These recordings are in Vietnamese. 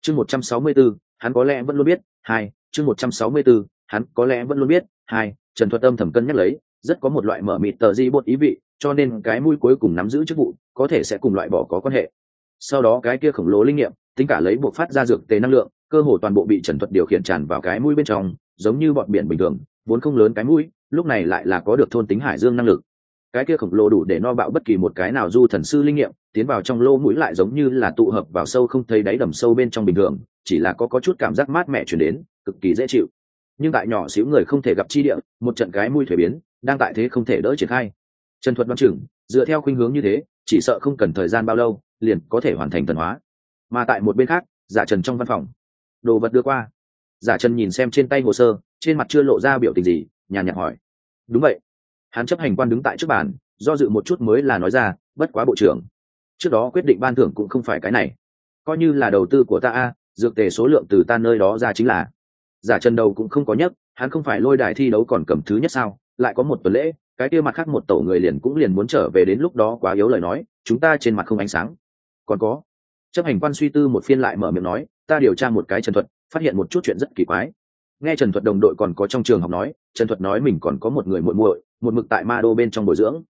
chương 164, hắn có lẽ vẫn luôn biết. Chương 164, hắn có lẽ vẫn luôn biết. Trần Thuật âm thầm cân nhắc lấy, rất có một loại mở mịt tờ di bột ý vị, cho nên cái mũi cuối cùng nắm giữ chức vụ có thể sẽ cùng loại bỏ có quan hệ. Sau đó cái kia khổng lồ linh nghiệm tính cả lấy buộc phát ra dược tề năng lượng, cơ hồ toàn bộ bị Trần Thuật điều khiển tràn vào cái mũi bên trong, giống như bọt biển bình thường, vốn không lớn cái mũi lúc này lại là có được thôn tính hải dương năng lực. Cái kia khổng lồ đủ để no bạo bất kỳ một cái nào du thần sư linh nghiệm, tiến vào trong lỗ mũi lại giống như là tụ hợp vào sâu không thấy đáy đầm sâu bên trong bình thường, chỉ là có chút cảm giác mát mẻ truyền đến, cực kỳ dễ chịu. Nhưng tại nhỏ xíu người không thể gặp chi địa, một trận cái mũi thuế biến đang tại thế không thể đỡ triển khai. Trần Thuật đoán chừng dựa theo khuynh hướng như thế, chỉ sợ không cần thời gian bao lâu liền có thể hoàn thành tần hóa. Mà tại một bên khác, Giả Trần trong văn phòng, đồ vật đưa qua. Giả Trần nhìn xem trên tay hồ sơ, trên mặt chưa lộ ra biểu tình gì, nhàn nhạt hỏi. Đúng vậy. Hắn chấp hành quan đứng tại trước bàn, do dự một chút mới là nói ra, bất quá bộ trưởng, trước đó quyết định ban thưởng cũng không phải cái này, coi như là đầu tư của ta dược tề số lượng từ ta nơi đó ra chính là. Giả Trần đầu cũng không có nhấc, hắn không phải lôi đài thi đấu còn cầm thứ nhất sao, lại có một tuần lễ, cái kia mặt khác một tổ người liền muốn trở về, đến lúc đó quá yếu lời nói, chúng ta trên mặt không ánh sáng. Còn có, chấp hành quan suy tư một phiên lại mở miệng nói, ta điều tra một cái Trần Thuật, phát hiện một chút chuyện rất kỳ quái. Nghe Trần Thuật đồng đội còn có trong trường học nói, Trần Thuật nói mình còn có một người muội muội, một mực tại Ma Đô bên trong bồi dưỡng.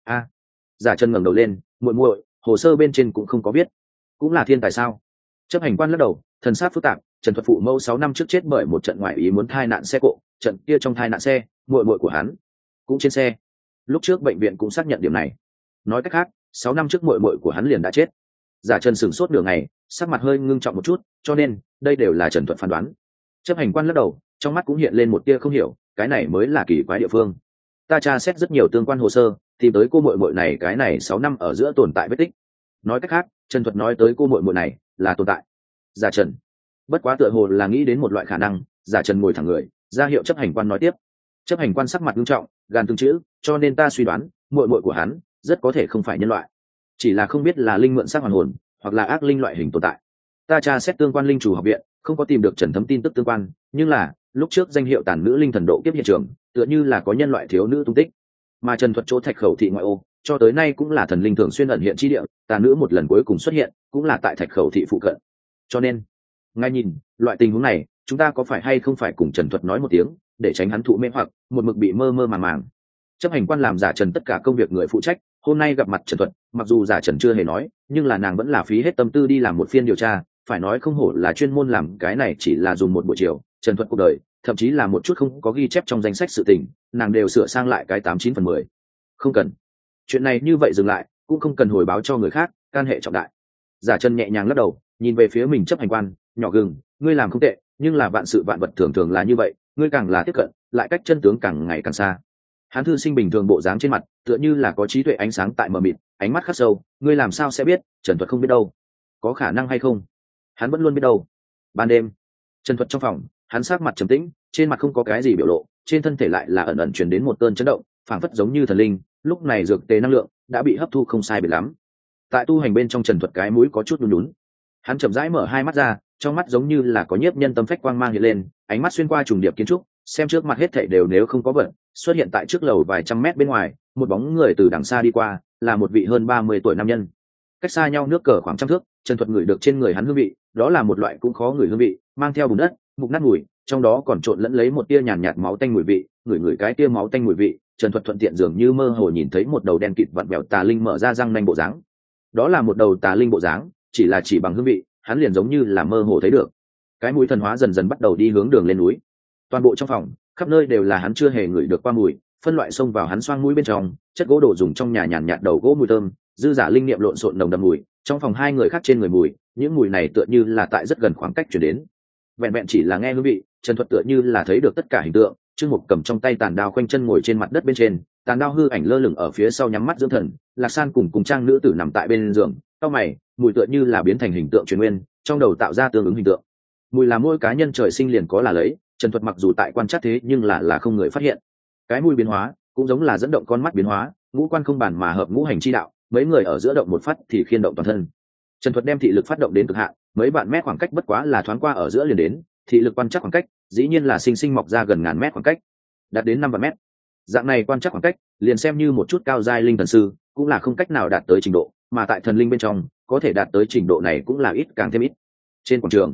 Giả Trần ngẩng đầu lên, muội muội, hồ sơ bên trên cũng không có viết, cũng là thiên tài sao? Chấp hành quan lắc đầu, thần sắc phức tạp. Trần Thuật phụ mẫu 6 năm trước chết bởi một trận ngoại ý muốn thai nạn xe cộ, trận kia trong thai nạn xe, muội muội của hắn cũng trên xe. Lúc trước bệnh viện cũng xác nhận điểm này. Nói cách khác, 6 năm trước muội muội của hắn liền đã chết. Giả Trần sửng sốt nửa ngày, sắc mặt hơi ngưng trọng một chút, cho nên đây đều là Trần Thuật phán đoán. Chấp hành quan lắc đầu, trong mắt cũng hiện lên một tia không hiểu, cái này mới là kỳ quái địa phương. Ta tra xét rất nhiều tương quan hồ sơ, tìm tới cô muội muội này, cái này 6 năm ở giữa tồn tại vết tích. Nói cách khác, Trần Thuật nói tới cô muội muội này là tồn tại. Giả Trần bất quá tựa hồ là nghĩ đến một loại khả năng. Giả Trần ngồi thẳng người, ra hiệu chấp hành quan nói tiếp. Chấp hành quan sắc mặt nghiêm trọng, gàn từng chữ, cho nên ta suy đoán muội muội của hắn rất có thể không phải nhân loại, chỉ là không biết là linh mượn xác hoàn hồn hoặc là ác linh loại hình tồn tại. Ta tra xét tương quan linh chủ học viện, không có tìm được Trần Thấm tin tức tương quan, nhưng là lúc trước danh hiệu tàn nữ linh thần độ kiếp hiện trường tựa như là có nhân loại thiếu nữ tung tích, mà Trần Thuật chỗ Thạch Khẩu thị ngoại ô cho tới nay cũng là thần linh thường xuyên ẩn hiện chi địa, tàn nữ một lần cuối cùng xuất hiện cũng là tại Thạch Khẩu thị phụ cận. Cho nên ngay nhìn loại tình huống này, chúng ta có phải hay không phải cùng Trần Thuật nói một tiếng, để tránh hắn thụ mê hoặc một mực bị mơ mơ màng màng. Chấp hành quan làm Giả Trần tất cả công việc người phụ trách, hôm nay gặp mặt Trần Thuật, mặc dù Giả Trần chưa hề nói, nhưng là nàng vẫn là phí hết tâm tư đi làm một phiên điều tra, phải nói không hổ là chuyên môn làm cái này, chỉ là dùng một buổi chiều, Trần Thuật cuộc đời, thậm chí là một chút không có ghi chép trong danh sách sự tình, nàng đều sửa sang lại cái 89/10. Không cần. Chuyện này như vậy dừng lại, cũng không cần hồi báo cho người khác, can hệ trọng đại. Giả Trần nhẹ nhàng lắc đầu, nhìn về phía mình chấp hành quan, nhỏ gừng, ngươi làm không tệ, nhưng là vạn sự vạn vật thường thường là như vậy, ngươi càng là tiếp cận, lại cách chân tướng càng ngày càng xa. Hán thư sinh bình thường bộ dáng trên mặt, tựa như là có trí tuệ ánh sáng tại mờ mịt, ánh mắt khắc sâu, ngươi làm sao sẽ biết? Trần Thuật không biết đâu. Có khả năng hay không? Hắn vẫn luôn biết đâu. Ban đêm, Trần Thuật trong phòng, hắn sắc mặt trầm tĩnh, trên mặt không có cái gì biểu lộ, trên thân thể lại là ẩn ẩn truyền đến một cơn chấn động, phảng phất giống như thần linh, lúc này dược tề năng lượng đã bị hấp thu không sai biệt lắm. Tại tu hành bên trong, Trần Thuật cái mũi có chút nhún nhún. Hắn chậm rãi mở hai mắt ra, trong mắt giống như là có nhiếp nhân tâm phách quang mang hiện lên, ánh mắt xuyên qua trùng điệp kiến trúc, xem trước mặt hết thảy đều nếu không có vật, xuất hiện tại trước lầu vài trăm mét bên ngoài, một bóng người từ đằng xa đi qua, là một vị hơn 30 tuổi nam nhân. Cách xa nhau nước cờ khoảng trăm thước, Trần Thuật ngửi được trên người hắn hương vị, đó là một loại cũng khó ngửi hương vị, mang theo bùn đất, mục nát mùi, trong đó còn trộn lẫn lấy một tia nhàn nhạt máu tanh mùi vị, ngửi cái tia máu tanh mùi vị, Trần Thuật thuận tiện dường như mơ hồ nhìn thấy một đầu đen kịt vặn vẹo tà linh mở ra răng nanh bộ dáng. Đó là một đầu tà linh bộ dáng, chỉ bằng hương vị, hắn liền giống như là mơ hồ thấy được. Cái mũi thần hóa dần dần bắt đầu đi hướng đường lên núi. Toàn bộ trong phòng, khắp nơi đều là hắn chưa hề ngửi được qua mùi, phân loại xông vào hắn xoang mũi bên trong, chất gỗ đồ dùng trong nhà nhàn nhạt đầu gỗ mùi thơm, dư giả linh niệm lộn xộn nồng đậm mùi, trong phòng hai người khác trên người mùi, những mùi này tựa như là tại rất gần khoảng cách truyền đến. Vẹn vẹn chỉ là nghe hương vị, Trần Thuật tựa như là thấy được tất cả hình tượng. Trương Mục cầm trong tay tàn đao khoanh chân ngồi trên mặt đất bên trên, tàn đao hư ảnh lơ lửng ở phía sau nhắm mắt dưỡng thần. Lạc San cùng trang nữ tử nằm tại bên giường, cau mày, mùi tựa như là biến thành hình tượng truyền nguyên, trong đầu tạo ra tương ứng hình tượng. Mùi là mỗi cá nhân trời sinh liền có là lấy, Trần Thuật mặc dù tại quan sát thế nhưng là không người phát hiện. Cái mùi biến hóa cũng giống là dẫn động con mắt biến hóa, ngũ quan không bàn mà hợp ngũ hành chi đạo, mấy người ở giữa động một phát thì khiên động toàn thân. Trần Thuật đem thị lực phát động đến cực hạn, mấy vạn mét khoảng cách bất quá là thoáng qua ở giữa liền đến, thị lực quan trắc khoảng cách dĩ nhiên là sinh mọc ra gần ngàn mét khoảng cách, đạt đến 5 vạn mét. Dạng này quan trắc khoảng cách, liền xem như một chút cao giai linh thần sư cũng là không cách nào đạt tới trình độ, mà tại thần linh bên trong, có thể đạt tới trình độ này cũng là ít càng thêm ít. Trên quảng trường,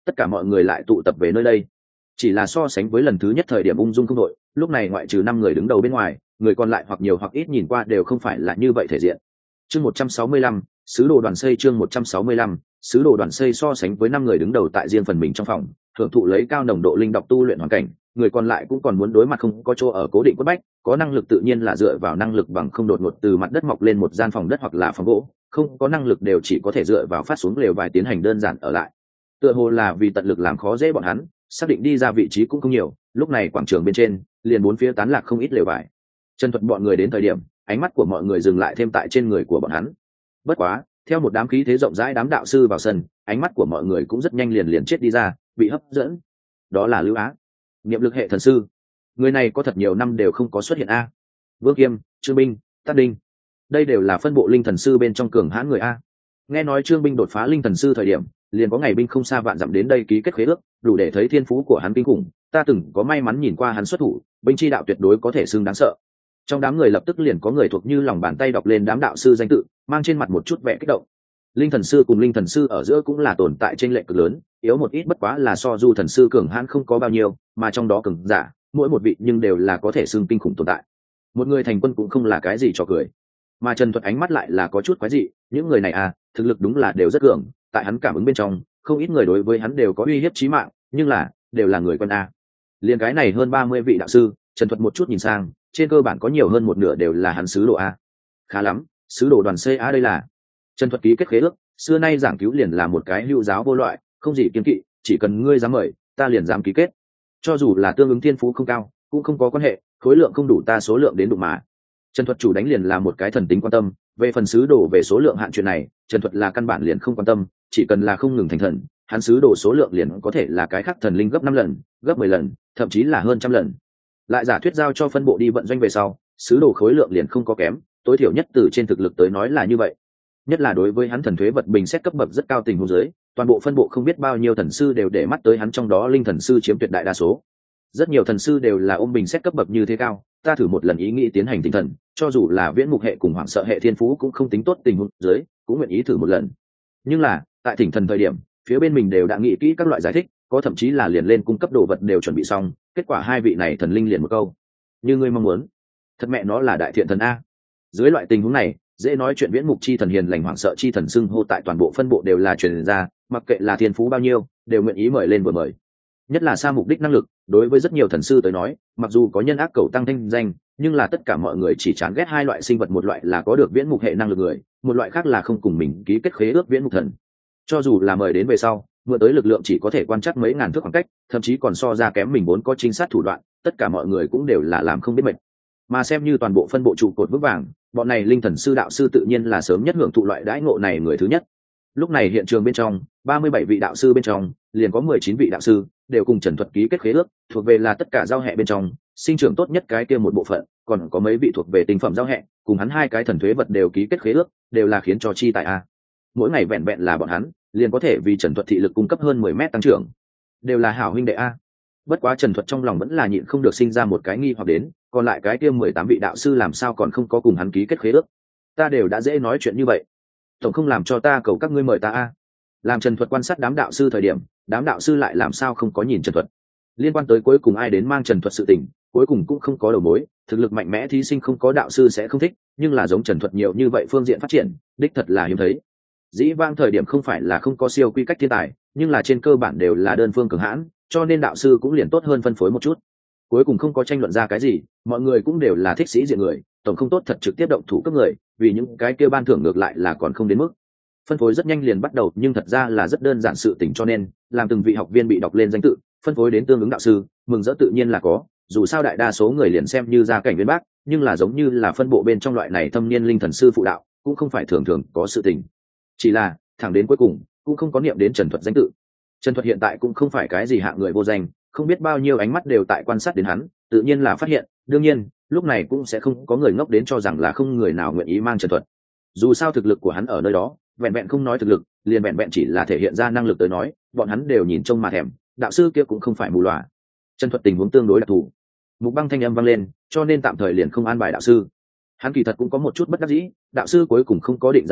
tất cả mọi người lại tụ tập về nơi đây. Chỉ là so sánh với lần thứ nhất thời điểm ung dung không đội, lúc này ngoại trừ 5 người đứng đầu bên ngoài, người còn lại hoặc nhiều hoặc ít nhìn qua đều không phải là như vậy thể diện. Chương 165, sứ đồ đoàn xây. Chương 165, sứ đồ đoàn xây. So sánh với 5 người đứng đầu tại riêng phần mình trong phòng, hưởng thụ lấy cao nồng độ linh đọc tu luyện hoàn cảnh, người còn lại cũng còn muốn đối mặt không có chỗ ở cố định quất bách, có năng lực tự nhiên là dựa vào năng lực bằng không đột ngột từ mặt đất mọc lên một gian phòng đất hoặc là phòng gỗ, không có năng lực đều chỉ có thể dựa vào phát xuống lều vài tiến hành đơn giản ở lại. Tựa hồ là vì tận lực làm khó dễ bọn hắn, xác định đi ra vị trí cũng không nhiều, lúc này quảng trường bên trên liền bốn phía tán lạc không ít lều vải. Trần Thuật bọn người đến thời điểm, ánh mắt của mọi người dừng lại thêm tại trên người của bọn hắn. Bất quá, theo một đám khí thế rộng rãi đám đạo sư vào sân, ánh mắt của mọi người cũng rất nhanh liền chết đi ra, bị hấp dẫn. Đó là Lưu Á, niệm lực hệ thần sư. Người này có thật nhiều năm đều không có xuất hiện a. Vương Kiêm, Trương Binh, Tát Đinh, đây đều là phân bộ linh thần sư bên trong cường hãn người a. Nghe nói Trương Binh đột phá linh thần sư thời điểm, liền có ngày binh không xa vạn dặm đến đây ký kết khế ước, đủ để thấy thiên phú của hắn kinh khủng. Ta từng có may mắn nhìn qua hắn xuất thủ, binh chi đạo tuyệt đối có thể xưng đáng sợ. Trong đám người lập tức liền có người thuộc như lòng bàn tay đọc lên đám đạo sư danh tự, mang trên mặt một chút vẻ kích động. Linh thần sư cùng linh thần sư ở giữa cũng là tồn tại trên lệch cực lớn, yếu một ít bất quá là so du thần sư cường hãn không có bao nhiêu, mà trong đó cường giả, mỗi một vị nhưng đều là có thể xưng kinh khủng tồn tại. Một người thành quân cũng không là cái gì cho cười. Mà Trần Thuật ánh mắt lại là có chút quái dị, những người này à, thực lực đúng là đều rất cường, tại hắn cảm ứng bên trong, không ít người đối với hắn đều có uy hiếp chí mạng, nhưng là đều là người quân a. Liên cái này hơn 30 vị đạo sư, Trần Thuật một chút nhìn sang, trên cơ bản có nhiều hơn một nửa đều là hắn sứ đồ a. Khá lắm, sứ đồ đoàn CA đây là. Trần Thuật ký kết khế ước, xưa nay giảng cứu liền là một cái hữu giáo vô loại, không gì kiêng kỵ, chỉ cần ngươi dám mời, ta liền dám ký kết. Cho dù là tương ứng thiên phú không cao, cũng không có quan hệ, khối lượng không đủ ta số lượng đến đủ mà. Trần Thuật chủ đánh liền là một cái thần tính quan tâm, về phần sứ đồ về số lượng hạn chuyện này, Trần Thuật là căn bản liền không quan tâm, chỉ cần là không ngừng thành thần, hắn sứ đồ số lượng liền có thể là cái khác thần linh gấp 5 lần, gấp 10 lần, thậm chí là hơn trăm lần. Lại giả thuyết giao cho phân bộ đi vận doanh về sau, sứ đồ khối lượng liền không có kém, tối thiểu nhất từ trên thực lực tới nói là như vậy. Nhất là đối với hắn thần thuế vật bình xét cấp bậc rất cao tình huống dưới, toàn bộ phân bộ không biết bao nhiêu thần sư đều để mắt tới hắn, trong đó linh thần sư chiếm tuyệt đại đa số. Rất nhiều thần sư đều là ôm bình xét cấp bậc như thế cao, ta thử một lần ý nghĩ tiến hành tinh thần, cho dù là viễn mục hệ cùng hoảng sợ hệ thiên phú cũng không tính tốt tình huống dưới, cũng nguyện ý thử một lần. Nhưng là, tại thỉnh thần thời điểm, phía bên mình đều đã nghĩ kỹ các loại giải thích, có thậm chí là liền lên cung cấp đồ vật đều chuẩn bị xong, kết quả hai vị này thần linh liền một câu: như ngươi mong muốn. Thật mẹ nó là đại thiện thần a. Dưới loại tình huống này, dễ nói chuyện viễn mục chi thần hiền lành hoảng sợ chi thần xưng hô tại toàn bộ phân bộ đều là truyền ra, mặc kệ là thiên phú bao nhiêu, đều nguyện ý mời lên vừa mời. Nhất là xa mục đích năng lực, đối với rất nhiều thần sư tới nói, mặc dù có nhân ác cầu tăng thanh danh, nhưng là tất cả mọi người chỉ chán ghét hai loại sinh vật, một loại là có được viễn mục hệ năng lực người, một loại khác là không cùng mình ký kết khế ước viễn mục thần. Cho dù là mời đến về sau, mượn tới lực lượng chỉ có thể quan trắc mấy ngàn thước khoảng cách, thậm chí còn so ra kém mình vốn có trinh sát thủ đoạn, tất cả mọi người cũng đều là làm không biết mệt. Mà xem như toàn bộ phân bộ trụ cột vững vàng, bọn này linh thần sư đạo sư tự nhiên là sớm nhất hưởng thụ loại đãi ngộ này người thứ nhất. Lúc này hiện trường bên trong 37 vị đạo sư bên trong liền có 19 vị đạo sư đều cùng Trần Thuật ký kết khế ước, thuộc về là tất cả giao hệ bên trong sinh trưởng tốt nhất cái kia một bộ phận, còn có mấy vị thuộc về tinh phẩm giao hệ, cùng hắn hai cái thần thuế vật đều ký kết khế ước, đều là khiến cho chi tại a. Mỗi ngày vẹn vẹn là bọn hắn liền có thể vì Trần Thuật thị lực cung cấp hơn 10 mét tăng trưởng, đều là hảo huynh đệ a. Bất quá Trần Thuật trong lòng vẫn là nhịn không được sinh ra một cái nghi hoặc đến, còn lại cái kia 18 vị đạo sư làm sao còn không có cùng hắn ký kết khế ước? Ta đều đã dễ nói chuyện như vậy, tổng không làm cho ta cầu các ngươi mời ta a. Làm Trần Thuật quan sát đám đạo sư thời điểm, đám đạo sư lại làm sao không có nhìn Trần Thuật. Liên quan tới cuối cùng ai đến mang Trần Thuật sự tình, cuối cùng cũng không có đầu mối, thực lực mạnh mẽ thí sinh không có đạo sư sẽ không thích, nhưng là giống Trần Thuật nhiều như vậy phương diện phát triển, đích thật là hiếm thấy. Dĩ vãng thời điểm không phải là không có siêu quy cách thiên tài, nhưng là trên cơ bản đều là đơn phương cường hãn, cho nên đạo sư cũng liền tốt hơn phân phối một chút. Cuối cùng không có tranh luận ra cái gì, mọi người cũng đều là thích sĩ diện người, tổng không tốt thật trực tiếp động thủ cấp người, vì những cái kia ban thưởng ngược lại là còn không đến mức. Phân phối rất nhanh liền bắt đầu, nhưng thật ra là rất đơn giản sự tình, cho nên làm từng vị học viên bị đọc lên danh tự, phân phối đến tương ứng đạo sư, mừng rỡ tự nhiên là có, dù sao đại đa số người liền xem như gia cảnh viên bác, nhưng là giống như là phân bộ bên trong loại này thâm niên linh thần sư phụ đạo, cũng không phải thường thường có sự tình. Chỉ là thẳng đến cuối cùng cũng không có niệm đến Trần Thuật danh tự. Trần Thuật hiện tại cũng không phải cái gì hạng người vô danh, không biết bao nhiêu ánh mắt đều tại quan sát đến hắn, tự nhiên là phát hiện, đương nhiên lúc này cũng sẽ không có người ngốc đến cho rằng là không người nào nguyện ý mang Trần Thuật. Dù sao thực lực của hắn ở nơi đó, vẹn vẹn không nói thực lực, liền vẹn vẹn chỉ là thể hiện ra năng lực tới nói, bọn hắn đều nhìn trông mà thèm, đạo sư kia cũng không phải mù lòa. Trần Thuật tình huống tương đối đặc thù, Mục Băng thanh âm vang lên, cho nên tạm thời liền không an bài đạo sư. Hắn kỳ thật cũng có một chút bất đắc dĩ, đạo sư cuối cùng không có định ra đến,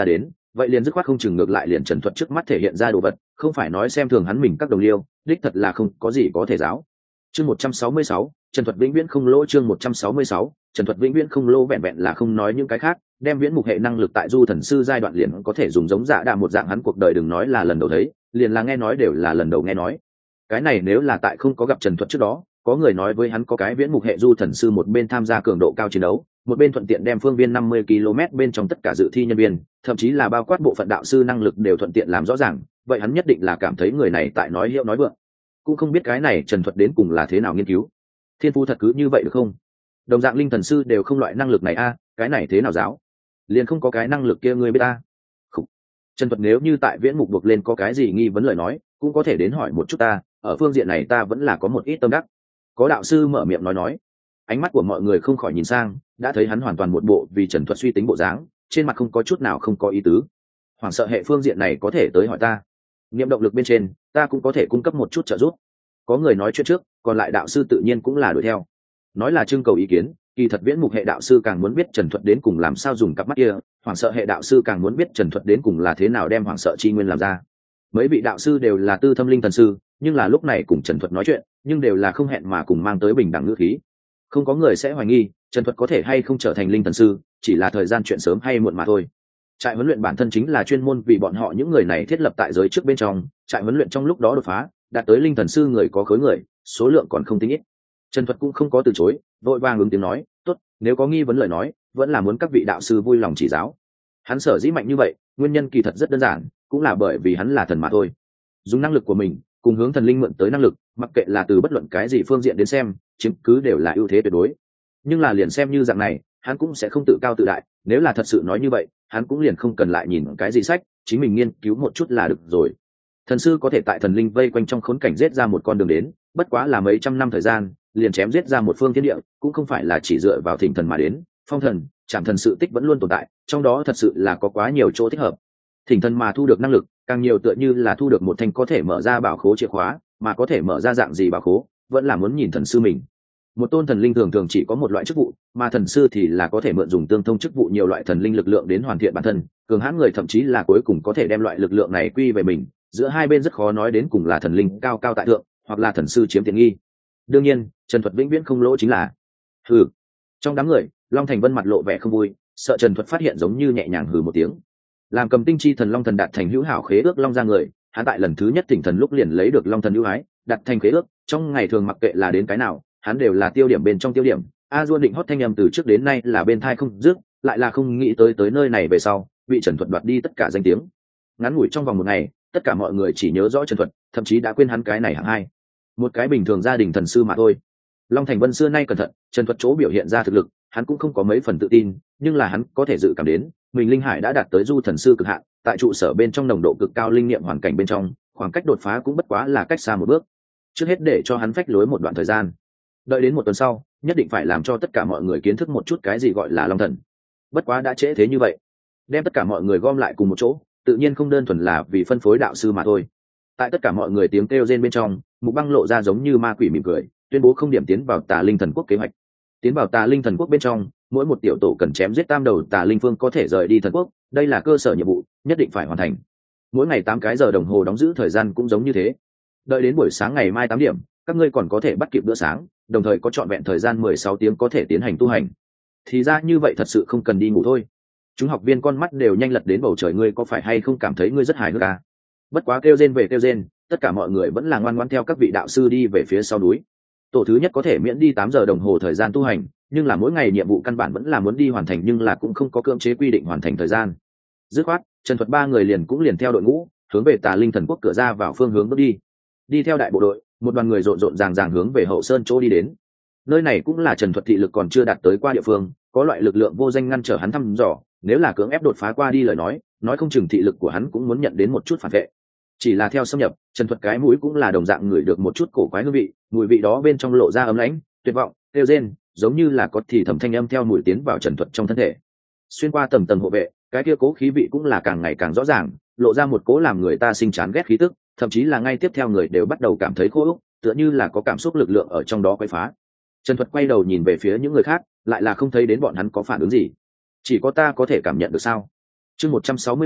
vậy liền dứt khoát không chừng ngược lại liền Trần Thuật trước mắt thể hiện ra đồ vật, không phải nói xem thường hắn mình các đồng liêu, đích thật là không có gì có thể giáo. Chương 166, Trần Thuật vĩnh viễn không lỗ. Chương 166, Trần Thuật vĩnh viễn không lỗ. Vẹn vẹn là không nói những cái khác, đem viễn mục hệ năng lực tại du thần sư giai đoạn liền có thể dùng giống dạ đà một dạng, hắn cuộc đời đừng nói là lần đầu thấy, liền là nghe nói đều là lần đầu nghe nói. Cái này nếu là tại không có gặp Trần Thuật trước đó, có người nói với hắn có cái viễn mục hệ du thần sư một bên tham gia cường độ cao chiến đấu, một bên thuận tiện đem phương viên 50 km bên trong tất cả dự thi nhân viên, thậm chí là bao quát bộ phận đạo sư năng lực đều thuận tiện làm rõ ràng, vậy hắn nhất định là cảm thấy người này tại nói hiệu nói vượng. Cũng không biết cái này Trần Thuật đến cùng là thế nào nghiên cứu. Thiên phú thật cứ như vậy được không? Đồng dạng linh thần sư đều không loại năng lực này a, cái này thế nào giáo? Liền không có cái năng lực kia ngươi biết ta. Không. Trần Thuật nếu như tại viễn mục buộc lên có cái gì nghi vấn lời nói, cũng có thể đến hỏi một chút ta, ở phương diện này ta vẫn là có một ít tâm đắc. Có đạo sư mở miệng nói. Ánh mắt của mọi người không khỏi nhìn sang, đã thấy hắn hoàn toàn một bộ vì Trần Thuật suy tính bộ dáng, trên mặt không có chút nào không có ý tứ. Hoảng sợ hệ phương diện này có thể tới hỏi ta. Niệm động lực bên trên, ta cũng có thể cung cấp một chút trợ giúp. Có người nói chuyện trước, còn lại đạo sư tự nhiên cũng là đuổi theo. Nói là trưng cầu ý kiến, kỳ thật viễn mục hệ đạo sư càng muốn biết Trần Thuật đến cùng làm sao dùng cặp mắt kia, hoảng sợ hệ đạo sư càng muốn biết Trần Thuật đến cùng là thế nào đem hoảng sợ chi nguyên làm ra. Mấy vị đạo sư đều là tư thâm linh thần sư, nhưng là lúc này cùng Trần Thuật nói chuyện, nhưng đều là không hẹn mà cùng mang tới bình đẳng ngữ khí. Không có người sẽ hoài nghi Trần Thuật có thể hay không trở thành linh thần sư, chỉ là thời gian chuyện sớm hay muộn mà thôi. Trại huấn luyện bản thân chính là chuyên môn vì bọn họ những người này thiết lập tại giới trước bên trong, trại huấn luyện trong lúc đó đột phá, đạt tới linh thần sư người có khối người, số lượng còn không tính ít. Trần Thuật cũng không có từ chối, vội vàng ứng tiếng nói, tốt, nếu có nghi vấn lời nói, vẫn là muốn các vị đạo sư vui lòng chỉ giáo. Hắn sở dĩ mạnh như vậy, nguyên nhân kỳ thật rất đơn giản, cũng là bởi vì hắn là thần mà thôi. Dùng năng lực của mình, cùng hướng thần linh mượn tới năng lực, mặc kệ là từ bất luận cái gì phương diện đến xem, chiếm cứ đều là ưu thế tuyệt đối. Nhưng là liền xem như dạng này, hắn cũng sẽ không tự cao tự đại, nếu là thật sự nói như vậy, hắn cũng liền không cần lại nhìn cái gì sách, chính mình nghiên cứu một chút là được rồi. Thần sư có thể tại thần linh vây quanh trong khốn cảnh giết ra một con đường đến, bất quá là mấy trăm năm thời gian, liền chém giết ra một phương thiên địa, cũng không phải là chỉ dựa vào thỉnh thần mà đến, phong thần, trảm thần sự tích vẫn luôn tồn tại, trong đó thật sự là có quá nhiều chỗ thích hợp. Thỉnh thần mà thu được năng lực, càng nhiều tựa như là thu được một thanh có thể mở ra bảo khố chìa khóa, mà có thể mở ra dạng gì bảo khố, vẫn là muốn nhìn thần sư mình. Một tôn thần linh thường thường chỉ có một loại chức vụ, mà thần sư thì là có thể mượn dùng tương thông chức vụ nhiều loại thần linh lực lượng đến hoàn thiện bản thân, cường hãn người thậm chí là cuối cùng có thể đem loại lực lượng này quy về mình, giữa hai bên rất khó nói đến cùng là thần linh cao cao tại thượng, hoặc là thần sư chiếm tiện nghi. Đương nhiên, Trần Thuật vĩnh viễn không lỗ chính là hừ. Trong đám người, Long Thành Vân mặt lộ vẻ không vui, sợ Trần Thuật phát hiện giống như nhẹ nhàng hừ một tiếng. Làm cầm tinh chi thần Long Thần đạt thành hữu hảo khế ước Long ra người, hắn tại lần thứ nhất thỉnh thần lúc liền lấy được Long Thần ưu ái, đặt thành khế ước, trong ngày thường mặc kệ là đến cái nào, hắn đều là tiêu điểm bên trong tiêu điểm. A Duôn định hót thanh âm từ trước đến nay là bên thai không dứt, lại là không nghĩ tới nơi này về sau, bị Trần Thuật đoạt đi tất cả danh tiếng. Ngắn ngủi trong vòng một ngày, tất cả mọi người chỉ nhớ rõ Trần Thuật, thậm chí đã quên hắn cái này hạng hai, một cái bình thường gia đình thần sư mà thôi. Long Thành Vân xưa nay cẩn thận, Trần Thuật chỗ biểu hiện ra thực lực, hắn cũng không có mấy phần tự tin, nhưng là hắn có thể dự cảm đến, mình linh hải đã đạt tới du thần sư cực hạn, tại trụ sở bên trong nồng độ cực cao linh nghiệm hoàn cảnh bên trong, khoảng cách đột phá cũng bất quá là cách xa một bước. Trước hết để cho hắn phách lối một đoạn thời gian, đợi đến một tuần sau, nhất định phải làm cho tất cả mọi người kiến thức một chút cái gì gọi là long thần. Bất quá đã trễ thế như vậy, đem tất cả mọi người gom lại cùng một chỗ, tự nhiên không đơn thuần là vì phân phối đạo sư mà thôi. Tại tất cả mọi người tiếng kêu rên bên trong, Mục Băng lộ ra giống như ma quỷ mỉm cười, tuyên bố không điểm tiến vào Tà Linh Thần Quốc kế hoạch. Tiến vào Tà Linh Thần Quốc bên trong, mỗi một tiểu tổ cần chém giết tam đầu Tà Linh Phương có thể rời đi thần quốc, đây là cơ sở nhiệm vụ, nhất định phải hoàn thành. Mỗi ngày 8 cái giờ đồng hồ đóng giữ thời gian cũng giống như thế. Đợi đến buổi sáng ngày mai 8 điểm, các ngươi còn có thể bắt kịp bữa sáng, đồng thời có trọn vẹn thời gian 16 tiếng có thể tiến hành tu hành. Thì ra như vậy thật sự không cần đi ngủ thôi. Chúng học viên con mắt đều nhanh lật đến bầu trời, ngươi có phải hay không cảm thấy ngươi rất hài hước à? Bất quá kêu rên về kêu rên, tất cả mọi người vẫn là ngoan ngoãn theo các vị đạo sư đi về phía sau núi. Tổ thứ nhất có thể miễn đi 8 giờ đồng hồ thời gian tu hành, nhưng là mỗi ngày nhiệm vụ căn bản vẫn là muốn đi hoàn thành, nhưng là cũng không có cưỡng chế quy định hoàn thành thời gian. Dứt khoát, Trần Thuật ba người cũng liền theo đội ngũ, hướng về Tà Linh Thần Quốc cửa ra vào phương hướng bước đi. Đi theo đại bộ đội, một đoàn người rộn rộn ràng ràng hướng về hậu sơn chỗ đi đến. Nơi này cũng là Trần Thuật thị lực còn chưa đạt tới qua địa phương, có loại lực lượng vô danh ngăn trở hắn thăm dò, nếu là cưỡng ép đột phá qua đi lời nói không chừng thị lực của hắn cũng muốn nhận đến một chút phản vệ. Chỉ là theo xâm nhập, Trần Thuật cái mũi cũng là đồng dạng ngửi được một chút cổ quái hương vị, mùi vị đó bên trong lộ ra ấm lãnh, tuyệt vọng, kêu rên, giống như là có thì thầm thanh âm theo mùi tiến vào Trần Thuật trong thân thể. Xuyên qua tầng tầng hộ vệ, cái kia cố khí vị cũng là càng ngày càng rõ ràng, lộ ra một cố làm người ta sinh chán ghét khí tức, thậm chí là ngay tiếp theo người đều bắt đầu cảm thấy khô úc, tựa như là có cảm xúc lực lượng ở trong đó quấy phá. Trần Thuật quay đầu nhìn về phía những người khác, lại là không thấy đến bọn hắn có phản ứng gì. Chỉ có ta có thể cảm nhận được sao? Chương 167,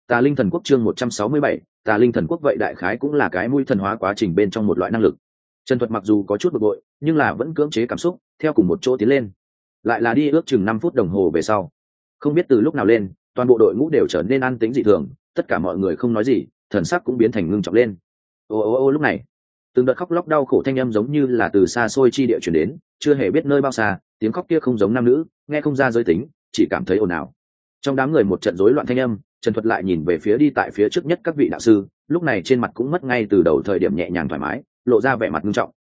Tà linh thần quốc chương 167, tà linh thần quốc vậy đại khái cũng là cái mũi thần hóa quá trình bên trong một loại năng lực. Trần Thuật mặc dù có chút bực bội, nhưng là vẫn cưỡng chế cảm xúc, theo cùng một chỗ tiến lên. Lại là đi ước chừng 5 phút đồng hồ về sau. Không biết từ lúc nào lên, toàn bộ đội ngũ đều trở nên an tĩnh dị thường, tất cả mọi người không nói gì, thần sắc cũng biến thành ngưng trọng lên. Ô lúc này, từng đợt khóc lóc đau khổ thanh âm giống như là từ xa xôi chi địa truyền đến, chưa hề biết nơi bao xa, tiếng khóc kia không giống nam nữ, nghe không ra giới tính, chỉ cảm thấy ồn ào. Trong đám người một trận rối loạn thanh âm, Trần Thuật lại nhìn về phía đi tại phía trước nhất các vị đạo sư, lúc này trên mặt cũng mất ngay từ đầu thời điểm nhẹ nhàng thoải mái, lộ ra vẻ mặt nghiêm trọng.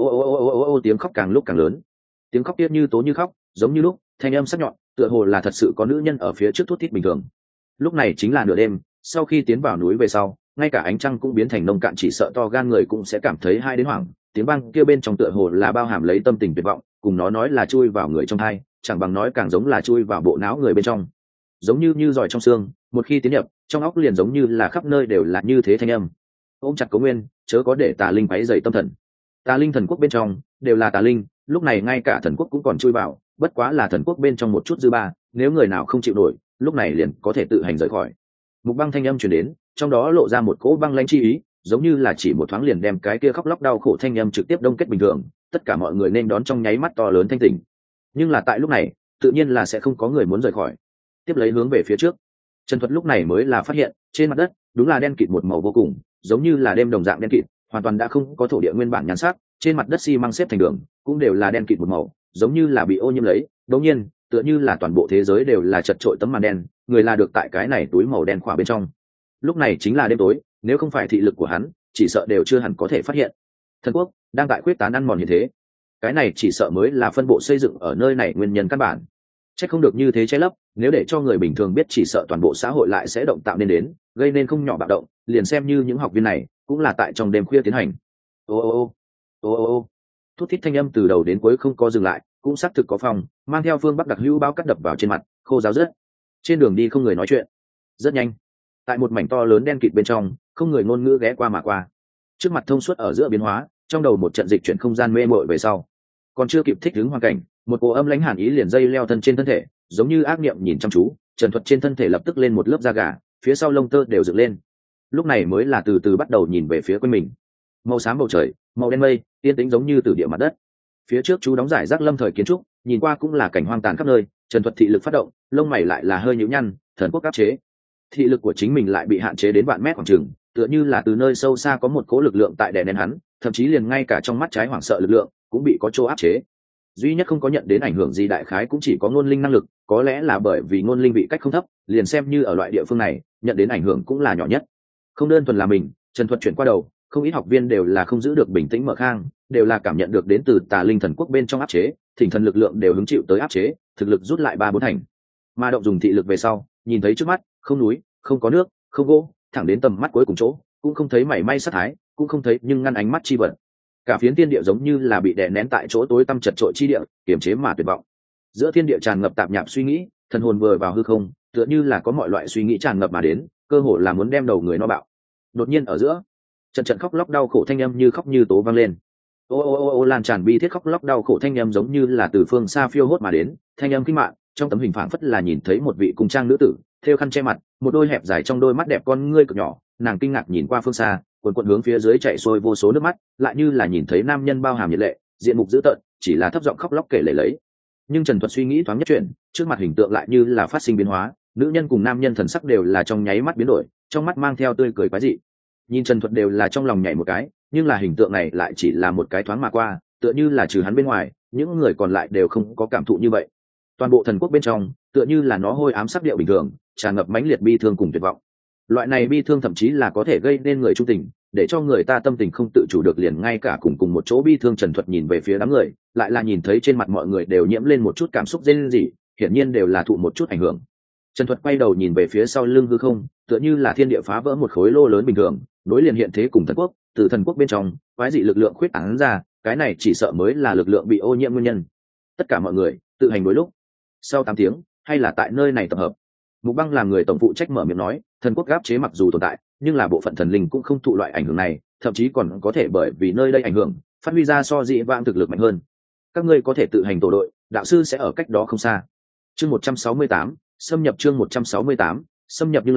Ô tiếng khóc càng lúc càng lớn. Tiếng khóc kia như tố như khóc, giống như lúc, thanh âm sắc nhọn, tựa hồ là thật sự có nữ nhân ở phía trước thút thít bình thường. Lúc này chính là nửa đêm, sau khi tiến vào núi về sau, ngay cả ánh trăng cũng biến thành nông cạn, chỉ sợ to gan người cũng sẽ cảm thấy hai đến hoảng. Tiếng vang kia bên trong tựa hồ là bao hàm lấy tâm tình tuyệt vọng, cùng nó nói là chui vào người trong tai, chẳng bằng nói càng giống là chui vào bộ não người bên trong. Giống như giỏi trong xương, một khi tiến nhập, trong óc liền giống như là khắp nơi đều là như thế thanh âm. Ôm chặt Cố Nguyên, chớ có để tà linh quấy rầy tâm thần. Tà linh thần quốc bên trong đều là tà linh, lúc này ngay cả thần quốc cũng còn chui vào, bất quá là thần quốc bên trong một chút dư ba, nếu người nào không chịu nổi, lúc này liền có thể tự hành rời khỏi. Mục Băng thanh âm truyền đến, trong đó lộ ra một cỗ băng lãnh chi ý, giống như là chỉ một thoáng liền đem cái kia khóc lóc đau khổ thanh âm trực tiếp đông kết bình thường, tất cả mọi người nên đón trong nháy mắt to lớn thanh tỉnh. Nhưng là tại lúc này, tự nhiên là sẽ không có người muốn rời khỏi. Tiếp lấy hướng về phía trước, Trần Thuật lúc này mới là phát hiện, trên mặt đất đúng là đen kịt một màu vô cùng, giống như là đêm đồng dạng đen kịt, hoàn toàn đã không có thổ địa nguyên bản nhan sắc, trên mặt đất xi măng xếp thành đường, cũng đều là đen kịt một màu, giống như là bị ô nhiễm lấy. Đương nhiên, tựa như là toàn bộ thế giới đều là chật trội tấm màn đen, người là được tại cái này túi màu đen khỏa bên trong. Lúc này chính là đêm tối, nếu không phải thị lực của hắn, chỉ sợ đều chưa hẳn có thể phát hiện. Thần quốc đang tại quyết tán ăn mòn như thế, cái này chỉ sợ mới là phân bộ xây dựng ở nơi này nguyên nhân căn bản. Chắc không được như thế che lấp, nếu để cho người bình thường biết chỉ sợ toàn bộ xã hội lại sẽ động tạo nên đến, gây nên không nhỏ bạo động, liền xem như những học viên này cũng là tại trong đêm khuya tiến hành. Thút thít thanh âm từ đầu đến cuối không có dừng lại, cũng xác thực có phòng, mang theo phương bắc đặc hữu báo cắt đập vào trên mặt, khô ráo rớt. Trên đường đi không người nói chuyện. Rất nhanh, tại một mảnh to lớn đen kịt bên trong, không người ngôn ngữ ghé qua mà qua. Trước mặt thông suốt ở giữa biến hóa, trong đầu một trận dịch chuyển không gian mê mội về sau, còn chưa kịp thích ứng hoàn cảnh, một bộ âm lãnh hàn ý liền dây leo thân trên thân thể, giống như ác niệm nhìn chăm chú. Trần Thuật trên thân thể lập tức lên một lớp da gà, phía sau lông tơ đều dựng lên. Lúc này mới là từ từ bắt đầu nhìn về phía quanh mình. Màu xám bầu trời, màu đen mây, yên tĩnh giống như từ địa mặt đất. Phía trước chú đóng giải rác lâm thời kiến trúc, nhìn qua cũng là cảnh hoang tàn khắp nơi. Trần Thuật thị lực phát động, lông mày lại là hơi nhíu nhăn, thần quốc áp chế. Thị lực của chính mình lại bị hạn chế đến vạn mét khoảng chừng, tựa như là từ nơi sâu xa có một cỗ lực lượng tại đè nén hắn, thậm chí liền ngay cả trong mắt trái hoảng sợ lực lượng cũng bị có chỗ áp chế. Duy nhất không có nhận đến ảnh hưởng gì đại khái cũng chỉ có ngôn linh năng lực, có lẽ là bởi vì ngôn linh vị cách không thấp, liền xem như ở loại địa phương này nhận đến ảnh hưởng cũng là nhỏ nhất. Không đơn thuần là mình, Trần Thuật chuyển qua đầu, không ít học viên đều là không giữ được bình tĩnh mở khang, đều là cảm nhận được đến từ tà linh thần quốc bên trong áp chế, thỉnh thần lực lượng đều hứng chịu tới áp chế, thực lực rút lại 3-4 thành. Mà động dùng thị lực về sau, nhìn thấy trước mắt, không núi, không có nước, không gỗ, thẳng đến tầm mắt cuối cùng chỗ, cũng không thấy mảy may sát thái, cũng không thấy nhưng ngăn ánh mắt chi vật. Cả phiến thiên địa giống như là bị đè nén tại chỗ tối tăm chật trội chi địa, kiềm chế mà tuyệt vọng. Giữa thiên địa tràn ngập tạp nhạp suy nghĩ, thần hồn vừa vào hư không, tựa như là có mọi loại suy nghĩ tràn ngập mà đến, cơ hồ là muốn đem đầu người no bạo. Đột nhiên ở giữa, trận khóc lóc đau khổ thanh âm như khóc như tố vang lên. Lan tràn bi thiết khóc lóc đau khổ thanh âm giống như là từ phương xa phiêu hốt mà đến, thanh âm kinh mạn, trong tấm hình phảng phất là nhìn thấy một vị cung trang nữ tử, thêu khăn che mặt, một đôi hẹp dài trong đôi mắt đẹp con ngươi cực nhỏ, nàng kinh ngạc nhìn qua phương xa, cuồn hướng phía dưới chạy xuôi vô số nước mắt, lại như là nhìn thấy nam nhân bao hàm nhiệt lệ, diện mục dữ tợn, chỉ là thấp giọng khóc lóc kể lể lấy. Nhưng Trần Thuật suy nghĩ thoáng nhất chuyển, trước mặt hình tượng lại như là phát sinh biến hóa, nữ nhân cùng nam nhân thần sắc đều là trong nháy mắt biến đổi, trong mắt mang theo tươi cười quái dị. Nhìn Trần Thuật đều là trong lòng nhảy một cái, nhưng là hình tượng này lại chỉ là một cái thoáng mà qua, tựa như là trừ hắn bên ngoài, những người còn lại đều không có cảm thụ như vậy. Toàn bộ thần quốc bên trong, tựa như là nó hôi ám sắc điệu bình thường, tràn ngập mãnh liệt bi thương cùng tuyệt vọng. Loại này bi thương thậm chí là có thể gây nên người trung tình, để cho người ta tâm tình không tự chủ được liền ngay cả cùng một chỗ bi thương. Trần Thuật nhìn về phía đám người, lại là nhìn thấy trên mặt mọi người đều nhiễm lên một chút cảm xúc rên rỉ, hiển nhiên đều là thụ một chút ảnh hưởng. Trần Thuật quay đầu nhìn về phía sau lưng hư không, tựa như là thiên địa phá vỡ một khối lô lớn bình thường, nối liền hiện thế cùng thần quốc, từ thần quốc bên trong, quái dị lực lượng khuyết tán ra, cái này chỉ sợ mới là lực lượng bị ô nhiễm nguyên nhân. Tất cả mọi người tự hành đối lúc. Sau 8 tiếng, hay là tại nơi này tập hợp. Mục Băng làm người tổng phụ trách mở miệng nói, thần quốc áp chế mặc dù tồn tại, nhưng là bộ phận thần linh cũng không thụ loại ảnh hưởng này, thậm chí còn có thể bởi vì nơi đây ảnh hưởng, phát huy ra so dị vãng thực lực mạnh hơn. Các ngươi có thể tự hành tổ đội, đạo sư sẽ ở cách đó không xa. Chương 168, xâm nhập chương 168, xâm nhập, nhưng là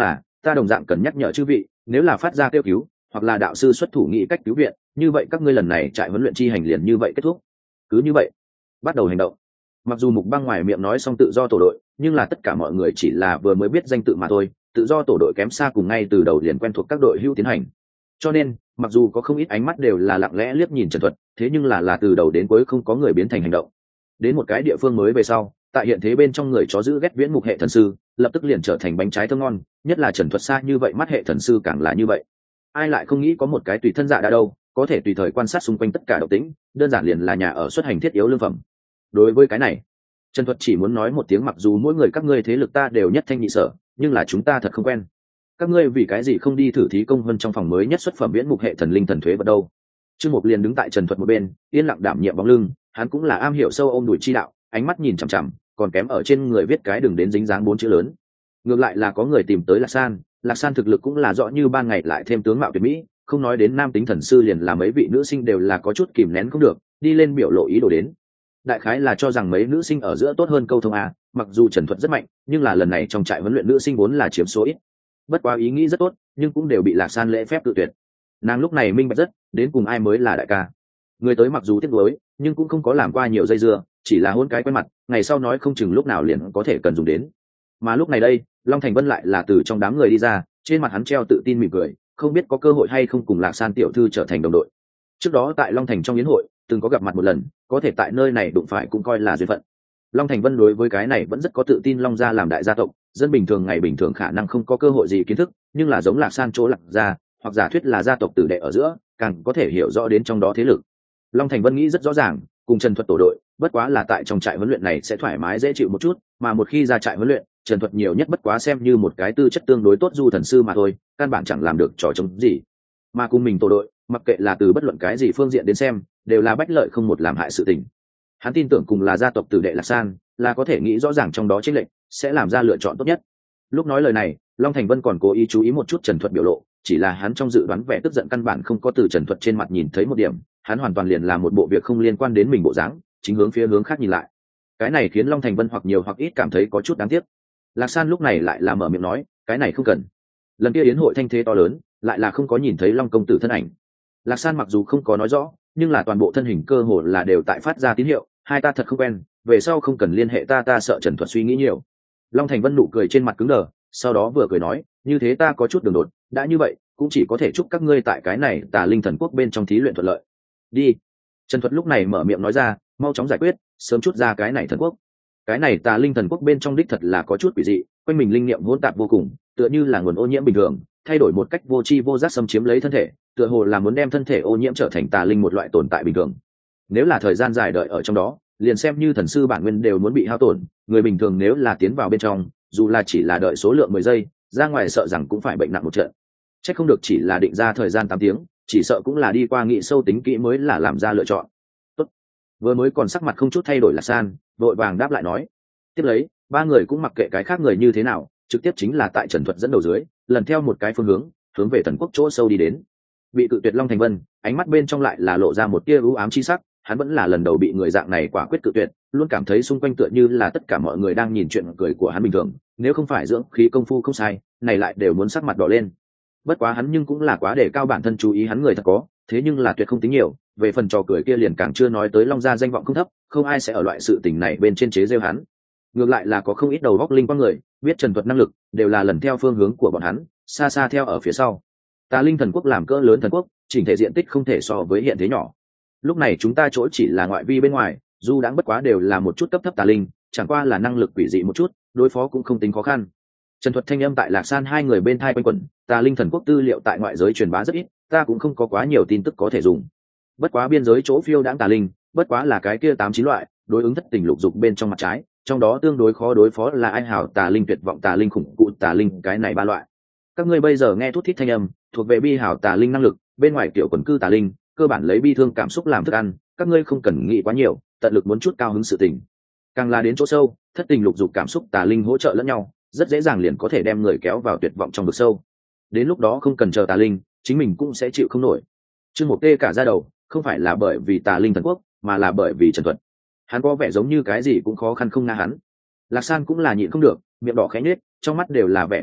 ta đồng dạng cần nhắc nhở chư vị, nếu là phát ra kêu cứu hoặc là đạo sư xuất thủ nghĩ cách cứu viện, như vậy các ngươi lần này trại huấn luyện chi hành liền như vậy kết thúc. Cứ như vậy bắt đầu hành động. Mặc dù Mục Băng ngoài miệng nói xong tự do tổ đội, nhưng là tất cả mọi người chỉ là vừa mới biết danh tự mà thôi, tự do tổ đội kém xa cùng ngay từ đầu liền quen thuộc các đội hữu tiến hành. Cho nên mặc dù có không ít ánh mắt đều là lặng lẽ liếc nhìn Trần Thuật, thế nhưng là từ đầu đến cuối không có người biến thành hành động. Đến một cái địa phương mới về sau, tại hiện thế bên trong người chó giữ ghét viễn mục hệ thần sư lập tức liền trở thành bánh trái thơm ngon, nhất là Trần Thuật xa như vậy mắt hệ thần sư càng là như vậy. Ai lại không nghĩ có một cái tùy thân dạ đã đâu, có thể tùy thời quan sát xung quanh tất cả động tĩnh, đơn giản liền là nhà ở xuất hành thiết yếu lương phẩm. Đối với cái này, Trần Thuật chỉ muốn nói một tiếng, mặc dù mỗi người các ngươi thế lực ta đều nhất thanh nhị sở, nhưng là chúng ta thật không quen. Các ngươi vì cái gì không đi thử thí công hơn trong phòng mới nhất xuất phẩm viễn mục hệ thần linh thần thuế vật đâu? Trương Mục liền đứng tại Trần Thuật một bên, yên lặng đảm nhiệm bóng lưng, hắn cũng là am hiểu sâu ôm đùi chi đạo, ánh mắt nhìn chằm chằm, còn kém ở trên người viết cái đừng đến dính dáng 4 chữ lớn. Ngược lại là có người tìm tới Lạc San thực lực cũng là rõ như ban ngày, lại thêm tướng mạo tuyệt mỹ, không nói đến nam tính thần sư, liền là mấy vị nữ sinh đều là có chút kìm nén không được, đi lên biểu lộ ý đồ đến. Đại khái là cho rằng mấy nữ sinh ở giữa tốt hơn câu thông a, mặc dù Trần Thuật rất mạnh, nhưng là lần này trong trại huấn luyện nữ sinh vốn là chiếm số ít. Bất quá ý nghĩ rất tốt, nhưng cũng đều bị Lạc San lễ phép tự tuyệt. Nàng lúc này minh bạch rất, đến cùng ai mới là đại ca. Người tới mặc dù tiếc nuối, nhưng cũng không có làm qua nhiều dây dưa, chỉ là hôn cái quen mặt, ngày sau nói không chừng lúc nào liền có thể cần dùng đến. Mà lúc này đây, Long Thành Vân lại là từ trong đám người đi ra, trên mặt hắn treo tự tin mỉm cười, không biết có cơ hội hay không cùng Lạc San tiểu thư trở thành đồng đội. Trước đó tại Long Thành trong yến hội từng có gặp mặt một lần, có thể tại nơi này đụng phải cũng coi là duyên phận. Long Thành Vân đối với cái này vẫn rất có tự tin. Long gia làm đại gia tộc, dân bình thường ngày bình thường khả năng không có cơ hội gì kiến thức, nhưng là giống Lạc San chỗ Lạc gia, hoặc giả thuyết là gia tộc tử đệ ở giữa, càng có thể hiểu rõ đến trong đó thế lực. Long Thành Vân nghĩ rất rõ ràng, cùng Trần Thuật tổ đội, bất quá là tại trong trại huấn luyện này sẽ thoải mái dễ chịu một chút, mà một khi ra trại huấn luyện, Trần Thuật nhiều nhất bất quá xem như một cái tư chất tương đối tốt du thần sư mà thôi, căn bản chẳng làm được trò chống gì. Mà cùng mình tổ đội, mặc kệ là từ bất luận cái gì phương diện đến xem, đều là bách lợi không một làm hại sự tình. Hắn tin tưởng cùng là gia tộc tử đệ Lạc San, là có thể nghĩ rõ ràng trong đó chênh lệch, sẽ làm ra lựa chọn tốt nhất. Lúc nói lời này, Long Thành Vân còn cố ý chú ý một chút Trần Thuật biểu lộ, chỉ là hắn trong dự đoán vẻ tức giận căn bản không có từ Trần Thuật trên mặt nhìn thấy một điểm, hắn hoàn toàn liền là một bộ việc không liên quan đến mình bộ dáng, chính hướng phía hướng khác nhìn lại. Cái này khiến Long Thành Vân hoặc nhiều hoặc ít cảm thấy có chút đáng tiếc. Lạc San lúc này lại là mở miệng nói, cái này không cần. Lần kia yến hội thanh thế to lớn, lại là không có nhìn thấy Long công tử thân ảnh. Lạc San mặc dù không có nói rõ, nhưng là toàn bộ thân hình cơ hồ là đều tại phát ra tín hiệu, hai ta thật không quen, về sau không cần liên hệ ta sợ Trần Thuật suy nghĩ nhiều. Long Thành Vân nụ cười trên mặt cứng đờ, sau đó vừa cười nói, như thế ta có chút đường đột, đã như vậy cũng chỉ có thể chúc các ngươi tại cái này Tà Linh Thần Quốc bên trong thí luyện thuận lợi. Đi. Trần Thuật lúc này mở miệng nói ra, mau chóng giải quyết, sớm chút ra cái này thần quốc. Cái này Tà Linh Thần Quốc bên trong đích thật là có chút quỷ dị, quanh mình linh nghiệm hỗn tạp vô cùng, tựa như là nguồn ô nhiễm bình thường, thay đổi một cách vô tri vô giác xâm chiếm lấy thân thể, tựa hồ là muốn đem thân thể ô nhiễm trở thành tà linh một loại tồn tại bình thường. Nếu là thời gian dài đợi ở trong đó, liền xem như thần sư bản nguyên đều muốn bị hao tổn, người bình thường nếu là tiến vào bên trong, dù là chỉ là đợi số lượng 10 giây, ra ngoài sợ rằng cũng phải bệnh nặng một trận. Chắc không được chỉ là định ra thời gian 8 tiếng, chỉ sợ cũng là đi qua nghị sâu tính kỹ mới là làm ra lựa chọn. Tốt. Vừa mới còn sắc mặt không chút thay đổi Lạc San, vội vàng đáp lại nói. Tiếp lấy, ba người cũng mặc kệ cái khác người như thế nào, trực tiếp chính là tại Trần Thuật dẫn đầu dưới, lần theo một cái phương hướng về thần quốc chỗ sâu đi đến. Bị cự tuyệt Long Thành Vân, ánh mắt bên trong lại là lộ ra một tia u ám chi sắc, hắn vẫn là lần đầu bị người dạng này quả quyết cự tuyệt, luôn cảm thấy xung quanh tựa như là tất cả mọi người đang nhìn chuyện cười của hắn bình thường, nếu không phải dưỡng khí công phu không sai, này lại đều muốn sắc mặt đỏ lên. Bất quá hắn nhưng cũng là quá để cao bản thân chú ý hắn người thật có, thế nhưng là tuyệt không tính nhiều, về phần trò cười kia liền càng chưa nói tới. Long gia danh vọng không thấp, không ai sẽ ở loại sự tình này bên trên chế giễu hắn. Ngược lại là có không ít đầu góc linh quang người, biết Trần Thuật năng lực, đều là lần theo phương hướng của bọn hắn, xa xa theo ở phía sau. Tà Linh Thần Quốc làm cỡ lớn thần quốc, chỉnh thể diện tích không thể so với hiện thế nhỏ. Lúc này chúng ta chỗ chỉ là ngoại vi bên ngoài, dù đáng bất quá đều là một chút cấp thấp tà linh, chẳng qua là năng lực quỷ dị một chút, đối phó cũng không tính khó khăn. Trần Thuật thanh âm tại Lạc San hai người bên thai quanh quẩn, Tà Linh Thần Quốc tư liệu tại ngoại giới truyền bá rất ít, ta cũng không có quá nhiều tin tức có thể dùng. Bất quá biên giới chỗ phiêu đãng tà linh, bất quá là cái kia 8-9 loại, đối ứng thất tình lục dục bên trong mặt trái, trong đó tương đối khó đối phó là ai hảo tà linh, tuyệt vọng tà linh, khủng cụ tà linh, cái này 3 loại. Các ngươi bây giờ nghe thút thít thanh âm, thuộc về bi hảo tà linh năng lực, bên ngoài kiểu quần cư tà linh, cơ bản lấy bi thương cảm xúc làm thức ăn, các ngươi không cần nghĩ quá nhiều, tận lực muốn chút cao hứng sự tình. Càng là đến chỗ sâu, thất tình lục dục cảm xúc tà linh hỗ trợ lẫn nhau, rất dễ dàng liền có thể đem người kéo vào tuyệt vọng trong vực sâu. Đến lúc đó không cần chờ tà linh, chính mình cũng sẽ chịu không nổi. Chương Một tê cả da đầu, không phải là bởi vì Tà Linh Thần Quốc, mà là bởi vì Trần Thuật. Hắn có vẻ giống như cái gì cũng khó khăn không nga hắn. Lạc San cũng là nhịn không được, miệng đỏ khẽ nhếch, trong mắt đều là vẻ tò mò,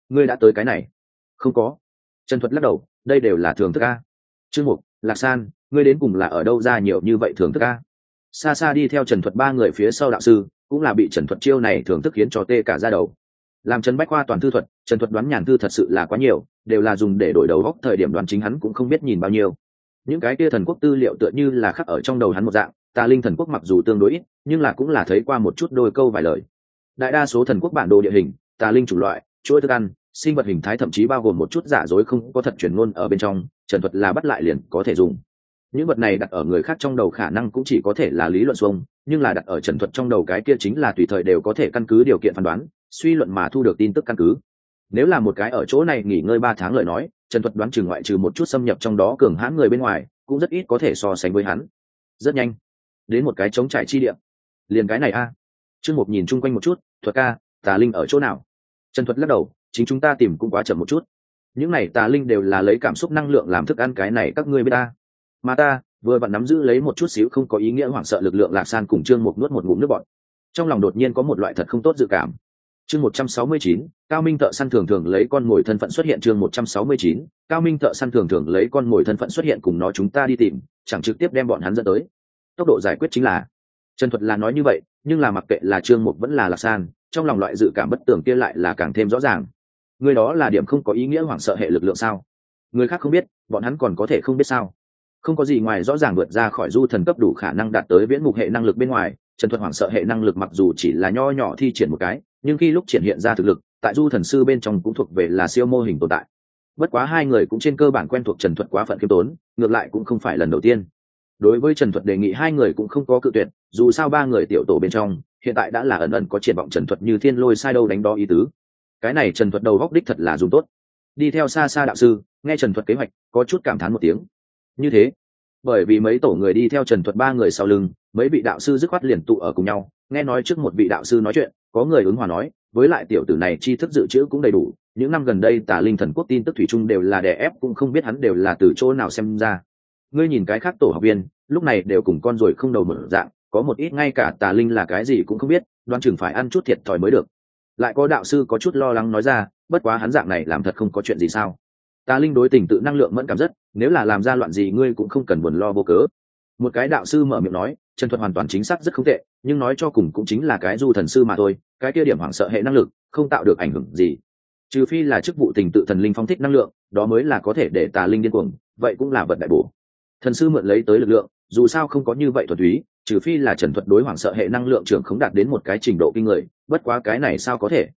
ngươi đã tới cái này? Không có. Trần Thuật lắc đầu, đây đều là thưởng thức a. Trương Mục, Lạc San, ngươi đến cùng là ở đâu ra nhiều như vậy thưởng thức a? Xa xa đi theo Trần Thuật ba người phía sau đạo sư cũng là bị Trần Thuật chiêu này thưởng thức khiến cho tê cả da đầu. Làm Trần Bách Khoa toàn thư thuật, Trần Thuật đoán nhàn thư thật sự là quá nhiều, đều là dùng để đổi đầu góc, thời điểm đoán chính hắn cũng không biết nhìn bao nhiêu. Những cái kia thần quốc tư liệu tựa như là khắc ở trong đầu hắn một dạng, tà linh thần quốc mặc dù tương đối ít, nhưng là cũng là thấy qua một chút đôi câu vài lời. Đại đa số thần quốc bản đồ địa hình, tà linh chủng loại, chuỗi thức ăn, sinh vật hình thái thậm chí bao gồm một chút giả dối không có thật truyền ngôn ở bên trong, Trần Thuật là bắt lại liền có thể dùng. Những vật này đặt ở người khác trong đầu khả năng cũng chỉ có thể là lý luận xuông, nhưng là đặt ở Trần Thuật trong đầu cái kia chính là tùy thời đều có thể căn cứ điều kiện phán đoán, suy luận mà thu được tin tức căn cứ. Nếu là một cái ở chỗ này nghỉ ngơi 3 tháng lời nói, Trần Thuật đoán chừng ngoại trừ một chút xâm nhập trong đó cường hãn người bên ngoài, cũng rất ít có thể so sánh với hắn. Rất nhanh, đến một cái trống trải chi địa. Liền cái này a. Trương Mục nhìn chung quanh một chút, Thuật ca, tà linh ở chỗ nào? Trần Thuật lắc đầu, chính chúng ta tìm cũng quá chậm một chút. Những này tà linh đều là lấy cảm xúc năng lượng làm thức ăn, cái này các ngươi biết ta. Mà ta vừa vặn nắm giữ lấy một chút xíu không có ý nghĩa hoảng sợ lực lượng. Lạc San cùng Trương Mục nuốt một ngụm nước bọt. Trong lòng đột nhiên có một loại thật không tốt dự cảm. Chương 169, Cao Minh thợ săn thường thường lấy con mồi thân phận xuất hiện. Chương 169, Cao Minh thợ săn thường thường lấy con mồi thân phận xuất hiện, cùng nó chúng ta đi tìm, chẳng trực tiếp đem bọn hắn dẫn tới. Tốc độ giải quyết chính là. Trần Thuật là nói như vậy, nhưng là mặc kệ là Trương Mục vẫn là Lạc San, trong lòng loại dự cảm bất tường kia lại là càng thêm rõ ràng. Người đó là điểm không có ý nghĩa hoảng sợ hệ lực lượng sao? Người khác không biết, bọn hắn còn có thể không biết sao? Không có gì ngoài rõ ràng vượt ra khỏi du thần cấp đủ khả năng đạt tới viễn mục hệ năng lực bên ngoài. Trần Thuật hoảng sợ hệ năng lực mặc dù chỉ là nho nhỏ thi triển một cái, nhưng khi lúc triển hiện ra thực lực, tại du thần sư bên trong cũng thuộc về là siêu mô hình tồn tại. Bất quá hai người cũng trên cơ bản quen thuộc Trần Thuật quá phận khiêm tốn, ngược lại cũng không phải lần đầu tiên. Đối với Trần Thuật đề nghị hai người cũng không có cự tuyệt, dù sao ba người tiểu tổ bên trong hiện tại đã là ẩn ẩn có triển vọng Trần Thuật như thiên lôi sai đâu đánh đó ý tứ. Cái này Trần Thuật đầu góc đích thật là dùng tốt. Đi theo xa xa đạo sư, nghe Trần Thuật kế hoạch, có chút cảm thán một tiếng. Như thế, bởi vì mấy tổ người đi theo Trần Thuật ba người sau lưng, mấy vị đạo sư dứt khoát liền tụ ở cùng nhau, nghe nói trước một vị đạo sư nói chuyện, có người ứng hòa nói, với lại tiểu tử này tri thức dự trữ cũng đầy đủ, những năm gần đây tà linh thần quốc tin tức thủy chung đều là đè ép, cũng không biết hắn đều là từ chỗ nào xem ra. Ngươi nhìn cái khác tổ học viên, lúc này đều cùng con ruồi không đầu mở dạng, có một ít ngay cả tà linh là cái gì cũng không biết, đoán chừng phải ăn chút thiệt thòi mới được. Lại có đạo sư có chút lo lắng nói ra, bất quá hắn dạng này làm thật không có chuyện gì sao? Tà linh đối tình tự năng lượng mẫn cảm rất, nếu là làm ra loạn gì ngươi cũng không cần buồn lo vô cớ. Một cái đạo sư mở miệng nói, Trần Thuật hoàn toàn chính xác rất không tệ, nhưng nói cho cùng cũng chính là cái du thần sư mà thôi, cái kia điểm hoảng sợ hệ năng lực không tạo được ảnh hưởng gì, trừ phi là chức vụ tình tự thần linh phong thích năng lượng, đó mới là có thể để tà linh điên cuồng, vậy cũng là vật đại bổ. Thần sư mượn lấy tới lực lượng dù sao không có như vậy thuần túy, trừ phi là Trần Thuật đối hoảng sợ hệ năng lượng trưởng không đạt đến một cái trình độ kinh người, bất quá cái này sao có thể.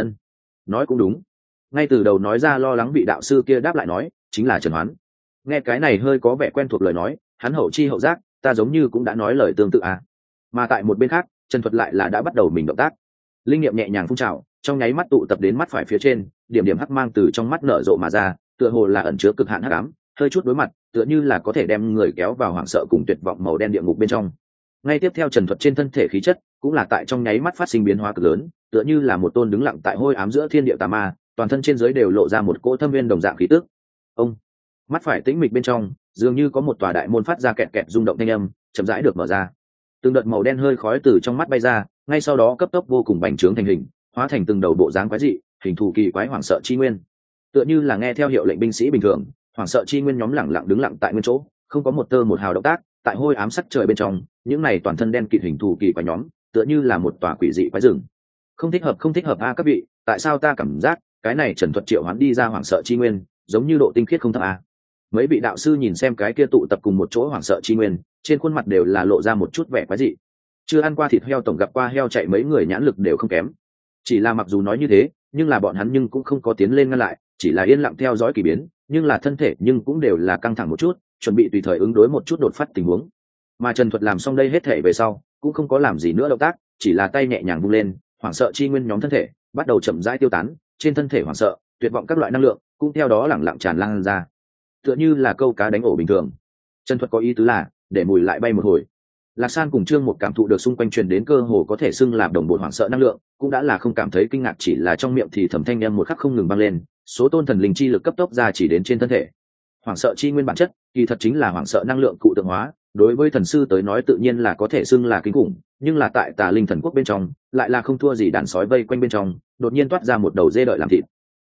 Nói cũng đúng. Ngay từ đầu nói ra lo lắng bị đạo sư kia đáp lại nói, chính là Trần Hoán. Nghe cái này hơi có vẻ quen thuộc lời nói, hắn hậu chi hậu giác, ta giống như cũng đã nói lời tương tự à. Mà tại một bên khác, Trần Thuật lại là đã bắt đầu mình động tác. Linh nghiệm nhẹ nhàng phun trào, trong nháy mắt tụ tập đến mắt phải phía trên, điểm điểm hắc mang từ trong mắt nở rộ mà ra, tựa hồ là ẩn chứa cực hạn hắc ám, hơi chút đối mặt, tựa như là có thể đem người kéo vào hoảng sợ cùng tuyệt vọng màu đen địa ngục bên trong. Ngay tiếp theo Trần Thuật trên thân thể khí chất cũng là tại trong nháy mắt phát sinh biến hóa cực lớn, tựa như là một tôn đứng lặng tại hôi ám giữa thiên địa tà ma, toàn thân trên dưới đều lộ ra một cỗ thâm viên đồng dạng khí tức. Ông mắt phải tĩnh mịch bên trong, dường như có một tòa đại môn phát ra kẹt kẹt rung động thanh âm, chậm rãi được mở ra. Từng đợt màu đen hơi khói từ trong mắt bay ra, ngay sau đó cấp tốc vô cùng bành trướng thành hình, hóa thành từng đầu bộ dáng quái dị, hình thù kỳ quái hoảng sợ chi nguyên. Tựa như là nghe theo hiệu lệnh binh sĩ bình thường, hoảng sợ chi nguyên nhóm lẳng lặng đứng lặng tại nguyên chỗ, không có một tơ một hào động tác, tại hôi ám sắc trời bên trong, những này toàn thân đen kịt hình thù kỳ quái nhóm, tựa như là một tòa quỷ dị quái rừng. Không thích hợp a các vị, tại sao ta cảm giác cái này Trần Thuật triệu hoán đi ra hoảng sợ chi nguyên, giống như độ tinh khiết không thấp a. Mấy vị đạo sư nhìn xem cái kia tụ tập cùng một chỗ hoảng sợ chi nguyên, trên khuôn mặt đều là lộ ra một chút vẻ quái dị. Chưa ăn qua thịt heo tổng gặp qua heo chạy, mấy người nhãn lực đều không kém. Chỉ là mặc dù nói như thế, nhưng là bọn hắn nhưng cũng không có tiến lên ngăn lại, chỉ là yên lặng theo dõi kỳ biến, nhưng là thân thể nhưng cũng đều là căng thẳng một chút, chuẩn bị tùy thời ứng đối một chút đột phát tình huống. Mà Trần Thuật làm xong đây hết thể về sau, cũng không có làm gì nữa động tác, chỉ là tay nhẹ nhàng vung lên, hoảng sợ chi nguyên nhóm thân thể bắt đầu chậm rãi tiêu tán, trên thân thể hoảng sợ, tuyệt vọng các loại năng lượng cũng theo đó lẳng lặng tràn lan ra, tựa như là câu cá đánh ổ bình thường. Trần Thuật có ý tứ là để mùi lại bay một hồi. Lạc San cùng Trương Mục cảm thụ được xung quanh truyền đến cơ hồ có thể xưng là đồng bộ hoảng sợ năng lượng, cũng đã là không cảm thấy kinh ngạc, chỉ là trong miệng thì thầm thanh âm một khắc không ngừng vang lên, số tôn thần linh chi lực cấp tốc ra chỉ đến trên thân thể. Hoảng sợ chi nguyên bản chất, kỳ thật chính là hoảng sợ năng lượng cụ tượng hóa, đối với thần sư tới nói tự nhiên là có thể xưng là kinh khủng, nhưng là tại tà linh thần quốc bên trong, lại là không thua gì đàn sói vây quanh bên trong, đột nhiên toát ra một đầu dê đợi làm thịt.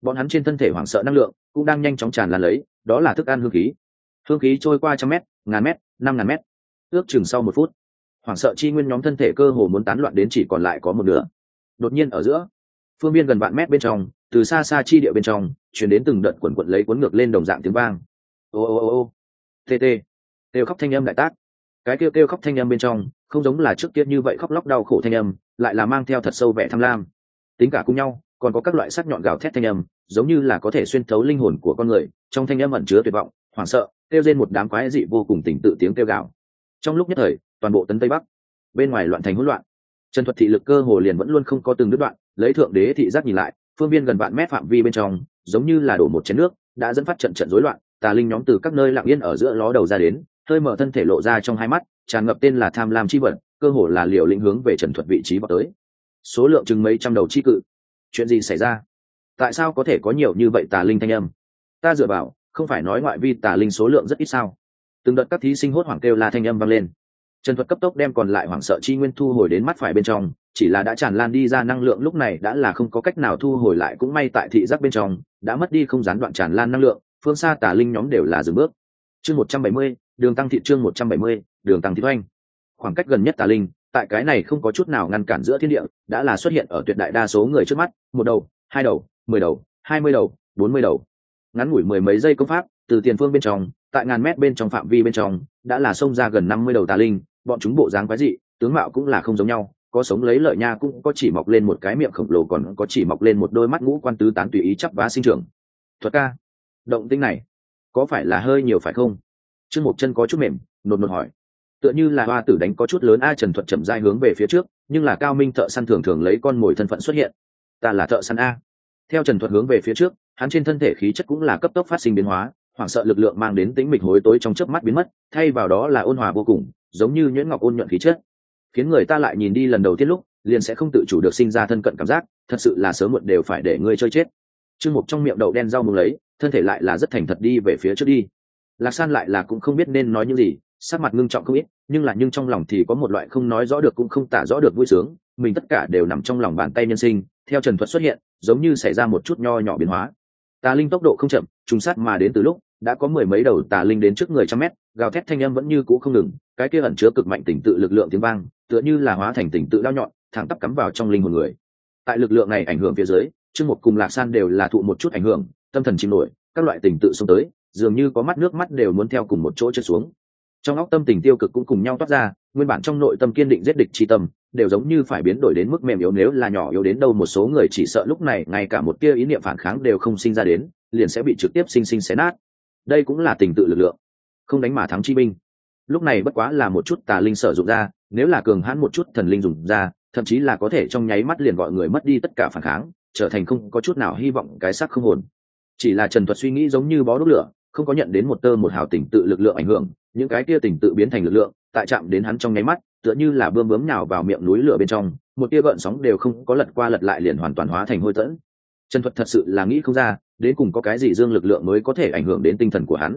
bọn hắn trên thân thể hoảng sợ năng lượng cũng đang nhanh chóng tràn lan lấy, đó là thức ăn hương khí trôi qua trăm mét, ngàn mét, 5.000 mét. Ước chừng sau 1 phút, hoảng sợ chi nguyên nhóm thân thể cơ hồ muốn tán loạn đến chỉ còn lại có một nửa. Đột nhiên ở giữa, phương viên gần vạn mét bên trong, từ xa xa chi địa bên trong chuyển đến từng đợt quần quận lấy cuốn ngược lên đồng dạng tiếng vang. Ô ô ô ô, tt, kêu khóc thanh âm đại tác. Cái kêu khóc thanh âm bên trong không giống là trước kia như vậy khóc lóc đau khổ thanh âm, lại là mang theo thật sâu vẻ tham lam. Tính cả cùng nhau còn có các loại sắc nhọn gào thét thanh âm, giống như là có thể xuyên thấu linh hồn của con người, trong thanh âm ẩn chứa tuyệt vọng, hoảng sợ, kêu lên một đám quái dị vô cùng tình tự tiếng kêu gào. Trong lúc nhất thời, toàn bộ tấn tây bắc bên ngoài loạn thành hỗn loạn. Trần Thuật thị lực cơ hồ liền vẫn luôn không có từng đứt đoạn, lấy thượng đế thị giác nhìn lại, phương viên gần vạn mét phạm vi bên trong giống như là đổ một chén nước, đã dẫn phát trận rối loạn. Tà linh nhóm từ các nơi lặng yên ở giữa ló đầu ra đến, hơi mở thân thể lộ ra trong hai mắt, tràn ngập tên là tham lam chi vật, cơ hồ là liều lĩnh hướng về Trần Thuật vị trí vào tới. Số lượng chừng mấy trăm đầu chi cự. Chuyện gì xảy ra? Tại sao có thể có nhiều như vậy tà linh thanh âm? Ta dựa vào, không phải nói ngoại vi tà linh số lượng rất ít sao? Từng đợt các thí sinh hốt hoảng kêu la thanh âm vang lên. Trần Thuật cấp tốc đem còn lại hoảng sợ chi nguyên thu hồi đến mắt phải bên trong, chỉ là đã tràn lan đi ra năng lượng lúc này đã là không có cách nào thu hồi lại, cũng may tại thị giác bên trong đã mất đi không gián đoạn tràn lan năng lượng, phương xa tà linh nhóm đều là dừng bước. Chương 170, đường tăng thị, chương 170, đường tăng thị oanh. Khoảng cách gần nhất tà linh, tại cái này không có chút nào ngăn cản giữa thiên địa, đã là xuất hiện ở tuyệt đại đa số người trước mắt, một đầu, hai đầu, 10 đầu, 20 đầu, 40 đầu. Ngắn ngủi mười mấy giây công pháp, từ tiền phương bên trong, tại ngàn mét bên trong phạm vi bên trong, đã là xông ra gần 50 đầu tà linh, bọn chúng bộ dáng quái dị, tướng mạo cũng là không giống nhau, có sống lấy lợi nha, cũng có chỉ mọc lên một cái miệng khổng lồ, còn có chỉ mọc lên một đôi mắt ngũ quan tứ tán tùy ý chắp vá sinh trưởng. Thuật ca, động tĩnh này có phải là hơi nhiều phải không? Trương Mục Chân có chút mềm, nột hỏi. Tựa như là hoa tử đánh có chút lớn. A Trần Thuật chậm rãi hướng về phía trước, nhưng là cao minh thợ săn thường thường lấy con mồi thân phận xuất hiện. Ta là thợ săn a. Theo Trần Thuật hướng về phía trước, hắn trên thân thể khí chất cũng là cấp tốc phát sinh biến hóa, hoảng sợ lực lượng mang đến tĩnh mịch hối tối trong chớp mắt biến mất, thay vào đó là ôn hòa vô cùng, giống như nhuyễn ngọc ôn nhuận khí chất, khiến người ta lại nhìn đi lần đầu tiên lúc liền sẽ không tự chủ được sinh ra thân cận cảm giác, thật sự là sớm muộn đều phải để ngươi chơi chết. Trương Mục trong miệng đậu đen rau muống lấy, thân thể lại là rất thành thật đi về phía trước đi. Lạc San lại là cũng không biết nên nói những gì, sắc mặt ngưng trọng không ít, nhưng trong lòng thì có một loại không nói rõ được cũng không tả rõ được vui sướng, mình tất cả đều nằm trong lòng bàn tay nhân sinh. Theo Trần Thuật xuất hiện, giống như xảy ra một chút nho nhỏ biến hóa. Tà linh tốc độ không chậm, trùng sát mà đến từ lúc đã có mười mấy đầu tà linh đến trước người trăm mét, gào thét thanh âm vẫn như cũ không ngừng, cái kia ẩn chứa cực mạnh tình tự lực lượng tiếng vang, tựa như là hóa thành tình tự đao nhọn, thẳng tắp cắm vào trong linh hồn người. Tại lực lượng này ảnh hưởng phía dưới, Trương Mục cùng Lạc San đều là thụ một chút ảnh hưởng, tâm thần chìm nổi, các loại tình tự xông tới, dường như có mắt nước mắt đều muốn theo cùng một chỗ trượt xuống. Trong óc tâm tình tiêu cực cũng cùng nhau toát ra, nguyên bản trong nội tâm kiên định giết địch chi tâm, đều giống như phải biến đổi đến mức mềm yếu, nếu là nhỏ yếu đến đâu một số người chỉ sợ lúc này ngay cả một tia ý niệm phản kháng đều không sinh ra đến, liền sẽ bị trực tiếp sinh xé nát. Đây cũng là tình tự lực lượng, không đánh mà thắng chi binh. Lúc này bất quá là một chút tà linh sử dụng ra, nếu là cường hãn một chút thần linh dùng ra, thậm chí là có thể trong nháy mắt liền gọi người mất đi tất cả phản kháng, trở thành không có chút nào hy vọng cái xác không hồn. Chỉ là Trần Thuật suy nghĩ giống như bó đuốc lửa, không có nhận đến một tơ một hào tình tự lực lượng ảnh hưởng, những cái kia tình tự biến thành lực lượng, tại chạm đến hắn trong nháy mắt, tựa như là bươm bướm nhào vào miệng núi lửa bên trong, một tia gợn sóng đều không có, lật qua lật lại liền hoàn toàn hóa thành hôi tẫn. Trần Thuật thật sự là nghĩ không ra, đến cùng có cái gì dương lực lượng mới có thể ảnh hưởng đến tinh thần của hắn.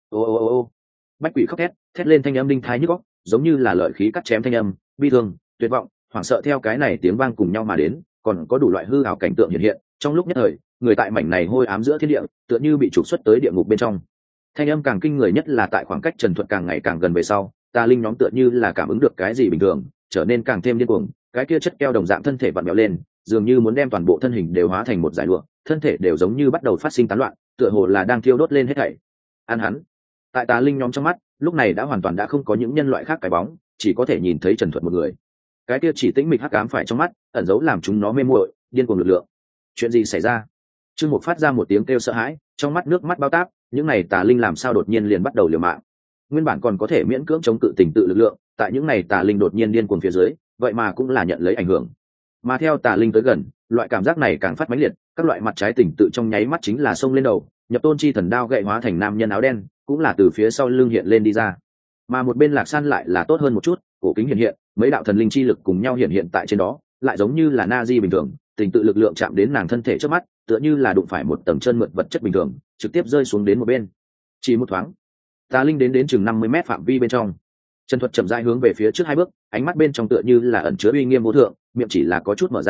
Ô, bách quỷ khóc thét lên thanh âm đinh thái nhức óc, giống như là lợi khí cắt chém thanh âm, bi thương, tuyệt vọng, hoảng sợ theo cái này tiếng vang cùng nhau mà đến, còn có đủ loại hư ảo cảnh tượng hiện hiện. Trong lúc nhất thời, người tại mảnh này hôi ám giữa thiên địa, tựa như bị trục xuất tới địa ngục bên trong. Thanh âm càng kinh người nhất là tại khoảng cách Trần Thuật càng ngày càng gần về sau, tà linh nhóm tựa như là cảm ứng được cái gì bình thường, trở nên càng thêm điên cuồng, cái kia chất keo đồng dạng thân thể vặn vẹo lên, dường như muốn đem toàn bộ thân hình đều hóa thành một dải lụa, thân thể đều giống như bắt đầu phát sinh tán loạn, tựa hồ là đang thiêu đốt lên hết thảy. Ăn hắn. Tại tà linh nhóm trong mắt, lúc này đã hoàn toàn đã không có những nhân loại khác cái bóng, chỉ có thể nhìn thấy Trần Thuật một người. Cái kia chỉ tĩnh mịch hắc ám phải trong mắt, ẩn giấu làm chúng nó mê muội, điên cuồng lực lượng. Chuyện gì xảy ra? Trương Mục phát ra một tiếng kêu sợ hãi, trong mắt nước mắt bao táp, những này tà linh làm sao đột nhiên liền bắt đầu liều mạng. Nguyên bản còn có thể miễn cưỡng chống cự tình tự lực lượng, tại những này tà linh đột nhiên điên cuồng phía dưới, vậy mà cũng là nhận lấy ảnh hưởng. Mà theo tà linh tới gần, loại cảm giác này càng phát mãnh liệt, các loại mặt trái tình tự trong nháy mắt chính là xông lên đầu, nhập tôn chi thần đao gậy hóa thành nam nhân áo đen, cũng là từ phía sau lưng hiện lên đi ra. Mà một bên Lạc San lại là tốt hơn một chút, cổ kính hiện, mấy đạo thần linh chi lực cùng nhau hiện tại trên đó, lại giống như là na di bình thường, tình tự lực lượng chạm đến nàng thân thể trước mắt, tựa như là đụng phải một tầng chân mượt vật chất bình thường, trực tiếp rơi xuống đến một bên. Chỉ một thoáng, tà linh đến chừng 50 mét phạm vi bên trong. Trần Thuật chậm rãi hướng về phía trước 2 bước, ánh mắt bên trong tựa như là ẩn chứa uy nghiêm vô thượng, miệng chỉ là có chút mở ra,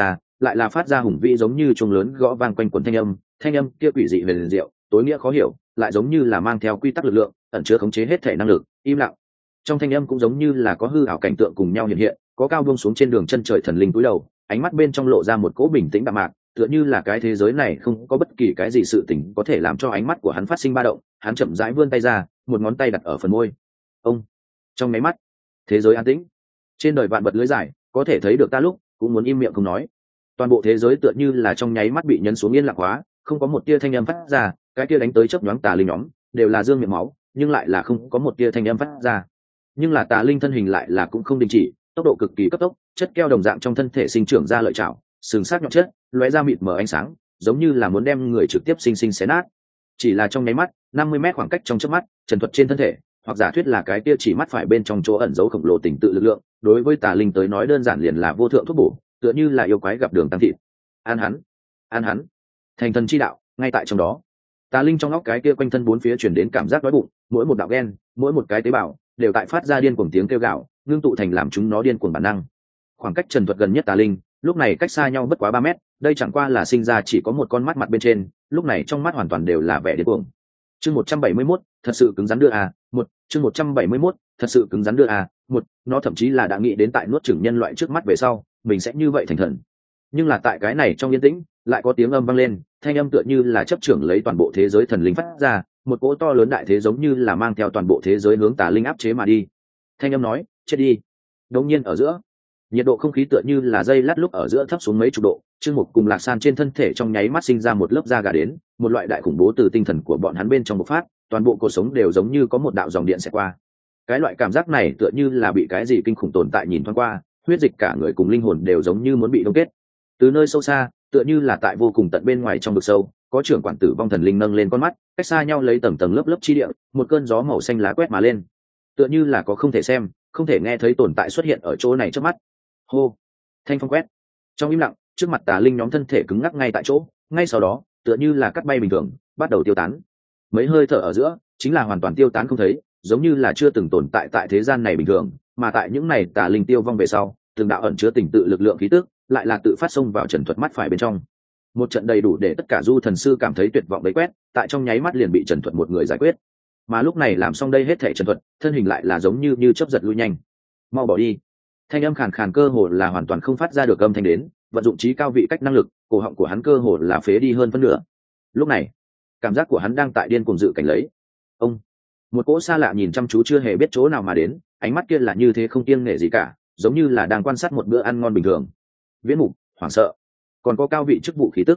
lại là phát ra hùng vĩ giống như chuông lớn gõ vang quanh quần thanh âm kia quỷ dị về liền diệu tối nghĩa khó hiểu, lại giống như là mang theo quy tắc lực lượng ẩn chứa khống chế hết thể năng lực im lặng. Trong thanh âm cũng giống như là có hư ảo cảnh tượng cùng nhau hiện hiện, có cao buông xuống trên đường chân trời thần linh cúi đầu, ánh mắt bên trong lộ ra một cỗ bình tĩnh đạm mạc, tựa như là cái thế giới này không có bất kỳ cái gì sự tình có thể làm cho ánh mắt của hắn phát sinh ba động. Hắn chậm rãi vươn tay ra, một ngón tay đặt ở phần môi. Ông. Trong máy mắt, thế giới an tĩnh. Trên đời vạn vật lưới dài, có thể thấy được ta lúc cũng muốn im miệng không nói. Toàn bộ thế giới tựa như là trong nháy mắt bị nhấn xuống yên lặng hóa, không có một tia thanh âm phát ra, cái kia đánh tới chớp nhoáng tà linh nhóm, đều là dương miệng máu, nhưng lại là không có một tia thanh âm phát ra. Nhưng là tà linh thân hình lại là cũng không đình chỉ, tốc độ cực kỳ cấp tốc, chất keo đồng dạng trong thân thể sinh trưởng ra lợi chảo, sừng sắc nhọn chất, lóe ra mịt mờ ánh sáng, giống như là muốn đem người trực tiếp sinh sinh xé nát. Chỉ là trong nháy mắt, 50 mét khoảng cách trong chớp mắt, Trần Thuật trên thân thể, hoặc giả thuyết là cái kia chỉ mắt phải bên trong chỗ ẩn giấu khổng lồ tình tự lực lượng, đối với tà linh tới nói đơn giản liền là vô thượng thuốc bổ, tựa như là yêu quái gặp đường tăng thịt. An hắn, thành thần chi đạo, ngay tại trong đó. Tà linh trong óc cái kia quanh thân bốn phía truyền đến cảm giác đói bụng, mỗi một đạo gen, mỗi một cái tế bào đều tại phát ra điên cuồng tiếng kêu gào, ngưng tụ thành làm chúng nó điên cuồng bản năng. Khoảng cách Trần Thuật gần nhất tà linh, lúc này cách xa nhau bất quá 3 mét, đây chẳng qua là sinh ra chỉ có một con mắt mặt bên trên, lúc này trong mắt hoàn toàn đều là vẻ điên cuồng. Chương 171, thật sự cứng rắn đưa à, chương 171, thật sự cứng rắn đưa à, nó thậm chí là đã nghĩ đến tại nuốt chửng nhân loại trước mắt về sau, mình sẽ như vậy thành thần. Nhưng là tại cái này trong yên tĩnh, lại có tiếng âm vang lên, thanh âm tựa như là chấp trưởng lấy toàn bộ thế giới thần linh phát ra, một cỗ to lớn đại thế giống như là mang theo toàn bộ thế giới hướng tà linh áp chế mà đi. Thanh âm nói, chết đi. Đột nhiên ở giữa, nhiệt độ không khí tựa như là dây lát lúc ở giữa thấp xuống mấy chục độ, Trương Mục cùng Lạc San trên thân thể trong nháy mắt sinh ra một lớp da gà đến, một loại đại khủng bố từ tinh thần của bọn hắn bên trong bộc phát, toàn bộ cuộc sống đều giống như có một đạo dòng điện sẽ qua. Cái loại cảm giác này tựa như là bị cái gì kinh khủng tồn tại nhìn thoáng qua, huyết dịch cả người cùng linh hồn đều giống như muốn bị đông kết. Từ nơi sâu xa, tựa như là tại vô cùng tận bên ngoài trong vực sâu, có trưởng quản tử vong thần linh nâng lên con mắt, cách xa nhau lấy tầng tầng lớp lớp chi địa, một cơn gió màu xanh lá quét mà lên. Tựa như là có không thể xem, không thể nghe thấy tồn tại xuất hiện ở chỗ này trước mắt. Hô, thanh phong quét. Trong im lặng, trước mặt tà linh nhóm thân thể cứng ngắc ngay tại chỗ, ngay sau đó, tựa như là cắt bay bình thường, bắt đầu tiêu tán. Mấy hơi thở ở giữa, chính là hoàn toàn tiêu tán không thấy, giống như là chưa từng tồn tại tại thế gian này bình thường, mà tại những này tà linh tiêu vong về sau, từng đạo ẩn chứa tình tự lực lượng khí tức, lại là tự phát xông vào Trần Thuật mắt phải bên trong. Một trận đầy đủ để tất cả du thần sư cảm thấy tuyệt vọng bấy quét, tại trong nháy mắt liền bị Trần Thuật một người giải quyết. Mà lúc này làm xong đây hết thảy Trần Thuật, thân hình lại là giống như chớp giật lui nhanh. Mau bỏ đi. Thanh âm khàn khàn cơ hồ là hoàn toàn không phát ra được âm thanh đến, vận dụng trí cao vị cách năng lực, cổ họng của hắn cơ hồ là phế đi hơn phân nửa. Lúc này, cảm giác của hắn đang tại điên cuồng dự cảnh lấy. Ông, một cỗ xa lạ nhìn chăm chú chưa hề biết chỗ nào mà đến, ánh mắt kia là như thế không kiêng nể gì cả, giống như là đang quan sát một bữa ăn ngon bình thường. Viễn mục, hoảng sợ, còn có cao vị chức vụ khí tức.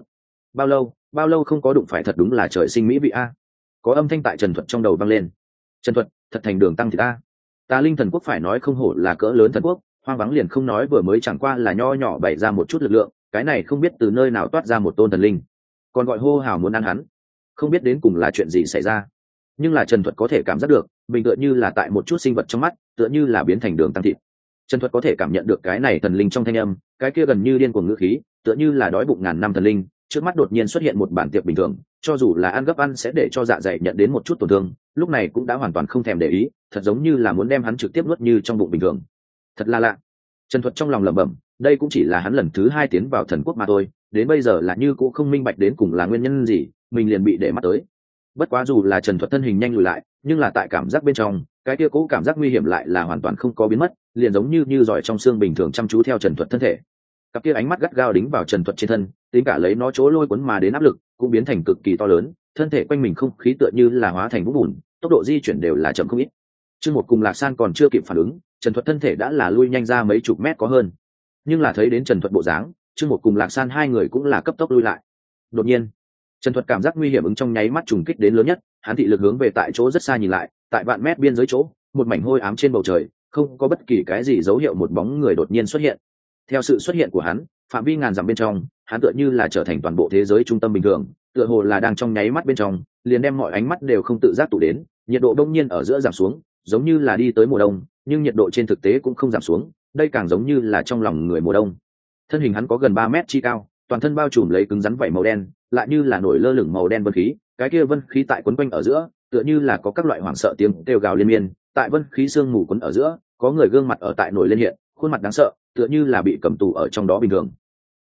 Bao lâu không có đụng phải, thật đúng là trời sinh mỹ vị a. Có âm thanh tại Trần Thuật trong đầu vang lên. Trần Thuật, thật thành đường tăng thịt a. Tà linh thần quốc phải nói không hổ là cỡ lớn thần quốc, hoang vắng liền không nói, vừa mới chẳng qua là nho nhỏ bày ra một chút lực lượng, cái này không biết từ nơi nào toát ra một tôn thần linh, còn gọi hô hào muốn ăn hắn, không biết đến cùng là chuyện gì xảy ra. Nhưng là Trần Thuật có thể cảm giác được, mình tựa như là tại một chút sinh vật trong mắt, tựa như là biến thành đường tăng thịt. Trần Thuật có thể cảm nhận được cái này thần linh trong thanh âm, cái kia gần như điên cuồng ngữ khí, tựa như là đói bụng ngàn năm thần linh, trước mắt đột nhiên xuất hiện một bản tiệc bình thường, cho dù là ăn gấp ăn sẽ để cho dạ dày nhận đến một chút tổn thương, lúc này cũng đã hoàn toàn không thèm để ý, thật giống như là muốn đem hắn trực tiếp nuốt như trong bụng bình thường. Thật là lạ. Trần Thuật trong lòng lẩm bẩm, đây cũng chỉ là hắn lần thứ 2 tiến vào thần quốc mà thôi, đến bây giờ là như cũng không minh bạch đến cùng là nguyên nhân gì, mình liền bị để mắt tới. Bất quá dù là Trần Thuật thân hình nhanh lùi lại, nhưng là tại cảm giác bên trong, cái kia cố cảm giác nguy hiểm lại là hoàn toàn không có biến mất, liền giống như giỏi trong xương bình thường chăm chú theo Trần Thuật thân thể. Cặp kia ánh mắt gắt gao đính vào Trần Thuật trên thân, tính cả lấy nó chỗ lôi cuốn mà đến áp lực cũng biến thành cực kỳ to lớn, thân thể quanh mình không khí tựa như là hóa thành vũng bùn, tốc độ di chuyển đều là chậm không ít. Chương Một cùng Lạc San còn chưa kịp phản ứng, Trần Thuật thân thể đã là lui nhanh ra mấy chục mét có hơn. Nhưng là thấy đến Trần Thuật bộ dáng, Chương Một cùng Lạc San hai người cũng là cấp tốc lui lại. Đột nhiên, Trần Thuật cảm giác nguy hiểm ứng trong nháy mắt trùng kích đến lớn nhất, hắn thị lực hướng về tại chỗ rất xa nhìn lại, tại vạn mét biên giới chỗ, một mảnh hôi ám trên bầu trời, không có bất kỳ cái gì dấu hiệu một bóng người đột nhiên xuất hiện. Theo sự xuất hiện của hắn, phạm vi ngàn dặm bên trong, hắn tựa như là trở thành toàn bộ thế giới trung tâm bình thường, tựa hồ là đang trong nháy mắt bên trong, liền đem mọi ánh mắt đều không tự giác tụ đến, nhiệt độ đông nhiên ở giữa giảm xuống, giống như là đi tới mùa đông, nhưng nhiệt độ trên thực tế cũng không giảm xuống, đây càng giống như là trong lòng người mùa đông. Thân hình hắn có gần 3 mét chi cao, toàn thân bao trùm lấy cứng rắn vảy màu đen, lại như là nổi lơ lửng màu đen vân khí, cái kia vân khí tại quấn quanh ở giữa, tựa như là có các loại hoảng sợ tiếng kêu gào liên miên, tại vân khí sương mù quấn ở giữa, có người gương mặt ở tại nổi lên hiện, khuôn mặt đáng sợ, tựa như là bị cầm tù ở trong đó bình thường.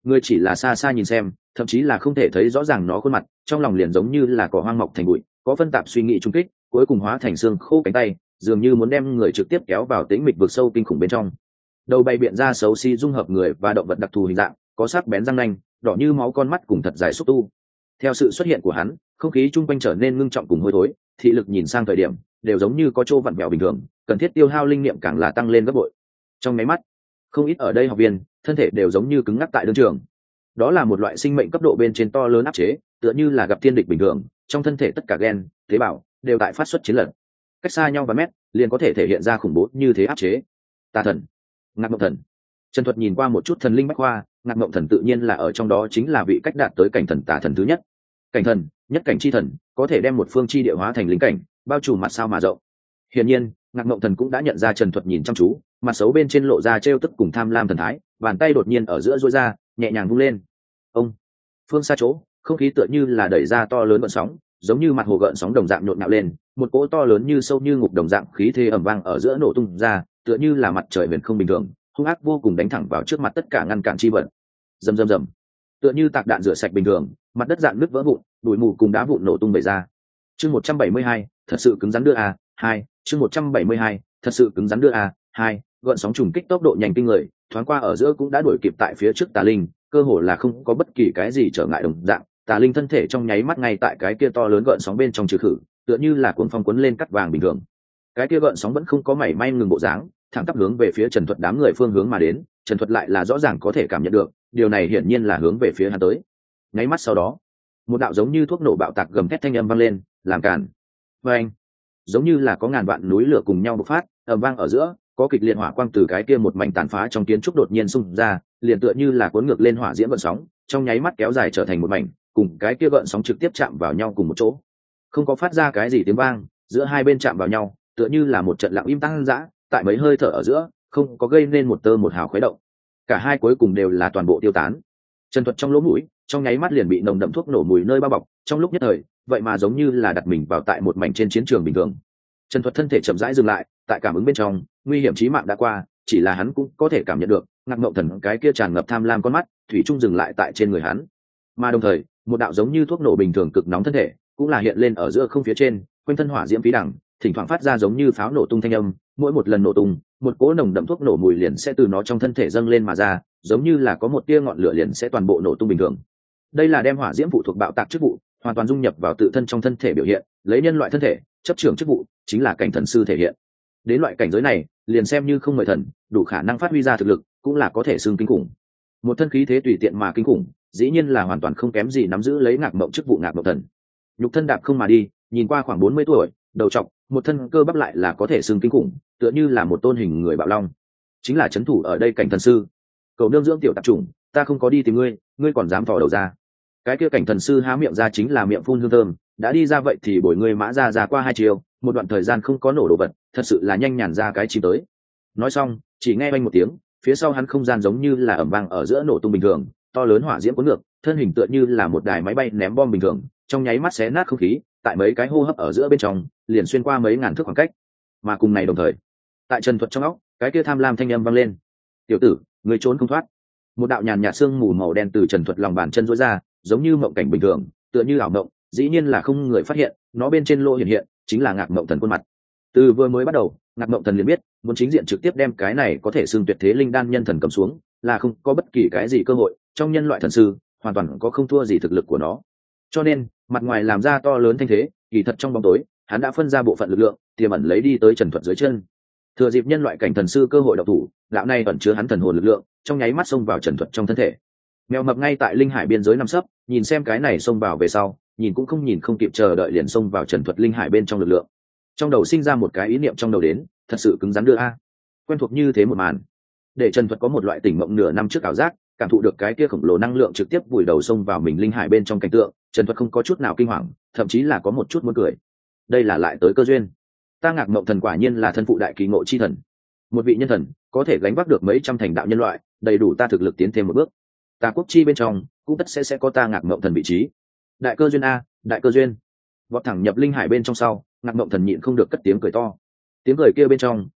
người chỉ là xa xa nhìn xem, thậm chí là không thể thấy rõ ràng nó khuôn mặt, trong lòng liền giống như là cỏ hoang mọc thành bụi, có phân tạp suy nghĩ trung kích, cuối cùng hóa thành xương khô cánh tay, dường như muốn đem người trực tiếp kéo vào tĩnh mịch vực sâu kinh khủng bên trong. Đầu bay biện ra xấu xí dung hợp người và động vật đặc thù hình dạng, có sắc bén răng nanh, đỏ như máu con mắt cùng thật dài xúc tu. Theo sự xuất hiện của hắn, không khí chung quanh trở nên ngưng trọng cùng hôi thối, thị lực nhìn sang thời điểm đều giống như có chỗ vặn vẹo bình thường, cần thiết tiêu hao linh niệm càng là tăng lên gấp bội. Trong máy mắt, không ít ở đây học viên thân thể đều giống như cứng ngắc tại đương trường. Đó là một loại sinh mệnh cấp độ bên trên to lớn áp chế, tựa như là gặp thiên địch bình thường, trong thân thể tất cả gen, tế bào đều tại phát xuất chiến lần. Cách xa nhau vài mét, liền có thể thể hiện ra khủng bố như thế áp chế. Tà thần, Ngạc Mộng Thần. Trần Thuật nhìn qua một chút thần linh bách khoa, Ngạc Mộng Thần tự nhiên là ở trong đó chính là vị cách đạt tới cảnh thần tà thần thứ nhất. Cảnh thần, nhất cảnh chi thần, có thể đem một phương chi địa hóa thành linh cảnh, bao trùm mặt sao mà rộng. Hiển nhiên, Ngạc Mộng Thần cũng đã nhận ra Trần Thuật nhìn chăm chú, mặt xấu bên trên lộ ra trêu tức cùng tham lam thần thái, bàn tay đột nhiên ở giữa duỗi ra, nhẹ nhàng vung lên. Ông, phương xa chỗ, không khí tựa như là đẩy ra to lớn gợn sóng, giống như mặt hồ gợn sóng đồng dạng nhộn nhạo lên, một cỗ to lớn như sâu như ngục đồng dạng khí thế ầm vang ở giữa nổ tung ra, tựa như là mặt trời huyền không bình thường, hung ác vô cùng đánh thẳng vào trước mặt tất cả ngăn cản chi vật. Rầm rầm rầm, tựa như tạc đạn rửa sạch bình thường, mặt đất dạn nứt vỡ vụn, bụi mù cùng đá vụn nổ tung bể ra. Chương 172, thật sự cứng rắn đưa a, 2, chương 172, thật sự cứng rắn đưa a, 2, gợn sóng trùng kích tốc độ nhanh kinh người, thoáng qua ở giữa cũng đã đuổi kịp tại phía trước Tà Linh, cơ hồ là không có bất kỳ cái gì trở ngại đồng dạng. Tà Linh thân thể trong nháy mắt ngay tại cái kia to lớn gợn sóng bên trong trừ khử, tựa như là cuồng phong cuốn lên cắt vàng bình thường. Cái kia gợn sóng vẫn không có mảy may ngừng bộ dáng, thẳng tắp hướng về phía Trần Thuật đám người phương hướng mà đến. Trần Thuật lại là rõ ràng có thể cảm nhận được, điều này hiển nhiên là hướng về phía hắn tới. Nháy mắt sau đó, một đạo giống như thuốc nổ bạo tạc gầm thét thanh âm vang lên, làm cản. Và anh, giống như là có ngàn vạn núi lửa cùng nhau bộc phát, ầm vang ở giữa, có kịch liệt hỏa quang từ cái kia một mảnh tàn phá trong kiến trúc đột nhiên xung ra, liền tựa như là cuốn ngược lên hỏa diễm gợn sóng, trong nháy mắt kéo dài trở thành một mảnh, cùng cái kia gợn sóng trực tiếp chạm vào nhau cùng một chỗ. Không có phát ra cái gì tiếng vang, giữa hai bên chạm vào nhau, tựa như là một trận lặng im tăng dã, tại mấy hơi thở ở giữa, không có gây nên một tơ một hào khuấy động. Cả hai cuối cùng đều là toàn bộ tiêu tán. Trần Thuật trong lỗ mũi, trong nháy mắt liền bị nồng đậm thuốc nổ mùi nơi bao bọc, trong lúc nhất thời, vậy mà giống như là đặt mình vào tại một mảnh trên chiến trường bình thường. Trần Thuật thân thể chậm rãi dừng lại, tại cảm ứng bên trong, nguy hiểm chí mạng đã qua, chỉ là hắn cũng có thể cảm nhận được, Ngạc Mộng Thần cái kia tràn ngập tham lam con mắt, thủy chung dừng lại tại trên người hắn. Mà đồng thời, một đạo giống như thuốc nổ bình thường cực nóng thân thể, cũng là hiện lên ở giữa không phía trên, quanh thân hỏa diễm phí đằng, thỉnh thoảng phát ra giống như pháo nổ tung thanh âm, mỗi một lần nổ tung, một cỗ nồng đậm thuốc nổ mùi liền sẽ từ nó trong thân thể dâng lên mà ra, giống như là có một tia ngọn lửa liền sẽ toàn bộ nổ tung bình thường. Đây là đem hỏa diễm phụ thuộc bạo tạc chức vụ, hoàn toàn dung nhập vào tự thân trong thân thể biểu hiện, lấy nhân loại thân thể chấp trưởng chức vụ, chính là cảnh thần sư thể hiện. Đến loại cảnh giới này, liền xem như không mời thần, đủ khả năng phát huy ra thực lực, cũng là có thể xưng kinh khủng. Một thân khí thế tùy tiện mà kinh khủng, dĩ nhiên là hoàn toàn không kém gì nắm giữ lấy Ngạc Mộng chức vụ Ngạc Mộng Thần. Nhục thân đạp không mà đi, nhìn qua khoảng 40 tuổi, đầu trọc, một thân cơ bắp lại là có thể xưng kinh khủng, tựa như là một tôn hình người bạo long. Chính là trấn thủ ở đây cảnh thần sư. Cầu nương dưỡng tiểu tạp chủng, ta không có đi tìm ngươi, ngươi còn dám thò đầu ra. Cái kia cảnh thần sư há miệng ra chính là miệng phun hương thơm, đã đi ra vậy thì bồi ngươi mã ra qua 2 chiều, một đoạn thời gian không có nổ đồ vật, thật sự là nhanh nhàn ra cái chim tới. Nói xong, chỉ nghe oanh một tiếng, phía sau hắn không gian giống như là ầm vang ở giữa nổ tung bình thường, to lớn hỏa diễm cuốn ngược, thân hình tựa như là một đài máy bay ném bom bình thường, trong nháy mắt xé nát không khí, tại mấy cái hô hấp ở giữa bên trong, liền xuyên qua mấy ngàn thước khoảng cách. Mà cùng này đồng thời, tại Trần Thuật trong óc, cái kia tham lam thanh âm vang lên. "Tiểu tử, ngươi trốn không thoát." Một đạo nhàn nhạt sương mù màu đen từ Trần Thuật lòng bàn chân rũa ra, giống như mộng cảnh bình thường, tựa như ảo mộng, dĩ nhiên là không người phát hiện, nó bên trên lỗ hiện chính là Ngạc Mộng Thần khuôn mặt. Từ vừa mới bắt đầu, Ngạc Mộng Thần liền biết, muốn chính diện trực tiếp đem cái này có thể xưng tuyệt thế linh đan nhân thần cầm xuống, là không có bất kỳ cái gì cơ hội, trong nhân loại thần sư, hoàn toàn có không thua gì thực lực của nó. Cho nên, mặt ngoài làm ra to lớn thanh thế, kỳ thật trong bóng tối, hắn đã phân ra bộ phận lực lượng, tiềm ẩn lấy đi tới Trần Thuật dưới chân. Thừa dịp nhân loại cảnh thần sư cơ hội động thủ, lão này ẩn chứa hắn thần hồn lực lượng, trong nháy mắt xông vào Trần Thuật trong thân thể. Mèo mập ngay tại linh hải biên giới nằm sấp, nhìn xem cái này xông vào về sau, nhìn không kịp chờ đợi liền xông vào Trần Thuật linh hải bên trong lực lượng. Trong đầu sinh ra một cái ý niệm trong đầu đến, thật sự cứng rắn đưa a. Quen thuộc như thế một màn, để Trần Thuật có một loại tỉnh mộng nửa năm trước ảo giác, cảm thụ được cái kia khổng lồ năng lượng trực tiếp vùi đầu xông vào mình linh hải bên trong cảnh tượng, Trần Thuật không có chút nào kinh hoàng, thậm chí là có một chút muốn cười. Đây là lại tới cơ duyên. Ta Ngạc Mộng Thần quả nhiên là thân phụ đại kỳ ngộ chi thần, một vị nhân thần, có thể gánh vác được mấy trăm thành đạo nhân loại, đầy đủ ta thực lực tiến thêm một bước. Ta quốc chi bên trong cũng tất sẽ có ta Ngạc Mộng Thần vị trí. Đại cơ duyên a, đại cơ duyên. Vọt thẳng nhập linh hải bên trong sau, Ngạc Mộng Thần nhịn không được cất tiếng cười to. Tiếng cười kia bên trong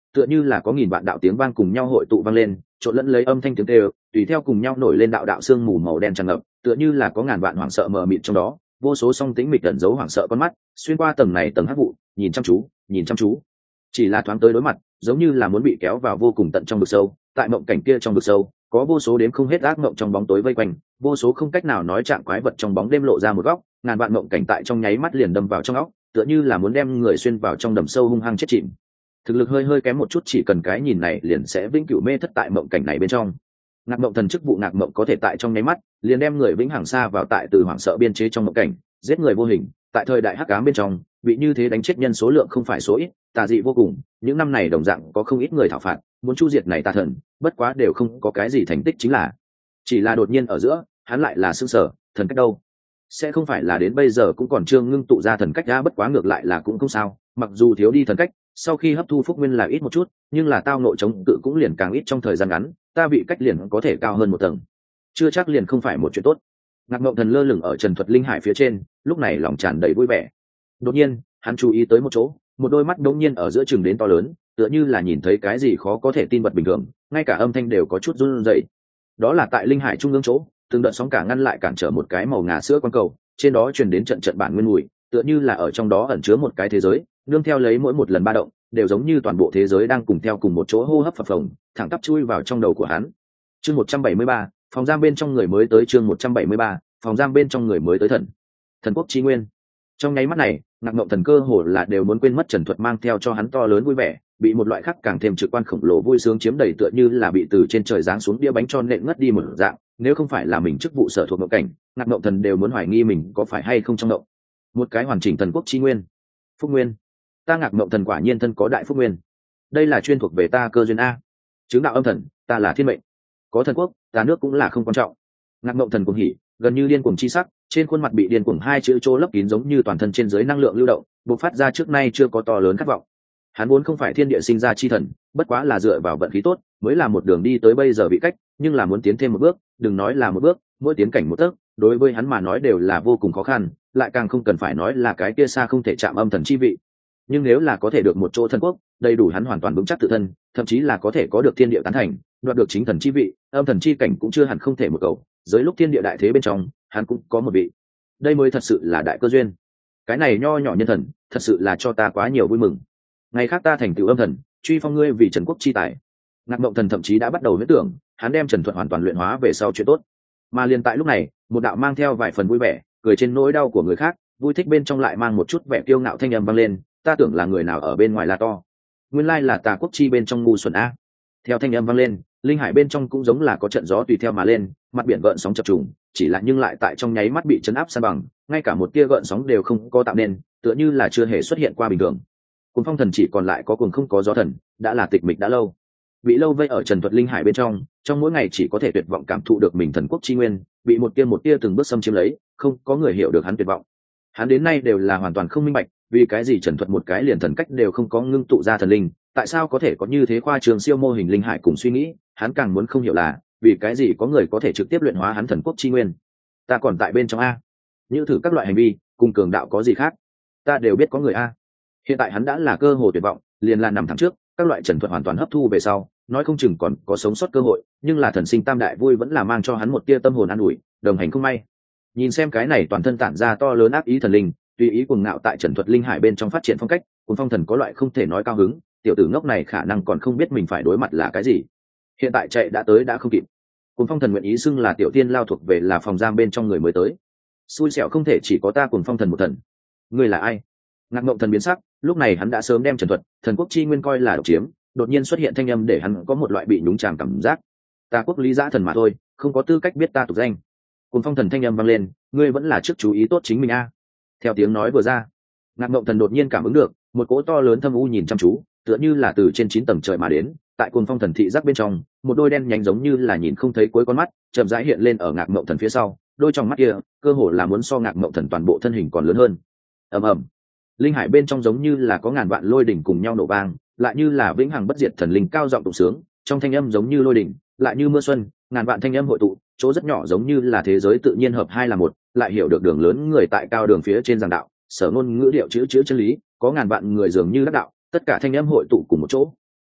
tựa như là có nghìn vạn đạo tiếng vang cùng nhau hội tụ vang lên, trộn lẫn lấy âm thanh tiếng kêu, tùy theo cùng nhau nổi lên đạo đạo sương mù màu đen tràn ngập, tựa như là có ngàn vạn hoảng sợ mờ mịt trong đó, vô số song tĩnh mịch ẩn giấu hoảng sợ con mắt, xuyên qua tầng này tầng hắc vụ, nhìn chăm chú, nhìn chăm chú. Chỉ là thoáng tới đối mặt, giống như là muốn bị kéo vào vô cùng tận trong vực sâu, tại mộng cảnh kia trong vực sâu, có vô số đếm không hết ác mộng trong bóng tối vây quanh, vô số không cách nào nói trạng quái vật trong bóng đêm lộ ra một góc, ngàn vạn mộng cảnh tại trong nháy mắt liền đâm vào trong óc, tựa như là muốn đem người xuyên vào trong đầm sâu hung hăng chết chìm. Thực lực hơi hơi kém một chút, chỉ cần cái nhìn này liền sẽ vĩnh cửu mê thất tại mộng cảnh này bên trong. Ngạc mộng thần chức vụ ngạc mộng có thể tại trong nháy mắt liền đem người vĩnh hằng xa vào tại từ hoảng sợ biên chế trong mộng cảnh, giết người vô hình. Tại thời đại hắc ám bên trong, bị như thế đánh chết nhân số lượng không phải số ít, tà dị vô cùng. Những năm này đồng dạng có không ít người thảo phạt muốn chu diệt này tà thần, bất quá đều không có cái gì thành tích, chính là chỉ là đột nhiên ở giữa hắn lại là sương sở thần cách đâu, sẽ không phải là đến bây giờ cũng còn chưa ngưng tụ ra thần cách ra. Bất quá ngược lại là cũng không sao, mặc dù thiếu đi thần cách, sau khi hấp thu phúc nguyên là ít một chút, nhưng là tao nội chống tự cũng liền càng ít, trong thời gian ngắn ta vị cách liền có thể cao hơn một tầng, chưa chắc liền không phải một chuyện tốt. Ngạc mộng thần lơ lửng ở trần thuật linh hải phía trên, lúc này lòng tràn đầy vui vẻ. Đột nhiên hắn chú ý tới một chỗ, một đôi mắt đống nhiên ở giữa chừng đến to lớn, tựa như là nhìn thấy cái gì khó có thể tin vật bình thường, ngay cả âm thanh đều có chút run rẩy. Đó là tại linh hải trung ương chỗ, từng đợt sóng cả ngăn lại cản trở một cái màu ngà sữa quang cầu, trên đó truyền đến trận trận bản nguyên mùi, tựa như là ở trong đó ẩn chứa một cái thế giới, nương theo lấy mỗi một lần ba động đều giống như toàn bộ thế giới đang cùng theo cùng một chỗ hô hấp phập phồng, thẳng tắp chui vào trong đầu của hắn. Chương 173, phòng giam bên trong người mới tới. Chương 173, phòng giam bên trong người mới tới. Thần quốc chi nguyên. Trong nháy mắt này, Ngạc Mộng Thần cơ hồ là đều muốn quên mất trần thuật mang theo cho hắn to lớn vui vẻ, bị một loại khác càng thêm trực quan khổng lồ vui sướng chiếm đầy, tựa như là bị từ trên trời giáng xuống đĩa bánh cho nện ngất đi một dạng. Nếu không phải là mình chức vụ sở thuộc mộng cảnh, Ngạc Mộng Thần đều muốn hoài nghi mình có phải hay không trong mộng. Một cái hoàn chỉnh thần quốc chi nguyên, phúc nguyên. Ta Ngạc Mộng Thần quả nhiên thân có đại phúc nguyên, đây là chuyên thuộc về ta cơ duyên a. Chứng đạo âm thần, ta là thiên mệnh, có thần quốc ta nước cũng là không quan trọng. Ngạc Mộng Thần cuồng hỉ, gần như điên cuồng chi sắc, trên khuôn mặt bị điên cuồng hai chữ trô lấp kín, giống như toàn thân trên dưới năng lượng lưu động, bộc phát ra trước nay chưa có to lớn khát vọng. Hắn vốn không phải thiên địa sinh ra chi thần, bất quá là dựa vào vận khí tốt mới là một đường đi tới bây giờ vị cách, nhưng là muốn tiến thêm một bước, đừng nói là một bước, mỗi tiến cảnh một tấc, đối với hắn mà nói đều là vô cùng khó khăn, lại càng không cần phải nói là cái kia xa không thể chạm âm thần chi vị. Nhưng nếu là có thể được một chỗ thần quốc, đầy đủ hắn hoàn toàn vững chắc tự thân, thậm chí là có thể có được thiên địa tán thành, đoạt được chính thần chi vị, âm thần chi cảnh cũng chưa hẳn không thể một cầu. Dưới lúc thiên địa đại thế bên trong, hắn cũng có một vị, đây mới thật sự là đại cơ duyên. Cái này nho nhỏ nhân thần, thật sự là cho ta quá nhiều vui mừng. Ngày khác ta thành tựu âm thần, truy phong ngươi vì trần quốc chi tài. Ngạc Mộng Thần thậm chí đã bắt đầu huyễn tưởng, hắn đem trần thuật hoàn toàn luyện hóa về sau chuyện tốt. Mà liền tại lúc này, một đạo mang theo vài phần vui vẻ, cười trên nỗi đau của người khác, vui thích bên trong lại mang một chút vẻ kiêu ngạo thanh âm vang lên. Ta tưởng là người nào ở bên ngoài la to, nguyên lai là Tà Quốc chi bên trong ngu xuẩn a. Theo thanh âm vang lên, linh hải bên trong cũng giống là có trận gió tùy theo mà lên, mặt biển gợn sóng chập trùng, chỉ là nhưng lại tại trong nháy mắt bị chấn áp san bằng, ngay cả một tia gợn sóng đều không có tạo nên, tựa như là chưa hề xuất hiện qua bình thường. Cuồng phong thần chỉ còn lại có cuồng không có gió thần, đã là tịch mịch đã lâu, bị lâu vây ở trần thuật linh hải bên trong, trong mỗi ngày chỉ có thể tuyệt vọng cảm thụ được mình thần quốc chi nguyên bị một tia từng bước xâm chiếm lấy, không có người hiểu được hắn tuyệt vọng. Hắn đến nay đều là hoàn toàn không minh bạch, vì cái gì trần thuật một cái liền thần cách đều không có ngưng tụ ra thần linh, tại sao có thể có như thế khoa trường siêu mô hình linh hải cùng suy nghĩ. Hắn càng muốn không hiểu là vì cái gì có người có thể trực tiếp luyện hóa hắn thần quốc chi nguyên. Ta còn tại bên trong a, như thử các loại hành vi cùng cường đạo có gì khác, ta đều biết có người a. Hiện tại hắn đã là cơ hồ tuyệt vọng, liền là nằm thẳng trước, các loại trần thuật hoàn toàn hấp thu về sau, nói không chừng còn có sống sót cơ hội, nhưng là thần sinh tam đại vui vẫn là mang cho hắn một tia tâm hồn an ủi, đồng hành không may. Nhìn xem cái này toàn thân tản ra to lớn ác ý thần linh, tùy ý cuồng ngạo tại trần thuật linh hải bên trong phát triển phong cách, Cuồng Phong Thần có loại không thể nói cao hứng, tiểu tử ngốc này khả năng còn không biết mình phải đối mặt là cái gì. Hiện tại chạy đã tới đã không kịp. Cuồng Phong Thần nguyện ý xưng là tiểu tiên lao thuộc về là phòng giam bên trong người mới tới. Xui xẻo không thể chỉ có ta Cuồng Phong Thần một thần. Ngươi là ai? Ngạc Mộng Thần biến sắc, lúc này hắn đã sớm đem trần thuật, thần quốc chi nguyên coi là độc chiếm, đột nhiên xuất hiện thanh âm để hắn có một loại bị nhúng chàm cảm giác. Ta quốc lý giã thần mà thôi, không có tư cách biết ta tục danh. Cuồng Phong Thần thanh âm vang lên, ngươi vẫn là trước chú ý tốt chính mình a. Theo tiếng nói vừa ra, Ngạc Mộng Thần đột nhiên cảm ứng được một cỗ to lớn thâm u nhìn chăm chú, tựa như là từ trên 9 tầng trời mà đến. Tại Cuồng Phong Thần thị giác bên trong, một đôi đen nhánh giống như là nhìn không thấy cuối con mắt chậm rãi hiện lên ở Ngạc Mộng Thần phía sau, đôi trong mắt kia cơ hồ là muốn so Ngạc Mộng Thần toàn bộ thân hình còn lớn hơn. Ầm ầm, linh hải bên trong giống như là có ngàn vạn lôi đỉnh cùng nhau nổ vang, lại như là vĩnh hằng bất diệt thần linh cao giọng tụng sướng, trong thanh âm giống như lôi đỉnh, lại như mưa xuân, ngàn vạn thanh âm hội tụ, chỗ rất nhỏ giống như là thế giới tự nhiên hợp hai là một, lại hiểu được đường lớn người tại cao đường phía trên giảng đạo, sở ngôn ngữ điệu chữ chân lý, có ngàn vạn người dường như đắc đạo, tất cả thanh âm hội tụ cùng một chỗ.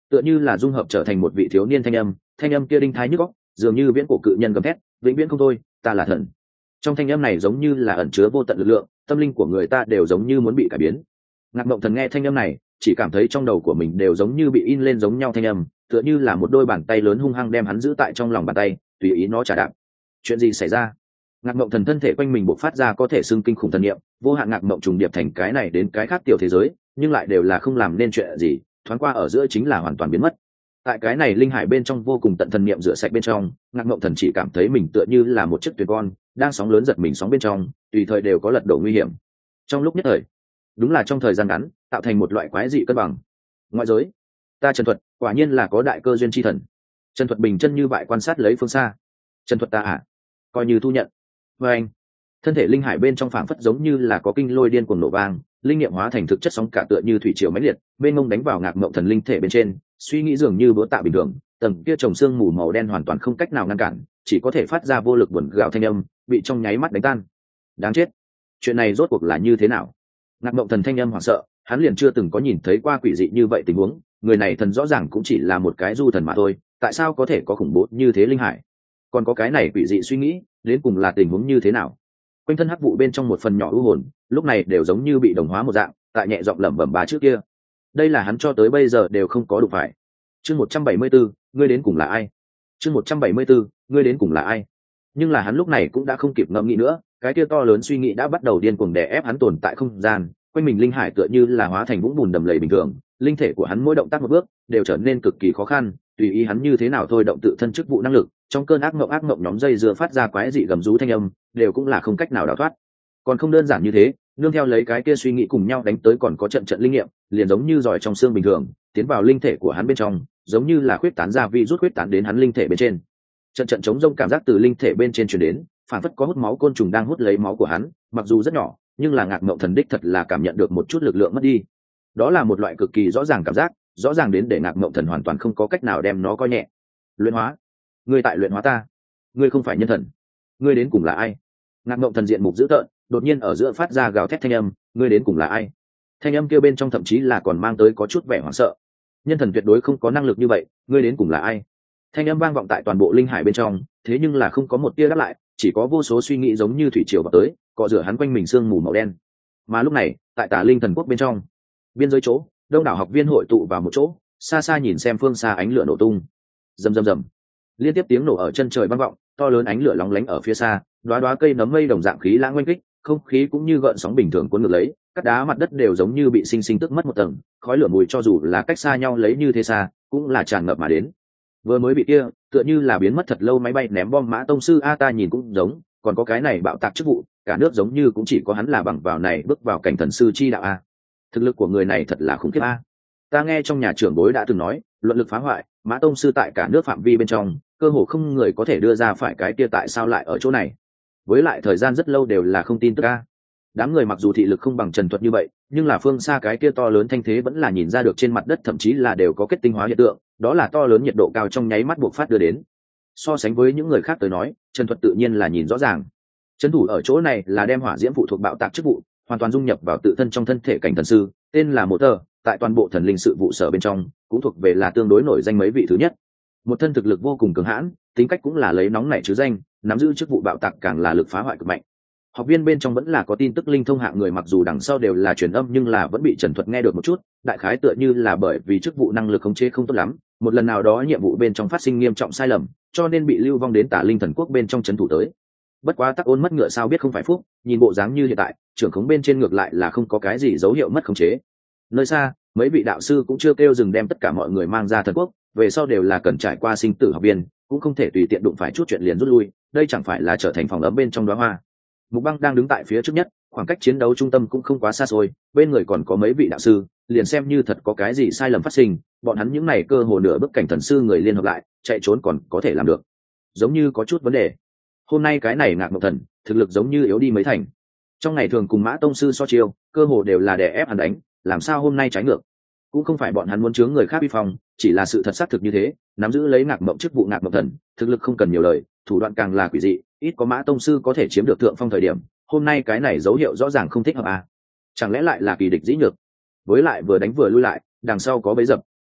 tựa như là dung hợp trở thành một vị thiếu niên thanh âm kia đinh thái nhức óc, dường như viễn cổ cự nhân gầm thét, vĩnh viễn không thôi, ta là thần. Trong thanh âm này giống như là ẩn chứa vô tận lực lượng, tâm linh của người ta đều giống như muốn bị cải biến. Ngạc Mộng Thần nghe thanh âm này, chỉ cảm thấy trong đầu của mình đều giống như bị in lên giống nhau thanh âm, tựa như là một đôi bàn tay lớn hung hăng đem hắn giữ tại trong lòng bàn tay, tùy ý nó trả đạp. Chuyện gì xảy ra? Ngạc Mộng Thần thân thể quanh mình bộc phát ra có thể xưng kinh khủng thần niệm, vô hạn ngạc mộng trùng điệp thành cái này đến cái khác tiểu thế giới, nhưng lại đều là không làm nên chuyện gì, thoáng qua ở giữa chính là hoàn toàn biến mất. Tại cái này linh hải bên trong vô cùng tận thần niệm rửa sạch bên trong, Ngạc Mộng Thần chỉ cảm thấy mình tựa như là một chiếc thuyền con đang sóng lớn giật mình sóng bên trong, tùy thời đều có lật đổ nguy hiểm. Trong lúc nhất thời, đúng là trong thời gian ngắn, tạo thành một loại quái dị cân bằng. Ngoại giới, ta Trần Thuật, quả nhiên là có đại cơ duyên chi thần. Trần Thuật bình chân như vậy quan sát lấy phương xa. Trần Thuật ta à, coi như thu nhận. Và anh, thân thể linh hải bên trong phảng phất giống như là có kinh lôi điên cuồng nổ vang, linh nghiệm hóa thành thực chất sóng cả tựa như thủy triều mãnh liệt, bên ngông đánh vào Ngạc Mộng Thần linh thể bên trên, suy nghĩ dường như búa tạ bình thường, tầng kia trồng xương mù màu đen hoàn toàn không cách nào ngăn cản, chỉ có thể phát ra vô lực buồn gạo thanh âm, bị trong nháy mắt đánh tan. Đáng chết, chuyện này rốt cuộc là như thế nào? Ngạc Mộng Thần thanh âm hoảng sợ, hắn liền chưa từng có nhìn thấy qua quỷ dị như vậy tình huống, người này thần rõ ràng cũng chỉ là một cái du thần mà thôi, tại sao có thể có khủng bố như thế linh hải? Còn có cái này quỷ dị suy nghĩ, đến cùng là tình huống như thế nào? Quanh thân hắc vụ bên trong một phần nhỏ u hồn, lúc này đều giống như bị đồng hóa một dạng, tại nhẹ giọng lẩm bẩm bá trước kia. Đây là hắn cho tới bây giờ đều không có đủ phải. Chương 174, ngươi đến cùng là ai? Chương 174, ngươi đến cùng là ai? Nhưng là hắn lúc này cũng đã không kịp ngẫm nghĩ nữa, cái kia to lớn suy nghĩ đã bắt đầu điên cuồng đè ép hắn tồn tại không gian, quanh mình linh hải tựa như là hóa thành vũng bùn đầm lầy bình thường, linh thể của hắn mỗi động tác một bước đều trở nên cực kỳ khó khăn, tùy ý hắn như thế nào thôi động tự thân chức vụ năng lực, trong cơn ác mộng nhóm dây dưa phát ra quái dị gầm rú thanh âm, đều cũng là không cách nào đào thoát. Còn không đơn giản như thế, nương theo lấy cái kia suy nghĩ cùng nhau đánh tới còn có trận linh nghiệm, liền giống như giỏi trong xương bình thường, tiến vào linh thể của hắn bên trong, giống như là khuyết tán ra virus khuyết tán đến hắn linh thể bên trên. Trận chống rông cảm giác từ linh thể bên trên truyền đến, phản phất có hút máu côn trùng đang hút lấy máu của hắn, mặc dù rất nhỏ, nhưng là Ngạc Mộng Thần đích thật là cảm nhận được một chút lực lượng mất đi. Đó là một loại cực kỳ rõ ràng cảm giác, rõ ràng đến để Ngạc Mộng Thần hoàn toàn không có cách nào đem nó coi nhẹ. Luyện hóa, ngươi tại luyện hóa ta, ngươi không phải nhân thần, ngươi đến cùng là ai? Ngạc Mộng Thần diện mục dữ tợn, đột nhiên ở giữa phát ra gào thét thanh âm, ngươi đến cùng là ai? Thanh âm kia bên trong thậm chí là còn mang tới có chút vẻ hoảng sợ. Nhân thần tuyệt đối không có năng lực như vậy, ngươi đến cùng là ai? Thanh âm vang vọng tại toàn bộ linh hải bên trong, thế nhưng là không có một tia đáp lại, chỉ có vô số suy nghĩ giống như thủy triều vào tới, cọ rửa hắn quanh mình sương mù màu đen. Mà lúc này, tại Tà Linh Thần Quốc bên trong, biên giới chỗ, đông đảo học viên hội tụ vào một chỗ, xa xa nhìn xem phương xa ánh lửa nổ tung. Rầm rầm rầm. Liên tiếp tiếng nổ ở chân trời vang vọng, to lớn ánh lửa lóng lánh ở phía xa, đóa đóa cây nấm mây đồng dạng khí lãng oanh kích, không khí cũng như gợn sóng bình thường cuốn ngược lấy, các đá mặt đất đều giống như bị sinh sinh tức mất một tầng, khói lửa mùi cho dù là cách xa nhau lấy như thế xa, cũng là tràn ngập mà đến. Vừa mới bị kia, tựa như là biến mất thật lâu máy bay ném bom Mã Tông Sư a ta nhìn cũng giống, còn có cái này bạo tạc chức vụ, cả nước giống như cũng chỉ có hắn là bằng vào này bước vào cảnh thần sư chi đạo a. Thực lực của người này thật là khủng khiếp a. Ta nghe trong nhà trưởng bối đã từng nói, luận lực phá hoại, Mã Tông Sư tại cả nước phạm vi bên trong, cơ hồ không người có thể đưa ra phải cái kia tại sao lại ở chỗ này. Với lại thời gian rất lâu đều là không tin tức a. Đám người mặc dù thị lực không bằng Trần Thuật như vậy, nhưng là phương xa cái kia to lớn thanh thế vẫn là nhìn ra được trên mặt đất, thậm chí là đều có kết tinh hóa hiện tượng, đó là to lớn nhiệt độ cao trong nháy mắt buộc phát đưa đến. So sánh với những người khác tới nói, Trần Thuật tự nhiên là nhìn rõ ràng. Trấn thủ ở chỗ này là đem hỏa diễm phụ thuộc bạo tạc chức vụ, hoàn toàn dung nhập vào tự thân trong thân thể cảnh thần sư, tên là Mộ Tơ, tại toàn bộ thần linh sự vụ sở bên trong, cũng thuộc về là tương đối nổi danh mấy vị thứ nhất. Một thân thực lực vô cùng cường hãn, tính cách cũng là lấy nóng nảy chứ danh, nắm giữ chức vụ bạo tạc càng là lực phá hoại cực mạnh. Học viên bên trong vẫn là có tin tức linh thông hạng người, mặc dù đằng sau đều là truyền âm nhưng là vẫn bị Trần Thuật nghe được một chút, đại khái tựa như là bởi vì chức vụ năng lực khống chế không tốt lắm, một lần nào đó nhiệm vụ bên trong phát sinh nghiêm trọng sai lầm, cho nên bị lưu vong đến Tà Linh Thần Quốc bên trong trấn thủ tới. Bất quá tắc ôn mất ngựa sao biết không phải phúc, nhìn bộ dáng như hiện tại, trưởng khống bên trên ngược lại là không có cái gì dấu hiệu mất khống chế. Nơi xa, mấy vị đạo sư cũng chưa kêu dừng đem tất cả mọi người mang ra thần quốc, về sau đều là cần trải qua sinh tử học viên, cũng không thể tùy tiện đụng phải chút chuyện liền rút lui, đây chẳng phải là trở thành phòng ấm bên trong đóa hoa. Mục Băng đang đứng tại phía trước nhất, khoảng cách chiến đấu trung tâm cũng không quá xa xôi, bên người còn có mấy vị đạo sư, liền xem như thật có cái gì sai lầm phát sinh, bọn hắn những này cơ hồ nửa bước cảnh thần sư người liên hợp lại, chạy trốn còn có thể làm được. Giống như có chút vấn đề. Hôm nay cái này Ngạc Mộng Thần, thực lực giống như yếu đi mấy thành. Trong ngày thường cùng Mã Tông Sư so chiêu, cơ hồ đều là đè ép hắn đánh, làm sao hôm nay trái ngược? Cũng không phải bọn hắn muốn chướng người khác uy phong, chỉ là sự thật xác thực như thế, nắm giữ lấy Ngạc Mộng chức vụ Ngạc Mộng Thần, thực lực không cần nhiều lời, thủ đoạn càng là quỷ dị, ít có Mã Tông Sư có thể chiếm được thượng phong thời điểm, hôm nay cái này dấu hiệu rõ ràng không thích hợp à? Chẳng lẽ lại là kỳ địch dĩ nhược? Với lại vừa đánh vừa lui lại, đằng sau có bẫy dập.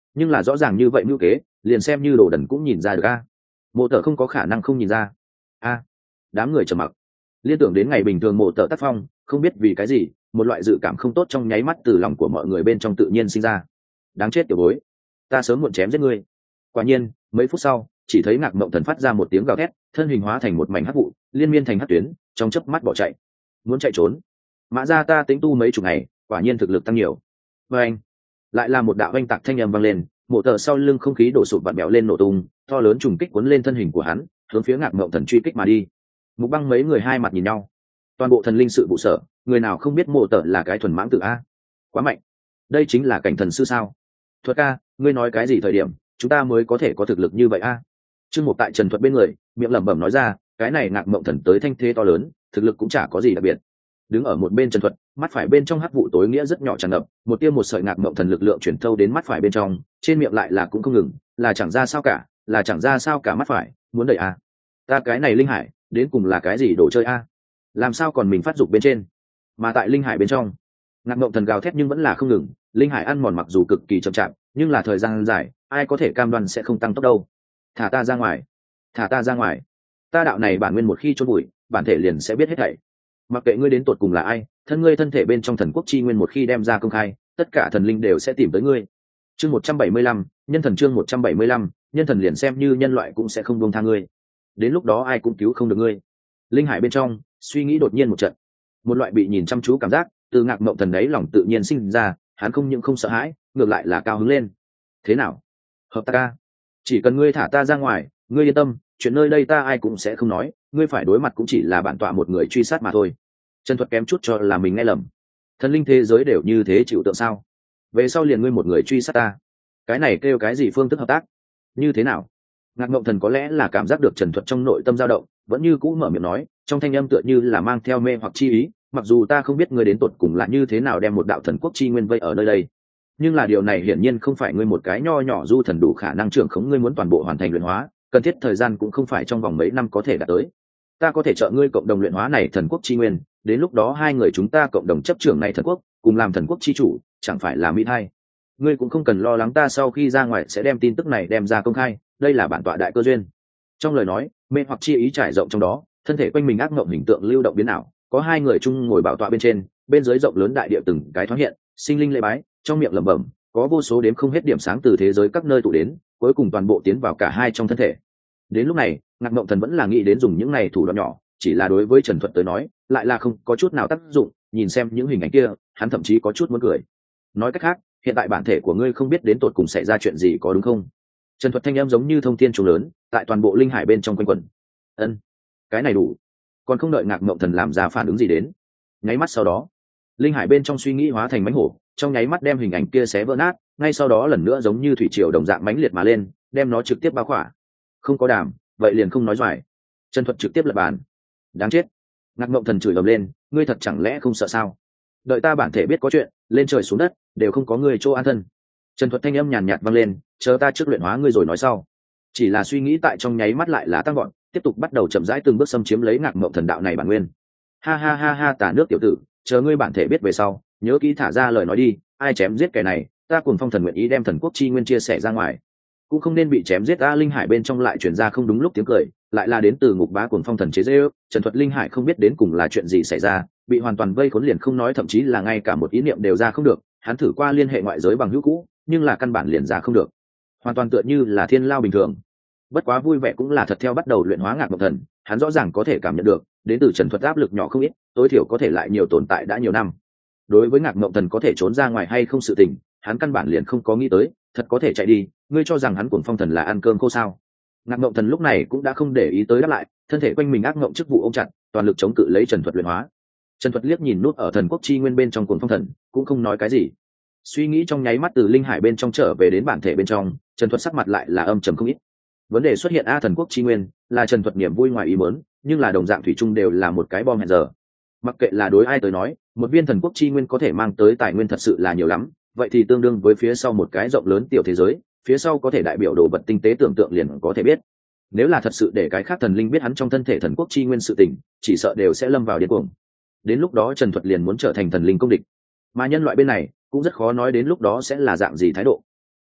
nhưng là rõ ràng như vậy ngữ kế liền xem như đồ đần cũng nhìn ra được a. Mộ tờ không có khả năng không nhìn ra a. Đám người trầm mặc, liên tưởng đến ngày bình thường mộ tờ tác phong, không biết vì cái gì một loại dự cảm không tốt trong nháy mắt từ lòng của mọi người bên trong tự nhiên sinh ra. Đáng chết tiểu bối, ta sớm muộn chém giết ngươi. Quả nhiên mấy phút sau chỉ thấy Ngạc Mộng Thần phát ra một tiếng gào thét, thân hình hóa thành một mảnh hắc vụ liên miên thành hắc tuyến, trong chớp mắt bỏ chạy. Muốn chạy trốn? Mã gia ta tính tu mấy chục ngày, quả nhiên thực lực tăng nhiều. Và anh lại là một đạo oanh tạc thanh âm vang lên, mộ tờ sau lưng không khí đổ sụp vặn bèo lên nổ tung, to lớn trùng kích cuốn lên thân hình của hắn, hướng phía Ngạc Mộng Thần truy kích mà đi. Mục Băng mấy người hai mặt nhìn nhau, toàn bộ thần linh sự vụ sở người nào không biết mộ tờ là cái thuần mãng tử a, quá mạnh. Đây chính là cảnh thần sư sao? Thuật ca, ngươi nói cái gì thời điểm chúng ta mới có thể có thực lực như vậy a? Trương Mục tại Trần Thuật bên người miệng lẩm bẩm nói ra, cái này Ngạc Mộng Thần tới thanh thế to lớn, thực lực cũng chả có gì đặc biệt. Đứng ở một bên Trần Thuật, mắt phải bên trong hắc vụ tối nghĩa rất nhỏ tràn ngập, một tia một sợi Ngạc Mộng Thần lực lượng chuyển thâu đến mắt phải bên trong, trên miệng lại là cũng không ngừng, là chẳng ra sao cả, là chẳng ra sao cả, mắt phải muốn đẩy a. Ta cái này linh hải đến cùng là cái gì đồ chơi a? Làm sao còn mình phát dục bên trên, mà tại linh hải bên trong Ngạc Mộng Thần gào thét nhưng vẫn là không ngừng. Linh hải ăn mòn mặc dù cực kỳ chậm chạp, nhưng là thời gian dài ai có thể cam đoan sẽ không tăng tốc đâu. Thả ta ra ngoài, thả ta ra ngoài, ta đạo này bản nguyên một khi chôn bụi bản thể liền sẽ biết hết thảy. Mặc kệ ngươi đến tột cùng là ai, thân ngươi thân thể bên trong thần quốc chi nguyên một khi đem ra công khai, tất cả thần linh đều sẽ tìm tới ngươi. Chương 175, nhân thần. Chương 175, nhân thần. Liền xem như nhân loại cũng sẽ không buông tha ngươi, đến lúc đó ai cũng cứu không được ngươi. Linh hải bên trong suy nghĩ đột nhiên một trận, một loại bị nhìn chăm chú cảm giác từ Ngạc Mộng Thần đấy lòng tự nhiên sinh ra, hắn không những không sợ hãi, ngược lại là cao hứng lên. Thế nào, hợp tác ca? Chỉ cần ngươi thả ta ra ngoài, ngươi yên tâm, chuyện nơi đây ta ai cũng sẽ không nói, ngươi phải đối mặt cũng chỉ là bản tọa một người truy sát mà thôi. Trần Thuật kém chút cho là mình nghe lầm, thần linh thế giới đều như thế chịu tượng sao? Về sau liền ngươi một người truy sát ta, cái này kêu cái gì phương thức hợp tác? Như thế nào? Ngạc Mộng Thần có lẽ là cảm giác được Trần Thuật trong nội tâm dao động, vẫn như cũ mở miệng nói, trong thanh âm tựa như là mang theo mê hoặc chi ý, mặc dù ta không biết ngươi đến tột cùng là như thế nào đem một đạo thần quốc chi nguyên vây ở nơi đây, nhưng là điều này hiển nhiên không phải ngươi một cái nho nhỏ du thần đủ khả năng trưởng khống, ngươi muốn toàn bộ hoàn thành luyện hóa, cần thiết thời gian cũng không phải trong vòng mấy năm có thể đạt tới. Ta có thể trợ ngươi cộng đồng luyện hóa này thần quốc chi nguyên, đến lúc đó hai người chúng ta cộng đồng chấp trưởng này thần quốc, cùng làm thần quốc chi chủ, chẳng phải là mỹ thay? Ngươi cũng không cần lo lắng ta sau khi ra ngoài sẽ đem tin tức này đem ra công khai, đây là bản tọa đại cơ duyên. Trong lời nói mê hoặc chi ý trải rộng trong đó, thân thể quanh mình ác mộng hình tượng lưu động biến ảo, có hai người chung ngồi bảo tọa bên trên, bên dưới rộng lớn đại địa từng cái thoáng hiện, sinh linh lễ bái, trong miệng lẩm bẩm, có vô số đếm không hết điểm sáng từ thế giới các nơi tụ đến, cuối cùng toàn bộ tiến vào cả hai trong thân thể. Đến lúc này Ngạc Mộng Thần vẫn là nghĩ đến dùng những này thủ đoạn nhỏ, chỉ là đối với Trần Thuật tới nói lại là không có chút nào tác dụng. Nhìn xem những hình ảnh kia, hắn thậm chí có chút muốn cười. Nói cách khác, hiện tại bản thể của ngươi không biết đến tột cùng xảy ra chuyện gì, có đúng không? Trần Thuật thanh em giống như thông thiên trùng lớn tại toàn bộ linh hải bên trong quanh quẩn. Ân, cái này đủ. Còn không đợi Ngạc Mộng Thần làm ra phản ứng gì đến, nháy mắt sau đó linh hải bên trong suy nghĩ hóa thành mãnh hổ, trong nháy mắt đem hình ảnh kia xé vỡ nát, ngay sau đó lần nữa giống như thủy triều đồng dạng mãnh liệt mà lên, đem nó trực tiếp bao khỏa. Không có đàm, vậy liền không nói doài. Trần Thuật trực tiếp lật bàn. Đáng chết. Ngạc Mộng Thần chửi ầm lên, ngươi thật chẳng lẽ không sợ sao? Đợi ta bản thể biết có chuyện, lên trời xuống đất đều không có ngươi chỗ an thân. Trần Thuật thanh âm nhàn nhạt vang lên, chờ ta trước luyện hóa ngươi rồi nói sau. Chỉ là suy nghĩ tại trong nháy mắt lại là tăng gọn, tiếp tục bắt đầu chậm rãi từng bước xâm chiếm lấy Ngạc Mộng Thần đạo này bản nguyên. Ha ha ha ha, tả nước tiểu tử, chờ ngươi bản thể biết về sau, nhớ kỹ thả ra lời nói đi, ai chém giết kẻ này, ta Cuồng Phong Thần nguyện ý đem thần quốc chi nguyên chia sẻ ra ngoài. Cũng không nên bị chém giết. Ta linh hải bên trong lại truyền ra không đúng lúc tiếng cười, lại là đến từ Ngục Bá Cuồng Phong Thần chế giễu. Trần Thuật linh hải không biết đến cùng là chuyện gì xảy ra, bị hoàn toàn vây khốn liền không nói, thậm chí là ngay cả một ý niệm đều ra không được. Hắn thử qua liên hệ ngoại giới bằng hữu cũ, nhưng là căn bản liền ra không được, hoàn toàn tựa như là thiên lao bình thường. Bất quá vui vẻ cũng là thật, theo bắt đầu luyện hóa Ngạc Mộng Thần, hắn rõ ràng có thể cảm nhận được đến từ Trần Thuật áp lực nhỏ không ít, tối thiểu có thể lại nhiều tồn tại đã nhiều năm. Đối với Ngạc Mộng Thần có thể trốn ra ngoài hay không sự tình, hắn căn bản liền không có nghĩ tới, thật có thể chạy đi, ngươi cho rằng hắn Cuồng Phong Thần là ăn cơm khô sao? Ngạc Mộng Thần lúc này cũng đã không để ý tới đáp lại, thân thể quanh mình ác mộng chức vụ ôm chặt, toàn lực chống cự lấy Trần Thuật luyện hóa. Trần Thuật liếc nhìn nút ở thần quốc chi nguyên bên trong Cuồng Phong Thần, cũng không nói cái gì. Suy nghĩ trong nháy mắt từ linh hải bên trong trở về đến bản thể bên trong, Trần Thuật sắc mặt lại là âm trầm không ít. Vấn đề xuất hiện thần quốc chi nguyên là Trần Thuật niềm vui ngoài ý muốn, nhưng là đồng dạng thủy chung đều là một cái bom hẹn giờ. Mặc kệ là đối ai tới nói, một viên thần quốc chi nguyên có thể mang tới tài nguyên thật sự là nhiều lắm, vậy thì tương đương với phía sau một cái rộng lớn tiểu thế giới, phía sau có thể đại biểu đồ vật tinh tế tưởng tượng liền có thể biết. Nếu là thật sự để cái khác thần linh biết hắn trong thân thể thần quốc chi nguyên sự tình, chỉ sợ đều sẽ lâm vào điên cuồng. Đến lúc đó Trần Thuật liền muốn trở thành thần linh công địch, mà nhân loại bên này cũng rất khó nói đến lúc đó sẽ là dạng gì thái độ.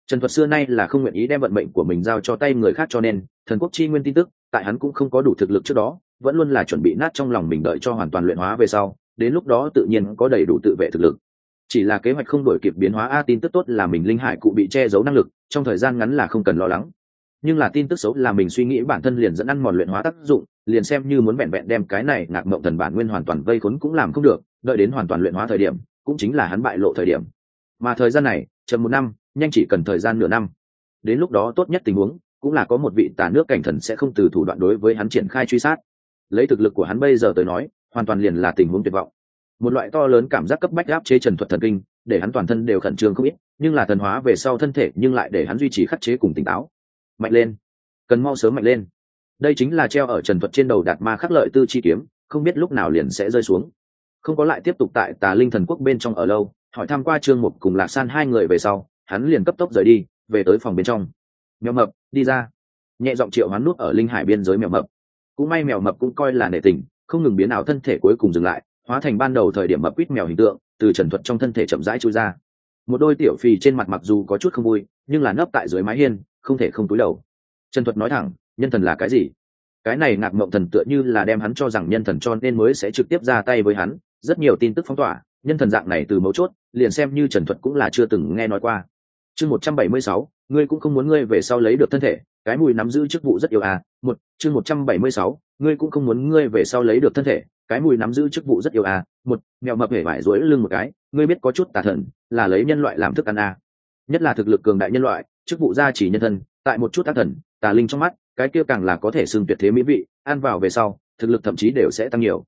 Trần Thuật xưa nay là không nguyện ý đem vận mệnh của mình giao cho tay người khác, cho nên thần quốc chi nguyên tin tức tại hắn cũng không có đủ thực lực trước đó, vẫn luôn là chuẩn bị nát trong lòng mình, đợi cho hoàn toàn luyện hóa về sau, đến lúc đó tự nhiên có đầy đủ tự vệ thực lực. Chỉ là kế hoạch không đổi kịp biến hóa. Tin tức tốt là mình linh hải cụ bị che giấu năng lực, trong thời gian ngắn là không cần lo lắng. Nhưng là tin tức xấu là mình suy nghĩ bản thân liền dẫn ăn mòn luyện hóa tác dụng, liền xem như muốn vẹn vẹn đem cái này ngạc mộng thần bản nguyên hoàn toàn vây khốn cũng làm không được, đợi đến hoàn toàn luyện hóa thời điểm cũng chính là hắn bại lộ thời điểm. Mà thời gian này chậm 1 năm, nhanh chỉ cần thời gian nửa năm. Đến lúc đó tốt nhất tình huống cũng là có một vị tà nước cảnh thần sẽ không từ thủ đoạn đối với hắn triển khai truy sát. Lấy thực lực của hắn bây giờ tới nói, hoàn toàn liền là tình huống tuyệt vọng. Một loại to lớn cảm giác cấp bách áp chế Trần Thuật thần kinh, để hắn toàn thân đều khẩn trương không ít, nhưng là thần hóa về sau thân thể nhưng lại để hắn duy trì khắc chế cùng tỉnh táo. Mạnh lên, cần mau sớm mạnh lên. Đây chính là treo ở Trần Thuật trên đầu đạt ma khắc lợi tư chi kiếm, không biết lúc nào liền sẽ rơi xuống. Không có lại tiếp tục tại Tà Linh thần quốc bên trong ở lâu, hỏi thăm qua Trương Mục cùng Lạc San hai người về sau, hắn liền cấp tốc rời đi, về tới phòng bên trong. Mèo mập, đi ra. Nhẹ giọng triệu hoán nút ở linh hải biên giới mèo mập. Cũng may mèo mập cũng coi là nể tình, không ngừng biến ảo thân thể, cuối cùng dừng lại, hóa thành ban đầu thời điểm mập quýt mèo hình tượng, từ Trần Thuật trong thân thể chậm rãi chui ra. Một đôi tiểu phì trên mặt mặc dù có chút không vui, nhưng là nấp tại dưới mái hiên, không thể không cúi đầu. Trần Thuật nói thẳng, nhân thần là cái gì? Cái này ngạc mộng thần tựa như là đem hắn cho rằng nhân thần, cho nên mới sẽ trực tiếp ra tay với hắn. Rất nhiều tin tức phóng tỏa, nhân thần dạng này từ mấu chốt, liền xem như Trần Thuật cũng là chưa từng nghe nói qua. Chương 176, ngươi cũng không muốn ngươi về sau lấy được thân thể, cái mùi nắm giữ chức vụ rất yêu à. Chương 176, ngươi cũng không muốn ngươi về sau lấy được thân thể, cái mùi nắm giữ chức vụ rất yêu à. Mèo mập hể vải duỗi lưng một cái, ngươi biết có chút tà thần là lấy nhân loại làm thức ăn à. Nhất là thực lực cường đại nhân loại, chức vụ gia chỉ nhân thân, tại một chút ác thần, tà linh trong mắt, cái kia càng là có thể xưng tuyệt thế mỹ vị, ăn vào về sau, thực lực thậm chí đều sẽ tăng nhiều.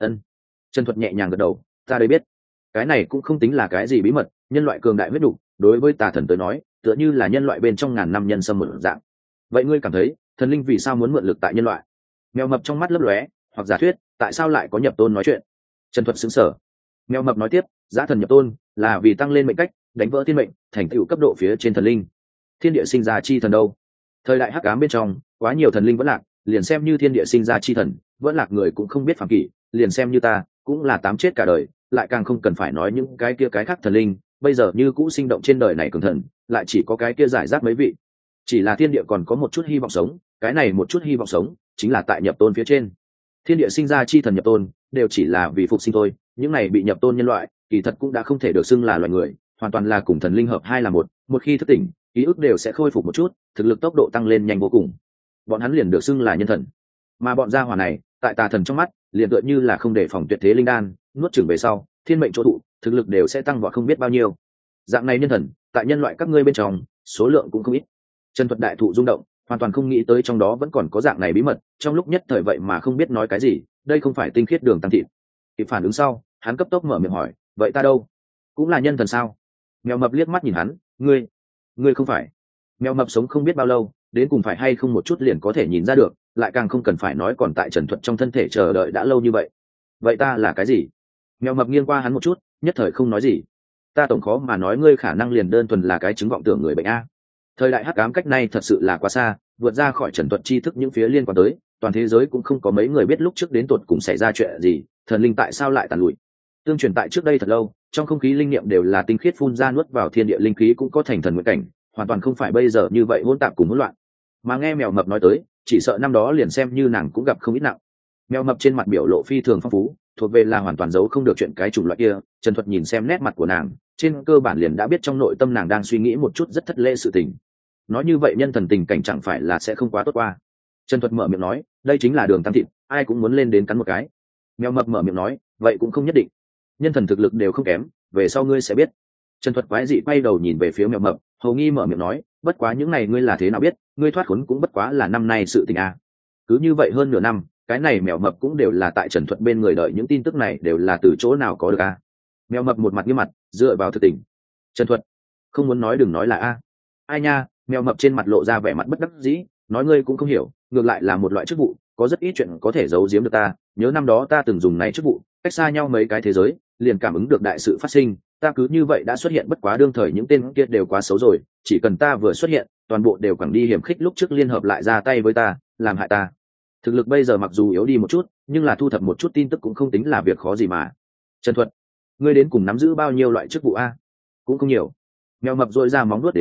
Trần Thuật nhẹ nhàng gật đầu, ta đây biết. Cái này cũng không tính là cái gì bí mật, nhân loại cường đại huyết đủ, đối với tà thần tới nói, tựa như là nhân loại bên trong ngàn năm nhân sâm một dạng. Vậy ngươi cảm thấy, thần linh vì sao muốn mượn lực tại nhân loại? Mèo mập trong mắt lấp lóe, hoặc giả thuyết, tại sao lại có nhập tôn nói chuyện? Trần Thuật sững sờ. Mèo mập nói tiếp, giá thần nhập tôn là vì tăng lên mệnh cách, đánh vỡ thiên mệnh, thành tựu cấp độ phía trên thần linh. Thiên địa sinh ra chi thần đâu? Thời đại hắc ám bên trong, quá nhiều thần linh vẫn lạc, liền xem như thiên địa sinh ra chi thần, vẫn lạc người cũng không biết phàm kỷ, liền xem như ta, cũng là tám chết cả đời, lại càng không cần phải nói những cái kia cái khác thần linh, bây giờ như cũ sinh động trên đời này cường thần, lại chỉ có cái kia giải rác mấy vị. Chỉ là thiên địa còn có một chút hy vọng sống, cái này một chút hy vọng sống, chính là tại nhập tôn phía trên. Thiên địa sinh ra chi thần nhập tôn, đều chỉ là vì phục sinh thôi, những này bị nhập tôn nhân loại, kỳ thật cũng đã không thể được xưng là loài người, hoàn toàn là cùng thần linh hợp hai là một khi thức tỉnh, ký ức đều sẽ khôi phục một chút, thực lực tốc độ tăng lên nhanh vô cùng. Bọn hắn liền được xưng là nhân thần. Mà bọn gia hỏa này, tại tà thần trong mắt, liền tựa như là không để phòng tuyệt thế linh đan, nuốt chửng về sau, thiên mệnh chỗ thụ, thực lực đều sẽ tăng vọt không biết bao nhiêu. Dạng này nhân thần, tại nhân loại các ngươi bên trong, số lượng cũng không ít. Trần Thuật đại thụ rung động, hoàn toàn không nghĩ tới trong đó vẫn còn có dạng này bí mật, trong lúc nhất thời vậy mà không biết nói cái gì, đây không phải tinh khiết đường tăng thịt. Kịp phản ứng sau, hắn cấp tốc mở miệng hỏi, vậy ta đâu? Cũng là nhân thần sao? Mèo mập liếc mắt nhìn hắn, ngươi không phải. Mèo mập sống không biết bao lâu, đến cùng phải hay không một chút liền có thể nhìn ra được, lại càng không cần phải nói còn tại Trần Thuật trong thân thể chờ đợi đã lâu như vậy. Vậy ta là cái gì? Mèo mập nghiêng qua hắn một chút, nhất thời không nói gì. Ta tổng khó mà nói ngươi khả năng liền đơn thuần là cái chứng vọng tưởng người bệnh a. Thời đại hắc ám cách này thật sự là quá xa, vượt ra khỏi Trần Thuật tri thức những phía liên quan tới, toàn thế giới cũng không có mấy người biết lúc trước đến tột cùng xảy ra chuyện gì, thần linh tại sao lại tàn lụi. Tương truyền tại trước đây thật lâu, trong không khí linh nghiệm đều là tinh khiết, phun ra nuốt vào thiên địa linh khí cũng có thành thần nguyện cảnh, hoàn toàn không phải bây giờ như vậy hỗn tạp cùng hỗn loạn. Mà nghe mèo mập nói tới, chỉ sợ năm đó liền xem như nàng cũng gặp không ít nặng. Mèo mập trên mặt biểu lộ phi thường phong phú, thuộc về là hoàn toàn giấu không được chuyện cái chủng loại kia. Trần Thuật nhìn xem nét mặt của nàng, trên cơ bản liền đã biết trong nội tâm nàng đang suy nghĩ một chút rất thất lễ sự tình. Nói như vậy nhân thần tình cảnh chẳng phải là sẽ không quá tốt qua. Trần Thuật mở miệng nói, đây chính là đường tăng thịt, ai cũng muốn lên đến cắn một cái. Mèo mập mở miệng nói, vậy cũng không nhất định, nhân thần thực lực đều không kém, về sau ngươi sẽ biết. Trần Thuật quái dị quay đầu nhìn về phía mèo mập, hầu nghi mở miệng nói, bất quá những này ngươi là thế nào biết, ngươi thoát khốn cũng bất quá là năm nay sự tình à. Cứ như vậy hơn nửa năm, cái này mèo mập cũng đều là tại Trần Thuật bên người đợi những tin tức này đều là từ chỗ nào có được à. Mèo mập một mặt nghiêm mặt, dựa vào thực tình. Trần Thuật, không muốn nói đừng nói là a. Ai nha, mèo mập trên mặt lộ ra vẻ mặt bất đắc dĩ, nói ngươi cũng không hiểu, ngược lại là một loại chức vụ, có rất ít chuyện có thể giấu giếm được ta, nhớ năm đó ta từng dùng này chức vụ, cách xa nhau mấy cái thế giới, liền cảm ứng được đại sự phát sinh, ta cứ như vậy đã xuất hiện, bất quá đương thời những tên kia đều quá xấu rồi, chỉ cần ta vừa xuất hiện, toàn bộ đều quẳng đi hiểm khích lúc trước liên hợp lại ra tay với ta, làm hại ta. Thực lực bây giờ mặc dù yếu đi một chút, nhưng là thu thập một chút tin tức cũng không tính là việc khó gì mà. Trần Thuật, ngươi đến cùng nắm giữ bao nhiêu loại chức vụ a? Cũng không nhiều. Mèo mập dội ra móng nuốt để đếm,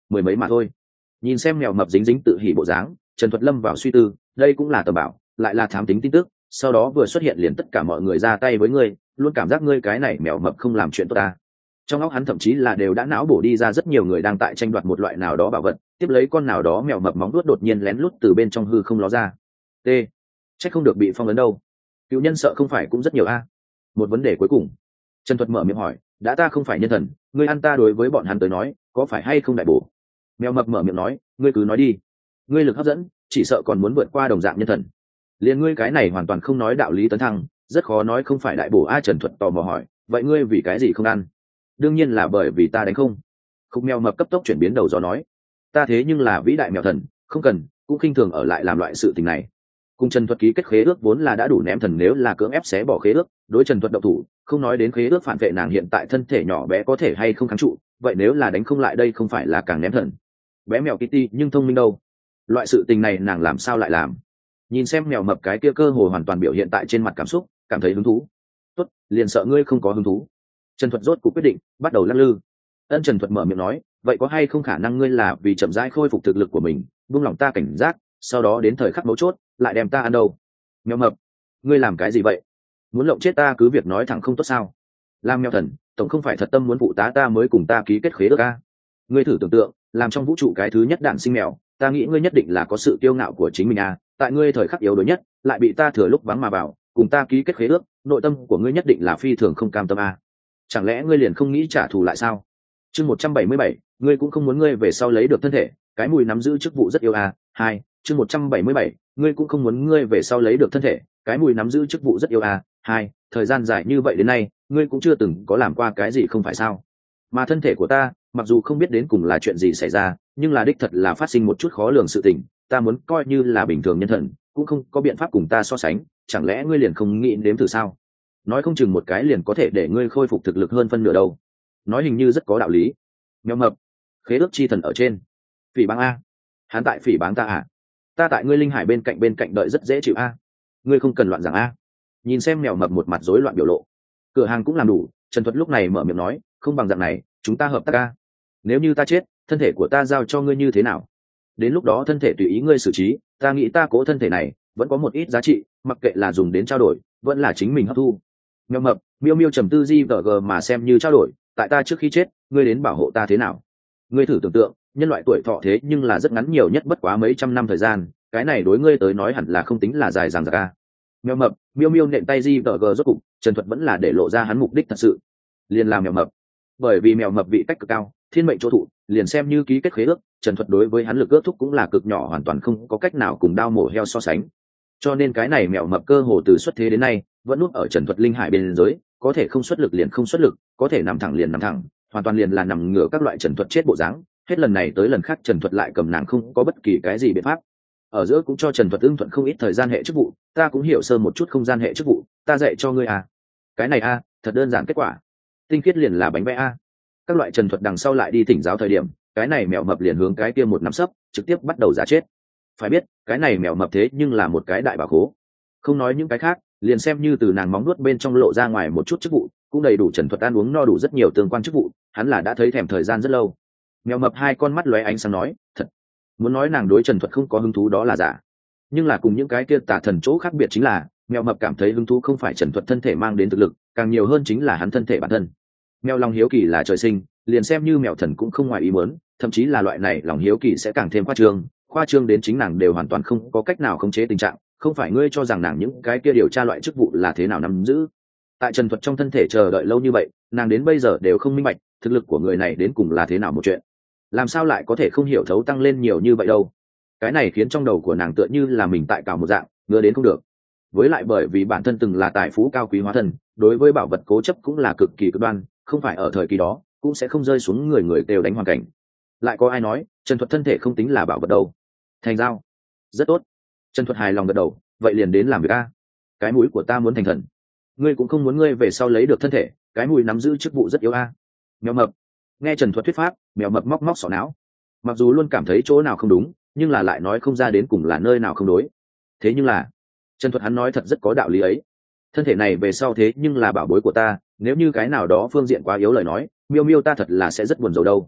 mười mấy mà thôi. Nhìn xem mèo mập dính dính tự hỉ bộ dáng, Trần Thuật lâm vào suy tư, đây cũng là tầm bảo, lại là thám tính tin tức, sau đó vừa xuất hiện liền tất cả mọi người ra tay với ngươi, luôn cảm giác ngươi cái này mèo mập không làm chuyện tốt ta. Trong óc hắn thậm chí là đều đã não bổ đi ra rất nhiều người đang tại tranh đoạt một loại nào đó bảo vật, tiếp lấy con nào đó mèo mập móng vuốt đột nhiên lén lút từ bên trong hư không ló ra. T. Chắc không được bị phong ấn đâu. Cựu nhân sợ không phải cũng rất nhiều a. Một vấn đề cuối cùng, Trần Thuật mở miệng hỏi, đã ta không phải nhân thần, ngươi ăn ta đối với bọn hắn tới nói, có phải hay không đại bổ? Mèo mập mở miệng nói, ngươi cứ nói đi. Ngươi lực hấp dẫn, chỉ sợ còn muốn vượt qua đồng dạng nhân thần. Liên ngươi cái này hoàn toàn không nói đạo lý tấn thăng, rất khó nói không phải đại bổ a. Trần Thuật tò mò hỏi, vậy ngươi vì cái gì không ăn? Đương nhiên là bởi vì ta đánh không. Khúc mèo mập cấp tốc chuyển biến đầu gió nói, ta thế nhưng là vĩ đại mèo thần, không cần, cũng khinh thường ở lại làm loại sự tình này. Cùng Trần Thuật ký kết khế ước vốn là đã đủ ném thần, nếu là cưỡng ép xé bỏ khế ước, đối Trần Thuật động thủ, không nói đến khế ước phản vệ nàng hiện tại thân thể nhỏ bé có thể hay không kháng trụ, vậy nếu là đánh không lại đây không phải là càng ném thần. Bé mèo Kitty nhưng thông minh đâu, loại sự tình này nàng làm sao lại làm? Nhìn xem mèo mập cái kia cơ hồ hoàn toàn biểu hiện tại trên mặt cảm xúc, cảm thấy hứng thú. Tốt, liền sợ ngươi không có hứng thú. Trần Thuật rốt cuộc quyết định, bắt đầu lắc lư. Trần Thuật mở miệng nói, vậy có hay không khả năng ngươi là vì chậm rãi khôi phục thực lực của mình, buông lòng ta cảnh giác, sau đó đến thời khắc mấu chốt lại đem ta ăn đâu? Mèo mập, ngươi làm cái gì vậy? Muốn lộng chết ta cứ việc nói thẳng không tốt sao? Làm mèo thần, tổng không phải thật tâm muốn phụ tá ta mới cùng ta ký kết khế ước a. Ngươi thử tưởng tượng, làm trong vũ trụ cái thứ nhất đạn sinh mèo, ta nghĩ ngươi nhất định là có sự kiêu ngạo của chính mình a. Tại ngươi thời khắc yếu đuối nhất, lại bị ta thừa lúc vắng mà vào, cùng ta ký kết khế ước, nội tâm của ngươi nhất định là phi thường không cam tâm a. Chẳng lẽ ngươi liền không nghĩ trả thù lại sao? Chương 177, ngươi cũng không muốn ngươi về sau lấy được thân thể, cái mùi nắm giữ chức vụ rất yêu a. 2, chương 177, ngươi cũng không muốn ngươi về sau lấy được thân thể, cái mùi nắm giữ chức vụ rất yêu a. 2, thời gian dài như vậy đến nay, ngươi cũng chưa từng có làm qua cái gì không phải sao? Mà thân thể của ta, mặc dù không biết đến cùng là chuyện gì xảy ra, nhưng là đích thật là phát sinh một chút khó lường sự tình, ta muốn coi như là bình thường nhân thần, cũng không có biện pháp cùng ta so sánh, chẳng lẽ ngươi liền không nghĩ nếm thử sao? Nói không chừng một cái liền có thể để ngươi khôi phục thực lực hơn phân nửa đâu. Nói hình như rất có đạo lý. Mèo mập, khế ước chi thần ở trên. Phỉ báng a. Hắn tại phỉ báng ta à? Ta tại ngươi linh hải bên cạnh đợi rất dễ chịu a. Ngươi không cần loạn giảng a. Nhìn xem mèo mập một mặt rối loạn biểu lộ. Cửa hàng cũng làm đủ, Trần Thuật lúc này mở miệng nói, không bằng dạng này, chúng ta hợp tác a. Nếu như ta chết, thân thể của ta giao cho ngươi như thế nào? Đến lúc đó thân thể tùy ý ngươi xử trí, ta nghĩ ta cố thân thể này vẫn có một ít giá trị, mặc kệ là dùng đến trao đổi, vẫn là chính mình hấp thu. Mèo mập, miêu miêu trầm tư GVG mà xem như trao đổi, tại ta trước khi chết, ngươi đến bảo hộ ta thế nào? Ngươi thử tưởng tượng, nhân loại tuổi thọ thế nhưng là rất ngắn, nhiều nhất bất quá mấy trăm năm thời gian, cái này đối ngươi tới nói hẳn là không tính là dài dằng dặc a. Mèo mập, miêu miêu nện tay GVG rốt cục, Trần Thuật vẫn là để lộ ra hắn mục đích thật sự, liền làm mèo mập. Bởi vì mèo mập vị cách cực cao, thiên mệnh chỗ thụ, liền xem như ký kết khế ước, Trần Thuật đối với hắn lực ước thúc cũng là cực nhỏ, hoàn toàn không có cách nào cùng đao mổ heo so sánh. Cho nên cái này mèo mập cơ hồ từ xuất thế đến nay vẫn núp ở Trần Thuật linh hải bên dưới, có thể không xuất lực liền không xuất lực, có thể nằm thẳng liền nằm thẳng, hoàn toàn liền là nằm ngửa các loại Trần Thuật chết bộ dáng. Hết lần này tới lần khác Trần Thuật lại cầm nàng không có bất kỳ cái gì biện pháp. Ở giữa cũng cho Trần Thuật ưng thuận không ít thời gian hệ chức vụ, ta cũng hiểu sơ một chút không gian hệ chức vụ, ta dạy cho ngươi à. Cái này a, thật đơn giản, kết quả tinh khiết liền là bánh vẽ a. Các loại Trần Thuật đằng sau lại đi thỉnh giáo thời điểm, cái này mèo mập liền hướng cái kia một nắm sấp, trực tiếp bắt đầu giả chết. Phải biết, cái này mèo mập thế nhưng là một cái đại bảo khố. Không nói những cái khác, liền xem như từ nàng móng nuốt bên trong lộ ra ngoài một chút chức vụ, cũng đầy đủ Trần Thuật ăn uống no đủ rất nhiều tương quan chức vụ, hắn là đã thấy thèm thời gian rất lâu. Mèo mập hai con mắt lóe ánh sáng nói, thật, muốn nói nàng đối Trần Thuật không có hứng thú đó là giả. Nhưng là cùng những cái kia tà thần chỗ khác biệt chính là, mèo mập cảm thấy hứng thú không phải Trần Thuật thân thể mang đến thực lực, càng nhiều hơn chính là hắn thân thể bản thân. Mèo lòng hiếu kỳ là trời sinh, liền xem như mèo thần cũng không ngoài ý muốn, thậm chí là loại này lòng hiếu kỳ sẽ càng thêm khoa trương đến chính nàng đều hoàn toàn không có cách nào khống chế tình trạng, không phải ngươi cho rằng nàng những cái kia điều tra loại chức vụ là thế nào nắm giữ. Tại Trần Thuật trong thân thể chờ đợi lâu như vậy, nàng đến bây giờ đều không minh bạch thực lực của người này đến cùng là thế nào một chuyện, làm sao lại có thể không hiểu thấu tăng lên nhiều như vậy đâu. Cái này khiến trong đầu của nàng tựa như là mình tại cào một dạng, ngứa đến không được. Với lại bởi vì bản thân từng là tài phú cao quý hóa thân, đối với bảo vật cố chấp cũng là cực kỳ cực đoan, không phải ở thời kỳ đó cũng sẽ không rơi xuống người đều đánh hoàn cảnh. Lại có ai nói Trần Thuật thân thể không tính là bảo vật đâu? Thành giao, rất tốt. Trần Thuật hài lòng gật đầu, vậy liền đến làm việc a. Cái mũi của ta muốn thành thần, ngươi cũng không muốn ngươi về sau lấy được thân thể, cái mũi nắm giữ chức vụ rất yếu a. Mèo mập, nghe Trần Thuật thuyết pháp, mèo mập móc móc sọ não, mặc dù luôn cảm thấy chỗ nào không đúng, nhưng là lại nói không ra đến cùng là nơi nào không đối. Thế nhưng là Trần Thuật hắn nói thật rất có đạo lý ấy, thân thể này về sau thế nhưng là bảo bối của ta, nếu như cái nào đó phương diện quá yếu lời nói, miêu miêu ta thật là sẽ rất buồn rầu đâu.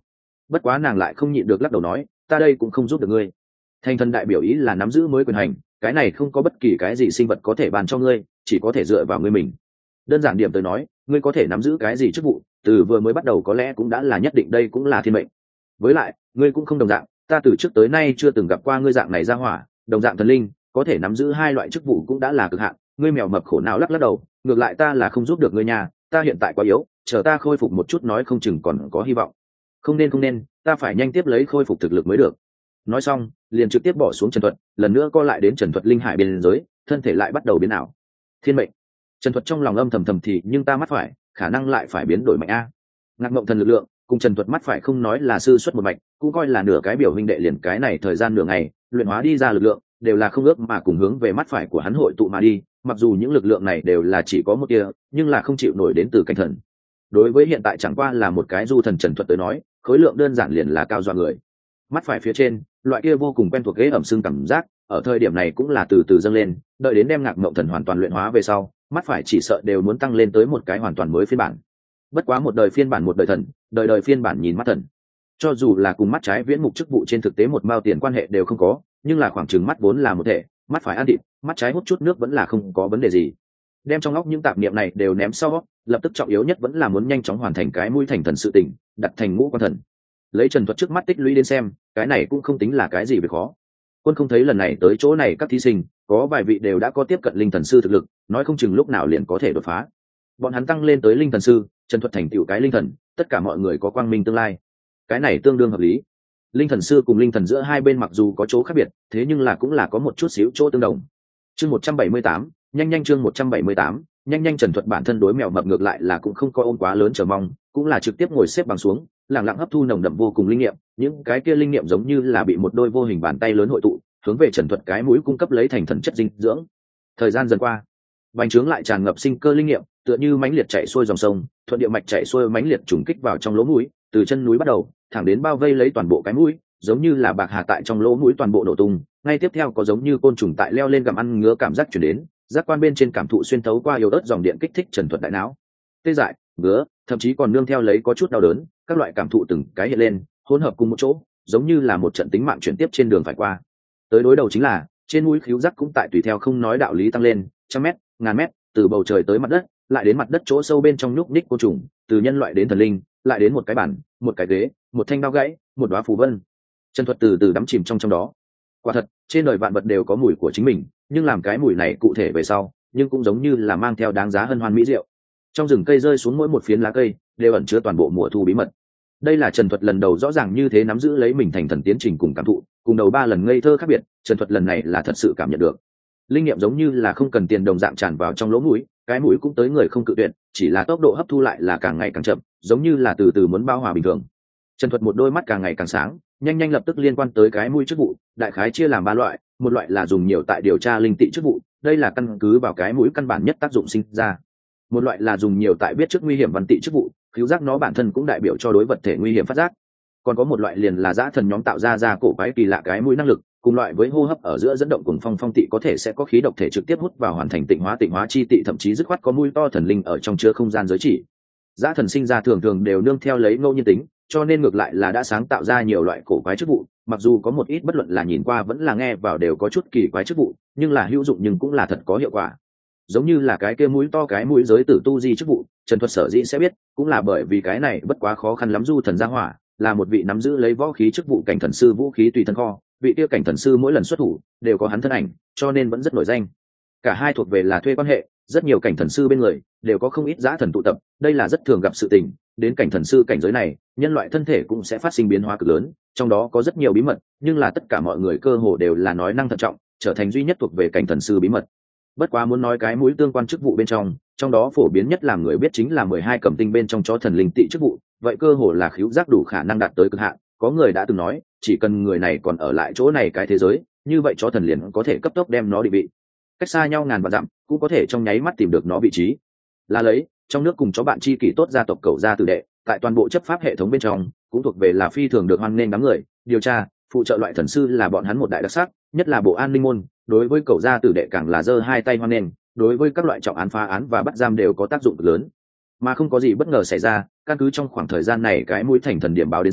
bất quá nàng lại không nhịn được lắc đầu nói, ta đây cũng không giúp được ngươi. Thành thần đại biểu ý là nắm giữ mới quyền hành, cái này không có bất kỳ cái gì sinh vật có thể bàn cho ngươi, chỉ có thể dựa vào ngươi mình. Đơn giản điểm tới nói, ngươi có thể nắm giữ cái gì chức vụ, từ vừa mới bắt đầu có lẽ cũng đã là nhất định, đây cũng là thiên mệnh. Với lại ngươi cũng không đồng dạng, ta từ trước tới nay chưa từng gặp qua ngươi dạng này ra hỏa, đồng dạng thần linh có thể nắm giữ hai loại chức vụ cũng đã là cực hạn. Ngươi mèo mập khổ não lắc lắc đầu, ngược lại ta là không giúp được ngươi nhà, ta hiện tại quá yếu, chờ ta khôi phục một chút nói không chừng còn có hy vọng. Không nên, ta phải nhanh tiếp lấy khôi phục thực lực mới được. Nói xong liền trực tiếp bỏ xuống Trần Thuật, lần nữa co lại đến Trần Thuật linh hải biên giới, thân thể lại bắt đầu biến ảo. Thiên mệnh. Trần Thuật trong lòng âm thầm thầm thì, nhưng ta mắt phải khả năng lại phải biến đổi mạnh a. Ngạc Mộng Thần lực lượng cùng Trần Thuật mắt phải không nói là sư xuất một mạch, cũng coi là nửa cái biểu huynh đệ liền, cái này thời gian nửa ngày luyện hóa đi ra lực lượng đều là không ước mà cùng hướng về mắt phải của hắn hội tụ mà đi, mặc dù những lực lượng này đều là chỉ có một tia, nhưng là không chịu nổi đến từ cảnh thần. Đối với hiện tại chẳng qua là một cái du thần Trần Thuật tới nói, khối lượng đơn giản liền là cao dọa người. Mắt phải phía trên loại kia vô cùng quen thuộc ghế ẩm xương cảm giác ở thời điểm này cũng là từ từ dâng lên, đợi đến đem Ngạc Mộng Thần hoàn toàn luyện hóa về sau, mắt phải chỉ sợ đều muốn tăng lên tới một cái hoàn toàn mới phiên bản. Bất quá một đời phiên bản một đời thần, đời đời phiên bản nhìn mắt thần. Cho dù là cùng mắt trái viễn mục chức vụ trên thực tế một mao tiền quan hệ đều không có, nhưng là khoảng chừng mắt vốn là một thể, mắt phải ăn thịt, mắt trái hút chút nước vẫn là không có vấn đề gì. Đem trong óc những tạp niệm này đều ném sau, lập tức trọng yếu nhất vẫn là muốn nhanh chóng hoàn thành cái mũi thành thần sự tình, đặt thành ngũ quan thần. Lấy Trần Thuật trước mắt tích lũy đến xem, cái này cũng không tính là cái gì việc khó. Quân không thấy lần này tới chỗ này các thí sinh có vài vị đều đã có tiếp cận linh thần sư thực lực, nói không chừng lúc nào liền có thể đột phá. Bọn hắn tăng lên tới linh thần sư, Trần Thuật thành tựu cái linh thần, tất cả mọi người có quang minh tương lai. Cái này tương đương hợp lý. Linh thần sư cùng linh thần giữa hai bên mặc dù có chỗ khác biệt, thế nhưng là cũng là có một chút xíu chỗ tương đồng. Chương 178, nhanh chương 178, nhanh Trần Thuật bản thân đối mèo mập ngược lại là cũng không có ôm quá lớn chờ mong, cũng là trực tiếp ngồi xếp bằng xuống, lặng lặng hấp thu nồng đậm vô cùng linh nghiệm, những cái kia linh nghiệm giống như là bị một đôi vô hình bàn tay lớn hội tụ, hướng về Trần Thuật cái mũi cung cấp lấy thành thần chất dinh dưỡng. Thời gian dần qua, bành trướng lại tràn ngập sinh cơ linh nghiệm, tựa như mãnh liệt chạy xuôi dòng sông, thuận địa mạch chạy xuôi mãnh liệt trùng kích vào trong lỗ mũi, từ chân núi bắt đầu, thẳng đến bao vây lấy toàn bộ cái mũi, giống như là bạc hà tại trong lỗ mũi toàn bộ nổ tung. Ngay tiếp theo có giống như côn trùng tại leo lên gặm ăn ngứa cảm giác truyền đến, giác quan bên trên cảm thụ xuyên thấu qua yếu ớt dòng điện kích thích Trần Thuật đại não. Tê dại, ngứa, thậm chí còn nương theo lấy có chút đau đớn, các loại cảm thụ từng cái hiện lên, hỗn hợp cùng một chỗ, giống như là một trận tính mạng chuyển tiếp trên đường phải qua. Tới đối đầu chính là trên mũi khứu giác cũng tại tùy theo không nói đạo lý tăng lên, trăm mét, ngàn mét, từ bầu trời tới mặt đất, lại đến mặt đất chỗ sâu bên trong nhúc nhích côn trùng, từ nhân loại đến thần linh, lại đến một cái bản, một cái ghế, một thanh đao gãy, một đóa phù vân. Trần Thuật từ từ đắm chìm trong đó. Quả thật, trên đời vạn vật đều có mùi của chính mình, nhưng làm cái mùi này cụ thể về sau, nhưng cũng giống như là mang theo đáng giá hân hoan mỹ diệu. Trong rừng cây rơi xuống mỗi một phiến lá cây, đều ẩn chứa toàn bộ mùa thu bí mật. Đây là Trần Thuật lần đầu rõ ràng như thế nắm giữ lấy mình thành thần tiến trình cùng cảm thụ, cùng đầu 3 lần ngây thơ khác biệt, Trần Thuật lần này là thật sự cảm nhận được. Linh nghiệm giống như là không cần tiền đồng dạng tràn vào trong lỗ mũi, cái mũi cũng tới người không cự tuyệt, chỉ là tốc độ hấp thu lại là càng ngày càng chậm, giống như là từ từ muốn bao hòa bình thường. Trần Thuật một đôi mắt càng ngày càng sáng, nhanh lập tức liên quan tới cái mũi chức vụ, đại khái chia làm 3 loại, một loại là dùng nhiều tại điều tra linh tị chức vụ, đây là căn cứ vào cái mũi căn bản nhất tác dụng sinh ra. Một loại là dùng nhiều tại biết trước nguy hiểm văn tị chức vụ, khứu giác nó bản thân cũng đại biểu cho đối vật thể nguy hiểm phát giác. Còn có một loại liền là dã thần nhóm tạo ra cổ quái kỳ lạ cái mũi năng lực, cùng loại với hô hấp ở giữa dẫn động cùng phong tị có thể sẽ có khí độc thể trực tiếp hút vào hoàn thành tịnh hóa chi tị, thậm chí dứt khoát có mũi to thần linh ở trong chứa không gian giới chỉ. Dã thần sinh ra thường đều nương theo lấy ngẫu nhiên tính, cho nên ngược lại là đã sáng tạo ra nhiều loại cổ quái chức vụ, mặc dù có một ít bất luận là nhìn qua vẫn là nghe vào đều có chút kỳ quái chức vụ, nhưng là hữu dụng nhưng cũng là thật có hiệu quả. Giống như là cái kia mũi to cái mũi giới tử tu di chức vụ, Trần Thuật sở dĩ sẽ biết, cũng là bởi vì cái này bất quá khó khăn lắm du thần gia hỏa, là một vị nắm giữ lấy võ khí chức vụ cảnh thần sư vũ khí tùy thân kho, vị kia cảnh thần sư mỗi lần xuất thủ đều có hắn thân ảnh, cho nên vẫn rất nổi danh. Cả hai thuộc về là thuê quan hệ, rất nhiều cảnh thần sư bên người đều có không ít dã thần tụ tập, đây là rất thường gặp sự tình. Đến cảnh thần sư cảnh giới này, nhân loại thân thể cũng sẽ phát sinh biến hóa cực lớn, trong đó có rất nhiều bí mật, nhưng là tất cả mọi người cơ hồ đều là nói năng thận trọng, trở thành duy nhất thuộc về cảnh thần sư bí mật. Bất quá muốn nói cái mũi tương quan chức vụ bên trong đó phổ biến nhất làm người biết chính là 12 cẩm tinh bên trong chó thần linh tị chức vụ, vậy cơ hồ là khứu giác đủ khả năng đạt tới cực hạn. Có người đã từng nói, chỉ cần người này còn ở lại chỗ này cái thế giới, như vậy chó thần liền có thể cấp tốc đem nó định vị, cách xa nhau ngàn vạn dặm cũng có thể trong nháy mắt tìm được nó vị trí. Là lấy trong nước cùng chó bạn tri kỷ tốt gia tộc Cẩu gia tử đệ, tại toàn bộ chấp pháp hệ thống bên trong cũng thuộc về là phi thường được hoan nghênh đám người điều tra phụ trợ loại thần sư, là bọn hắn một đại đặc sắc, nhất là bộ an ninh môn đối với Cẩu gia tử đệ càng là giơ hai tay hoan nghênh, đối với các loại trọng án phá án và bắt giam đều có tác dụng cực lớn. Mà không có gì bất ngờ xảy ra, căn cứ trong khoảng thời gian này cái mũi thành thần điểm báo đến xem,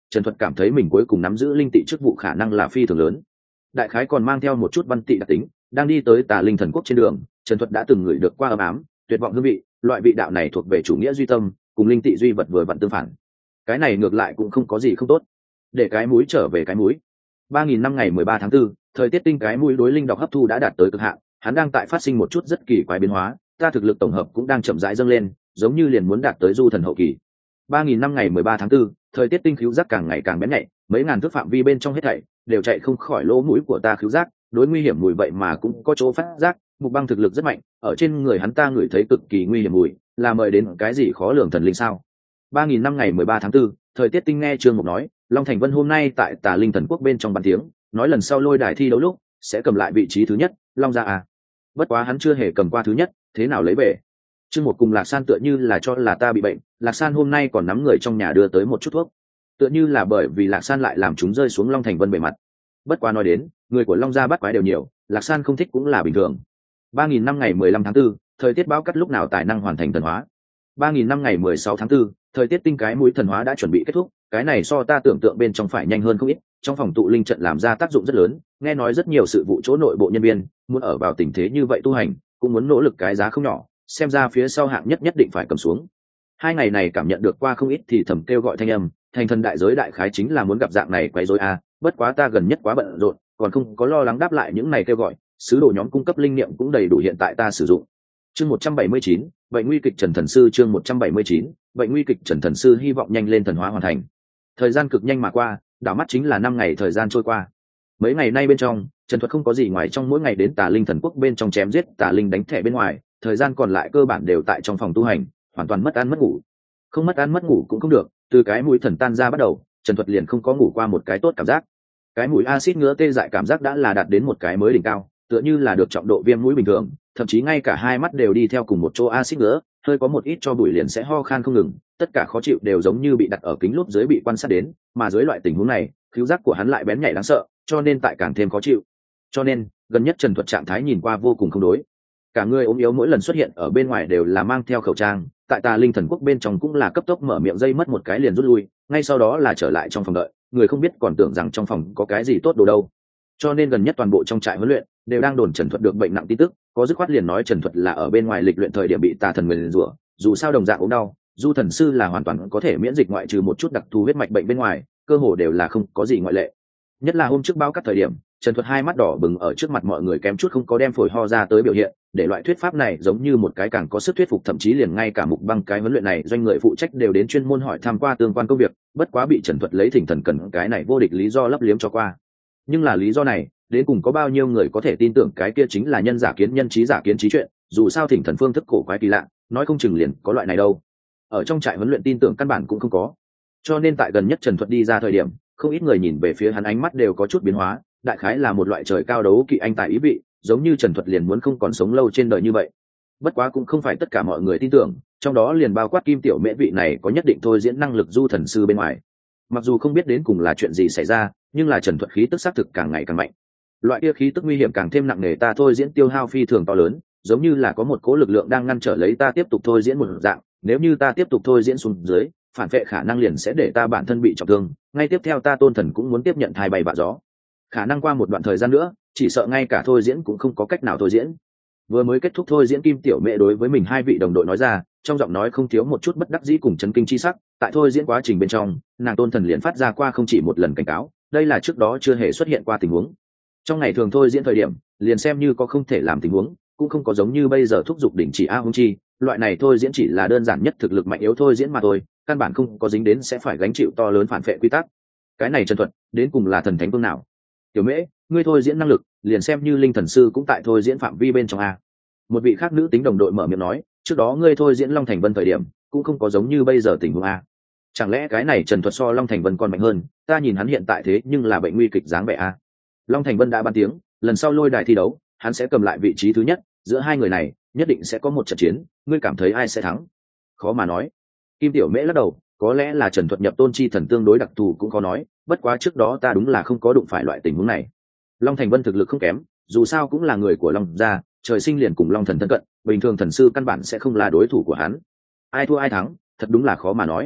Trần Thuật cảm thấy mình cuối cùng nắm giữ linh tị chức vụ khả năng là phi thường lớn. Đại khái còn mang theo một chút văn tị đặc tính, đang đi tới Tà Linh Thần Quốc trên đường, Trần Thuật đã từng ngửi được qua ấm ám, tuyệt vọng hương vị, loại vị đạo này thuộc về chủ nghĩa duy tâm, cùng linh tị duy vật vừa vặn tương phản. Cái này ngược lại cũng không có gì không tốt. Để cái mũi trở về cái mũi. 3000 năm ngày 13 tháng 4, thời tiết tinh cái mũi đối linh độc hấp thu đã đạt tới cực hạn, hắn đang tại phát sinh một chút rất kỳ quái biến hóa, ta thực lực tổng hợp cũng đang chậm rãi dâng lên, giống như liền muốn đạt tới du thần hậu kỳ. 3000 năm ngày 13 tháng 4, thời tiết tinh khứu giác càng ngày càng bén nhạy, mấy ngàn thước phạm vi bên trong hết thảy đều chạy không khỏi lỗ mũi của ta khứu giác, đối nguy hiểm mùi vậy mà cũng có chỗ phát giác. Mục Băng thực lực rất mạnh, ở trên người hắn ta ngửi thấy cực kỳ nguy hiểm mùi, là mời đến cái gì khó lường thần linh sao? 3000 năm ngày 13 tháng 4, thời tiết tinh nghe Trương Mục nói, Long Thành Vân hôm nay tại Tà Linh Thần Quốc bên trong bàn tiếng, nói lần sau lôi đài thi đấu lúc sẽ cầm lại vị trí thứ nhất. Long gia à? Bất quá hắn chưa hề cầm qua thứ nhất, thế nào lấy về? Trương Mục cùng Lạc San tựa như là cho là ta bị bệnh, Lạc San hôm nay còn nắm người trong nhà đưa tới một chút thuốc, tựa như là bởi vì Lạc San lại làm chúng rơi xuống Long Thành Vân bề mặt. Bất quá nói đến, người của Long gia bắt quái đều nhiều, Lạc San không thích cũng là bình thường. 3000 năm ngày 15 tháng 4, thời tiết bão cắt lúc nào tài năng hoàn thành thần hóa. 3000 năm ngày 16 tháng 4, thời tiết tinh cái mũi thần hóa đã chuẩn bị kết thúc, cái này so ta tưởng tượng bên trong phải nhanh hơn không ít, trong phòng tụ linh trận làm ra tác dụng rất lớn, nghe nói rất nhiều sự vụ chỗ nội bộ nhân viên muốn ở vào tình thế như vậy tu hành, cũng muốn nỗ lực cái giá không nhỏ, xem ra phía sau hạng nhất nhất định phải cầm xuống. Hai ngày này cảm nhận được qua không ít thì thầm kêu gọi thanh âm, thành thần đại giới đại khái chính là muốn gặp dạng này quấy rối a, bất quá ta gần nhất quá bận rộn, còn không có lo lắng đáp lại những này kêu gọi, sứ đồ nhóm cung cấp linh niệm cũng đầy đủ hiện tại ta sử dụng. Chương 179, bệnh nguy kịch Trần Thần Sư. Chương 179, bệnh nguy kịch Trần Thần Sư hy vọng nhanh lên thần hóa hoàn thành. Thời gian cực nhanh mà qua, đảo mắt chính là 5 ngày thời gian trôi qua. Mấy ngày nay bên trong, Trần Thuật không có gì ngoài trong mỗi ngày đến Tà Linh Thần Quốc bên trong chém giết tà linh đánh thẻ bên ngoài, thời gian còn lại cơ bản đều tại trong phòng tu hành, hoàn toàn mất ăn mất ngủ. Không mất ăn mất ngủ cũng không được, từ cái mũi thần tan ra bắt đầu, Trần Thuật liền không có ngủ qua một cái tốt cảm giác. Cái mũi axit ngứa tê dại cảm giác đã là đạt đến một cái mới đỉnh cao, tựa như là được trọng độ viêm mũi bình thường, thậm chí ngay cả hai mắt đều đi theo cùng một chỗ axit ngứa, hơi có một ít cho bụi liền sẽ ho khan không ngừng, tất cả khó chịu đều giống như bị đặt ở kính lúp dưới bị quan sát đến, mà dưới loại tình huống này, khứu giác của hắn lại bén nhạy đáng sợ, cho nên tại càng thêm khó chịu. Cho nên, gần nhất Trần Thuật trạng thái nhìn qua vô cùng không đối. Cả người ốm yếu mỗi lần xuất hiện ở bên ngoài đều là mang theo khẩu trang, tại Tà Linh Thần Quốc bên trong cũng là cấp tốc mở miệng dây mất một cái liền rút lui, ngay sau đó là trở lại trong phòng đợi, người không biết còn tưởng rằng trong phòng có cái gì tốt đồ đâu. Cho nên gần nhất toàn bộ trong trại huấn luyện đều đang đồn Trần Thuật được bệnh nặng tin tức, có dứt khoát liền nói Trần Thuật là ở bên ngoài lịch luyện thời điểm bị tà thần nguyền rủa, dù sao đồng dạng ốm đau, du thần sư là hoàn toàn có thể miễn dịch ngoại trừ một chút đặc thù huyết mạch bệnh bên ngoài, cơ hồ đều là không có gì ngoại lệ. Nhất là hôm trước báo cắt thời điểm, Trần Thuật hai mắt đỏ bừng ở trước mặt mọi người kém chút không có đem phổi ho ra tới biểu hiện, để loại thuyết pháp này giống như một cái càng có sức thuyết phục, thậm chí liền ngay cả Mục Băng cái huấn luyện này doanh người phụ trách đều đến chuyên môn hỏi tham qua tương quan công việc, bất quá bị Trần Thuật lấy thỉnh thần cần cái này vô địch lý do lấp liếm cho qua. Nhưng là lý do này, đến cùng có bao nhiêu người có thể tin tưởng cái kia chính là nhân giả kiến nhân trí giả kiến trí chuyện, dù sao thỉnh thần phương thức cổ quái kỳ lạ, nói không chừng liền có loại này đâu. Ở trong trại huấn luyện tin tưởng căn bản cũng không có. Cho nên tại gần nhất Trần Thuật đi ra thời điểm, không ít người nhìn về phía hắn ánh mắt đều có chút biến hóa, đại khái là một loại trời cao đấu kỵ anh tài ý vị, giống như Trần Thuật liền muốn không còn sống lâu trên đời như vậy. Bất quá cũng không phải tất cả mọi người tin tưởng, trong đó liền bao quát Kim Tiểu Mễ vị này có nhất định thôi diễn năng lực du thần sư bên ngoài. Mặc dù không biết đến cùng là chuyện gì xảy ra, nhưng là Trần Thuật khí tức xác thực càng ngày càng mạnh. Loại kia khí tức nguy hiểm càng thêm nặng nề, ta thôi diễn tiêu hao phi thường to lớn, giống như là có một cỗ lực lượng đang ngăn trở lấy ta tiếp tục thôi diễn một dạng, nếu như ta tiếp tục thôi diễn xuống dưới, phản vệ khả năng liền sẽ để ta bản thân bị trọng thương, ngay tiếp theo ta tôn thần cũng muốn tiếp nhận thai bay bạ gió. Khả năng qua một đoạn thời gian nữa, chỉ sợ ngay cả thôi diễn cũng không có cách nào thôi diễn. Vừa mới kết thúc thôi diễn, Kim Tiểu Mễ đối với mình hai vị đồng đội nói ra, trong giọng nói không thiếu một chút bất đắc dĩ cùng chấn kinh chi sắc. Tại thôi diễn quá trình bên trong, nàng tôn thần liền phát ra qua không chỉ một lần cảnh cáo, đây là trước đó chưa hề xuất hiện qua tình huống. Trong ngày thường thôi diễn thời điểm, liền xem như có không thể làm tình huống, cũng không có giống như bây giờ thúc giục đỉnh chỉ a hung chi, loại này thôi diễn chỉ là đơn giản nhất thực lực mạnh yếu thôi diễn mà thôi, căn bản không có dính đến sẽ phải gánh chịu to lớn phản vệ quy tắc. Cái này Trần Thuật đến cùng là thần thánh phương nào? Tiểu Mễ, ngươi thôi diễn năng lực liền xem như linh thần sư cũng tại thôi diễn phạm vi bên trong a. Một vị khác nữ tính đồng đội mở miệng nói, trước đó ngươi thôi diễn Long Thành Vân thời điểm cũng không có giống như bây giờ tình huống a. Chẳng lẽ cái này Trần Thuật so Long Thành Vân còn mạnh hơn? Ta nhìn hắn hiện tại thế nhưng là bệnh nguy kịch dáng vẻ a. Long Thành Vân đã ban tiếng, lần sau lôi đài thi đấu hắn sẽ cầm lại vị trí thứ nhất, giữa hai người này nhất định sẽ có một trận chiến, ngươi cảm thấy ai sẽ thắng? Khó mà nói. Kim Tiểu Mễ lắc đầu, có lẽ là Trần Thuật nhập tôn chi thần tương đối đặc thù cũng khó nói, bất quá trước đó ta đúng là không có đụng phải loại tình huống này. Long Thành Vân thực lực không kém, dù sao cũng là người của Long gia, trời sinh liền cùng Long thần thân cận, bình thường thần sư căn bản sẽ không là đối thủ của hắn. Ai thua ai thắng, thật đúng là khó mà nói.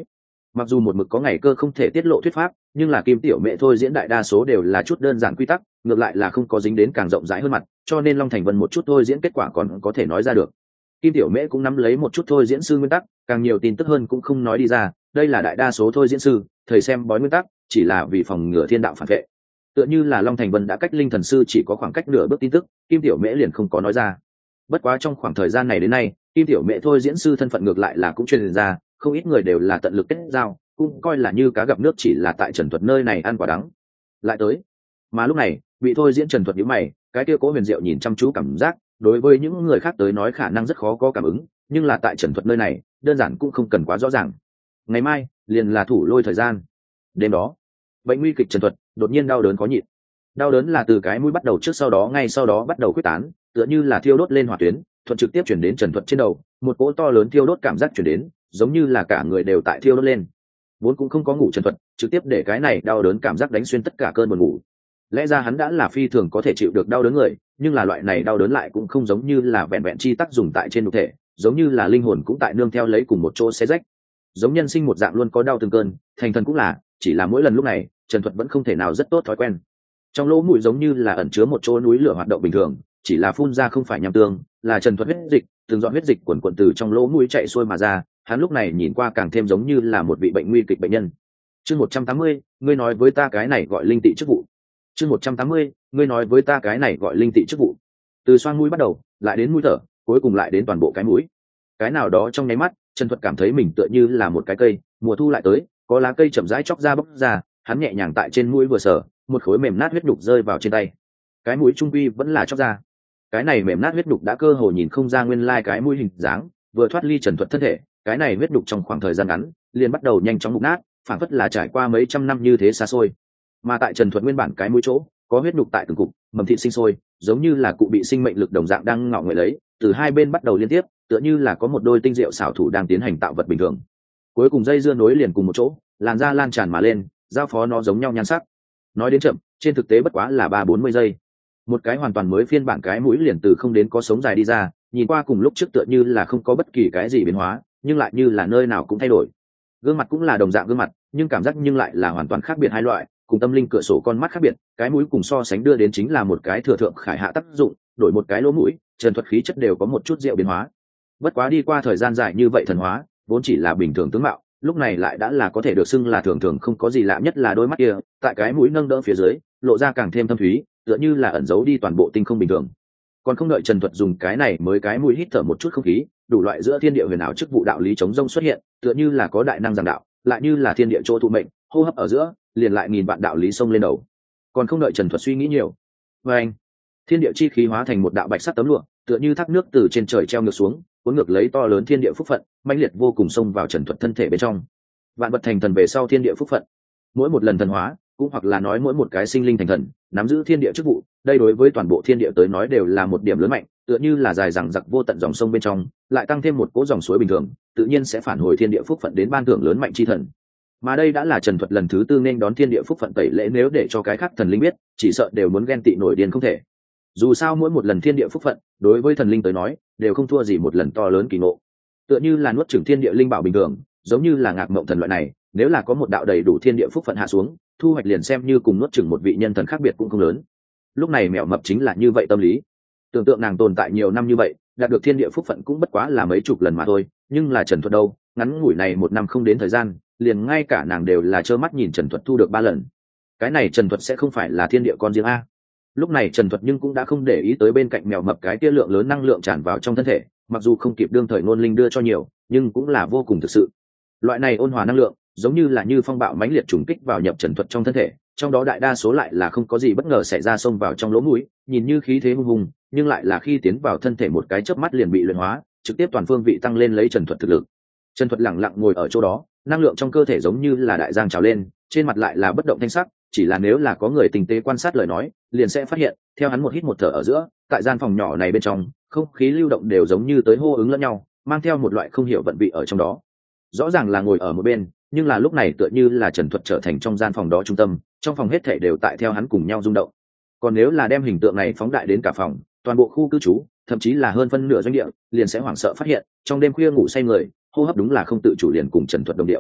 Mặc dù một mực có ngày cơ không thể tiết lộ thuyết pháp, nhưng là Kim Tiểu Mẹ thôi diễn đại đa số đều là chút đơn giản quy tắc, ngược lại là không có dính đến càng rộng rãi hơn mặt, cho nên Long Thành Vân một chút thôi diễn kết quả còn có thể nói ra được. Kim Tiểu Mễ cũng nắm lấy một chút thôi diễn sư nguyên tắc, càng nhiều tin tức hơn cũng không nói đi ra, đây là đại đa số thôi diễn sư, thầy xem bói nguyên tắc, chỉ là vì phòng ngừa thiên đạo phản vệ. Tựa như là Long Thành Vân đã cách linh thần sư chỉ có khoảng cách nửa bước tin tức, Kim Tiểu Mễ liền không có nói ra. Bất quá trong khoảng thời gian này đến nay, Kim Tiểu Mễ thôi diễn sư thân phận ngược lại là cũng truyền ra, không ít người đều là tận lực kết giao, cũng coi là như cá gặp nước, chỉ là tại Trần Thuật nơi này ăn quả đắng. Lại tới. Mà lúc này, bị thôi diễn Trần Thuật nhíu mày, cái kia Cố Huyền Diệu nhìn chăm chú cảm giác, đối với những người khác tới nói khả năng rất khó có cảm ứng, nhưng là tại Trần Thuật nơi này, đơn giản cũng không cần quá rõ ràng. Ngày mai, liền là thủ lôi thời gian. Đêm đó, bệnh nguy kịch Trần Thuật đột nhiên đau đớn khó nhịn. Đau đớn là từ cái mũi bắt đầu trước, sau đó ngay sau đó bắt đầu quyết tán, tựa như là thiêu đốt lên hỏa tuyến, thuận trực tiếp chuyển đến Trần Thuật trên đầu, một cỗ to lớn thiêu đốt cảm giác chuyển đến, giống như là cả người đều tại thiêu đốt lên. Vốn cũng không có ngủ Trần Thuật, trực tiếp để cái này đau đớn cảm giác đánh xuyên tất cả cơn buồn ngủ. Lẽ ra hắn đã là phi thường có thể chịu được đau đớn người, nhưng là loại này đau đớn lại cũng không giống như là vẹn vẹn chi tác dùng tại trên nhục thể, giống như là linh hồn cũng tại nương theo lấy cùng một chỗ xé rách. Giống nhân sinh một dạng luôn có đau từng cơn, thành thần cũng là, chỉ là mỗi lần lúc này, Trần Thuật vẫn không thể nào rất tốt thói quen. Trong lỗ mũi giống như là ẩn chứa một chỗ núi lửa hoạt động bình thường, chỉ là phun ra không phải nham tương, là Trần Thuật huyết dịch, từng giọt huyết dịch quần quần từ trong lỗ mũi chạy xuôi mà ra, hắn lúc này nhìn qua càng thêm giống như là một vị bệnh nguy kịch bệnh nhân. Chương 180, ngươi nói với ta cái này gọi linh tị chức vụ. Chương 180, ngươi nói với ta cái này gọi linh tị chức vụ. Từ xoang mũi bắt đầu, lại đến mũi thở, cuối cùng lại đến toàn bộ cái mũi. Cái nào đó trong nháy mắt, Trần Thuật cảm thấy mình tựa như là một cái cây, mùa thu lại tới, có lá cây chậm rãi chóc ra bóc ra, hắn nhẹ nhàng tại trên mũi vừa sờ, một khối mềm nát huyết nhục rơi vào trên tay. Cái mũi trung quy vẫn là chóc ra. Cái này mềm nát huyết nhục đã cơ hồ nhìn không ra nguyên lai cái mũi hình dáng, vừa thoát ly Trần Thuật thân thể, cái này huyết nhục trong khoảng thời gian ngắn, liền bắt đầu nhanh chóng mục nát, phản phất là trải qua mấy trăm năm như thế xa xôi. Mà tại Trần Thuật nguyên bản cái mũi chỗ, có huyết nhục tại từng cục, mầm thịt sinh sôi, giống như là cụ bị sinh mệnh lực đồng dạng đang ngọ nguậy lấy, từ hai bên bắt đầu liên tiếp, tựa như là có một đôi tinh diệu xảo thủ đang tiến hành tạo vật bình thường. Cuối cùng dây dưa nối liền cùng một chỗ, làn da lan tràn mà lên, giao phó nó giống nhau nhan sắc. Nói đến chậm, trên thực tế bất quá là 30-40 giây. Một cái hoàn toàn mới phiên bản cái mũi liền từ không đến có sống dài đi ra, nhìn qua cùng lúc trước tựa như là không có bất kỳ cái gì biến hóa, nhưng lại như là nơi nào cũng thay đổi. Gương mặt cũng là đồng dạng gương mặt, nhưng cảm giác nhưng lại là hoàn toàn khác biệt hai loại, cùng tâm linh cửa sổ con mắt khác biệt, cái mũi cùng so sánh đưa đến chính là một cái thừa thượng khải hạ tác dụng, đổi một cái lỗ mũi, Trần Thuật khí chất đều có một chút diệu biến hóa. Bất quá đi qua thời gian dài như vậy thần hóa, vốn chỉ là bình thường tướng mạo, lúc này lại đã là có thể được xưng là thường thường không có gì lạ, nhất là đôi mắt kia, tại cái mũi nâng đỡ phía dưới, lộ ra càng thêm thâm thúy, tựa như là ẩn giấu đi toàn bộ tinh không bình thường. Còn không đợi Trần Thuật dùng cái này mới cái mũi hít thở một chút không khí, đủ loại giữa thiên địa huyền ảo chức vụ đạo lý chống rông xuất hiện, tựa như là có đại năng giảng đạo, lại như là thiên địa chỗ thụ mệnh, hô hấp ở giữa, liền lại nghìn vạn đạo lý xông lên đầu. Còn không đợi Trần Thuật suy nghĩ nhiều, và anh, thiên địa chi khí hóa thành một đạo bạch sắc tấm lụa, tựa như thác nước từ trên trời treo ngược xuống, cuốn ngược lấy to lớn thiên địa phúc phận, mãnh liệt vô cùng xông vào Trần Thuật thân thể bên trong. Vạn vật thành thần về sau thiên địa phúc phận, mỗi một lần thần hóa, cũng hoặc là nói mỗi một cái sinh linh thành thần, nắm giữ thiên địa chức vụ, đây đối với toàn bộ thiên địa tới nói đều là một điểm lớn mạnh, tựa như là dài dằng dặc vô tận dòng sông bên trong, lại tăng thêm một cỗ dòng suối bình thường, tự nhiên sẽ phản hồi thiên địa phúc phận đến ban thưởng lớn mạnh chi thần. Mà đây đã là Trần Thuật lần thứ tư nên đón thiên địa phúc phận tẩy lễ, nếu để cho cái khác thần linh biết, chỉ sợ đều muốn ghen tị nổi điên không thể. Dù sao mỗi một lần thiên địa phúc phận, đối với thần linh tới nói, đều không thua gì một lần to lớn kỳ ngộ. Tựa như là nuốt chửng thiên địa linh bảo bình thường, giống như là Ngạc Mộng Thần loại này, nếu là có một đạo đầy đủ thiên địa phúc phận hạ xuống, thu hoạch liền xem như cùng nuốt chửng một vị nhân thần khác biệt cũng không lớn. Lúc này Mèo Mập chính là như vậy tâm lý. Tưởng tượng nàng tồn tại nhiều năm như vậy, đạt được thiên địa phúc phận cũng bất quá là mấy chục lần mà thôi, nhưng là Trần Thuật đâu, ngắn ngủi này một năm không đến thời gian, liền ngay cả nàng đều là trơ mắt nhìn Trần Thuật thu được 3 lần. Cái này Trần Thuật sẽ không phải là thiên địa con riêng a? Lúc này Trần Thuật nhưng cũng đã không để ý tới bên cạnh Mèo Mập cái kia lượng lớn năng lượng tràn vào trong thân thể, mặc dù không kịp đương thời ngôn linh đưa cho nhiều, nhưng cũng là vô cùng thực sự. Loại này ôn hòa năng lượng, giống như là như phong bạo mãnh liệt trùng kích vào nhập Trần Thuật trong thân thể, trong đó đại đa số lại là không có gì bất ngờ xảy ra xông vào trong lỗ mũi, nhìn như khí thế hung hùng, nhưng lại là khi tiến vào thân thể một cái chớp mắt liền bị luyện hóa, trực tiếp toàn phương vị tăng lên lấy Trần Thuật thực lực. Trần Thuật lặng lặng ngồi ở chỗ đó, năng lượng trong cơ thể giống như là đại giang trào lên, trên mặt lại là bất động thanh sắc, chỉ là nếu là có người tinh tế quan sát lời nói, liền sẽ phát hiện, theo hắn một hít một thở ở giữa, tại gian phòng nhỏ này bên trong, không khí lưu động đều giống như tới hô ứng lẫn nhau, mang theo một loại không hiểu vận vị ở trong đó. Rõ ràng là ngồi ở một bên, nhưng là lúc này tựa như là Trần Thuật trở thành trong gian phòng đó trung tâm, trong phòng hết thảy đều tại theo hắn cùng nhau rung động. Còn nếu là đem hình tượng này phóng đại đến cả phòng, toàn bộ khu cư trú, thậm chí là hơn phân nửa doanh địa, liền sẽ hoảng sợ phát hiện, trong đêm khuya ngủ say người, hô hấp đúng là không tự chủ liền cùng Trần Thuật đồng điệu.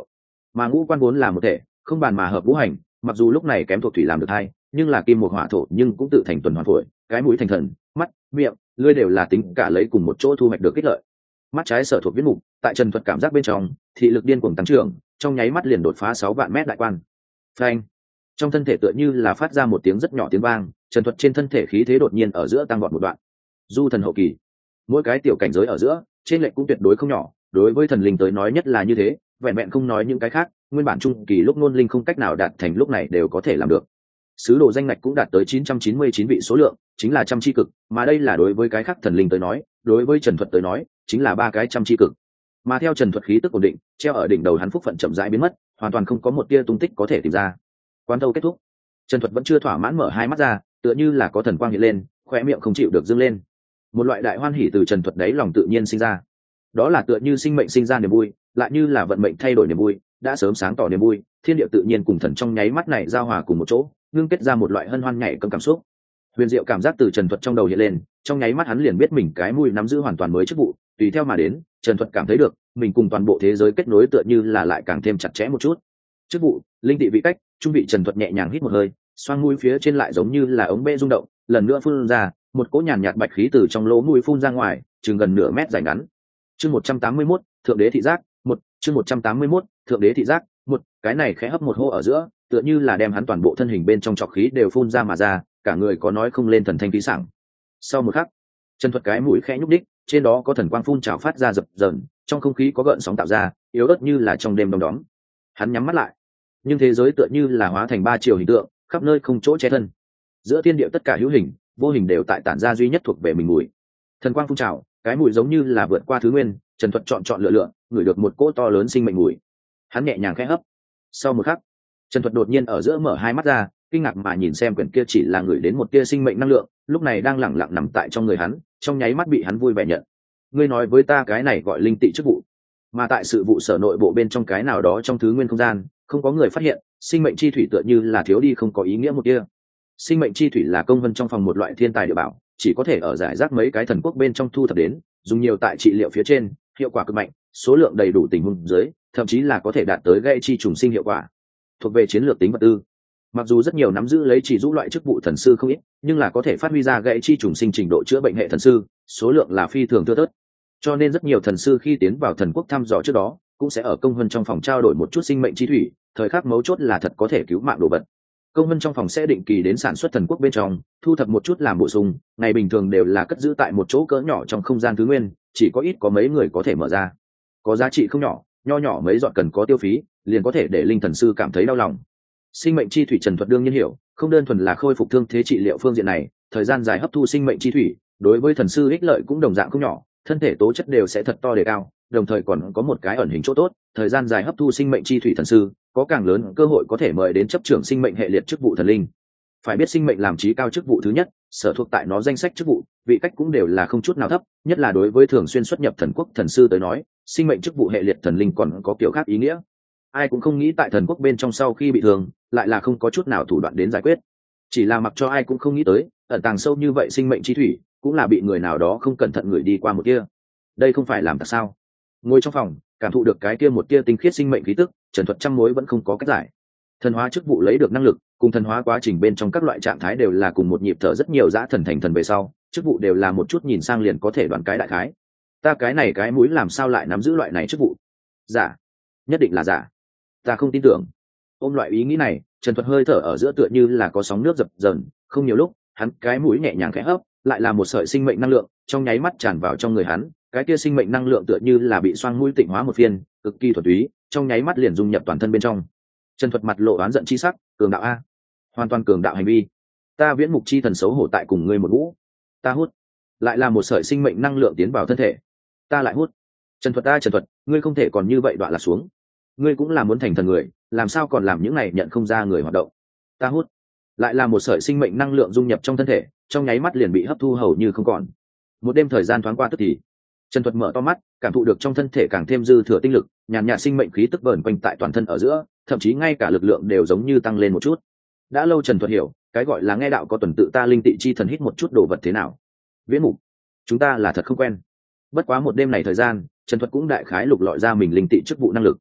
mà ngũ quan vốn là một thể, không bàn mà hợp ngũ hành, mặc dù lúc này kém thuộc thủy làm được hai, nhưng là kim một hỏa thổ nhưng cũng tự thành tuần hoàn phổi, cái mũi thành thần, mắt, miệng, lưỡi đều là tính cả lấy cùng một chỗ thu hoạch được kích lợi. Mắt trái sở thuộc viễn mục, tại Trần Thuật cảm giác bên trong, thị lực điên cuồng tăng trưởng, trong nháy mắt liền đột phá 6 vạn mét đại quan. Phanh! Trong thân thể tựa như là phát ra một tiếng rất nhỏ tiếng vang, Trần Thuật trên thân thể khí thế đột nhiên ở giữa tăng vọt một đoạn. Du thần hậu kỳ, mỗi cái tiểu cảnh giới ở giữa, trên lệch cũng tuyệt đối không nhỏ, đối với thần linh tới nói nhất là như thế, vẹn vẹn không nói những cái khác, nguyên bản trung kỳ lúc ngôn linh không cách nào đạt thành lúc này đều có thể làm được. Sứ đồ danh ngạch cũng đạt tới 999 vị số lượng, chính là trăm chi cực, mà đây là đối với cái khác thần linh tới nói, đối với Trần Thuật tới nói, chính là 3 cái trăm chi cực. Mà theo Trần Thuật khí tức ổn định, treo ở đỉnh đầu hắn phúc phận chậm rãi biến mất, hoàn toàn không có một tia tung tích có thể tìm ra. Quán thâu kết thúc, Trần Thuật vẫn chưa thỏa mãn mở hai mắt ra, tựa như là có thần quang hiện lên, khóe miệng không chịu được dương lên. Một loại đại hoan hỉ từ Trần Thuật đấy lòng tự nhiên sinh ra. Đó là tựa như sinh mệnh sinh ra niềm vui, lại như là vận mệnh thay đổi niềm vui, đã sớm sáng tỏ niềm vui, thiên địa tự nhiên cùng thần trong nháy mắt này giao hòa cùng một chỗ, ngưng kết ra một loại hân hoan nhảy cấm cảm xúc. Huyền diệu cảm giác từ Trần Thuật trong đầu hiện lên, trong nháy mắt hắn liền biết mình cái mũi nắm giữ hoàn toàn mới chức vụ, tùy theo mà đến, Trần Thuật cảm thấy được, mình cùng toàn bộ thế giới kết nối tựa như là lại càng thêm chặt chẽ một chút. Chức vụ, linh tị vị cách, trung vị. Trần Thuật nhẹ nhàng hít một hơi, xoang mũi phía trên lại giống như là ống bê rung động, lần nữa phun ra, một cỗ nhàn nhạt bạch khí từ trong lỗ mũi phun ra ngoài, chừng gần nửa mét dài ngắn. Chương 181, thượng đế thị giác, chương 181, thượng đế thị giác, cái này khẽ hấp một hô ở giữa, tựa như là đem hắn toàn bộ thân hình bên trong trọc khí đều phun ra mà ra, cả người có nói không lên thần thanh khí sảng. Sau một khắc, Trần Thuật cái mũi khẽ nhúc đích, trên đó có thần quang phun trào phát ra dập dờn, trong không khí có gợn sóng tạo ra, yếu ớt như là trong đêm đông đóm. Hắn nhắm mắt lại, nhưng thế giới tựa như là hóa thành 3 chiều hình tượng, khắp nơi không chỗ che thân. Giữa thiên địa tất cả hữu hình, vô hình đều tại tản ra duy nhất thuộc về mình mùi. Thần quang phun trào, cái mùi giống như là vượt qua thứ nguyên, Trần Thuật chọn lựa, ngửi được một cỗ to lớn sinh mệnh mùi. Hắn nhẹ nhàng khẽ hấp. Sau một khắc, Trần Thuật đột nhiên ở giữa mở hai mắt ra, kinh ngạc mà nhìn xem quyển kia chỉ là ngửi đến một tia sinh mệnh năng lượng, lúc này đang lẳng lặng nằm tại trong người hắn, trong nháy mắt bị hắn vui vẻ nhận. Ngươi nói với ta cái này gọi linh tị chức vụ, mà tại sự vụ sở nội bộ bên trong cái nào đó trong thứ nguyên không gian, không có người phát hiện, sinh mệnh chi thủy tựa như là thiếu đi không có ý nghĩa một tia. Sinh mệnh chi thủy là công vân trong phòng một loại thiên tài địa bảo, chỉ có thể ở giải rác mấy cái thần quốc bên trong thu thập đến, dùng nhiều tại trị liệu phía trên, hiệu quả cực mạnh, số lượng đầy đủ tình huống dưới, thậm chí là có thể đạt tới gây chi trùng sinh hiệu quả. Thuộc về chiến lược tính vật tư. Mặc dù rất nhiều nắm giữ lấy chỉ giúp loại chức vụ thần sư không ít, nhưng là có thể phát huy ra gãy chi trùng sinh trình độ chữa bệnh hệ thần sư, số lượng là phi thường thưa thớt. Cho nên rất nhiều thần sư khi tiến vào thần quốc thăm dò trước đó, cũng sẽ ở công vân trong phòng trao đổi một chút sinh mệnh chi thủy, thời khắc mấu chốt là thật có thể cứu mạng đồ vật. Công vân trong phòng sẽ định kỳ đến sản xuất thần quốc bên trong, thu thập một chút làm bổ sung, ngày bình thường đều là cất giữ tại một chỗ cỡ nhỏ trong không gian thứ nguyên, chỉ có ít có mấy người có thể mở ra. Có giá trị không nhỏ, nho nhỏ mấy dọn cần có tiêu phí, liền có thể để linh thần sư cảm thấy đau lòng. Sinh mệnh chi thủy Trần Thuật đương nhiên hiểu, không đơn thuần là khôi phục thương thế trị liệu phương diện này, thời gian dài hấp thu sinh mệnh chi thủy, đối với thần sư ích lợi cũng đồng dạng không nhỏ, thân thể tố chất đều sẽ thật to đề cao, đồng thời còn có một cái ẩn hình chỗ tốt, thời gian dài hấp thu sinh mệnh chi thủy thần sư, có càng lớn cơ hội có thể mời đến chấp trưởng sinh mệnh hệ liệt chức vụ thần linh. Phải biết sinh mệnh làm chí cao chức vụ thứ nhất, sở thuộc tại nó danh sách chức vụ, vị cách cũng đều là không chút nào thấp, nhất là đối với thường xuyên xuất nhập thần quốc thần sư tới nói, sinh mệnh chức vụ hệ liệt thần linh còn có kiểu khác ý nghĩa. Ai cũng không nghĩ tại thần quốc bên trong sau khi bị thương, lại là không có chút nào thủ đoạn đến giải quyết. Chỉ là mặc cho ai cũng không nghĩ tới, ẩn tàng sâu như vậy sinh mệnh chi thủy, cũng là bị người nào đó không cẩn thận người đi qua một kia. Đây không phải làm tại sao? Ngồi trong phòng, cảm thụ được cái kia một tia tinh khiết sinh mệnh khí tức, Trần Thuật trăm mối vẫn không có cách giải. Thần hóa chức vụ lấy được năng lực, cùng thần hóa quá trình bên trong các loại trạng thái đều là cùng một nhịp thở, rất nhiều dã thần thành thần về sau, chức vụ đều là một chút nhìn sang liền có thể đoán cái đại khái. Ta cái này cái mũi làm sao lại nắm giữ loại này chức vụ? Giả, nhất định là giả. Ta không tin tưởng. Ôm loại ý nghĩ này, Trần Thuật hơi thở ở giữa tựa như là có sóng nước dập dờn, không nhiều lúc, hắn cái mũi nhẹ nhàng khẽ hấp, lại là một sợi sinh mệnh năng lượng, trong nháy mắt tràn vào trong người hắn, cái kia sinh mệnh năng lượng tựa như là bị xoang mũi tịnh hóa một phiên, cực kỳ thuần túy, trong nháy mắt liền dung nhập toàn thân bên trong. Trần Thuật mặt lộ oán giận chi sắc, cường đạo a, hoàn toàn cường đạo hành vi. Ta viễn mục chi thần xấu hổ tại cùng ngươi một ngũ. Ta hút, lại là một sợi sinh mệnh năng lượng tiến vào thân thể. Ta lại hút. Trần Thuật, Trần Thuật, ngươi không thể còn như vậy đoạn là xuống. Ngươi cũng là muốn thành thần người, làm sao còn làm những này nhận không ra người hoạt động. Ta hút, lại là một sợi sinh mệnh năng lượng dung nhập trong thân thể, trong nháy mắt liền bị hấp thu hầu như không còn. Một đêm thời gian thoáng qua tức thì, Trần Thuật mở to mắt, cảm thụ được trong thân thể càng thêm dư thừa tinh lực, nhàn nhạt sinh mệnh khí tức vờn quanh tại toàn thân ở giữa, thậm chí ngay cả lực lượng đều giống như tăng lên một chút. Đã lâu Trần Thuật hiểu, cái gọi là nghe đạo có tuần tự ta linh tị chi thần hít một chút đồ vật thế nào. Viễn mục, chúng ta là thật không quen. Bất quá một đêm này thời gian, Trần Thuật cũng đại khái lục lọi ra mình linh tị chức vụ năng lực.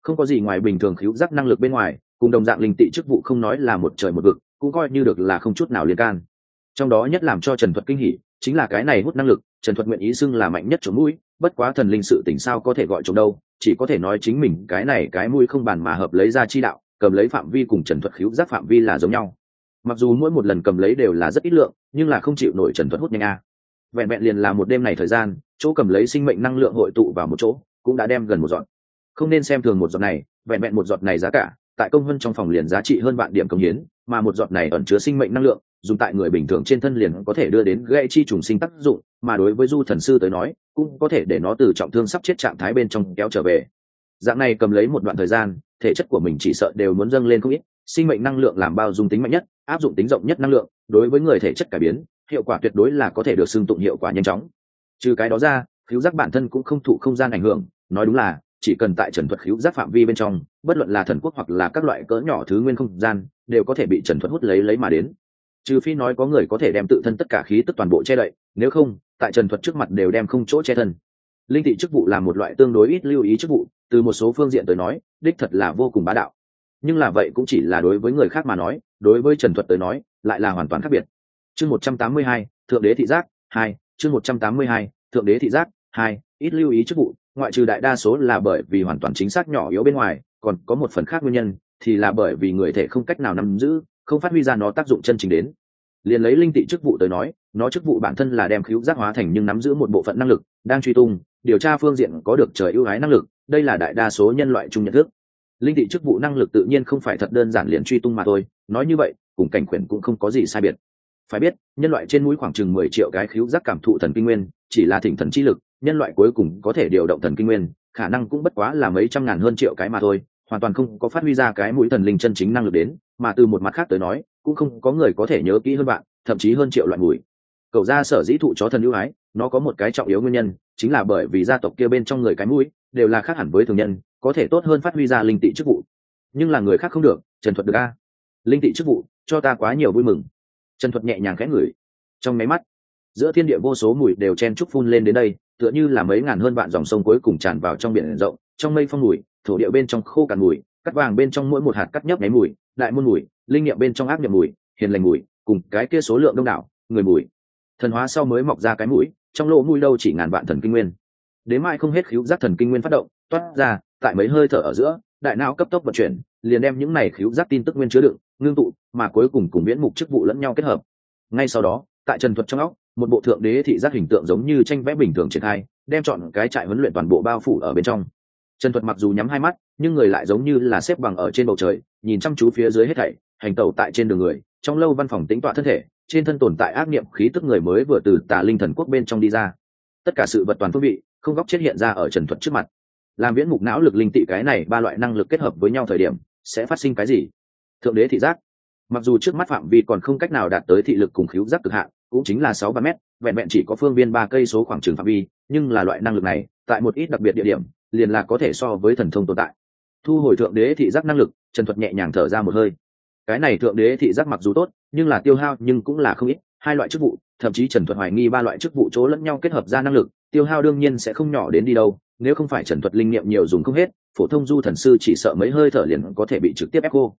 Không có gì ngoài bình thường khíu giác năng lực bên ngoài, cùng đồng dạng linh tị chức vụ không nói là một trời một vực, cũng coi như được là không chút nào liên can. Trong đó nhất làm cho Trần Thuật kinh hỉ chính là cái này hút năng lực. Trần Thuật nguyện ý xưng là mạnh nhất chỗ mũi, bất quá thần linh sự tình sao có thể gọi trống đâu, chỉ có thể nói chính mình cái này cái mũi không bàn mà hợp lấy ra chi đạo, cầm lấy phạm vi cùng Trần Thuật khíu giác phạm vi là giống nhau. Mặc dù mỗi một lần cầm lấy đều là rất ít lượng, nhưng là không chịu nổi Trần Thuật hút nhanh a. Vẹn vẹn liền là một đêm này thời gian, chỗ cầm lấy sinh mệnh năng lượng hội tụ vào một chỗ, cũng đã đem gần một giọt. Không nên xem thường một giọt này, vẹn vẹn một giọt này giá cả, tại công hơn trong phòng liền giá trị hơn vạn điểm công hiến, mà một giọt này ẩn chứa sinh mệnh năng lượng, dùng tại người bình thường trên thân liền có thể đưa đến gây chi trùng sinh tác dụng, mà đối với du thần sư tới nói, cũng có thể để nó từ trọng thương sắp chết trạng thái bên trong kéo trở về. Dạng này cầm lấy một đoạn thời gian, thể chất của mình chỉ sợ đều muốn dâng lên không ít, sinh mệnh năng lượng làm bao dung tính mạnh nhất, áp dụng tính rộng nhất năng lượng, đối với người thể chất cải biến, hiệu quả tuyệt đối là có thể được xưng tụng hiệu quả nhanh chóng. Trừ cái đó ra, khứu giác bản thân cũng không thụ không gian ảnh hưởng, nói đúng là chỉ cần tại Trần Thuật khứu giác phạm vi bên trong, bất luận là thần quốc hoặc là các loại cỡ nhỏ thứ nguyên không gian, đều có thể bị Trần Thuật hút lấy mà đến. Trừ phi nói có người có thể đem tự thân tất cả khí tức toàn bộ che đậy, nếu không, tại Trần Thuật trước mặt đều đem không chỗ che thân. Linh thị chức vụ là một loại tương đối ít lưu ý chức vụ, từ một số phương diện tới nói, đích thật là vô cùng bá đạo. Nhưng là vậy cũng chỉ là đối với người khác mà nói, đối với Trần Thuật tới nói, lại là hoàn toàn khác biệt. Chương 182, Thượng đế thị giác 2, chương 182, Thượng đế thị giác 2, ít lưu ý chức vụ, ngoại trừ đại đa số là bởi vì hoàn toàn chính xác nhỏ yếu bên ngoài, còn có một phần khác nguyên nhân, thì là bởi vì người thể không cách nào nắm giữ, không phát huy ra nó tác dụng chân chính đến. Liền lấy linh tị chức vụ tới nói, nó chức vụ bản thân là đem khứu giác hóa thành nhưng nắm giữ một bộ phận năng lực, đang truy tung, điều tra phương diện có được trời ưu ái năng lực, đây là đại đa số nhân loại chung nhận thức. Linh tị chức vụ năng lực tự nhiên không phải thật đơn giản liền truy tung mà thôi, nói như vậy, cùng cảnh khuyển cũng không có gì sai biệt. Phải biết, nhân loại trên mũi khoảng chừng 10 triệu cái khứu giác cảm thụ thần kinh nguyên, chỉ là thỉnh thần chi lực, nhân loại cuối cùng có thể điều động thần kinh nguyên, khả năng cũng bất quá là mấy trăm ngàn hơn triệu cái mà thôi, hoàn toàn không có phát huy ra cái mũi thần linh chân chính năng lực đến, mà từ một mặt khác tới nói, cũng không có người có thể nhớ kỹ hơn bạn, thậm chí hơn triệu loại mùi. Cậu gia sở dĩ thụ chó thần ưu ái, nó có một cái trọng yếu nguyên nhân, chính là bởi vì gia tộc kia bên trong người cái mũi đều là khác hẳn với thường nhân, có thể tốt hơn phát huy ra linh tị chức vụ. Nhưng là người khác không được, Trần Thuật được a. Linh tị chức vụ, cho ta quá nhiều vui mừng. Trần Thuật nhẹ nhàng khẽ ngửi, trong mấy mắt, giữa thiên địa vô số mùi đều chen chúc phun lên đến đây, tựa như là mấy ngàn hơn vạn dòng sông cuối cùng tràn vào trong biển rộng, trong mây phong mùi, thổ địa bên trong khô cằn mùi, cắt vàng bên trong mỗi một hạt cắt nhấp nháy mùi, đại môn mùi, linh nghiệm bên trong ác niệm mùi, hiền lành mùi, cùng cái kia số lượng đông đảo, người mùi. Thần hóa sau mới mọc ra cái mũi, trong lỗ mũi đâu chỉ ngàn vạn thần kinh nguyên. Đến mai không hết khứu giác thần kinh nguyên phát động, toát ra, tại mấy hơi thở ở giữa, đại não cấp tốc vận chuyển, liền đem những này khứu giác tin tức nguyên chứa đựng, ngưng tụ, mà cuối cùng cùng viễn mục chức vụ lẫn nhau kết hợp. Ngay sau đó, tại Trần Thuật trong óc, một bộ thượng đế thị giác hình tượng giống như tranh vẽ bình thường triển khai, đem chọn cái trại huấn luyện toàn bộ bao phủ ở bên trong. Trần Thuật mặc dù nhắm hai mắt, nhưng người lại giống như là xếp bằng ở trên bầu trời, nhìn chăm chú phía dưới hết thảy, hành tẩu tại trên đường người, trong lâu văn phòng tĩnh tọa thân thể, trên thân tồn tại ác niệm khí tức người mới vừa từ Tà Linh Thần Quốc bên trong đi ra. Tất cả sự vật toàn phương vị, không góc chết hiện ra ở Trần Thuật trước mặt. Làm viễn mục não lực linh tị cái này ba loại năng lực kết hợp với nhau thời điểm, sẽ phát sinh cái gì? Thượng đế thị giác. Mặc dù trước mắt phạm vi còn không cách nào đạt tới thị lực cùng khứu giác cực hạn, cũng chính là 6-3 mét, vẹn vẹn chỉ có phương viên 3 cây số khoảng trường phạm vi, nhưng là loại năng lực này, tại một ít đặc biệt địa điểm, liền là có thể so với thần thông tồn tại. Thu hồi thượng đế thị giác năng lực, Trần Thuật nhẹ nhàng thở ra một hơi. Cái này thượng đế thị giác mặc dù tốt, nhưng là tiêu hao nhưng cũng là không ít, hai loại chức vụ, thậm chí Trần Thuật hoài nghi ba loại chức vụ chỗ lẫn nhau kết hợp ra năng lực, tiêu hao đương nhiên sẽ không nhỏ đến đi đâu, nếu không phải Trần Thuật linh nghiệm nhiều dùng không hết, phổ thông du thần sư chỉ sợ mấy hơi thở liền có thể bị trực tiếp ép cô.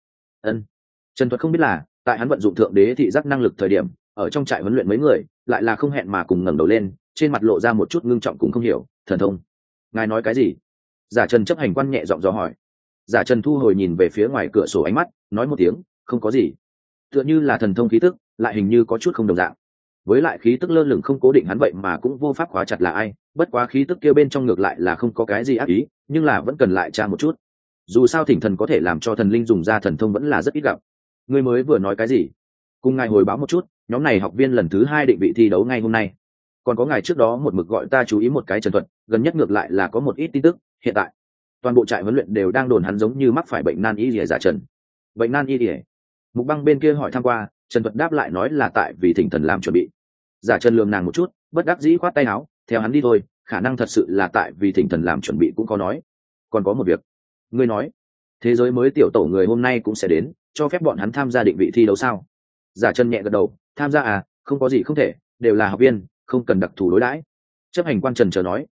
Trần Thuật không biết là, tại hắn vận dụng thượng đế thị giác năng lực thời điểm, ở trong trại huấn luyện mấy người, lại là không hẹn mà cùng ngẩng đầu lên, trên mặt lộ ra một chút ngưng trọng cũng không hiểu, "Thần thông? Ngài nói cái gì?" Giả Trần chấp hành quan nhẹ giọng dò hỏi. Giả Trần thu hồi nhìn về phía ngoài cửa sổ ánh mắt, nói một tiếng, "Không có gì." Tựa như là thần thông khí tức, lại hình như có chút không đồng dạng. Với lại khí tức lơ lửng không cố định hắn vậy mà cũng vô pháp khóa chặt là ai, bất quá khí tức kia bên trong ngược lại là không có cái gì ác ý, nhưng là vẫn cần lại tra một chút. Dù sao thỉnh thần có thể làm cho thần linh dùng ra thần thông vẫn là rất ít gặp. Ngươi mới vừa nói cái gì? Cùng ngài hồi báo một chút, nhóm này học viên lần thứ 2 định vị thi đấu ngay hôm nay. Còn có ngài trước đó một mực gọi ta chú ý một cái Trần Thuật, gần nhất ngược lại là có một ít tin tức, hiện tại toàn bộ trại huấn luyện đều đang đồn hắn giống như mắc phải bệnh nan y liễu. Giả Trần. Bệnh nan y liễu? Mục Băng bên kia hỏi thăm qua, Trần Thuật đáp lại nói là tại vì thỉnh thần làm chuẩn bị. Giả Trần lườm nàng một chút, bất đắc dĩ khoát tay áo, theo hắn đi thôi, khả năng thật sự là tại vì thỉnh thần làm chuẩn bị cũng có nói. Còn có một việc. Ngươi nói, thế giới mới tiểu tổ người hôm nay cũng sẽ đến, cho phép bọn hắn tham gia định vị thi đấu sao? Giả Trần nhẹ gật đầu, tham gia à, không có gì không thể, đều là học viên, không cần đặc thù đối đãi. Chấp hành quan Trần chờ nói,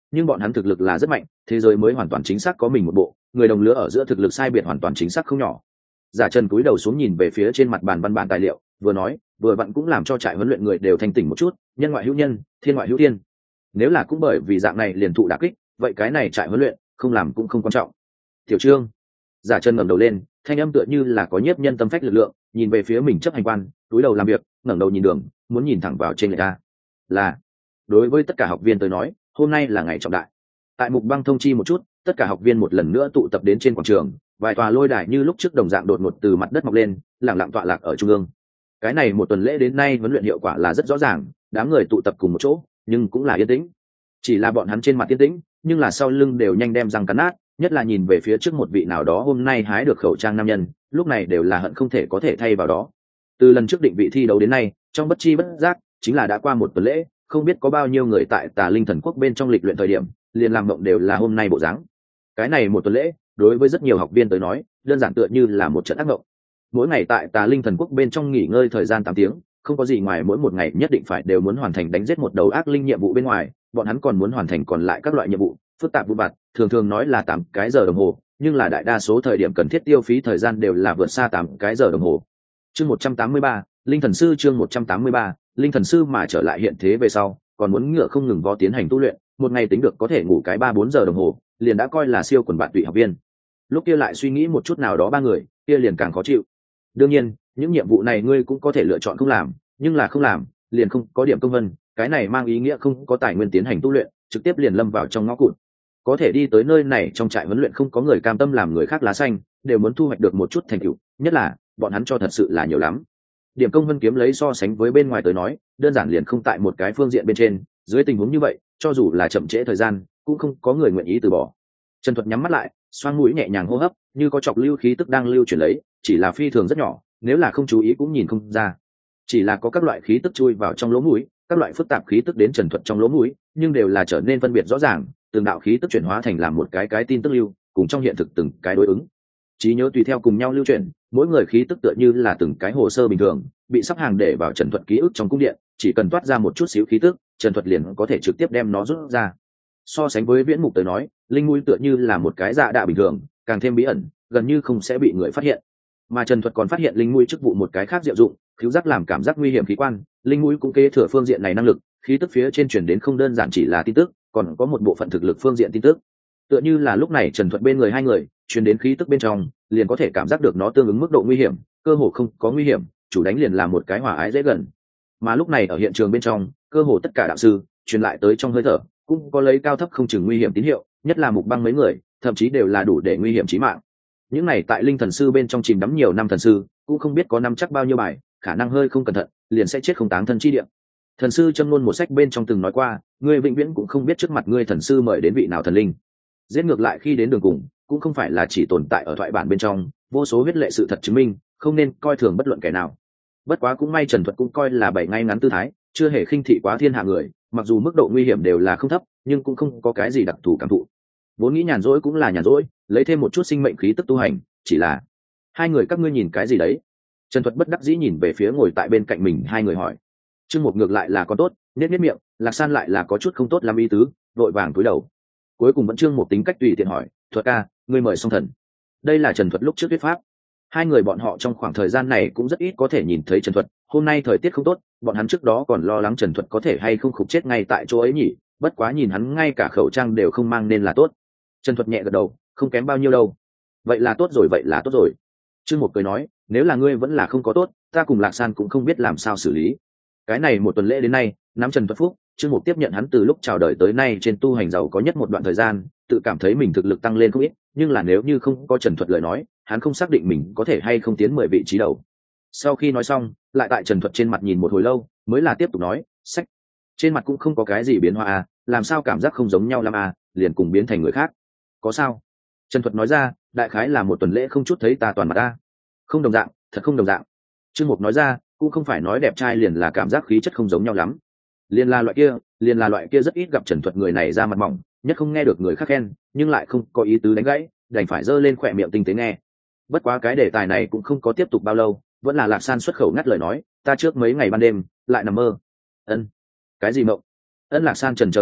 nhưng bọn hắn thực lực là rất mạnh, thế giới mới hoàn toàn chính xác có mình một bộ, người đồng lứa ở giữa thực lực sai biệt hoàn toàn chính xác không nhỏ. Giả Trần cúi đầu xuống nhìn về phía trên mặt bàn văn bản tài liệu, vừa nói vừa vặn cũng làm cho trại huấn luyện người đều thanh tỉnh một chút, nhân ngoại hữu nhân, thiên ngoại hữu thiên. Nếu là cũng bởi vì dạng này liền thụ đả kích, vậy cái này trại huấn luyện không làm cũng không quan trọng. Tiểu Trương. Giả Trần ngẩng đầu lên, thanh âm tựa như là có nhiếp nhân tâm phách lực lượng, nhìn về phía mình chấp hành quan, cúi đầu làm việc, ngẩng đầu nhìn đường, muốn nhìn thẳng vào trên người ta. Là, đối với tất cả học viên tới nói, hôm nay là ngày trọng đại. Tại Mục Băng thông chi một chút, tất cả học viên một lần nữa tụ tập đến trên quảng trường, vài tòa lôi đài như lúc trước đồng dạng đột ngột từ mặt đất mọc lên, lẳng lặng tọa lạc ở trung ương. Cái này một tuần lễ đến nay huấn luyện hiệu quả là rất rõ ràng, đám người tụ tập cùng một chỗ, nhưng cũng là yên tĩnh. Chỉ là bọn hắn trên mặt yên tĩnh, nhưng là sau lưng đều nhanh đem răng cắn nát, nhất là nhìn về phía trước một vị nào đó hôm nay hái được khẩu trang nam nhân, lúc này đều là hận không thể có thể thay vào đó. Từ lần trước định vị thi đấu đến nay, trong bất chi bất giác, chính là đã qua một tuần lễ, không biết có bao nhiêu người tại Tà Linh Thần Quốc bên trong lịch luyện thời điểm, liền làm mộng đều là hôm nay bộ dáng. Cái này một tuần lễ, đối với rất nhiều học viên tới nói, đơn giản tựa như là một trận ác mộng. Mỗi ngày tại Tà Linh Thần Quốc bên trong nghỉ ngơi thời gian 8 tiếng, không có gì ngoài mỗi một ngày nhất định phải đều muốn hoàn thành đánh giết một đầu ác linh nhiệm vụ bên ngoài, bọn hắn còn muốn hoàn thành còn lại các loại nhiệm vụ phức tạp vụ vặt, thường nói là 8 cái giờ đồng hồ, nhưng là đại đa số thời điểm cần thiết tiêu phí thời gian đều là vượt xa 8 cái giờ đồng hồ. Chương 183, Linh Thần Sư chương 183, Linh Thần Sư mà trở lại hiện thế về sau, còn muốn ngựa không ngừng vó tiến hành tu luyện, một ngày tính được có thể ngủ cái 3-4 giờ đồng hồ, liền đã coi là siêu quần bạn tụy học viên. Lúc kia lại suy nghĩ một chút nào đó ba người, kia liền càng khó chịu. Đương nhiên, những nhiệm vụ này ngươi cũng có thể lựa chọn không làm, nhưng là không làm, liền không có điểm công vân, cái này mang ý nghĩa không có tài nguyên tiến hành tu luyện, trực tiếp liền lâm vào trong ngõ cụt. Có thể đi tới nơi này trong trại huấn luyện không có người cam tâm làm người khác lá xanh, đều muốn thu hoạch được một chút thành tựu, nhất là bọn hắn cho thật sự là nhiều lắm. Điểm công vân kiếm lấy so sánh với bên ngoài tới nói, đơn giản liền không tại một cái phương diện bên trên, dưới tình huống như vậy, cho dù là chậm trễ thời gian, cũng không có người nguyện ý từ bỏ. Trần Thuật nhắm mắt lại, xoang mũi nhẹ nhàng hô hấp, như có chọc lưu khí tức đang lưu chuyển lấy, chỉ là phi thường rất nhỏ, nếu là không chú ý cũng nhìn không ra. Chỉ là có các loại khí tức chui vào trong lỗ mũi, các loại phức tạp khí tức đến Trần Thuật trong lỗ mũi, nhưng đều là trở nên phân biệt rõ ràng, từng đạo khí tức chuyển hóa thành làm một cái tin tức lưu, cùng trong hiện thực từng cái đối ứng. Trí nhớ tùy theo cùng nhau lưu chuyển, mỗi người khí tức tựa như là từng cái hồ sơ bình thường, bị sắp hàng để vào Trần Thuật ký ức trong cung điện, chỉ cần toát ra một chút xíu khí tức, Trần Thuật liền có thể trực tiếp đem nó rút ra. So sánh với Viễn Mục tới nói, linh mũi tựa như là một cái dạ đạ bình thường, càng thêm bí ẩn, gần như không sẽ bị người phát hiện. Mà Trần Thuật còn phát hiện linh mũi chức vụ một cái khác diệu dụng, cứu giác làm cảm giác nguy hiểm khí quan, linh mũi cũng kế thừa phương diện này năng lực, khí tức phía trên truyền đến không đơn giản chỉ là tin tức, còn có một bộ phận thực lực phương diện tin tức. Tựa như là lúc này Trần Thuật bên người hai người, truyền đến khí tức bên trong, liền có thể cảm giác được nó tương ứng mức độ nguy hiểm, cơ hồ không có nguy hiểm, chủ đánh liền là một cái hòa ái dễ gần. Mà lúc này ở hiện trường bên trong, cơ hồ tất cả đạo sư truyền lại tới trong hơi thở, cũng có lấy cao thấp không chừng nguy hiểm tín hiệu, nhất là Mục Băng mấy người, thậm chí đều là đủ để nguy hiểm chí mạng. Những này tại Linh Thần Sư bên trong chìm đắm nhiều năm thần sư, cũng không biết có năm chắc bao nhiêu bài, khả năng hơi không cẩn thận, liền sẽ chết không táng thân chi địa. Thần sư Châm Ngôn một sách bên trong từng nói qua, ngươi vĩnh viễn cũng không biết trước mặt ngươi thần sư mời đến vị nào thần linh. Giết ngược lại khi đến đường cùng, cũng không phải là chỉ tồn tại ở thoại bản bên trong, vô số huyết lệ sự thật chứng minh, không nên coi thường bất luận kẻ nào. Bất quá cũng may Trần Thuật cũng coi là bảy ngay ngắn tư thái, chưa hề khinh thị quá thiên hạ người, mặc dù mức độ nguy hiểm đều là không thấp, nhưng cũng không có cái gì đặc thù cảm thụ. Vốn nghĩ nhàn rỗi cũng là nhàn rỗi, lấy thêm một chút sinh mệnh khí tức tu hành, chỉ là hai người các ngươi nhìn cái gì đấy? Trần Thuật bất đắc dĩ nhìn về phía ngồi tại bên cạnh mình hai người hỏi. Trương Mục ngược lại là có tốt, nết miệng, Lạc San lại là có chút không tốt làm ý tứ, vội vàng cúi đầu. Cuối cùng vẫn Trương Mục tính cách tùy tiện hỏi, Thuật ca, ngươi mời song thần. Đây là Trần Thuật lúc trước thuyết pháp. Hai người bọn họ trong khoảng thời gian này cũng rất ít có thể nhìn thấy Trần Thuật, hôm nay thời tiết không tốt, bọn hắn trước đó còn lo lắng Trần Thuật có thể hay không khục chết ngay tại chỗ ấy nhỉ, bất quá nhìn hắn ngay cả khẩu trang đều không mang nên là tốt. Trần Thuật nhẹ gật đầu, không kém bao nhiêu đâu. Vậy là tốt rồi, vậy là tốt rồi. Trương Mục cười nói, nếu là ngươi vẫn là không có tốt, ta cùng Lạc San cũng không biết làm sao xử lý. Cái này một tuần lễ đến nay, nắm Trần Thuật phúc, Trương Mục tiếp nhận hắn từ lúc chào đời tới nay trên tu hành giàu có nhất một đoạn thời gian, tự cảm thấy mình thực lực tăng lên không ít, nhưng là nếu như không có Trần Thuật lời nói, hắn không xác định mình có thể hay không tiến 10 vị trí đầu. Sau khi nói xong, lại tại Trần Thuật trên mặt nhìn một hồi lâu, mới là tiếp tục nói, sách. Trên mặt cũng không có cái gì biến hóa à, làm sao cảm giác không giống nhau lắm à, liền cùng biến thành người khác. Có sao? Trần Thuật nói ra, đại khái là một tuần lễ không chút thấy ta toàn mặt ta. Không đồng dạng, thật không đồng dạng. Trương Mục nói ra, cũng không phải nói đẹp trai liền là cảm giác khí chất không giống nhau lắm. Liền là loại kia rất ít gặp Trần Thuật người này ra mặt mỏng, nhất không nghe được người khác khen, nhưng lại không có ý tứ đánh gãy, đành phải giơ lên khỏe miệng tinh tế nghe. Bất quá cái đề tài này cũng không có tiếp tục bao lâu, vẫn là Lạc San xuất khẩu ngắt lời nói, ta trước mấy ngày ban đêm lại nằm mơ. Ân, cái gì mộng? Ân Lạc San chần chờ một chút,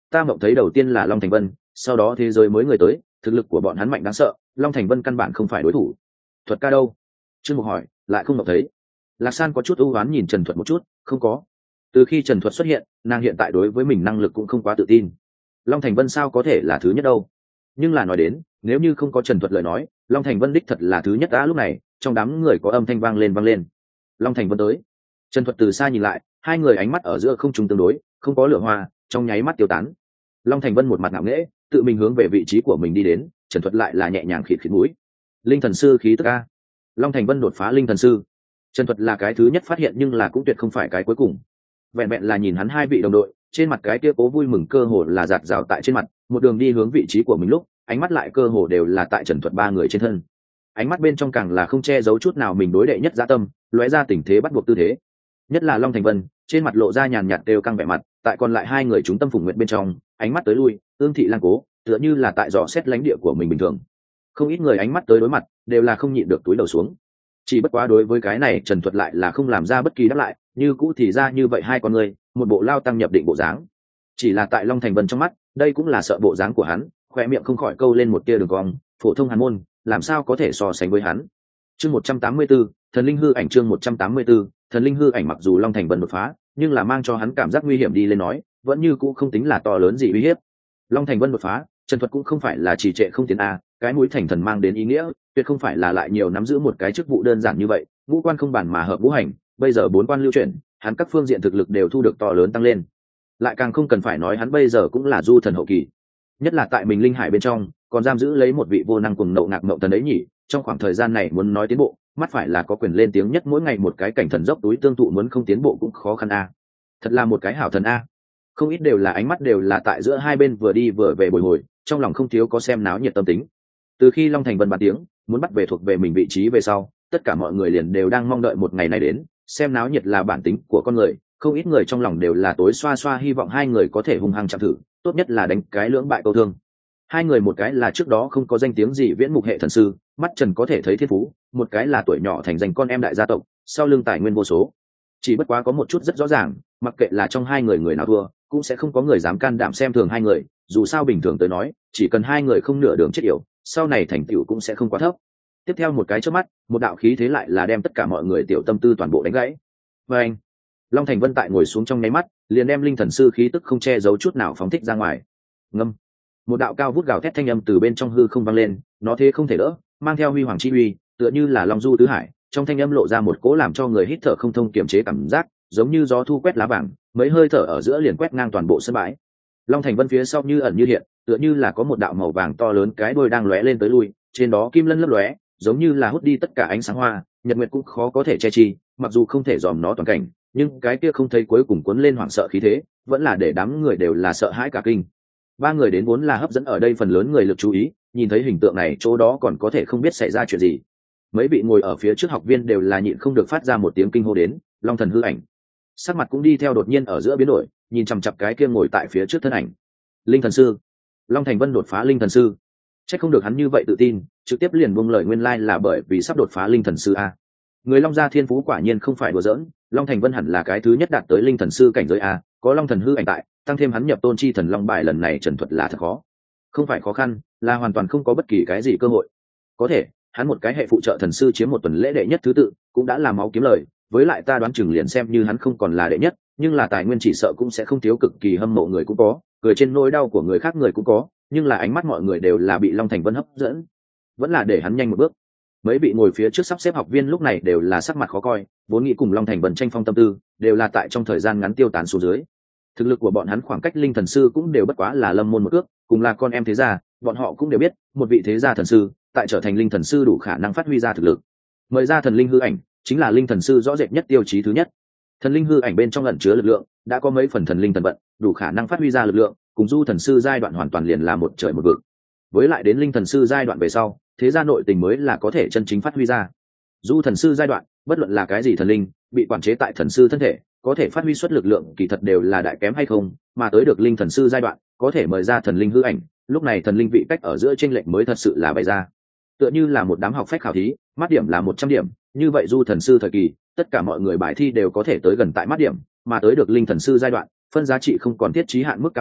ta mộng thấy đầu tiên là Long Thành Vân, sau đó thế giới mới người tới, thực lực của bọn hắn mạnh đáng sợ, Long Thành Vân căn bản không phải đối thủ. Thuật ca đâu? Trương Mục hỏi. Lại không mộng thấy. Lạc San có chút ưu oán nhìn Trần Thuật một chút. Không có. Từ khi Trần Thuật xuất hiện, nàng hiện tại đối với mình năng lực cũng không quá tự tin. Long Thành Vân sao có thể là thứ nhất đâu? Nhưng là nói đến, nếu như không có Trần Thuật lời nói, Long Thành Vân đích thật là thứ nhất đã. Lúc này trong đám người có âm thanh vang lên. Long Thành Vân tới. Trần Thuật từ xa nhìn lại, hai người ánh mắt ở giữa không trùng tương đối, không có lửa hoa, trong nháy mắt tiêu tán. Long Thành Vân một mặt ngạo nghễ, tự mình hướng về vị trí của mình đi đến. Trần Thuật lại là nhẹ nhàng khịt khịt mũi. Linh thần sư khí tức a. Long Thành Vân đột phá linh thần sư. Trần Thuật là cái thứ nhất phát hiện, nhưng là cũng tuyệt không phải cái cuối cùng. Vẹn vẹn là nhìn hắn hai vị đồng đội, trên mặt cái kia cố vui mừng cơ hồ là giạt rào tại trên mặt, một đường đi hướng vị trí của mình lúc, ánh mắt lại cơ hồ đều là tại Trần Thuật ba người trên thân. Ánh mắt bên trong càng là không che giấu chút nào mình đối đệ nhất dã tâm, lóe ra tình thế bắt buộc tư thế. Nhất là Long Thành Vân, trên mặt lộ ra nhàn nhạt đều căng vẻ mặt, tại còn lại hai người chúng tâm phùng nguyện bên trong, ánh mắt tới lui, ương thị lang cố, tựa như là tại dò xét lãnh địa của mình bình thường. Không ít người ánh mắt tới đối mặt, đều là không nhịn được túi đầu xuống. Chỉ bất quá đối với cái này Trần Thuật lại là không làm ra bất kỳ đáp lại, như cũ thì ra như vậy hai con người, một bộ lao tăng nhập định bộ dáng. Chỉ là tại Long Thành Vân trong mắt, đây cũng là sợ bộ dáng của hắn, khỏe miệng không khỏi câu lên một tia đường cong, phổ thông hàn môn, làm sao có thể so sánh với hắn. Chương 184, thần linh hư ảnh. Chương 184, thần linh hư ảnh. Mặc dù Long Thành Vân đột phá, nhưng là mang cho hắn cảm giác nguy hiểm đi lên nói, vẫn như cũ không tính là to lớn gì uy hiếp. Long Thành Vân đột phá, Trần Thuật cũng không phải là trì trệ không tiến a, cái mũi thành thần mang đến ý nghĩa, tuyệt không phải là lại nhiều nắm giữ một cái chức vụ đơn giản như vậy, ngũ quan không bản mà hợp ngũ hành, bây giờ bốn quan lưu chuyển, hắn các phương diện thực lực đều thu được to lớn tăng lên. Lại càng không cần phải nói hắn bây giờ cũng là du thần hậu kỳ, nhất là tại mình linh hải bên trong, còn giam giữ lấy một vị vô năng cuồng nộ ngạc mộng thần ấy nhỉ, trong khoảng thời gian này muốn nói tiến bộ, mắt phải là có quyền lên tiếng nhất mỗi ngày một cái cảnh thần dốc túi tương thụ, muốn không tiến bộ cũng khó khăn a. Thật là một cái hảo thần a. Không ít đều là ánh mắt đều là tại giữa hai bên vừa đi vừa về bồi hồi, trong lòng không thiếu có xem náo nhiệt tâm tính. Từ khi Long Thành Vân bàn tiếng muốn bắt về thuộc về mình vị trí về sau, tất cả mọi người liền đều đang mong đợi một ngày này đến. Xem náo nhiệt là bản tính của con người, không ít người trong lòng đều là tối xoa xoa hy vọng hai người có thể hung hăng chạm thử, tốt nhất là đánh cái lưỡng bại câu thương. Hai người một cái là trước đó không có danh tiếng gì viễn mục hệ thần sư, mắt trần có thể thấy thiên phú, một cái là tuổi nhỏ thành danh con em đại gia tộc, sau lưng tài nguyên vô số. Chỉ bất quá có một chút rất rõ ràng, mặc kệ là trong hai người người nào thua, cũng sẽ không có người dám can đảm xem thường hai người, dù sao bình thường tới nói, chỉ cần hai người không nửa đường chết yểu, sau này thành tựu cũng sẽ không quá thấp. Tiếp theo một cái chớp mắt, một đạo khí thế lại là đem tất cả mọi người tiểu tâm tư toàn bộ đánh gãy. Và anh, Long Thành Vân tại ngồi xuống trong nháy mắt, liền đem linh thần sư khí tức không che giấu chút nào phóng thích ra ngoài. Ngâm, một đạo cao vút gào thét thanh âm từ bên trong hư không vang lên, nó thế không thể đỡ, mang theo huy hoàng chi uy, tựa như là long du tứ hải, trong thanh âm lộ ra một cỗ làm cho người hít thở không thông kiềm chế cảm giác, giống như gió thu quét lá vàng, mấy hơi thở ở giữa liền quét ngang toàn bộ sân bãi. Long Thành Vân phía sau như ẩn như hiện, tựa như là có một đạo màu vàng to lớn cái đuôi đang lóe lên tới lui, trên đó kim lân lấp lóe, giống như là hút đi tất cả ánh sáng hoa, nhật nguyệt cũng khó có thể che chi, mặc dù không thể dòm nó toàn cảnh, nhưng cái kia không thấy cuối cùng cuốn lên hoảng sợ khí thế, vẫn là để đám người đều là sợ hãi cả kinh. Ba người đến vốn là hấp dẫn ở đây phần lớn người lực chú ý, nhìn thấy hình tượng này chỗ đó còn có thể không biết xảy ra chuyện gì. Mấy vị ngồi ở phía trước học viên đều là nhịn không được phát ra một tiếng kinh hô đến, Long thần hư ảnh. Sắc mặt cũng đi theo đột nhiên ở giữa biến đổi, nhìn chằm chặp cái kia ngồi tại phía trước thân ảnh. Linh thần sư. Long Thành Vân đột phá linh thần sư. Chắc không được hắn như vậy tự tin, trực tiếp liền buông lời nguyên lai là bởi vì sắp đột phá linh thần sư a. Người Long gia thiên phú quả nhiên không phải đùa giỡn, Long Thành Vân hẳn là cái thứ nhất đạt tới linh thần sư cảnh giới a, có Long thần hư ảnh tại, tăng thêm hắn nhập tôn chi thần long bài lần này Trần Thuật là thật khó. Không phải khó khăn, là hoàn toàn không có bất kỳ cái gì cơ hội. Có thể, hắn một cái hệ phụ trợ thần sư chiếm một tuần lễ đệ nhất thứ tự, cũng đã là máu kiếm lời, với lại ta đoán chừng liền xem như hắn không còn là đệ nhất, nhưng là tài nguyên chỉ sợ cũng sẽ không thiếu, cực kỳ hâm mộ người cũng có, cười trên nỗi đau của người khác người cũng có, nhưng là ánh mắt mọi người đều là bị Long Thành Vân hấp dẫn, vẫn là để hắn nhanh một bước. Mấy vị ngồi phía trước sắp xếp học viên lúc này đều là sắc mặt khó coi, vốn nghĩ cùng Long Thành Vân tranh phong tâm tư, đều là tại trong thời gian ngắn tiêu tán xuống dưới. Thực lực của bọn hắn khoảng cách linh thần sư cũng đều bất quá là lâm môn một cước, cùng là con em thế gia, bọn họ cũng đều biết, một vị thế gia thần sư, tại trở thành linh thần sư đủ khả năng phát huy ra thực lực. Mời ra thần linh hư ảnh, chính là linh thần sư rõ rệt nhất tiêu chí thứ nhất. Thần linh hư ảnh bên trong ẩn chứa lực lượng, đã có mấy phần thần linh thần vận, đủ khả năng phát huy ra lực lượng, cùng du thần sư giai đoạn hoàn toàn liền là một trời một vực. Với lại đến linh thần sư giai đoạn về sau, thế gia nội tình mới là có thể chân chính phát huy ra. Du thần sư giai đoạn, bất luận là cái gì thần linh, bị quản chế tại thần sư thân thể, có thể phát huy xuất lực lượng kỳ thật đều là đại kém hay không, mà tới được linh thần sư giai đoạn, có thể mời ra thần linh hư ảnh, lúc này thần linh vị cách ở giữa chênh lệch mới thật sự là bày ra. Tựa như là một đám học phách khảo thí, mắt điểm là 100 điểm, như vậy du thần sư thời kỳ, tất cả mọi người bài thi đều có thể tới gần tại mắt điểm, mà tới được linh thần sư giai đoạn, phân giá trị không còn thiết trí hạn mức cao nhất,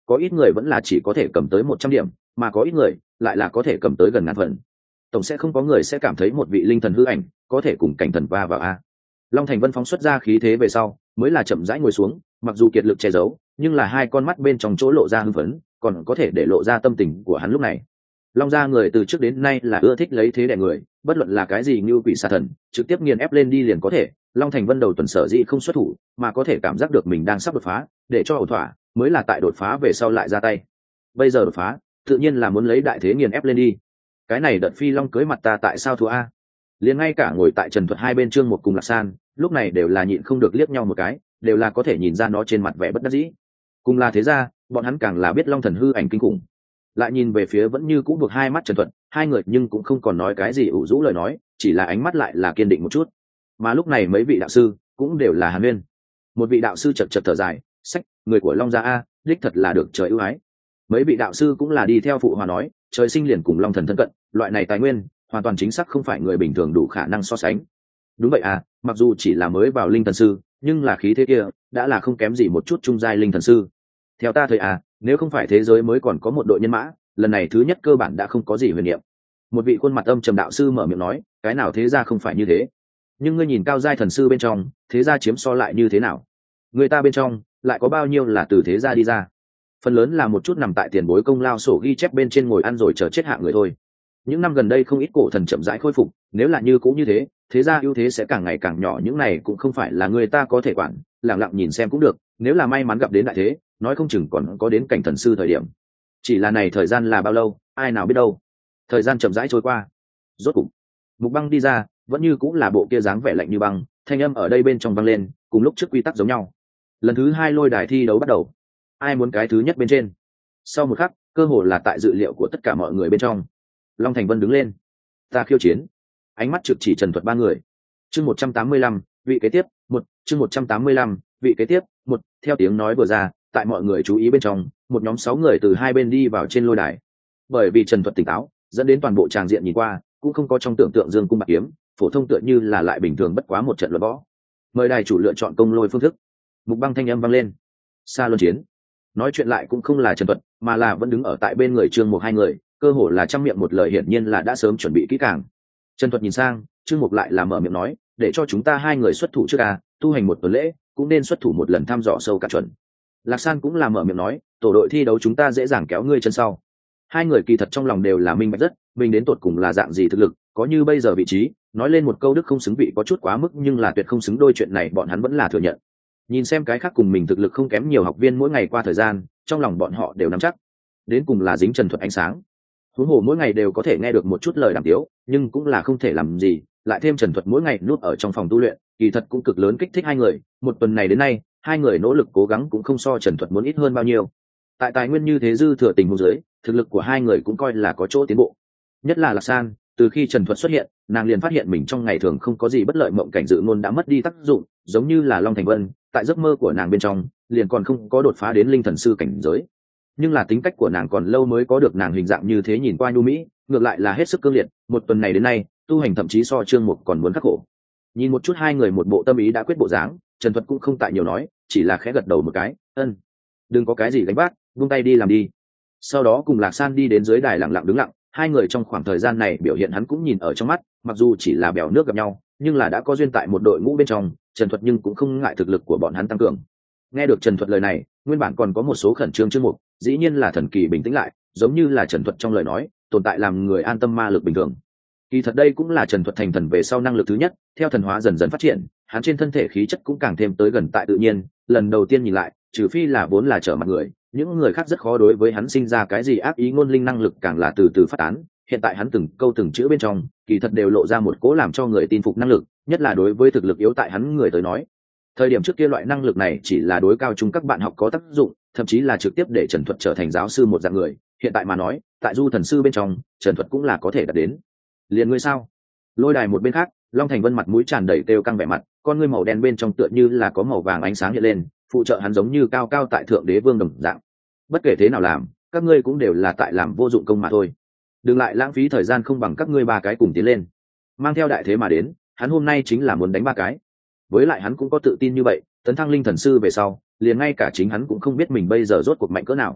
có ít người vẫn là chỉ có thể cầm tới 100 điểm, mà có ít người lại là có thể cầm tới gần ngàn phần. Tổng sẽ không có người sẽ cảm thấy một vị linh thần hư ảnh có thể cùng cảnh thần va vào a. Long Thành Vân phóng xuất ra khí thế về sau mới là chậm rãi ngồi xuống, mặc dù kiệt lực che giấu nhưng là hai con mắt bên trong chỗ lộ ra hưng phấn còn có thể để lộ ra tâm tình của hắn lúc này. Long gia người từ trước đến nay là ưa thích lấy thế đè người, bất luận là cái gì như quỷ xà thần trực tiếp nghiền ép lên đi liền có thể. Long Thành Vân đầu tuần sở dĩ không xuất thủ mà có thể cảm giác được mình đang sắp đột phá, để cho ổn thỏa mới là tại đột phá về sau lại ra tay. Bây giờ đột phá tự nhiên là muốn lấy đại thế nghiền ép lên đi. Cái này đợt phi long cưới mặt ta tại sao thua a? Liền ngay cả ngồi tại Trần Thuật hai bên Trương Một cùng Lạc San lúc này đều là nhịn không được liếc nhau một cái, đều là có thể nhìn ra nó trên mặt vẻ bất đắc dĩ. Cùng là thế ra bọn hắn càng là biết long thần hư ảnh kinh khủng. Lại nhìn về phía vẫn như cũ buộc hai mắt Trần Thuật hai người, nhưng cũng không còn nói cái gì ủ rũ lời nói, chỉ là ánh mắt lại là kiên định một chút. Mà lúc này mấy vị đạo sư cũng đều là hàn huyên. Một vị đạo sư chật chật thở dài, sách người của Long gia a đích thật là được trời ưu ái. Mấy vị đạo sư cũng là đi theo phụ hòa nói, trời sinh liền cùng long thần thân cận, loại này tài nguyên hoàn toàn chính xác không phải người bình thường đủ khả năng so sánh. Đúng vậy à, mặc dù chỉ là mới vào linh thần sư nhưng là khí thế kia đã là không kém gì một chút trung giai linh thần sư. Theo ta thấy à, nếu không phải thế giới mới còn có một đội nhân mã, lần này thứ nhất cơ bản đã không có gì huyền niệm. Một vị khuôn mặt âm trầm đạo sư mở miệng nói, cái nào thế ra không phải như thế, nhưng ngươi nhìn cao giai thần sư bên trong thế gia chiếm so lại như thế nào, người ta bên trong lại có bao nhiêu là từ thế gia đi ra, phần lớn là một chút nằm tại tiền bối công lao sổ ghi chép bên trên ngồi ăn rồi chờ chết hạ người thôi. Những năm gần đây không ít cổ thần chậm rãi khôi phục, nếu là như cũng như thế thế gia ưu thế sẽ càng ngày càng nhỏ, những này cũng không phải là người ta có thể quản, lẳng lặng nhìn xem cũng được, nếu là may mắn gặp đến đại thế nói không chừng còn có đến cảnh thần sư thời điểm. Chỉ là này thời gian là bao lâu ai nào biết đâu. Thời gian chậm rãi trôi qua, rốt cục Mục Băng đi ra, vẫn như cũng là bộ kia dáng vẻ lạnh như băng, thanh âm ở đây bên trong vang lên cùng lúc trước quy tắc giống nhau. Lần thứ 2 lôi đài thi đấu bắt đầu, ai muốn cái thứ nhất bên trên. Sau một khắc cơ hội là tại dự liệu của tất cả mọi người bên trong. Long Thành Vân đứng lên, ta khiêu chiến, ánh mắt trực chỉ Trần Thuật ba người. Chương 185, vị kế tiếp, chương 185, vị kế tiếp, theo tiếng nói vừa ra, tại mọi người chú ý bên trong, một nhóm 6 người từ hai bên đi vào trên lôi đài. Bởi vì Trần Thuật tỉnh táo, dẫn đến toàn bộ tràng diện nhìn qua, cũng không có trong tưởng tượng dương cung bạc kiếm, phổ thông tựa như là lại bình thường bất quá một trận luận võ. Mời đài chủ lựa chọn công lôi phương thức. Mục Băng thanh âm vang lên. Xa luân chiến. Nói chuyện lại cũng không là Trần Thuật, mà là vẫn đứng ở tại bên người Trương Mục hai người, cơ hồ là trăm miệng một lời, hiển nhiên là đã sớm chuẩn bị kỹ càng. Trần Thuật nhìn sang, Trương Mục lại là mở miệng nói, để cho chúng ta hai người xuất thủ trước à, tu hành một tuần lễ, cũng nên xuất thủ một lần thăm dò sâu cả chuẩn. Lạc San cũng là mở miệng nói, tổ đội thi đấu chúng ta dễ dàng kéo ngươi chân sau. Hai người kỳ thật trong lòng đều là minh bạch rất, mình đến tột cùng là dạng gì thực lực, có như bây giờ vị trí, nói lên một câu đức không xứng vị có chút quá mức, nhưng là tuyệt không xứng đôi, chuyện này bọn hắn vẫn là thừa nhận. Nhìn xem cái khác cùng mình thực lực không kém nhiều học viên mỗi ngày qua thời gian, trong lòng bọn họ đều nắm chắc, đến cùng là dính Trần Thuật ánh sáng. Huống hồ mỗi ngày đều có thể nghe được một chút lời đàm tiếu, nhưng cũng là không thể làm gì, lại thêm Trần Thuật mỗi ngày núp ở trong phòng tu luyện, kỳ thật cũng cực lớn kích thích hai người. Một tuần này đến nay, hai người nỗ lực cố gắng cũng không so Trần Thuật muốn ít hơn bao nhiêu. Tại tài nguyên như thế dư thừa tình huống dưới, thực lực của hai người cũng coi là có chỗ tiến bộ. Nhất là Lạc San, từ khi Trần Thuật xuất hiện, nàng liền phát hiện mình trong ngày thường không có gì bất lợi mộng cảnh dự ngôn đã mất đi tác dụng, giống như là Long Thành Vân, tại giấc mơ của nàng bên trong, liền còn không có đột phá đến linh thần sư cảnh giới. Nhưng là tính cách của nàng còn lâu mới có được nàng hình dạng như thế, nhìn qua nhu mỹ, ngược lại là hết sức cương liệt. Một tuần này đến nay, tu hành thậm chí so Trương Mục còn muốn khắc khổ. Nhìn một chút hai người một bộ tâm ý đã quyết bộ dáng, Trần Thuật cũng không tại nhiều nói, chỉ là khẽ gật đầu một cái, đừng có cái gì gánh vác, buông tay đi làm đi. Sau đó cùng Lạc San đi đến dưới đài lặng lặng đứng lặng, hai người trong khoảng thời gian này biểu hiện hắn cũng nhìn ở trong mắt, mặc dù chỉ là bèo nước gặp nhau, nhưng là đã có duyên tại một đội ngũ bên trong. Trần Thuật nhưng cũng không ngại thực lực của bọn hắn tăng cường. Nghe được Trần Thuật lời này, nguyên bản còn có một số khẩn trương Trương Mục, dĩ nhiên là thần kỳ bình tĩnh lại, giống như là Trần Thuật trong lời nói tồn tại làm người an tâm ma lực bình thường. Kỳ thật đây cũng là Trần Thuật thành thần về sau năng lực thứ nhất, theo thần hóa dần dần phát triển, hắn trên thân thể khí chất cũng càng thêm tới gần tại tự nhiên. Lần đầu tiên nhìn lại, trừ phi là vốn là trở mặt người, những người khác rất khó đối với hắn sinh ra cái gì ác ý, ngôn linh năng lực càng là từ từ phát tán. Hiện tại hắn từng câu từng chữ bên trong, kỳ thật đều lộ ra một cố làm cho người tin phục năng lực, nhất là đối với thực lực yếu tại hắn người tới nói. Thời điểm trước kia loại năng lực này chỉ là đối cao trung các bạn học có tác dụng, thậm chí là trực tiếp để Trần Thuật trở thành giáo sư một dạng người. Hiện tại mà nói, tại du thần sư bên trong, Trần Thuật cũng là có thể đạt đến. Liền ngươi sao? Lôi đài một bên khác, Long Thành Vân mặt mũi tràn đầy kêu căng vẻ mặt, con ngươi màu đen bên trong tựa như là có màu vàng ánh sáng hiện lên, phụ trợ hắn giống như cao cao tại thượng đế vương đồng dạng. Bất kể thế nào làm, các ngươi cũng đều là tại làm vô dụng công mà thôi. Đừng lại lãng phí thời gian, không bằng các ngươi ba cái cùng tiến lên. Mang theo đại thế mà đến, hắn hôm nay chính là muốn đánh ba cái. Với lại hắn cũng có tự tin như vậy, tấn thăng linh thần sư về sau, liền ngay cả chính hắn cũng không biết mình bây giờ rốt cuộc mạnh cỡ nào.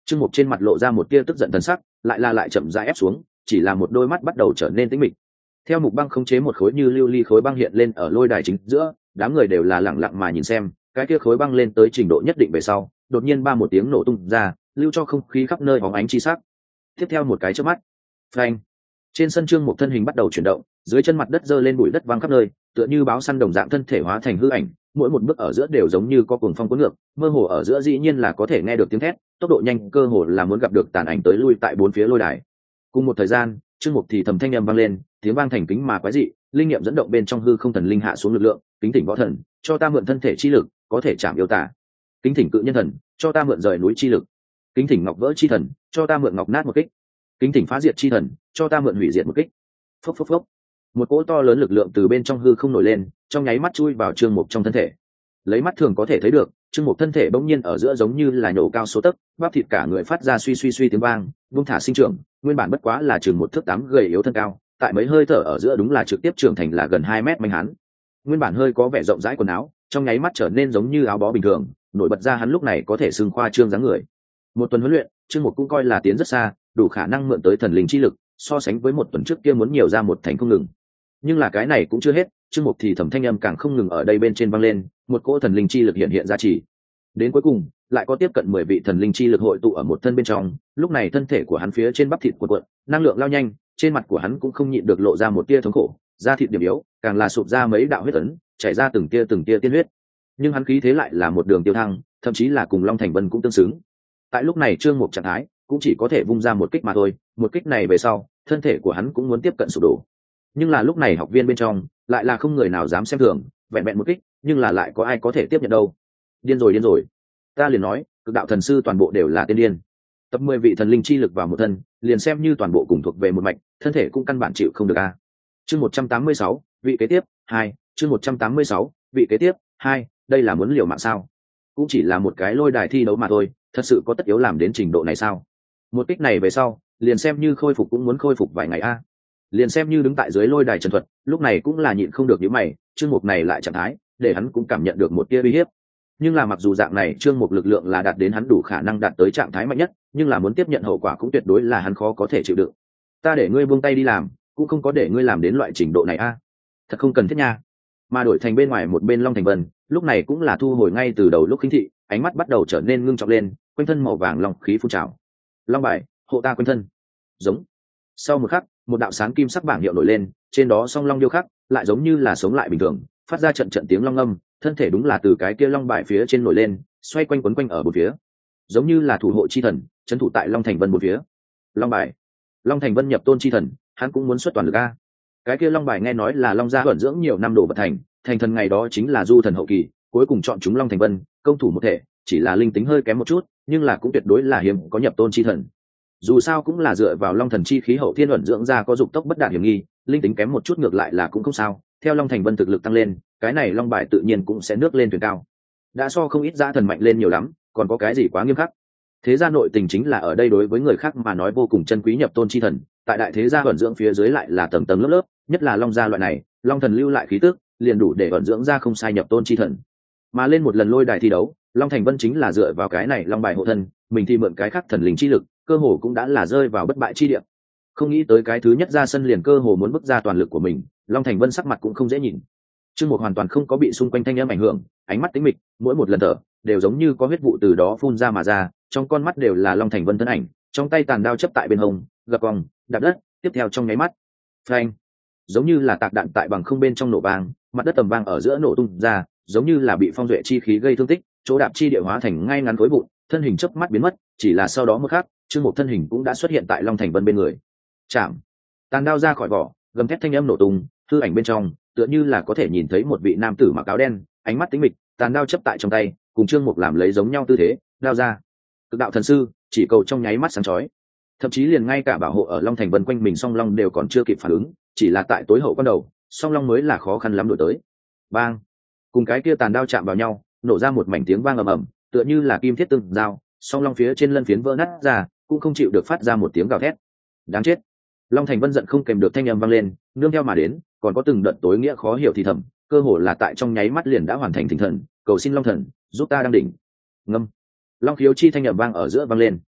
Trương Mục trên mặt lộ ra một tia tức giận thần sắc, lại chậm rãi ép xuống, chỉ là một đôi mắt bắt đầu trở nên tĩnh mịch. Theo Mục Băng khống chế một khối như lưu ly khối băng hiện lên ở lôi đài chính giữa, đám người đều là lặng lặng mà nhìn xem, cái kia khối băng lên tới trình độ nhất định về sau, đột nhiên ba một tiếng nổ tung ra, lưu cho không khí khắp nơi bóng ánh chi sắc. Tiếp theo một cái chớp mắt, phanh, trên sân Trương Mục thân hình bắt đầu chuyển động, dưới chân mặt đất giơ lên bụi đất văng khắp nơi, tựa như báo săn đồng dạng thân thể hóa thành hư ảnh, mỗi một bước ở giữa đều giống như có cuồng phong cuốn ngược, mơ hồ ở giữa dĩ nhiên là có thể nghe được tiếng thét, tốc độ nhanh cơ hồ là muốn gặp được tàn ảnh tới lui tại bốn phía lôi đài. Cùng một thời gian, Trương Mục thì thầm thanh âm vang lên, tiếng vang thành kính mà quái dị, linh nghiệm dẫn động bên trong hư không thần linh hạ xuống lực lượng, kính thỉnh võ thần, cho ta mượn thân thể chi lực, có thể chạm yêu tả. Kính thỉnh cự nhân thần, cho ta mượn rời núi chi lực. Kính thỉnh ngọc vỡ chi thần, cho ta mượn ngọc nát một kích. Kính thỉnh phá diệt chi thần, cho ta mượn hủy diệt một kích. Phốc phốc phốc. Một cỗ to lớn lực lượng từ bên trong hư không nổi lên, trong nháy mắt chui vào Trương Mục trong thân thể. Lấy mắt thường có thể thấy được, Trương Mục thân thể bỗng nhiên ở giữa giống như là nhổ cao số tấc, bắp thịt cả người phát ra suy suy suy tiếng vang, buông thả sinh trưởng, nguyên bản bất quá là chừng 1 thước 8 gầy yếu thân cao, tại mấy hơi thở ở giữa đúng là trực tiếp trưởng thành là gần 2 mét manh hắn. Nguyên bản hơi có vẻ rộng rãi quần áo, trong nháy mắt trở nên giống như áo bó bình thường, nổi bật ra hắn lúc này có thể xưng khoa trương dáng người. Một tuần huấn luyện, Trương Mục cũng coi là tiến rất xa, đủ khả năng mượn tới thần linh chi lực, so sánh với một tuần trước kia muốn nhiều ra một thành không ngừng. Nhưng là cái này cũng chưa hết, Trương Mục thì thầm thanh âm càng không ngừng ở đây bên trên vang lên, một cỗ thần linh chi lực hiện hiện ra chỉ. Đến cuối cùng, lại có tiếp cận 10 vị thần linh chi lực hội tụ ở một thân bên trong, lúc này thân thể của hắn phía trên bắp thịt cuộn cuộn, năng lượng lao nhanh, trên mặt của hắn cũng không nhịn được lộ ra một tia thống khổ, da thịt điểm yếu, càng là sụp ra mấy đạo huyết ấn, chảy ra từng tia tiên huyết. Nhưng hắn khí thế lại là một đường tiêu thăng, thậm chí là cùng Long Thành Vân cũng tương xứng. Tại lúc này Trương Mục trạng thái cũng chỉ có thể vung ra một kích mà thôi, một kích này về sau, thân thể của hắn cũng muốn tiếp cận sụp đổ. Nhưng là lúc này học viên bên trong lại là không người nào dám xem thường, vẹn vẹn một kích, nhưng là lại có ai có thể tiếp nhận đâu. Điên rồi, ta liền nói, cực đạo thần sư toàn bộ đều là tiên điên. Tập 10 vị thần linh chi lực vào một thân, liền xem như toàn bộ cùng thuộc về một mạch, thân thể cũng căn bản chịu không được a. Chương 186, vị kế tiếp 2, chương 186, vị kế tiếp 2, đây là muốn liều mạng sao? Cũng chỉ là một cái lôi đài thi đấu mà thôi, thật sự có tất yếu làm đến trình độ này sao? Một kích này về sau, liền xem như khôi phục cũng muốn khôi phục vài ngày a. Liền xem như đứng tại dưới lôi đài trần thuật, lúc này cũng là nhịn không được những mày, chương mục này lại trạng thái, để hắn cũng cảm nhận được một tia uy hiếp. Nhưng là mặc dù dạng này chương mục lực lượng là đạt đến hắn đủ khả năng đạt tới trạng thái mạnh nhất, nhưng là muốn tiếp nhận hậu quả cũng tuyệt đối là hắn khó có thể chịu đựng. Ta để ngươi buông tay đi làm, cũng không có để ngươi làm đến loại trình độ này a. Thật không cần thiết nha. Mà đổi thành bên ngoài một bên Long Thành Vân, lúc này cũng là thu hồi ngay từ đầu lúc khinh thị, ánh mắt bắt đầu trở nên ngưng trọng lên, quanh thân màu vàng long khí phun trào. Long bài, hộ ta quanh thân. Giống. Sau một khắc, một đạo sáng kim sắc bảng hiệu nổi lên, trên đó song long điêu khắc, lại giống như là sống lại bình thường, phát ra trận trận tiếng long âm, thân thể đúng là từ cái kia long bài phía trên nổi lên, xoay quanh quấn quanh ở bốn phía, giống như là thủ hộ chi thần, trấn thủ tại Long Thành Vân bốn phía. Long bài, Long Thành Vân nhập tôn chi thần, hắn cũng muốn xuất toàn lực a. Cái kia long bài nghe nói là Long gia ẩn dưỡng nhiều năm đồ vật thành thần ngày đó chính là du thần hậu kỳ, cuối cùng chọn chúng Long Thành Vân, công thủ một thể, chỉ là linh tính hơi kém một chút, nhưng là cũng tuyệt đối là hiếm có nhập tôn chi thần. Dù sao cũng là dựa vào long thần chi khí hậu thiên ẩn dưỡng ra có dục tốc bất đạt hiểm nghi, linh tính kém một chút ngược lại là cũng không sao. Theo Long Thành Vân thực lực tăng lên, cái này long bài tự nhiên cũng sẽ nước lên thuyền cao. Đã so không ít dã thần mạnh lên nhiều lắm, còn có cái gì quá nghiêm khắc? Thế gia nội tình chính là ở đây đối với người khác mà nói vô cùng chân quý nhập tôn chi thần, tại đại thế gia ẩn dưỡng phía dưới lại là tầng tầng lớp lớp, nhất là long gia loại này, long thần lưu lại khí tức, liền đủ để ẩn dưỡng ra không sai nhập tôn chi thần. Mà lên một lần lôi đài thi đấu, Long Thành Vân chính là dựa vào cái này long bài hộ thân, mình thì mượn cái khác thần linh chi lực, cơ hồ cũng đã là rơi vào bất bại chi địa. Không nghĩ tới cái thứ nhất ra sân liền cơ hồ muốn bứt ra toàn lực của mình, Long Thành Vân sắc mặt cũng không dễ nhìn. Trương Mục hoàn toàn không có bị xung quanh thanh âm ảnh hưởng, ánh mắt tĩnh mịch, mỗi một lần thở đều giống như có huyết vụ từ đó phun ra mà ra, trong con mắt đều là Long Thành Vân thân ảnh, trong tay tàn đao chấp tại bên hông, gập cong, đạp đất, tiếp theo trong nháy mắt, phanh, giống như là tạc đạn tại bằng không bên trong nổ vang, mặt đất tầm vang ở giữa nổ tung ra, giống như là bị phong duệ chi khí gây thương tích, chỗ đạp chi địa hóa thành ngay ngắn khối vụn, thân hình chớp mắt biến mất, chỉ là sau đó một khắc, Trương Mục thân hình cũng đã xuất hiện tại Long Thành Vân bên người. Chạm, tàn đao ra khỏi vỏ, gầm thét thanh âm nổ tung, hư ảnh bên trong tựa như là có thể nhìn thấy một vị nam tử mặc áo đen, ánh mắt tĩnh mịch, tàn đao chấp tại trong tay, cùng Trương Mục làm lấy giống nhau tư thế, đao ra. Cực đạo thần sư, chỉ cầu trong nháy mắt sáng chói. Thậm chí liền ngay cả bảo hộ ở Long Thành Vân quanh mình song long đều còn chưa kịp phản ứng, chỉ là tại tối hậu quan đầu, song long mới là khó khăn lắm đuổi tới. Bang! Cùng cái kia tàn đao chạm vào nhau, nổ ra một mảnh tiếng vang ầm ầm, tựa như là kim thiết tương giao, song long phía trên lân phiến vỡ nát ra, cũng không chịu được phát ra một tiếng gào thét. Đáng chết! Long Thành Vân giận không kèm được thanh âm vang lên, nương theo mà đến, còn có từng đợt tối nghĩa khó hiểu thì thầm, cơ hồ là tại trong nháy mắt liền đã hoàn thành thỉnh thần, cầu xin Long thần, giúp ta đang đỉnh. Ngâm. Long khiếu chi thanh âm vang ở giữa vang lên.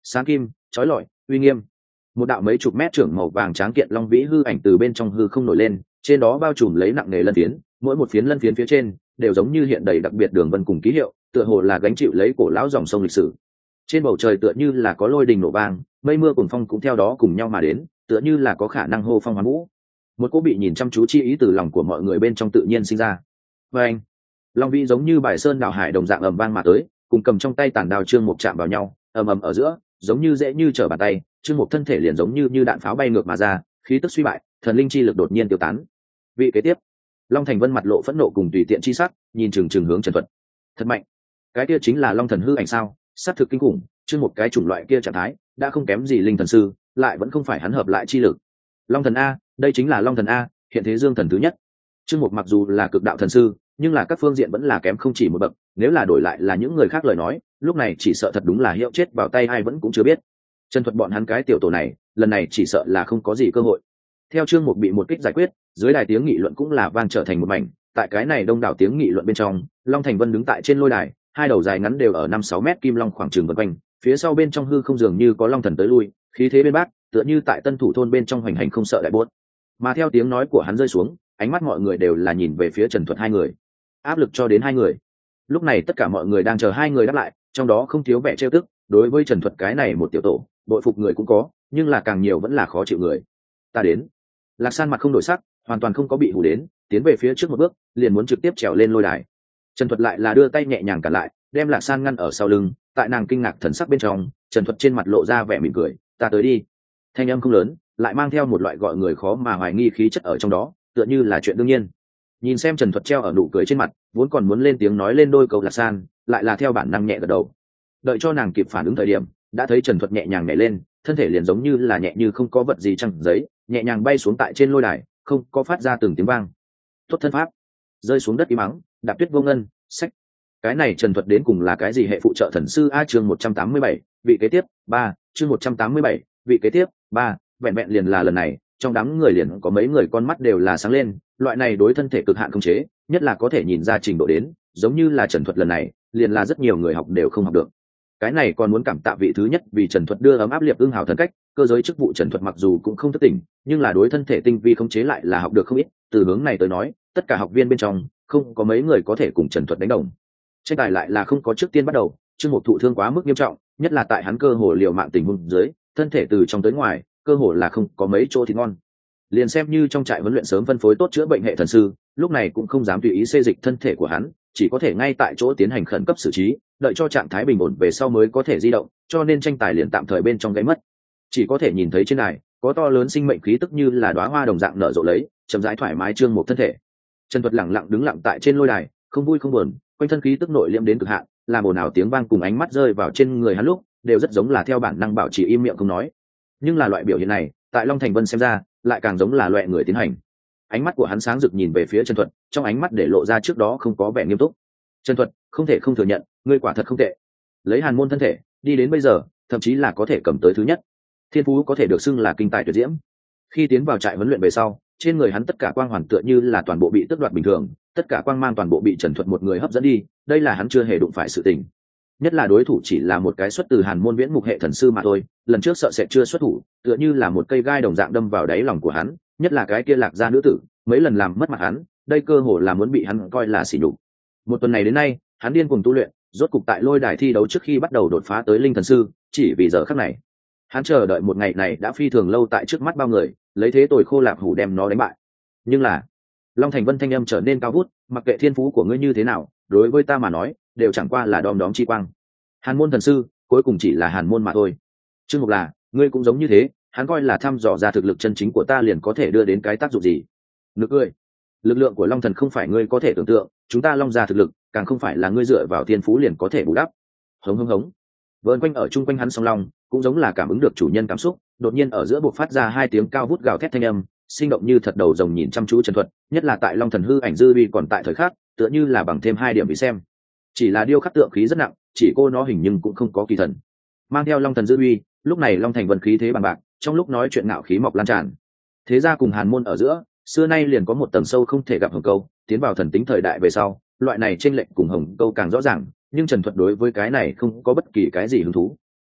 sáng kim chói lọi uy nghiêm. Một đạo mấy chục mét trưởng màu vàng tráng kiện long vĩ hư ảnh từ bên trong hư không nổi lên, trên đó bao trùm lấy nặng nề lân phiến, mỗi một phiến lân phiến phía trên đều giống như hiện đầy đặc biệt đường vân cùng ký hiệu, tựa hồ là gánh chịu lấy cổ lão dòng sông lịch sử. Trên bầu trời tựa như là có lôi đình nổ vang, mây mưa cùng phong cũng theo đó cùng nhau mà đến, tựa như là có khả năng hô phong hoán vũ. Một cô bị nhìn chăm chú chi ý từ lòng của mọi người bên trong tự nhiên sinh ra. Và anh, long vĩ giống như bài sơn đảo hải đồng dạng ầm vang mà tới, cùng cầm trong tay tản đao trương mục chạm vào nhau, ầm ầm ở giữa, giống như dễ như trở bàn tay, trương mục thân thể liền giống như đạn pháo bay ngược mà ra, khí tức suy bại, thần linh chi lực đột nhiên tiêu tán. Vị kế tiếp, Long Thành Vân mặt lộ phẫn nộ cùng tùy tiện chi sắc, nhìn chừng hướng Trần Thuật. Thật mạnh, cái kia chính là Long Thần hư ảnh sao? Sát thực kinh khủng, chứ một cái chủng loại kia trạng thái, đã không kém gì linh thần sư, lại vẫn không phải hắn hợp lại chi lực. Long Thần a, đây chính là Long Thần a, hiện thế dương thần thứ nhất. Trương Mục mặc dù là cực đạo thần sư, nhưng là các phương diện vẫn là kém không chỉ một bậc, nếu là đổi lại là những người khác lời nói, lúc này chỉ sợ thật đúng là hiệu chết vào tay ai vẫn cũng chưa biết. Trần Thuật bọn hắn cái tiểu tổ này, lần này chỉ sợ là không có gì cơ hội. Theo Trương Mục bị một kích giải quyết, dưới đài tiếng nghị luận cũng là vang trở thành một mảnh, tại cái này đông đảo tiếng nghị luận bên trong, Long Thành Vân đứng tại trên lôi đài, hai đầu dài ngắn đều ở 5-6 mét kim long khoảng trường vần quanh, phía sau bên trong hư không dường như có long thần tới lui, khí thế bên bác, tựa như tại Tân Thủ thôn bên trong hoành hành không sợ đại buốt. Mà theo tiếng nói của hắn rơi xuống, ánh mắt mọi người đều là nhìn về phía Trần Thuật hai người. Áp lực cho đến hai người. Lúc này tất cả mọi người đang chờ hai người đáp lại, trong đó không thiếu vẻ trêu tức, đối với Trần Thuật cái này một tiểu tổ, bội phục người cũng có, nhưng là càng nhiều vẫn là khó chịu người. Ta đến. Lạc San mặt không đổi sắc, hoàn toàn không có bị hù đến, tiến về phía trước một bước, liền muốn trực tiếp trèo lên lôi đài. Trần Thuật lại là đưa tay nhẹ nhàng cản lại, đem Lạc San ngăn ở sau lưng, tại nàng kinh ngạc thần sắc bên trong, Trần Thuật trên mặt lộ ra vẻ mỉm cười, "Ta tới đi." Thanh âm không lớn, lại mang theo một loại gọi người khó mà hoài nghi khí chất ở trong đó, tựa như là chuyện đương nhiên. Nhìn xem Trần Thuật treo ở nụ cười trên mặt, vốn còn muốn lên tiếng nói lên đôi câu Lạc San, lại là theo bản năng nhẹ gật đầu. Đợi cho nàng kịp phản ứng thời điểm, đã thấy Trần Thuật nhẹ nhàng nhảy lên, thân thể liền giống như là nhẹ như không có vật gì chẳng giấy, nhẹ nhàng bay xuống tại trên lôi đài, không có phát ra từng tiếng vang. Tốt thân pháp, rơi xuống đất im mắng, đạp tuyết vô ngân, sách. Cái này Trần Thuật đến cùng là cái gì hệ phụ trợ thần sư a chương 187, vị kế tiếp, 3, chương 187, vị kế tiếp, 3, vẹn vẹn liền là lần này, trong đám người liền có mấy người con mắt đều là sáng lên, loại này đối thân thể cực hạn khống chế, nhất là có thể nhìn ra trình độ đến, giống như là Trần Thuật lần này, liền là rất nhiều người học đều không học được. Cái này còn muốn cảm tạ vị thứ nhất vì Trần Thuật đưa ấm áp liệp ưng hào thần cách, cơ giới chức vụ Trần Thuật mặc dù cũng không thức tỉnh, nhưng là đối thân thể tinh vi khống chế lại là học được không ít, từ hướng này tới nói, tất cả học viên bên trong, không có mấy người có thể cùng Trần Thuật đánh đồng. Tranh tài lại là không có trước tiên bắt đầu, Trương Mục thụ thương quá mức nghiêm trọng, nhất là tại hắn cơ hồ liều mạng tình huống dưới, thân thể từ trong tới ngoài, cơ hồ là không có mấy chỗ thì ngon. Liền xem như trong trại huấn luyện sớm phân phối tốt chữa bệnh hệ thần sư, lúc này cũng không dám tùy ý xê dịch thân thể của hắn, chỉ có thể ngay tại chỗ tiến hành khẩn cấp xử trí, đợi cho trạng thái bình ổn về sau mới có thể di động, cho nên tranh tài liền tạm thời bên trong gãy mất. Chỉ có thể nhìn thấy trên đài có to lớn sinh mệnh khí tức như là đóa hoa đồng dạng nở rộ lấy, chậm rãi thoải mái Trương Mục thân thể. Trần Thuật lẳng lặng đứng lặng tại trên lôi đài, không vui không buồn, quanh thân khí tức nội liễm đến cực hạn, làm ồn ào tiếng vang cùng ánh mắt rơi vào trên người hắn lúc, đều rất giống là theo bản năng bảo trì im miệng không nói. Nhưng là loại biểu hiện này, tại Long Thành Vân xem ra, lại càng giống là loại người tiến hành. Ánh mắt của hắn sáng rực nhìn về phía Trần Thuật, trong ánh mắt để lộ ra trước đó không có vẻ nghiêm túc. Trần Thuật, không thể không thừa nhận, ngươi quả thật không tệ. Lấy Hàn môn thân thể, đi đến bây giờ, thậm chí là có thể cầm tới thứ nhất. Thiên phú có thể được xưng là kinh tài tuyệt diễm. Khi tiến vào trại huấn luyện về sau, trên người hắn tất cả quang hoàn tựa như là toàn bộ bị tước đoạt bình thường, tất cả quang mang toàn bộ bị Trần Thuật một người hấp dẫn đi, đây là hắn chưa hề đụng phải sự tình. Nhất là đối thủ chỉ là một cái xuất từ Hàn môn viễn mục hệ thần sư mà thôi, lần trước sợ sẽ chưa xuất thủ, tựa như là một cây gai đồng dạng đâm vào đáy lòng của hắn, nhất là cái kia Lạc gia nữ tử, mấy lần làm mất mặt hắn, đây cơ hồ là muốn bị hắn coi là sỉ nhục. Một tuần này đến nay, hắn điên cuồng tu luyện, rốt cục tại lôi đài thi đấu trước khi bắt đầu đột phá tới linh thần sư, chỉ vì giờ khắc này. Hắn chờ đợi một ngày này đã phi thường lâu tại trước mắt bao người, lấy thế tồi khô lạp hủ đem nó đánh bại. Nhưng là, Long Thành Vân thanh âm trở nên cao vút, mặc kệ thiên phú của ngươi như thế nào, đối với ta mà nói, đều chẳng qua là đom đóm chi quang. Hàn môn thần sư, cuối cùng chỉ là Hàn môn mà thôi. Chương mục là, ngươi cũng giống như thế, hắn coi là thăm dò ra thực lực chân chính của ta liền có thể đưa đến cái tác dụng gì. Nực cười. Lực lượng của Long Thần không phải ngươi có thể tưởng tượng, chúng ta Long gia thực lực, càng không phải là ngươi dựa vào thiên phú liền có thể bù đắp. Hống hống hống. Vờn quanh ở chung quanh hắn song long, cũng giống là cảm ứng được chủ nhân cảm xúc, đột nhiên ở giữa buộc phát ra hai tiếng cao vút gào thét thanh âm, sinh động như thật đầu rồng nhìn chăm chú Trần Thuật, nhất là tại Long Thần hư ảnh dư uy còn tại thời khắc, tựa như là bằng thêm 2 điểm bị xem. Chỉ là điêu khắc tượng khí rất nặng, chỉ cô nó hình nhưng cũng không có kỳ thần. Mang theo Long Thần dư uy, lúc này Long Thành Vân khí thế bằng bạc, trong lúc nói chuyện ngạo khí mọc lan tràn. Thế ra cùng Hàn môn ở giữa, xưa nay liền có một tầng sâu không thể gặp hồng câu, tiến vào thần tính thời đại về sau, loại này chênh lệch cùng hồng câu càng rõ ràng, nhưng Trần Thuật đối với cái này không có bất kỳ cái gì hứng thú.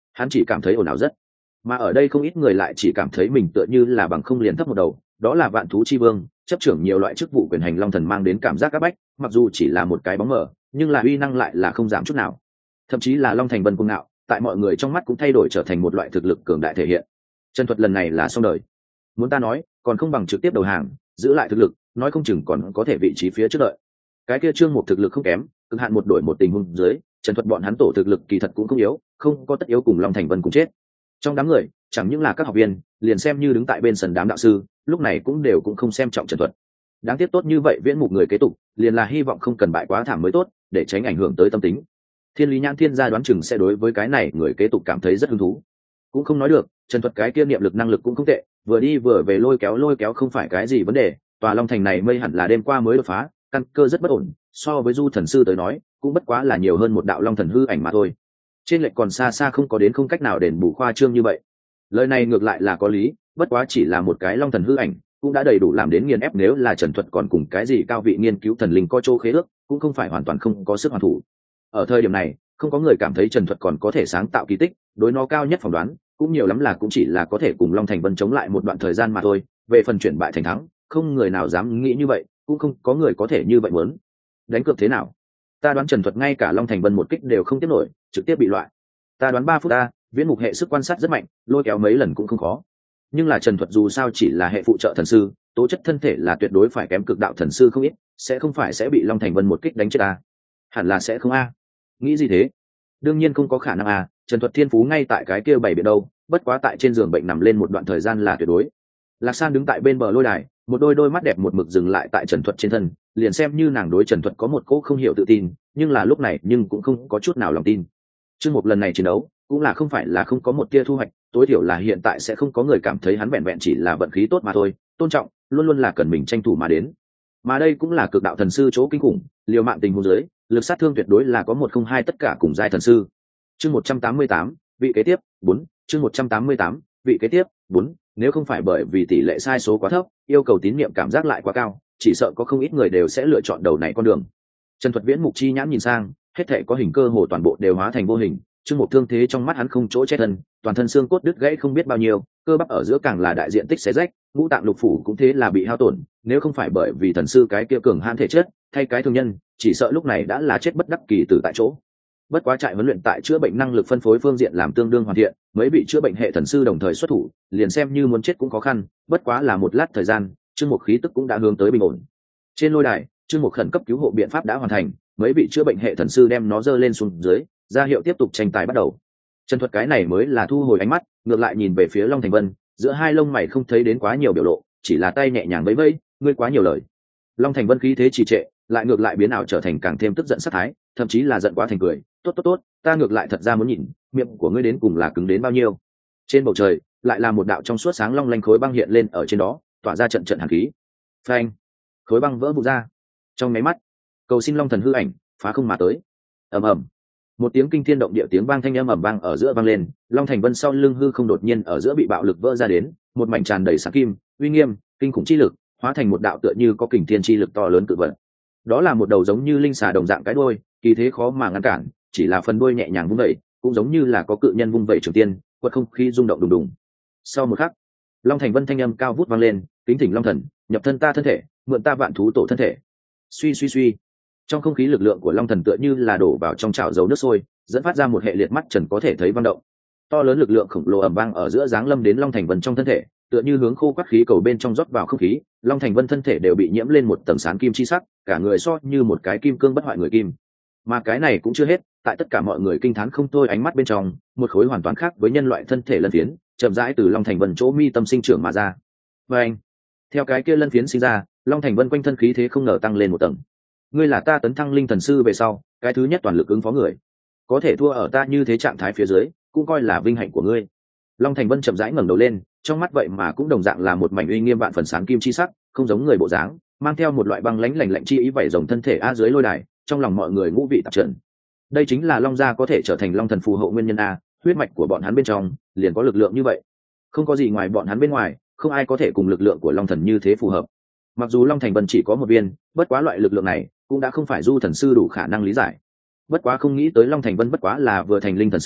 hắn chỉ cảm thấy ồn ào rất. Mà ở đây không ít người lại chỉ cảm thấy mình tựa như là bằng không liền thấp một đầu, đó là vạn thú chi vương, chấp trưởng nhiều loại chức vụ quyền hành long thần mang đến cảm giác áp bách, mặc dù chỉ là một cái bóng mờ, nhưng là uy năng lại là không giảm chút nào. Thậm chí là long thành vân cuồng ngạo, tại mọi người trong mắt cũng thay đổi trở thành một loại thực lực cường đại thể hiện. Trần Thuật lần này là xong đời. Muốn ta nói, còn không bằng trực tiếp đầu hàng, giữ lại thực lực, nói không chừng còn có thể vị trí phía trước đợi. Cái kia Trương Mục thực lực không kém, cực hạn một đổi một tình huống dưới, Trần Thuật bọn hắn tổ thực lực kỳ thật cũng không yếu, không có tất yếu cùng long thành vân cùng chết. Trong đám người, chẳng những là các học viên, liền xem như đứng tại bên sân đám đạo sư, lúc này cũng không xem trọng Trần Thuật. Đáng tiếc tốt như vậy Viễn Mục người kế tục, liền là hy vọng không cần bại quá thảm mới tốt, để tránh ảnh hưởng tới tâm tính. Thiên Lý Nhãn Thiên gia đoán chừng sẽ đối với cái này người kế tục cảm thấy rất hứng thú. Cũng không nói được, Trần Thuật cái kia niệm lực năng lực cũng không tệ, vừa đi vừa về lôi kéo không phải cái gì vấn đề. Tòa Long Thành này mây hẳn là đêm qua mới đột phá, căn cơ rất bất ổn, so với Du thần sư tới nói, cũng bất quá là nhiều hơn một đạo long thần hư ảnh mà thôi. Trên lệch còn xa xa không có đến không cách nào đền bù khoa trương như vậy. Lời này ngược lại là có lý, bất quá chỉ là một cái long thần hư ảnh, cũng đã đầy đủ làm đến nghiền ép. Nếu là Trần Thuật còn cùng cái gì cao vị nghiên cứu thần linh có chỗ khế ước, cũng không phải hoàn toàn không có sức hoàn thủ. Ở thời điểm này, không có người cảm thấy Trần Thuật còn có thể sáng tạo kỳ tích, đối nó cao nhất phỏng đoán cũng nhiều lắm là cũng chỉ là có thể cùng Long Thành Vân chống lại một đoạn thời gian mà thôi. Về phần chuyển bại thành thắng, không người nào dám nghĩ như vậy, cũng không có người có thể như vậy muốn. Đánh cược thế nào? Ta đoán Trần Thuật ngay cả Long Thành Vân một kích đều không tiếp nổi, trực tiếp bị loại. Ta đoán 3 phút ta, Viễn Mục hệ sức quan sát rất mạnh, lôi kéo mấy lần cũng không khó. Nhưng là Trần Thuật dù sao chỉ là hệ phụ trợ thần sư, tố chất thân thể là tuyệt đối phải kém cực đạo thần sư không ít, sẽ không phải sẽ bị Long Thành Vân một kích đánh chết ta. Hẳn là sẽ không a. Nghĩ gì thế? Đương nhiên không có khả năng a, Trần Thuật thiên phú ngay tại cái kia bảy biển đâu, bất quá tại trên giường bệnh nằm lên một đoạn thời gian là tuyệt đối. Lạc San đứng tại bên bờ lôi đài, một đôi mắt đẹp một mực dừng lại tại Trần Thuật trên thân, liền xem như nàng đối Trần Thuật có một cỗ không hiểu tự tin, nhưng là lúc này nhưng cũng không có chút nào lòng tin. Chương một lần này chiến đấu, cũng là không phải là không có một tia thu hoạch, tối thiểu là hiện tại sẽ không có người cảm thấy hắn vẹn vẹn chỉ là vận khí tốt mà thôi, tôn trọng luôn luôn là cần mình tranh thủ mà đến. Mà đây cũng là cực đạo thần sư chỗ kinh khủng, liều mạng tình huống dưới, lực sát thương tuyệt đối là có 102 tất cả cùng giai thần sư. Chương 188, vị kế tiếp 4, chương 188, vị kế tiếp 4, nếu không phải bởi vì tỷ lệ sai số quá thấp, yêu cầu tín nhiệm cảm giác lại quá cao, chỉ sợ có không ít người đều sẽ lựa chọn đầu này con đường. Trần Thuật Viễn Mục chi nhãn nhìn sang, hết thảy có hình cơ hồ toàn bộ đều hóa thành vô hình, Chương Một thương thế trong mắt hắn không chỗ che thân, toàn thân xương cốt đứt gãy không biết bao nhiêu, cơ bắp ở giữa càng là đại diện tích xé rách, ngũ tạng lục phủ cũng thế là bị hao tổn, nếu không phải bởi vì thần sư cái kia cường hãn thể chất, thay cái thường nhân, chỉ sợ lúc này đã là chết bất đắc kỳ tử tại chỗ. Bất quá trại huấn luyện tại chữa bệnh năng lực phân phối phương diện làm tương đương hoàn thiện, mấy vị chữa bệnh hệ thần sư đồng thời xuất thủ, liền xem như muốn chết cũng khó khăn, bất quá là một lát thời gian, Chương Một khí tức cũng đã hướng tới bình ổn. Trên lôi đài, Chương Một khẩn cấp cứu hộ biện pháp đã hoàn thành, mấy vị chữa bệnh hệ thần sư đem nó dơ lên xuống dưới, ra hiệu tiếp tục tranh tài bắt đầu. Trần Thuật cái này mới là thu hồi ánh mắt, ngược lại nhìn về phía Long Thành Vân, giữa hai lông mày không thấy đến quá nhiều biểu lộ, chỉ là tay nhẹ nhàng vẫy vẫy, ngươi quá nhiều lời. Long Thành Vân khí thế trì trệ, lại ngược lại biến ảo trở thành càng thêm tức giận sát thái, thậm chí là giận quá thành cười, tốt, ta ngược lại thật ra muốn nhìn, miệng của ngươi đến cùng là cứng đến bao nhiêu. Trên bầu trời, lại là một đạo trong suốt sáng long lanh khối băng hiện lên ở trên đó, tỏa ra trận hàn khí. Phanh! Khối băng vỡ vụn ra. Trong mấy mắt, cầu xin Long Thần hư ảnh phá không mà tới. Ầm ầm. Một tiếng kinh thiên động địa tiếng vang thanh âm ầm vang ở giữa vang lên, Long Thành Vân sau lưng hư không đột nhiên ở giữa bị bạo lực vỡ ra đến, một mảnh tràn đầy sáng kim, uy nghiêm, kinh khủng chi lực, hóa thành một đạo tựa như có kình thiên chi lực to lớn cự vật. Đó là một đầu giống như linh xà đồng dạng cái đuôi, kỳ thế khó mà ngăn cản, chỉ là phần đuôi nhẹ nhàng vung vẩy, cũng giống như là có cự nhân vung vẩy trường tiên, quật không khí rung động đùng đùng. Sau một khắc, Long Thành Vân thanh âm cao vút vang lên, kính thỉnh Long Thần, nhập thân ta thân thể, mượn ta vạn thú tổ thân thể. Suy suy suy. Trong không khí lực lượng của Long Thần tựa như là đổ vào trong chảo dầu nước sôi, dẫn phát ra một hệ liệt mắt trần có thể thấy vang động. To lớn lực lượng khổng lồ ầm vang ở giữa giáng lâm đến Long Thành Vân trong thân thể, tựa như hướng khô quắt khí cầu bên trong rót vào không khí, Long Thành Vân thân thể đều bị nhiễm lên một tầng sáng kim chi sắc, cả người so như một cái kim cương bất hoại người kim. Mà cái này cũng chưa hết, tại tất cả mọi người kinh thán không thôi ánh mắt bên trong, một khối hoàn toàn khác với nhân loại thân thể lân phiến, chậm rãi từ Long Thành Vân chỗ mi tâm sinh trưởng mà ra. Và anh, theo cái kia lân phiến sinh ra, Long Thành Vân quanh thân khí thế không ngờ tăng lên một tầng. Ngươi là ta tấn thăng linh thần sư về sau, cái thứ nhất toàn lực ứng phó người, có thể thua ở ta như thế trạng thái phía dưới, cũng coi là vinh hạnh của ngươi. Long Thành Vân chậm rãi ngẩng đầu lên, trong mắt vậy mà cũng đồng dạng là một mảnh uy nghiêm vạn phần sáng kim chi sắc, không giống người bộ dáng, mang theo một loại băng lãnh lạnh lạnh chi ý vảy rồng thân thể a dưới lôi đài, trong lòng mọi người ngũ vị tạp trần. Đây chính là Long gia có thể trở thành Long thần phù hộ nguyên nhân a, huyết mạch của bọn hắn bên trong liền có lực lượng như vậy. Không có gì ngoài bọn hắn bên ngoài, không ai có thể cùng lực lượng của Long thần như thế phù hợp. Mặc dù Long Thành Vân chỉ có một viên, bất quá loại lực lượng này cũng đã không phải Du thần sư đủ khả năng lý giải. Bất quá không nghĩ tới Long Thành Vân bất quá là vừa thành linh thần sư,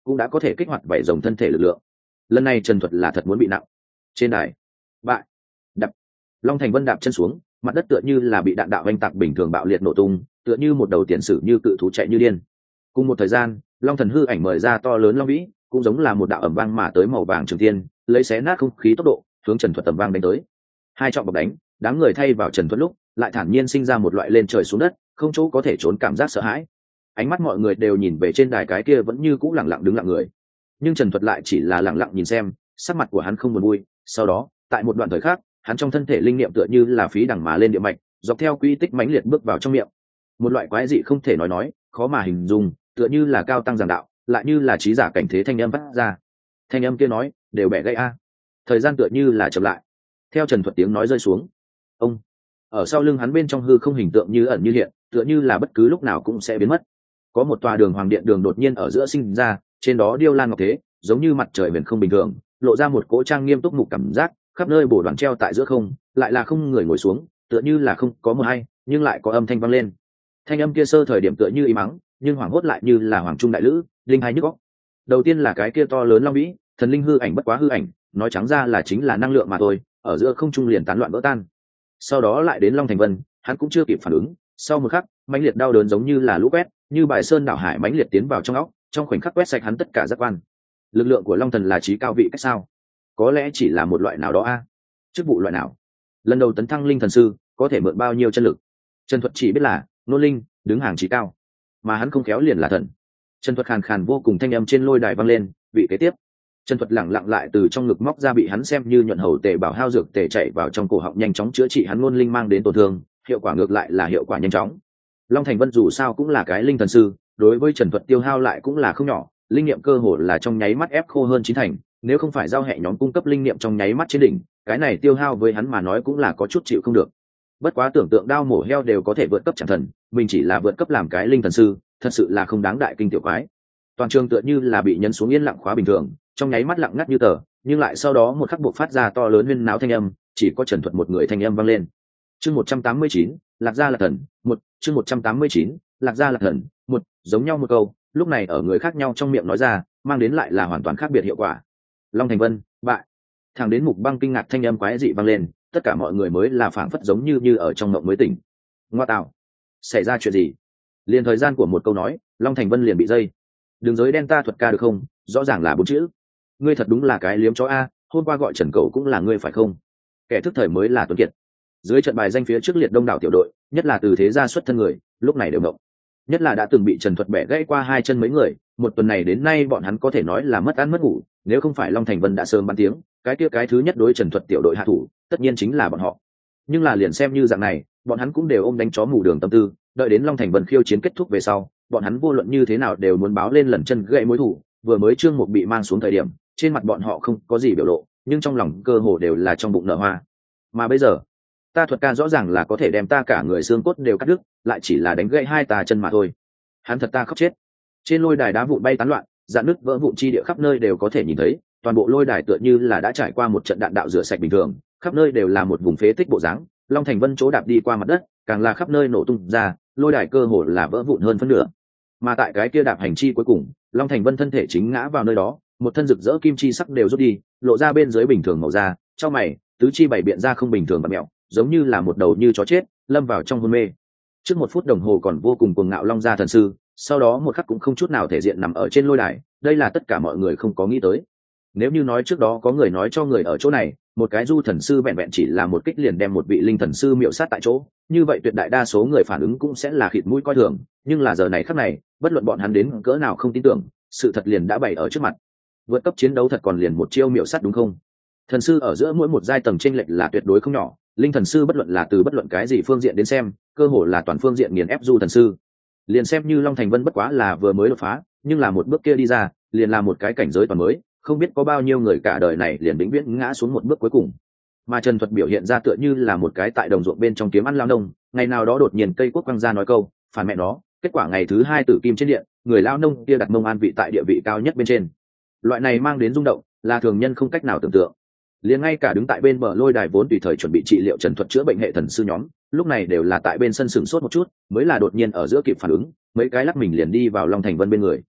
cũng đã có thể kích hoạt vảy rồng thân thể lực lượng. Lần này Trần Thuật là thật muốn bị nặng. Trên đài, bại, đập, Long Thành Vân đạp chân xuống, mặt đất tựa như là bị đạn đạo oanh tạc bình thường bạo liệt nổ tung, tựa như một đầu tiền sử như cự thú chạy như điên. Cùng một thời gian, Long Thần hư ảnh mời ra to lớn long vĩ, cũng giống là một đạo ầm vang mà tới màu vàng trường tiên, lấy xé nát không khí tốc độ hướng Trần Thuật tầm vang đánh tới. Hai trọng bọc đánh, đám người thay vào Trần Thuật lúc lại thản nhiên sinh ra một loại lên trời xuống đất, không chỗ có thể trốn cảm giác sợ hãi. Ánh mắt mọi người đều nhìn về trên đài cái kia vẫn như cũ lặng lặng đứng lặng người, nhưng Trần Thuật lại chỉ là lặng lặng nhìn xem, sắc mặt của hắn không buồn vui. Sau đó, tại một đoạn thời khắc, hắn trong thân thể linh niệm tựa như là phí đằng mà lên địa mạch, dọc theo quy tích mãnh liệt bước vào trong miệng. Một loại quái dị không thể nói, khó mà hình dung, tựa như là cao tăng giảng đạo, lại như là trí giả cảnh thế thanh âm phát ra. Thanh âm kia nói, đều bẻ gãy a. Thời gian tựa như là chậm lại. Theo Trần Thuật tiếng nói rơi xuống, ông ở sau lưng hắn bên trong hư không hình tượng như ẩn như hiện, tựa như là bất cứ lúc nào cũng sẽ biến mất. Có một tòa đường hoàng điện đường đột nhiên ở giữa sinh ra, trên đó điêu lan ngọc thế, giống như mặt trời huyền không bình thường, lộ ra một cỗ trang nghiêm túc mục cảm giác, khắp nơi bổ đoàn treo tại giữa không, lại là không người ngồi xuống, tựa như là không có mưa hay, nhưng lại có âm thanh vang lên. Thanh âm kia sơ thời điểm tựa như im mắng, nhưng hoảng hốt lại như là hoàng trung đại lữ, linh hai nhức óc. Đầu tiên là cái kia to lớn long vĩ, thần linh hư ảnh bất quá hư ảnh, nói trắng ra là chính là năng lượng mà thôi, ở giữa không trung liền tán loạn vỡ tan. Sau đó lại đến Long Thành Vân, hắn cũng chưa kịp phản ứng, sau một khắc, mãnh liệt đau đớn giống như là lũ quét, như bài sơn đảo hải mãnh liệt tiến vào trong óc, trong khoảnh khắc quét sạch hắn tất cả giác quan. Lực lượng của Long Thần là trí cao vị cách sao? Có lẽ chỉ là một loại nào đó a? Chức vụ loại nào? Lần đầu tấn thăng linh thần sư, có thể mượn bao nhiêu chân lực? Trần Thuật chỉ biết là nô linh, đứng hàng trí cao, mà hắn không khéo liền là thần. Trần Thuật khàn khàn vô cùng thanh âm trên lôi đài vang lên, vị kế tiếp. Trần Thuật lẳng lặng lại từ trong ngực móc ra bị hắn xem như nhuận hầu tề bảo hao dược tề chạy vào trong cổ họng nhanh chóng chữa trị hắn ngôn linh mang đến tổn thương, hiệu quả ngược lại là hiệu quả nhanh chóng. Long Thành Vân dù sao cũng là cái linh thần sư, đối với Trần Thuật tiêu hao lại cũng là không nhỏ, linh nghiệm cơ hồ là trong nháy mắt ép khô hơn chín thành, nếu không phải giao hệ nhóm cung cấp linh nghiệm trong nháy mắt trên đỉnh, cái này tiêu hao với hắn mà nói cũng là có chút chịu không được. Bất quá tưởng tượng đao mổ heo đều có thể vượt cấp chẳng thần, mình chỉ là vượt cấp làm cái linh thần sư, thật sự là không đáng đại kinh tiểu quái. Toàn trường tựa như là bị nhấn xuống yên lặng khóa bình thường, trong nháy mắt lặng ngắt như tờ, nhưng lại sau đó một khắc buộc phát ra to lớn huyên náo thanh âm, chỉ có Trần Thuật một người thanh âm vang lên. Chương 189, Lạc Gia Lạc Thần, một chương 189, Lạc Gia Lạc Thần, một, giống nhau một câu, lúc này ở người khác nhau trong miệng nói ra, mang đến lại là hoàn toàn khác biệt hiệu quả. Long Thành Vân, bại. Thẳng đến Mục Băng kinh ngạc thanh âm quái dị vang lên, tất cả mọi người mới là phảng phất giống như ở trong mộng mới tỉnh. Ngoa tạo, xảy ra chuyện gì? Liền thời gian của một câu nói, Long Thành Vân liền bị dây. Đường giới đen ta thuật ca được không? Rõ ràng là bốn chữ. Ngươi thật đúng là cái liếm chó a, hôm qua gọi Trần Cẩu cũng là ngươi phải không? Kẻ thức thời mới là Tuấn Kiệt. Dưới trận bài danh phía trước liệt đông đảo tiểu đội, nhất là từ thế gia xuất thân người, lúc này đều động. Nhất là đã từng bị Trần Thuật bẻ gãy qua hai chân mấy người, một tuần này đến nay bọn hắn có thể nói là mất ăn mất ngủ, nếu không phải Long Thành Vân đã sớm bắn tiếng, cái kia cái thứ nhất đối Trần Thuật tiểu đội hạ thủ, tất nhiên chính là bọn họ. Nhưng là liền xem như dạng này, bọn hắn cũng đều ôm đánh chó mù đường tâm tư, đợi đến Long Thành Vân khiêu chiến kết thúc về sau, bọn hắn vô luận như thế nào đều muốn báo lên lần chân gãy mối thủ. Vừa mới Trương Mục bị mang xuống thời điểm, trên mặt bọn họ không có gì biểu lộ, nhưng trong lòng cơ hồ đều là trong bụng nở hoa. Mà bây giờ, ta thuật ca rõ ràng là có thể đem ta cả người xương cốt đều cắt đứt, lại chỉ là đánh gãy hai tà chân mà thôi. Hắn thật ta khóc chết. Trên lôi đài đá vụn bay tán loạn, dạn nứt vỡ vụn chi địa khắp nơi đều có thể nhìn thấy, toàn bộ lôi đài tựa như là đã trải qua một trận đạn đạo rửa sạch bình thường, khắp nơi đều là một vùng phế tích bộ dáng. Long Thành Vân chỗ đạp đi qua mặt đất, càng là khắp nơi nổ tung ra, lôi đài cơ hồ là vỡ vụn hơn phân nửa. Mà tại cái kia đạp hành chi cuối cùng, Long Thành Vân thân thể chính ngã vào nơi đó, một thân rực rỡ kim chi sắc đều rút đi, lộ ra bên dưới bình thường màu da, trong mày, tứ chi bảy biện ra không bình thường và mẹo, giống như là một đầu như chó chết, lâm vào trong hôn mê. Trước một phút đồng hồ còn vô cùng cuồng ngạo Long gia thần sư, sau đó một khắc cũng không chút nào thể diện nằm ở trên lôi đài, đây là tất cả mọi người không có nghĩ tới. Nếu như nói trước đó có người nói cho người ở chỗ này, một cái du thần sư vẹn vẹn chỉ là một kích liền đem một vị linh thần sư miệu sát tại chỗ, như vậy tuyệt đại đa số người phản ứng cũng sẽ là khịt mũi coi thường, nhưng là giờ này khắc này, bất luận bọn hắn đến cỡ nào không tin tưởng, sự thật liền đã bày ở trước mặt. Vượt cấp chiến đấu thật còn liền một chiêu miệu sát đúng không? Thần sư ở giữa mỗi một giai tầng chênh lệch là tuyệt đối không nhỏ, linh thần sư bất luận là từ bất luận cái gì phương diện đến xem, cơ hồ là toàn phương diện nghiền ép du thần sư. Liền xem như Long Thành Vân bất quá là vừa mới đột phá, nhưng là một bước kia đi ra, liền là một cái cảnh giới toàn mới, không biết có bao nhiêu người cả đời này liền vĩnh viễn ngã xuống một bước cuối cùng. Mà Trần Thuật biểu hiện ra tựa như là một cái tại đồng ruộng bên trong kiếm ăn lao nông, ngày nào đó đột nhiên cây quốc quăng ra nói câu phản mẹ nó, kết quả ngày thứ hai tử kim trên điện, người lao nông kia đặt mông an vị tại địa vị cao nhất bên trên. Loại này mang đến rung động là thường nhân không cách nào tưởng tượng. Liền ngay cả đứng tại bên bờ lôi đài vốn tùy thời chuẩn bị trị liệu Trần Thuật chữa bệnh hệ thần sư nhóm, lúc này đều là tại bên sân sừng sốt một chút, mới là đột nhiên ở giữa kịp phản ứng, mấy cái lắc mình liền đi vào Long Thành Vân bên người.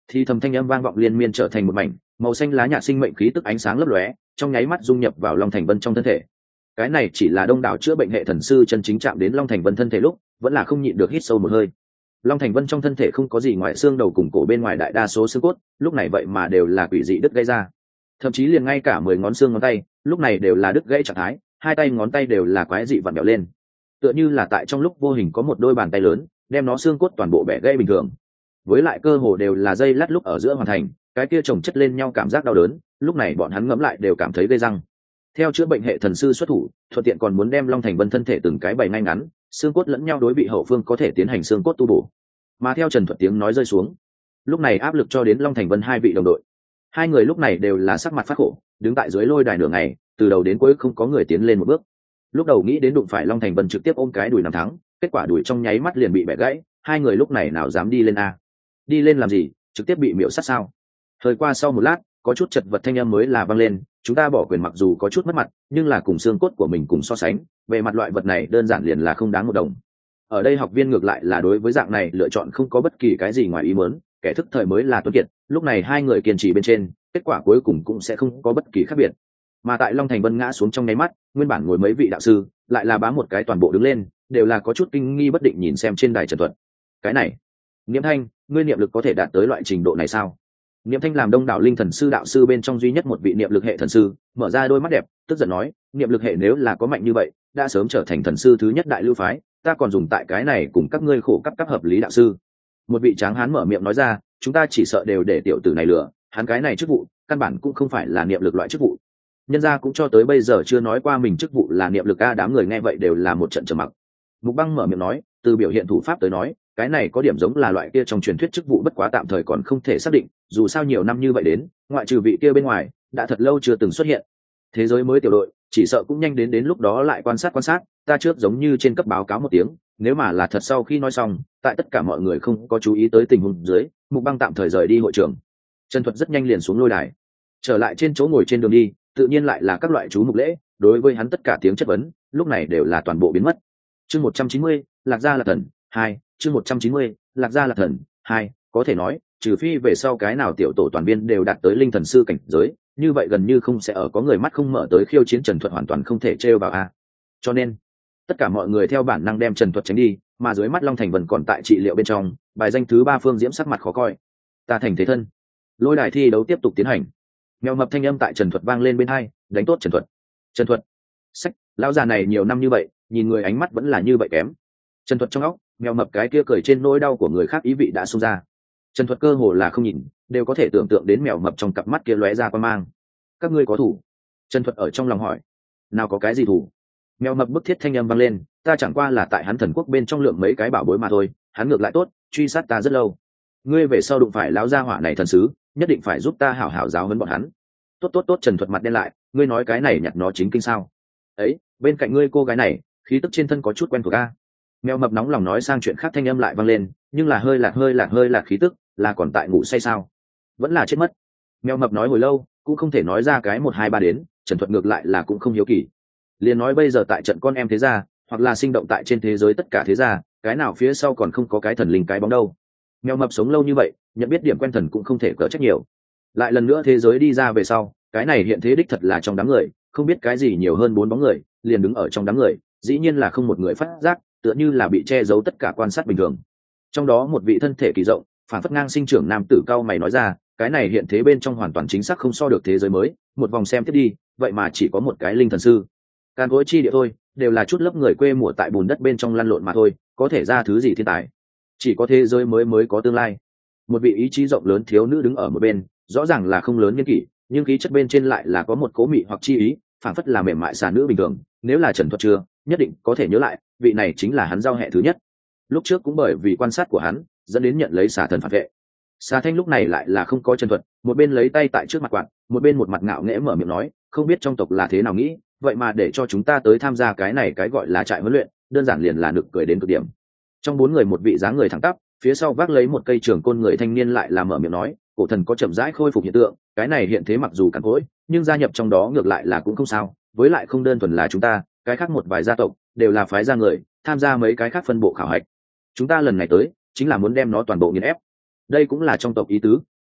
thì thầm thanh âm vang vọng liên miên trở thành một mảnh màu xanh lá nhạt sinh mệnh khí tức ánh sáng lấp lóe trong nháy mắt dung nhập vào Long Thành Vân trong thân thể. Cái này chỉ là đông đảo chữa bệnh hệ thần sư chân chính chạm đến Long Thành Vân thân thể lúc vẫn là không nhịn được hít sâu một hơi. Long Thành Vân trong thân thể không có gì ngoài xương đầu cùng cổ bên ngoài đại đa số xương cốt lúc này vậy mà đều là quỷ dị đứt gãy ra, thậm chí liền ngay cả 10 ngón xương ngón tay lúc này đều là đứt gãy trạng thái, hai tay ngón tay đều là quái dị vặn vẹo lên, tựa như là tại trong lúc vô hình có một đôi bàn tay lớn đem nó xương cốt toàn bộ bẻ gãy bình thường. Với lại cơ hồ đều là dây lát lúc ở giữa hoàn thành, cái kia chồng chất lên nhau cảm giác đau đớn lúc này bọn hắn ngẫm lại đều cảm thấy gây răng. Theo chữa bệnh hệ thần sư xuất thủ thuận tiện còn muốn đem Long Thành Vân thân thể từng cái bày ngay ngắn, xương cốt lẫn nhau đối bị hậu phương có thể tiến hành xương cốt tu bổ. Mà theo Trần Thuật tiếng nói rơi xuống, lúc này áp lực cho đến Long Thành Vân hai vị đồng đội. Hai người lúc này đều là sắc mặt phát khổ, đứng tại dưới lôi đài nửa ngày, từ đầu đến cuối không có người tiến lên một bước. Lúc đầu nghĩ đến đụng phải Long Thành Vân trực tiếp ôm cái đùi nằm thắng, kết quả đùi trong nháy mắt liền bị bẻ gãy, hai người lúc này nào dám đi lên a? Đi lên làm gì, trực tiếp bị miểu sát sao? Thời qua sau một lát, có chút chật vật thanh âm mới là vang lên, chúng ta bỏ quyền mặc dù có chút mất mặt, nhưng là cùng xương cốt của mình cùng so sánh, về mặt loại vật này đơn giản liền là không đáng một đồng. Ở đây học viên ngược lại là đối với dạng này lựa chọn không có bất kỳ cái gì ngoài ý muốn, kẻ thức thời mới là tuấn kiệt, lúc này hai người kiên trì bên trên, kết quả cuối cùng cũng sẽ không có bất kỳ khác biệt. Mà tại Long Thành Vân ngã xuống trong nháy mắt, nguyên bản ngồi mấy vị đạo sư, lại là bám một cái toàn bộ đứng lên, đều là có chút kinh nghi bất định nhìn xem trên đài Trần Thuật. Cái này, Niệm Thanh, ngươi niệm lực có thể đạt tới loại trình độ này sao? Niệm Thanh làm đông đảo linh thần sư đạo sư bên trong duy nhất một vị niệm lực hệ thần sư, mở ra đôi mắt đẹp, tức giận nói, niệm lực hệ nếu là có mạnh như vậy, đã sớm trở thành thần sư thứ nhất đại lưu phái, ta còn dùng tại cái này cùng các ngươi khổ cấp hợp lý đạo sư. Một vị tráng hán mở miệng nói ra, chúng ta chỉ sợ đều để tiểu tử này lừa, hắn cái này chức vụ, căn bản cũng không phải là niệm lực loại chức vụ. Nhân gia cũng cho tới bây giờ chưa nói qua mình chức vụ là niệm lực a, đám người nghe vậy đều là một trận trầm mặc. Mục Băng mở miệng nói, từ biểu hiện thủ pháp tới nói, cái này có điểm giống là loại kia trong truyền thuyết chức vụ, bất quá tạm thời còn không thể xác định, dù sao nhiều năm như vậy đến, ngoại trừ vị kia bên ngoài, đã thật lâu chưa từng xuất hiện. Thế giới mới tiểu đội, chỉ sợ cũng nhanh đến lúc đó lại quan sát, ta trước giống như trên cấp báo cáo một tiếng, nếu mà là thật sau khi nói xong, tại tất cả mọi người không có chú ý tới tình huống dưới, Mục Băng tạm thời rời đi hội trường. Trần Thuật rất nhanh liền xuống lôi đài, trở lại trên chỗ ngồi trên đường đi, tự nhiên lại là các loại chú mục lễ, đối với hắn tất cả tiếng chất vấn, lúc này đều là toàn bộ biến mất. Chương 190, Lạc Gia là thần 2, chương 190, Lạc Gia là thần 2, có thể nói, trừ phi về sau cái nào tiểu tổ toàn viên đều đạt tới linh thần sư cảnh giới, như vậy gần như không sẽ ở có người mắt không mở tới khiêu chiến Trần Thuật, hoàn toàn không thể trêu vào a. Cho nên, tất cả mọi người theo bản năng đem Trần Thuật tránh đi, mà dưới mắt Long Thành Vân còn tại trị liệu bên trong, bài danh thứ 3 Phương Diễm sắc mặt khó coi. Ta thành thế thân. Lôi đài thi đấu tiếp tục tiến hành. Mèo mập thanh âm tại Trần Thuật vang lên bên hai, đánh tốt Trần Thuật. Trần Thuật, sách, lão già này nhiều năm như vậy, nhìn người ánh mắt vẫn là như vậy kém. Trần Thuật trong óc, mèo mập cái kia cười trên nỗi đau của người khác ý vị đã xông ra. Trần Thuật cơ hồ là không nhìn, đều có thể tưởng tượng đến mèo mập trong cặp mắt kia lóe ra quan mang. Các ngươi có thủ? Trần Thuật ở trong lòng hỏi. Nào có cái gì thủ? Mèo mập bức thiết thanh âm vang lên, ta chẳng qua là tại hắn thần quốc bên trong lượng mấy cái bảo bối mà thôi, hắn ngược lại tốt, truy sát ta rất lâu. Ngươi về sau đụng phải lão gia hỏa này thần sứ, nhất định phải giúp ta hảo hảo giáo huấn bọn hắn. Tốt, Trần Thuật mặt đen lại, ngươi nói cái này nhặt nó chính kinh sao? Ấy, bên cạnh ngươi cô gái này, khí tức trên thân có chút quen thuộc a. Mèo mập nóng lòng nói sang chuyện khác, thanh âm lại vang lên, nhưng là hơi lạc khí tức, là còn tại ngủ say sao? Vẫn là chết mất. Mèo mập nói hồi lâu, cũng không thể nói ra cái 1 2 3 đến, Trần Thuật ngược lại là cũng không hiếu kỳ. Liền nói bây giờ tại trận con em thế gia, hoặc là sinh động tại trên thế giới tất cả thế gia, cái nào phía sau còn không có cái thần linh cái bóng đâu. Mèo mập sống lâu như vậy, nhận biết điểm quen thần cũng không thể cỡ trách nhiều. Lại lần nữa thế giới đi ra về sau, cái này hiện thế đích thật là trong đám người, không biết cái gì nhiều hơn 4 bóng người, liền đứng ở trong đám người, dĩ nhiên là không một người phát giác, tựa như là bị che giấu tất cả quan sát bình thường. Trong đó một vị thân thể kỳ rộng, phản phất ngang sinh trưởng nam tử cao mày nói ra, cái này hiện thế bên trong hoàn toàn chính xác không so được thế giới mới, một vòng xem tiếp đi, vậy mà chỉ có một cái linh thần sư. Càn gối chi địa thôi, đều là chút lớp người quê mùa tại bùn đất bên trong lăn lộn mà thôi, có thể ra thứ gì thiên tài. Chỉ có thế giới mới có tương lai. Một vị ý chí rộng lớn thiếu nữ đứng ở một bên, rõ ràng là không lớn niên kỷ, nhưng khí chất bên trên lại là có một cố mị hoặc chi ý, phảng phất là mềm mại xà nữ bình thường. Nếu là Trần Thuật chưa, nhất định có thể nhớ lại, vị này chính là hắn giao hệ thứ nhất. Lúc trước cũng bởi vì quan sát của hắn, dẫn đến nhận lấy xà thần phản vệ. Xà Thanh lúc này lại là không có Trần Thuật, một bên lấy tay tại trước mặt quạt, một bên một mặt ngạo nghễ mở miệng nói, không biết trong tộc là thế nào nghĩ, vậy mà để cho chúng ta tới tham gia cái này cái gọi là trại huấn luyện, đơn giản liền là nực cười đến cực điểm. Trong 4 người một vị dáng người thẳng tắp, phía sau vác lấy một cây trường côn người thanh niên lại là mở miệng nói, cổ thần có chậm rãi khôi phục hiện tượng, cái này hiện thế mặc dù cằn cỗi, nhưng gia nhập trong đó ngược lại là cũng không sao, với lại không đơn thuần là chúng ta, cái khác một vài gia tộc đều là phái ra người tham gia mấy cái khác phân bộ khảo hạch. Chúng ta lần này tới chính là muốn đem nó toàn bộ nghiền ép. Đây cũng là trong tộc ý tứ,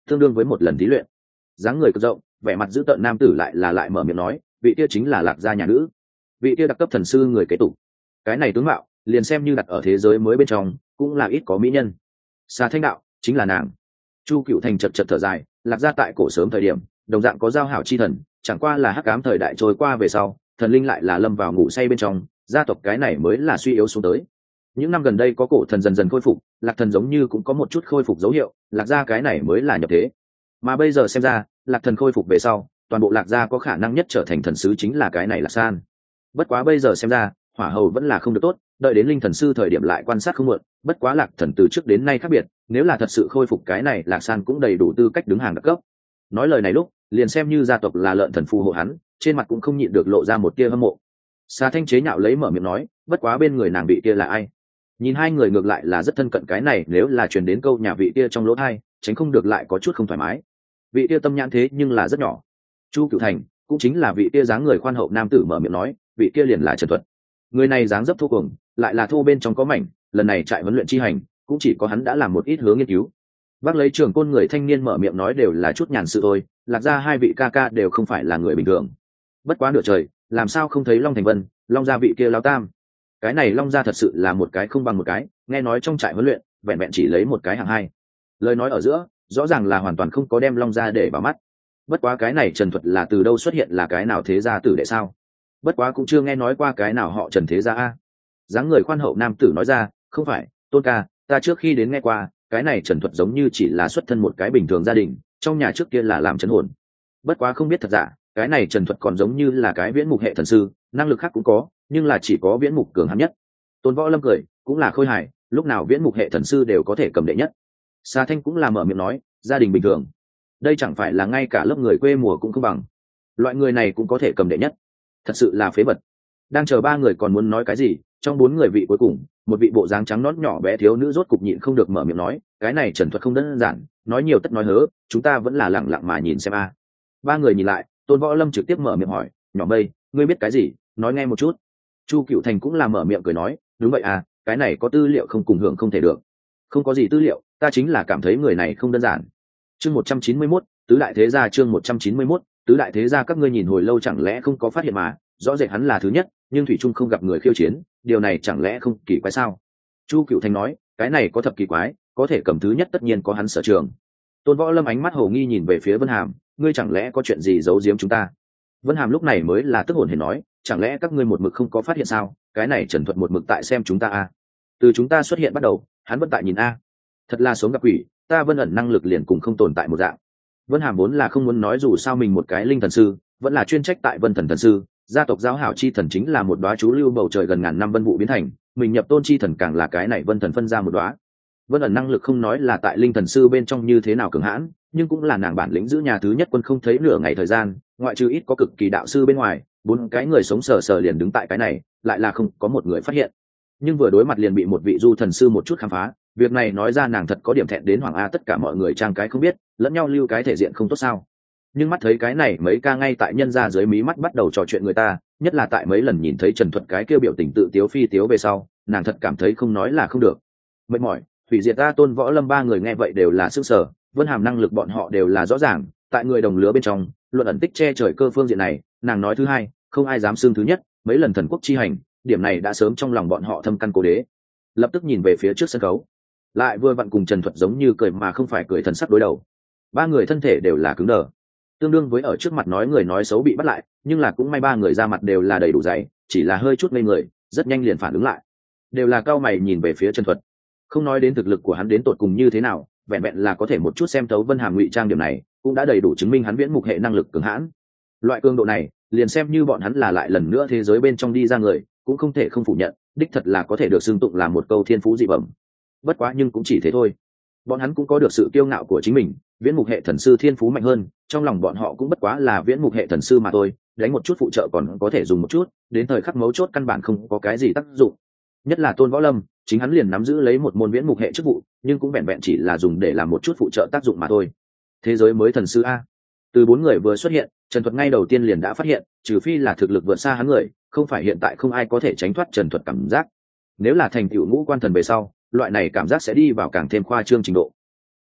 tương đương với một lần thí luyện. Dáng người cực rộng, vẻ mặt dữ tợn nam tử lại mở miệng nói, vị kia chính là Lạc gia nhà nữ, vị kia đặc cấp thần sư người kế tục. Cái này tướng mạo liền xem như đặt ở thế giới mới bên trong cũng là ít có mỹ nhân. Xà Thanh đạo chính là nàng. Chu Cựu Thành chật chật thở dài, Lạc gia tại cổ sớm thời điểm đồng dạng có giao hảo chi thần, chẳng qua là hắc ám thời đại trôi qua về sau, thần linh lại là lâm vào ngủ say bên trong, gia tộc cái này mới là suy yếu xuống tới. Những năm gần đây có cổ thần dần dần khôi phục, Lạc thần giống như cũng có một chút khôi phục dấu hiệu, Lạc gia cái này mới là nhập thế. Mà bây giờ xem ra, Lạc thần khôi phục về sau, toàn bộ Lạc gia có khả năng nhất trở thành thần sứ chính là cái này Lạc San. Bất quá bây giờ xem ra, hỏa hầu vẫn là không được tốt, đợi đến linh thần sư thời điểm lại quan sát không muộn. Bất quá Lạc thần từ trước đến nay khác biệt, nếu là thật sự khôi phục cái này, Lạc San cũng đầy đủ tư cách đứng hàng đặc cấp. Nói lời này lúc, liền xem như gia tộc là lợn thần phù hộ hắn, trên mặt cũng không nhịn được lộ ra một tia hâm mộ. Xà Thanh chế nhạo lấy mở miệng nói, bất quá bên người nàng vị kia là ai? Nhìn hai người ngược lại là rất thân cận, cái này nếu là truyền đến câu nhà vị kia trong lỗ tai, tránh không được lại có chút không thoải mái. Vị kia tâm nhãn thế nhưng là rất nhỏ. Chu Cửu Thành cũng chính là vị kia dáng người khoan hậu nam tử mở miệng nói, vị kia liền là Trần Thuật. Người này dáng dấp thô cuồng, lại là thô bên trong có mảnh, lần này trại huấn luyện chi hành, cũng chỉ có hắn đã làm một ít hướng nghiên cứu. Bác lấy trường côn người thanh niên mở miệng nói, đều là chút nhàn sự thôi, Lạc gia hai vị ca ca đều không phải là người bình thường. Bất quá nửa trời, làm sao không thấy Long Thành Vân, Long gia vị kia lão tam. Cái này Long gia thật sự là một cái không bằng một cái, nghe nói trong trại huấn luyện vẹn vẹn chỉ lấy một cái hạng hai. Lời nói ở giữa rõ ràng là hoàn toàn không có đem Long gia để vào mắt. Bất quá cái này Trần Thuật là từ đâu xuất hiện, là cái nào thế gia tử đệ sao? Bất quá cũng chưa nghe nói qua cái nào họ Trần thế gia a. Dáng người khoan hậu nam tử nói ra, không phải Tôn ca, ta trước khi đến nghe qua, cái này Trần Thuật giống như chỉ là xuất thân một cái bình thường gia đình, trong nhà trước kia là làm trấn hồn. Bất quá không biết thật giả, cái này Trần Thuật còn giống như là cái viễn mục hệ thần sư, năng lực khác cũng có, nhưng là chỉ có viễn mục cường hãn nhất. Tôn Võ Lâm cười, cũng là khôi hài, lúc nào viễn mục hệ thần sư đều có thể cầm đệ nhất. Sa Thanh cũng là mở miệng nói, gia đình bình thường, đây chẳng phải là ngay cả lớp người quê mùa cũng không bằng, loại người này cũng có thể cầm đệ nhất, thật sự là phế vật. Đang chờ ba người còn muốn nói cái gì, trong bốn người vị cuối cùng, một vị bộ dáng trắng nõn nhỏ bé thiếu nữ rốt cục nhịn không được mở miệng nói, cái này Trần Thuật không đơn giản, nói nhiều tất nói hớ, chúng ta vẫn là lặng lặng mà nhìn xem a. Ba người nhìn lại, Tôn Võ Lâm trực tiếp mở miệng hỏi, nhỏ Mây, ngươi biết cái gì, nói nghe một chút. Chu Cửu Thành cũng là mở miệng cười nói, đúng vậy à, cái này có tư liệu không cùng hưởng không thể được. Không có gì tư liệu, ta chính là cảm thấy người này không đơn giản. Chương 191, tứ đại thế gia, chương 191, tứ đại thế gia, các ngươi nhìn hồi lâu chẳng lẽ không có phát hiện mà, rõ rệt hắn là thứ nhất, nhưng thủy trung không gặp người khiêu chiến, điều này chẳng lẽ không kỳ quái sao? Chu Cửu Thành nói, cái này có thập kỳ quái, có thể cầm thứ nhất tất nhiên có hắn sở trường. Tôn Võ Lâm ánh mắt hồ nghi nhìn về phía Vân Hàm, ngươi chẳng lẽ có chuyện gì giấu giếm chúng ta? Vân Hàm lúc này mới là tức hồn hển nói, chẳng lẽ các ngươi một mực không có phát hiện sao? Cái này Trần Thuật một mực tại xem chúng ta a. Từ chúng ta xuất hiện bắt đầu, hắn vẫn tại nhìn a. Thật là sống gặp quỷ, ta Vân ẩn năng lực liền cùng không tồn tại một dạng. Vân Hàm vốn là không muốn nói, dù sao mình một cái linh thần sư, vẫn là chuyên trách tại Vân Thần thần sư, gia tộc giáo hảo chi thần chính là một đóa chú lưu bầu trời gần ngàn năm vân vụ biến thành, mình nhập tôn chi thần càng là cái này Vân Thần phân ra một đóa. Vân ẩn năng lực không nói là tại linh thần sư bên trong như thế nào cường hãn, nhưng cũng là nàng bản lĩnh giữ nhà thứ nhất quân không thấy nửa ngày thời gian, ngoại trừ ít có cực kỳ đạo sư bên ngoài, bốn cái người sống sờ sờ liền đứng tại cái này, lại là không có một người phát hiện. Nhưng vừa đối mặt liền bị một vị du thần sư một chút khám phá, việc này nói ra nàng thật có điểm thẹn đến hoàng a, tất cả mọi người trang cái không biết, lẫn nhau lưu cái thể diện không tốt sao? Nhưng mắt thấy cái này mấy ca ngay tại nhân ra dưới mí mắt bắt đầu trò chuyện người ta, nhất là tại mấy lần nhìn thấy Trần Thuật cái kêu biểu tình tự tiếu phi tiếu về sau, nàng thật cảm thấy không nói là không được. Mệt mỏi, hủy diệt ta Tôn Võ Lâm, ba người nghe vậy đều là sức sở. Vân Hàm năng lực bọn họ đều là rõ ràng, tại người đồng lứa bên trong, luận ẩn tích che trời cơ phương diện này, nàng nói thứ hai, không ai dám xưng thứ nhất. Mấy lần thần quốc chi hành, điểm này đã sớm trong lòng bọn họ thâm căn cố đế. Lập tức nhìn về phía trước sân khấu, lại vừa vặn cùng Trần Thuật giống như cười mà không phải cười, thần sắc đối đầu. Ba người thân thể đều là cứng đờ, tương đương với ở trước mặt nói người nói xấu bị bắt lại, nhưng là cũng may ba người ra mặt đều là đầy đủ dày, chỉ là hơi chút ngây người, rất nhanh liền phản ứng lại, đều là cao mày nhìn về phía Trần Thuật. Không nói đến thực lực của hắn đến tột cùng như thế nào, vẹn vẹn là có thể một chút xem thấu Vân Hàm ngụy trang, điểm này cũng đã đầy đủ chứng minh hắn viễn mục hệ năng lực cường hãn. Loại cường độ này, liền xem như bọn hắn là lại lần nữa thế giới bên trong đi ra người, cũng không thể không phủ nhận, đích thật là có thể được xưng tụng là một câu thiên phú dị bẩm. Bất quá nhưng cũng chỉ thế thôi, bọn hắn cũng có được sự kiêu ngạo của chính mình, viễn mục hệ thần sư thiên phú mạnh hơn, trong lòng bọn họ cũng bất quá là viễn mục hệ thần sư mà thôi, đánh một chút phụ trợ còn có thể dùng một chút, đến thời khắc mấu chốt căn bản không có cái gì tác dụng. Nhất là Tôn Võ Lâm, chính hắn liền nắm giữ lấy một môn viễn mục hệ chức vụ, nhưng cũng vẹn vẹn chỉ là dùng để làm một chút phụ trợ tác dụng mà thôi. Thế giới mới thần sư a. Từ bốn người vừa xuất hiện, Trần Thuật ngay đầu tiên liền đã phát hiện, trừ phi là thực lực vượt xa hắn người, không phải hiện tại không ai có thể tránh thoát Trần Thuật cảm giác. Nếu là thành tựu ngũ quan thần về sau, loại này cảm giác sẽ đi vào càng thêm khoa trương trình độ.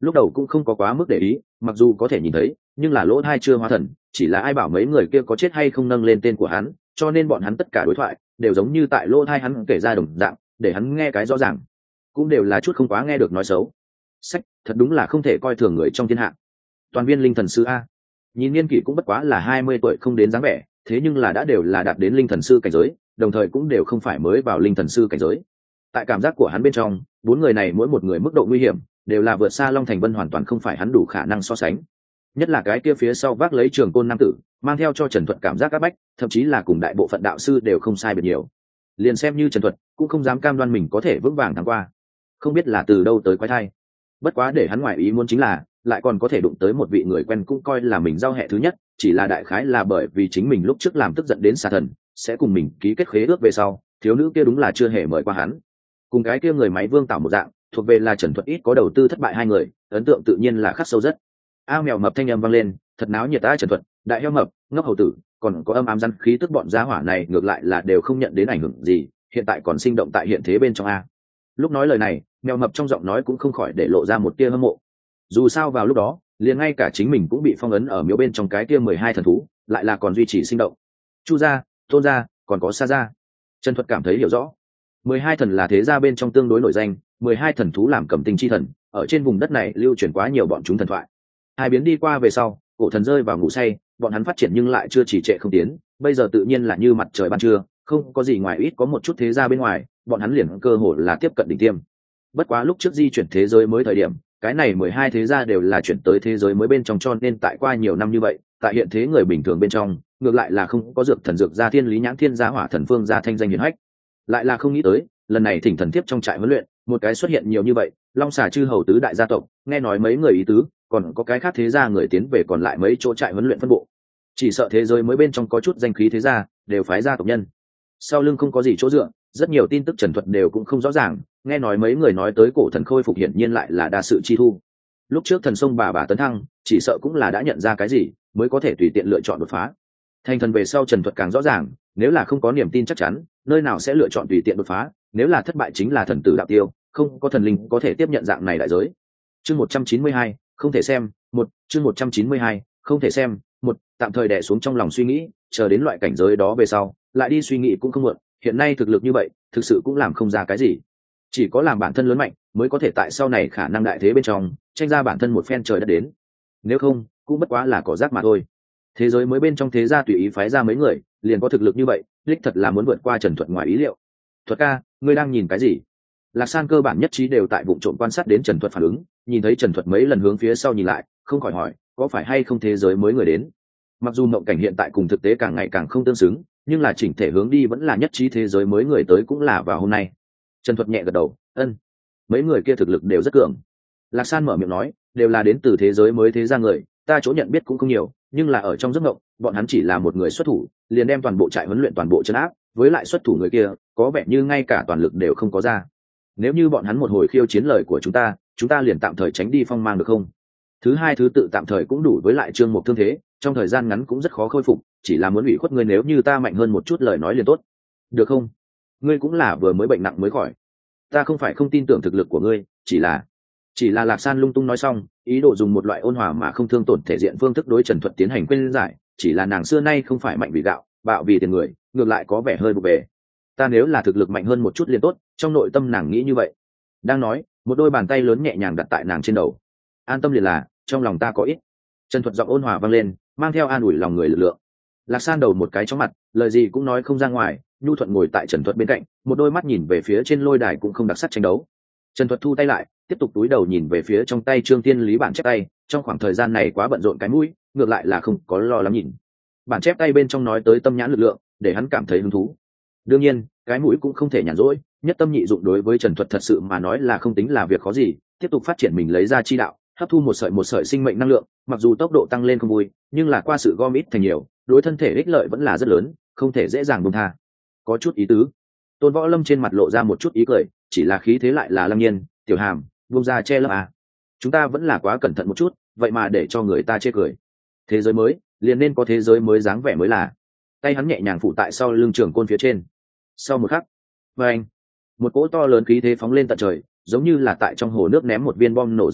lúc đầu cũng không có quá mức để ý, mặc dù có thể nhìn thấy nhưng là lỗ tai chưa hóa thần, chỉ là ai bảo mấy người kia có chết hay không nâng lên tên của hắn, cho nên bọn hắn tất cả đối thoại đều giống như tại lỗ tai hắn kể ra đồng dạng, để hắn nghe cái rõ ràng, cũng đều là chút không quá nghe được nói xấu. Sách, thật đúng là không thể coi thường người trong thiên hạ. Toàn viên linh thần sư a, nhìn niên kỷ cũng bất quá là 20 tuổi không đến dáng vẻ, thế nhưng là đã đều là đạt đến linh thần sư cảnh giới, đồng thời cũng đều không phải mới vào linh thần sư cảnh giới. Tại cảm giác của hắn bên trong, bốn người này mỗi một người mức độ nguy hiểm đều là vượt xa Long Thành Vân, hoàn toàn không phải hắn đủ khả năng so sánh. Nhất là cái kia phía sau vác lấy trường côn nam tử, mang theo cho Trần Thuật cảm giác áp bách, thậm chí là cùng đại bộ phận đạo sư đều không sai biệt nhiều. Liền xem như Trần Thuật cũng không dám cam đoan mình có thể vững vàng thắng qua. Không biết là từ đâu tới quái thai. Bất quá để hắn ngoại ý muốn chính là lại còn có thể đụng tới một vị người quen, cũng coi là mình giao hệ thứ nhất, chỉ là đại khái là bởi vì chính mình lúc trước làm tức giận đến xà thần sẽ cùng mình ký kết khế ước về sau, thiếu nữ kia đúng là chưa hề mời qua hắn. Cùng cái kia người máy Vương Tảo một dạng, thuộc về là Trần Thuật ít có đầu tư thất bại hai người, ấn tượng tự nhiên là khắc sâu rất. Mèo mập thanh âm vang lên, thật náo nhiệt ta Trần Thuật, đại heo mập, ngốc hầu tử, còn có âm ám răn khí tức bọn giá hỏa này ngược lại là đều không nhận đến ảnh hưởng gì, hiện tại còn sinh động tại hiện thế bên trong a. Lúc nói lời này, mèo mập trong giọng nói cũng không khỏi để lộ ra một tia hâm mộ. Dù sao vào lúc đó, liền ngay cả chính mình cũng bị phong ấn ở miếu bên trong cái kia 12 thần thú, lại là còn duy trì sinh động. Chu gia, Tôn gia, còn có Sa gia. Trần Thuật cảm thấy hiểu rõ. 12 thần là thế gia bên trong tương đối nổi danh, 12 thần thú làm cầm tinh chi thần, ở trên vùng đất này lưu truyền quá nhiều bọn chúng thần thoại. Hai biến đi qua về sau, cổ thần rơi vào ngủ say, bọn hắn phát triển nhưng lại chưa trì trệ không tiến, bây giờ tự nhiên là như mặt trời ban trưa, không có gì ngoài ít có một chút thế gia bên ngoài, bọn hắn liền cơ hội là tiếp cận đỉnh tiêm. Bất quá lúc trước di chuyển thế giới mới thời điểm, cái này 12 thế gia đều là chuyển tới thế giới mới bên trong, cho nên tại qua nhiều năm như vậy, tại hiện thế người bình thường bên trong, ngược lại là không có dược thần dược gia thiên lý nhãn thiên gia hỏa thần phương gia thanh danh hiển hách. Lại là không nghĩ tới, lần này thỉnh thần thiếp trong trại huấn luyện, một cái xuất hiện nhiều như vậy, Long Xà chư hầu tứ đại gia tộc, nghe nói mấy người ý tứ, còn có cái khác thế gia người tiến về còn lại mấy chỗ trại huấn luyện phân bộ. Chỉ sợ thế giới mới bên trong có chút danh khí thế gia, đều phái gia tộc nhân. Sau lưng không có gì chỗ dựa, rất nhiều tin tức Trần Thuật đều cũng không rõ ràng, nghe nói mấy người nói tới cổ thần khôi phục hiển nhiên lại là đa sự chi thu. Lúc trước thần sông bà tấn thăng, chỉ sợ cũng là đã nhận ra cái gì, mới có thể tùy tiện lựa chọn đột phá. Thành thần về sau Trần Thuật càng rõ ràng, nếu là không có niềm tin chắc chắn, nơi nào sẽ lựa chọn tùy tiện đột phá, nếu là thất bại chính là thần tử đạo tiêu, không có thần linh có thể tiếp nhận dạng này đại giới. Chương 192, không thể xem, chương 192, không thể xem, tạm thời đè xuống trong lòng suy nghĩ, chờ đến loại cảnh giới đó về sau, lại đi suy nghĩ cũng không muộn, hiện nay thực lực như vậy, thực sự cũng làm không ra cái gì. Chỉ có làm bản thân lớn mạnh, mới có thể tại sau này khả năng đại thế bên trong, tranh ra bản thân một phen trời đất đến. Nếu không, cũng bất quá là cỏ rác mà thôi. Thế giới mới bên trong thế gia tùy ý phái ra mấy người, liền có thực lực như vậy, đích thật là muốn vượt qua Trần Thuật ngoài ý liệu. Thuật ca, ngươi đang nhìn cái gì? Lạc San cơ bản nhất trí đều tại vụ trộm quan sát đến Trần Thuật phản ứng, nhìn thấy Trần Thuật mấy lần hướng phía sau nhìn lại, không khỏi hỏi, có phải hay không thế giới mới người đến? Mặc dù mộng cảnh hiện tại cùng thực tế càng ngày càng không tương xứng, nhưng là chỉnh thể hướng đi vẫn là nhất trí thế giới mới người tới cũng là vào hôm nay. Trần Thuật nhẹ gật đầu, ân, mấy người kia thực lực đều rất cường. Lạc San mở miệng nói, đều là đến từ thế giới mới thế gia người, ta chỗ nhận biết cũng không nhiều, nhưng là ở trong giấc mộng, bọn hắn chỉ là một người xuất thủ, liền đem toàn bộ trại huấn luyện toàn bộ trấn áp, với lại xuất thủ người kia, có vẻ như ngay cả toàn lực đều không có ra. Nếu như bọn hắn một hồi khiêu chiến lời của chúng ta liền tạm thời tránh đi phong mang được không? Thứ hai thứ tự tạm thời cũng đủ, với lại Trương Mục thương thế, trong thời gian ngắn cũng rất khó khôi phục, chỉ là muốn ủy khuất ngươi, nếu như ta mạnh hơn một chút lời nói liền tốt. Được không? Ngươi cũng là vừa mới bệnh nặng mới khỏi. Ta không phải không tin tưởng thực lực của ngươi, chỉ là Lạc San lung tung nói xong, ý đồ dùng một loại ôn hòa mà không thương tổn thể diện phương thức đối Trần Thuật tiến hành khuyên giải, chỉ là nàng xưa nay không phải mạnh vì gạo, bạo vì tiền người, ngược lại có vẻ hơi vụ về. Ta nếu là thực lực mạnh hơn một chút liền tốt, trong nội tâm nàng nghĩ như vậy. Đang nói, một đôi bàn tay lớn nhẹ nhàng đặt tại nàng trên đầu. An tâm liền là, trong lòng ta có ít. Trần Thuật giọng ôn hòa vang lên, mang theo an ủi lòng người lực lượng. Lạc San đầu một cái chóng mặt, lời gì cũng nói không ra ngoài, nhu thuận ngồi tại Trần Thuật bên cạnh, một đôi mắt nhìn về phía trên lôi đài cũng không đặc sắc tranh đấu. Trần Thuật thu tay lại, tiếp tục túi đầu nhìn về phía trong tay Trương Tiên Lý bản chép tay, trong khoảng thời gian này quá bận rộn cái mũi, ngược lại là không có lo lắng nhìn. Bản chép tay bên trong nói tới tâm nhãn lực lượng, để hắn cảm thấy hứng thú. Đương nhiên, cái mũi cũng không thể nhàn rỗi, nhất tâm nhị dụng đối với Trần Thuật thật sự mà nói là không tính là việc khó gì, tiếp tục phát triển mình lấy ra chi đạo, hấp thu một sợi sinh mệnh năng lượng, mặc dù tốc độ tăng lên không vui, nhưng là qua sự gom ít thành nhiều, đối thân thể ích lợi vẫn là rất lớn, không thể dễ dàng buông tha. Có chút ý tứ. Tôn Võ Lâm trên mặt lộ ra một chút ý cười, chỉ là khí thế lại là Lâm Nhiên, Tiểu Hàm, buông ra che lấp à. Chúng ta vẫn là quá cẩn thận một chút, vậy mà để cho người ta chê cười. Thế giới mới, liền nên có thế giới mới dáng vẻ mới là. Tay hắn nhẹ nhàng phủ tại sau lưng trường côn phía trên. Sau một khắc, vâng, một cỗ to lớn khí thế phóng lên tận trời, giống như là tại trong hồ nước ném một viên bom nổ dưới nước,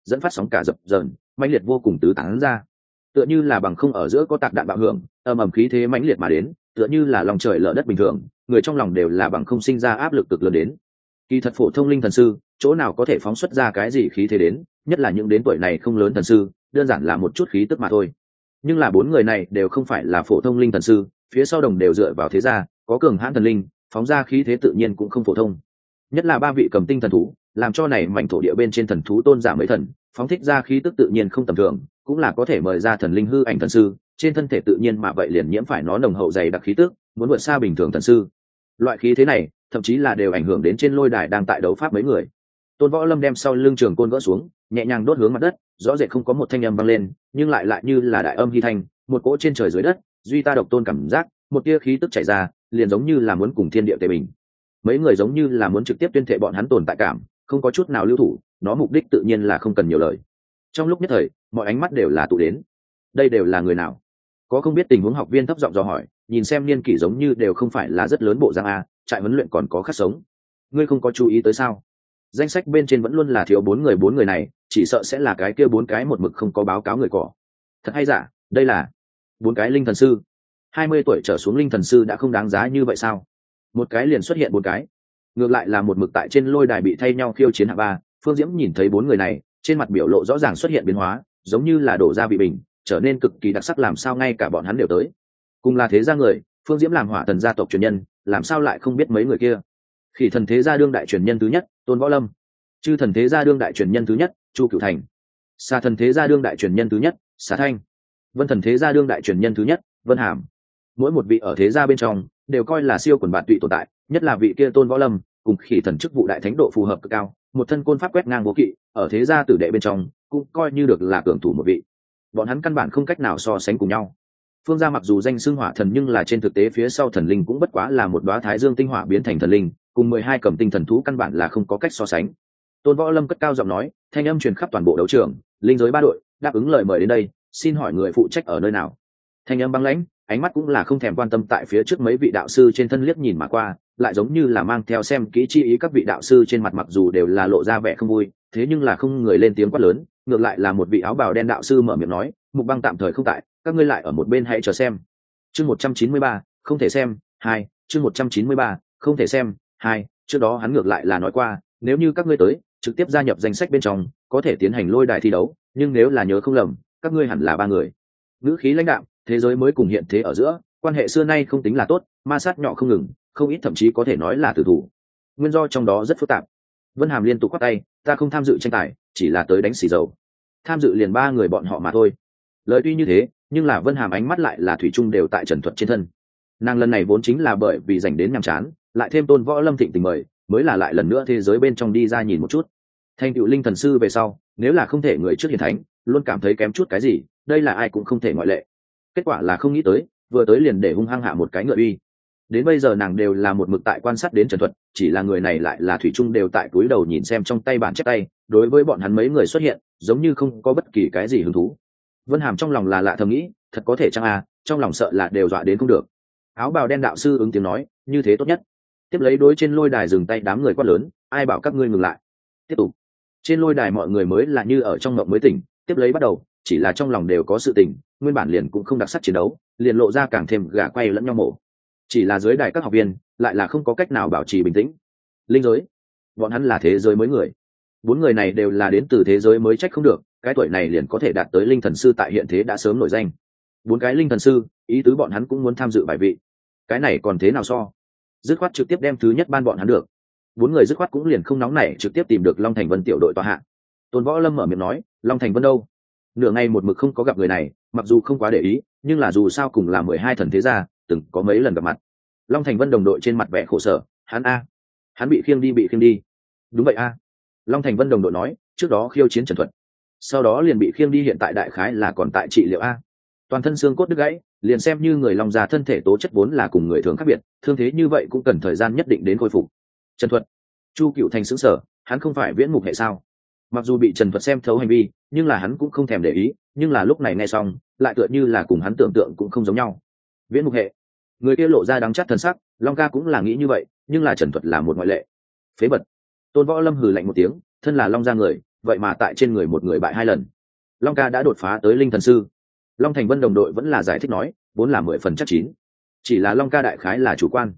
dẫn phát sóng cả dập dờn, mãnh liệt vô cùng tứ tán ra, tựa như là bằng không ở giữa có tạc đạn bạo hưởng, ầm ầm khí thế mãnh liệt mà đến, tựa như là lòng trời lở đất bình thường, người trong lòng đều là bằng không sinh ra áp lực cực lớn đến. Kỳ thật phổ thông linh thần sư, chỗ nào có thể phóng xuất ra cái gì khí thế đến, nhất là những đến tuổi này không lớn thần sư, đơn giản là một chút khí tức mà thôi. Nhưng là bốn người này đều không phải là phổ thông linh thần sư, phía sau đồng đều dựa vào thế gia, có cường hãn thần linh, phóng ra khí thế tự nhiên cũng không phổ thông. Nhất là ba vị cầm tinh thần thú, làm cho này mảnh thổ địa bên trên thần thú tôn giả mấy thần, phóng thích ra khí tức tự nhiên không tầm thường, cũng là có thể mời ra thần linh hư ảnh thần sư, trên thân thể tự nhiên mà vậy liền nhiễm phải nó nồng hậu dày đặc khí tức, muốn vượt xa bình thường thần sư. Loại khí thế này, thậm chí là đều ảnh hưởng đến trên lôi đài đang tại đấu pháp mấy người. Tôn Võ Lâm đem sau lưng trường côn gỡ xuống, nhẹ nhàng đốt hướng mặt đất, rõ rệt không có một thanh âm vang lên, nhưng lại như là đại âm hy thanh, một cỗ trên trời dưới đất, duy ta độc tôn cảm giác, một tia khí tức chảy ra, liền giống như là muốn cùng thiên địa tề bình. Mấy người giống như là muốn trực tiếp tuyên thệ bọn hắn tồn tại cảm, không có chút nào lưu thủ, nó mục đích tự nhiên là không cần nhiều lời. Trong lúc nhất thời, mọi ánh mắt đều là tụ đến. Đây đều là người nào? Có không biết tình huống học viên thấp giọng dò hỏi, nhìn xem niên kỷ giống như đều không phải là rất lớn bộ dạng a, trại huấn luyện còn có khắc sống. Ngươi không có chú ý tới sao? Danh sách bên trên vẫn luôn là thiếu bốn người này, chỉ sợ sẽ là cái kia bốn cái một mực không có báo cáo người cỏ. Thật hay giả, đây là bốn cái linh thần sư. 20 tuổi trở xuống linh thần sư đã không đáng giá như vậy sao? Một cái liền xuất hiện bốn cái. Ngược lại là một mực tại trên lôi đài bị thay nhau khiêu chiến hạng ba, Phương Diễm nhìn thấy bốn người này, trên mặt biểu lộ rõ ràng xuất hiện biến hóa, giống như là đổ ra vị bình, trở nên cực kỳ đặc sắc, làm sao ngay cả bọn hắn đều tới. Cùng là thế gia người, Phương Diễm làm Hỏa Thần gia tộc truyền nhân, làm sao lại không biết mấy người kia? Khỉ Thần thế gia đương đại truyền nhân thứ nhất, Tôn Võ Lâm. Chư Thần thế gia đương đại truyền nhân thứ nhất, Chu Cửu Thành. Xà Thần thế gia đương đại truyền nhân thứ nhất, Xà Thanh. Vân Thần thế gia đương đại truyền nhân thứ nhất, Vân Hàm. Mỗi một vị ở thế gia bên trong đều coi là siêu quần bạn tụy tồn tại, nhất là vị kia Tôn Võ Lâm, cùng Khỉ Thần chức vụ đại thánh độ phù hợp cực cao, một thân côn pháp quét ngang vô kỵ, ở thế gia tử đệ bên trong cũng coi như được là cường thủ một vị. Bọn hắn căn bản không cách nào so sánh cùng nhau. Phương gia mặc dù danh xưng Hỏa Thần, nhưng là trên thực tế phía sau thần linh cũng bất quá là một đóa thái dương tinh hỏa biến thành thần linh, cùng 12 cầm tinh thần thú căn bản là không có cách so sánh. Tôn Võ Lâm cất cao giọng nói, thanh âm truyền khắp toàn bộ đấu trường, linh giới ba đội đáp ứng lời mời đến đây, xin hỏi người phụ trách ở nơi nào? Thanh âm băng lãnh, ánh mắt cũng là không thèm quan tâm tại phía trước mấy vị đạo sư trên thân liếc nhìn mà qua, lại giống như là mang theo xem kỹ chi ý. Các vị đạo sư trên mặt mặc dù đều là lộ ra vẻ không vui, thế nhưng là không người lên tiếng quát lớn, ngược lại là một vị áo bào đen đạo sư mở miệng nói, Mục Băng tạm thời không tại, các ngươi lại ở một bên hãy chờ xem. Chương 193, không thể xem. 2, chương 193, không thể xem. 2, trước đó hắn ngược lại là nói qua, nếu như các ngươi tới, trực tiếp gia nhập danh sách bên trong, có thể tiến hành lôi đài thi đấu, nhưng nếu là nhớ không lầm, các ngươi hẳn là ba người. Ngữ khí lãnh đạm, thế giới mới cùng hiện thế ở giữa, quan hệ xưa nay không tính là tốt, ma sát nhỏ không ngừng, không ít thậm chí có thể nói là tử thủ. Nguyên do trong đó rất phức tạp. Vân Hàm liên tục quát tay, ta không tham dự tranh tài, chỉ là tới đánh xì dầu. Tham dự liền ba người bọn họ mà thôi. Lời tuy như thế, nhưng là Vân Hàm ánh mắt lại là thủy chung đều tại Trần Thuật trên thân. Nàng lần này vốn chính là bởi vì dành đến nhàm chán, lại thêm Tôn Võ Lâm thịnh tình mời, mới là lại lần nữa thế giới bên trong đi ra nhìn một chút. Thành tựu linh thần sư về sau, nếu là không thể người trước hiển thánh, luôn cảm thấy kém chút cái gì, đây là ai cũng không thể ngoại lệ. Kết quả là không nghĩ tới, vừa tới liền để hung hăng hạ một cái ngựa uy. Đến bây giờ nàng đều là một mực tại quan sát đến Trần Thuật, chỉ là người này lại là thủy chung đều tại cúi đầu nhìn xem trong tay bản chép tay, đối với bọn hắn mấy người xuất hiện, giống như không có bất kỳ cái gì hứng thú. Vân Hàm trong lòng là lạ thầm nghĩ, thật có thể chăng à, trong lòng sợ là đều dọa đến không được. Áo bào đen đạo sư ứng tiếng nói, như thế tốt nhất. Tiếp lấy đối trên lôi đài dừng tay đám người quát lớn, ai bảo các ngươi ngừng lại. Tiếp tục. Trên lôi đài mọi người mới là như ở trong mộng mới tỉnh, tiếp lấy bắt đầu, chỉ là trong lòng đều có sự tỉnh, nguyên bản liền cũng không đặc sắc chiến đấu, liền lộ ra càng thêm gà quay lẫn nhau mổ. Chỉ là dưới đài các học viên lại là không có cách nào bảo trì bình tĩnh. Linh giới, bọn hắn là thế giới mới người. Bốn người này đều là đến từ thế giới mới, trách không được, cái tuổi này liền có thể đạt tới linh thần sư, tại hiện thế đã sớm nổi danh. Bốn cái linh thần sư, ý tứ bọn hắn cũng muốn tham dự bài vị. Cái này còn thế nào so? Dứt khoát trực tiếp đem thứ nhất ban bọn hắn được. Bốn người dứt khoát cũng liền không nóng nảy, trực tiếp tìm được Long Thành Vân tiểu đội tọa hạ. Tôn Võ Lâm mở miệng nói, Long Thành Vân đâu? Nửa ngày một mực không có gặp người này, mặc dù không quá để ý, nhưng là dù sao cùng là 12 thần thế gia, từng có mấy lần gặp mặt. Long Thành Vân đồng đội trên mặt vẻ khổ sở, hắn bị khiêng đi. Đúng vậy a. Long Thành Vân đồng đội nói, trước đó khiêu chiến Trần Thuật, sau đó liền bị khiêng đi, hiện tại đại khái là còn tại trị liệu a. Toàn thân xương cốt đứt gãy, liền xem như người Long già thân thể tố chất vốn là cùng người thường khác biệt, thương thế như vậy cũng cần thời gian nhất định đến khôi phục. Trần Thuật, Chu Cựu Thành sững sờ, hắn không phải viễn mục hệ sao? Mặc dù bị Trần Thuật xem thấu hành vi, nhưng là hắn cũng không thèm để ý, nhưng là lúc này nghe xong, lại tựa như là cùng hắn tưởng tượng cũng không giống nhau. Viễn mục hệ, người kia lộ ra đắng chát thần sắc, Long ca cũng là nghĩ như vậy, nhưng là Trần Thuật là một ngoại lệ. Phế bật. Tôn Võ Lâm hừ lạnh một tiếng, thân là Long gia người, vậy mà tại trên người một người bại 2 lần. Long ca đã đột phá tới linh thần sư. Long Thành Vân đồng đội vẫn là giải thích nói, vốn là 10 phần chắc chín, chỉ là Long ca đại khái là chủ quan.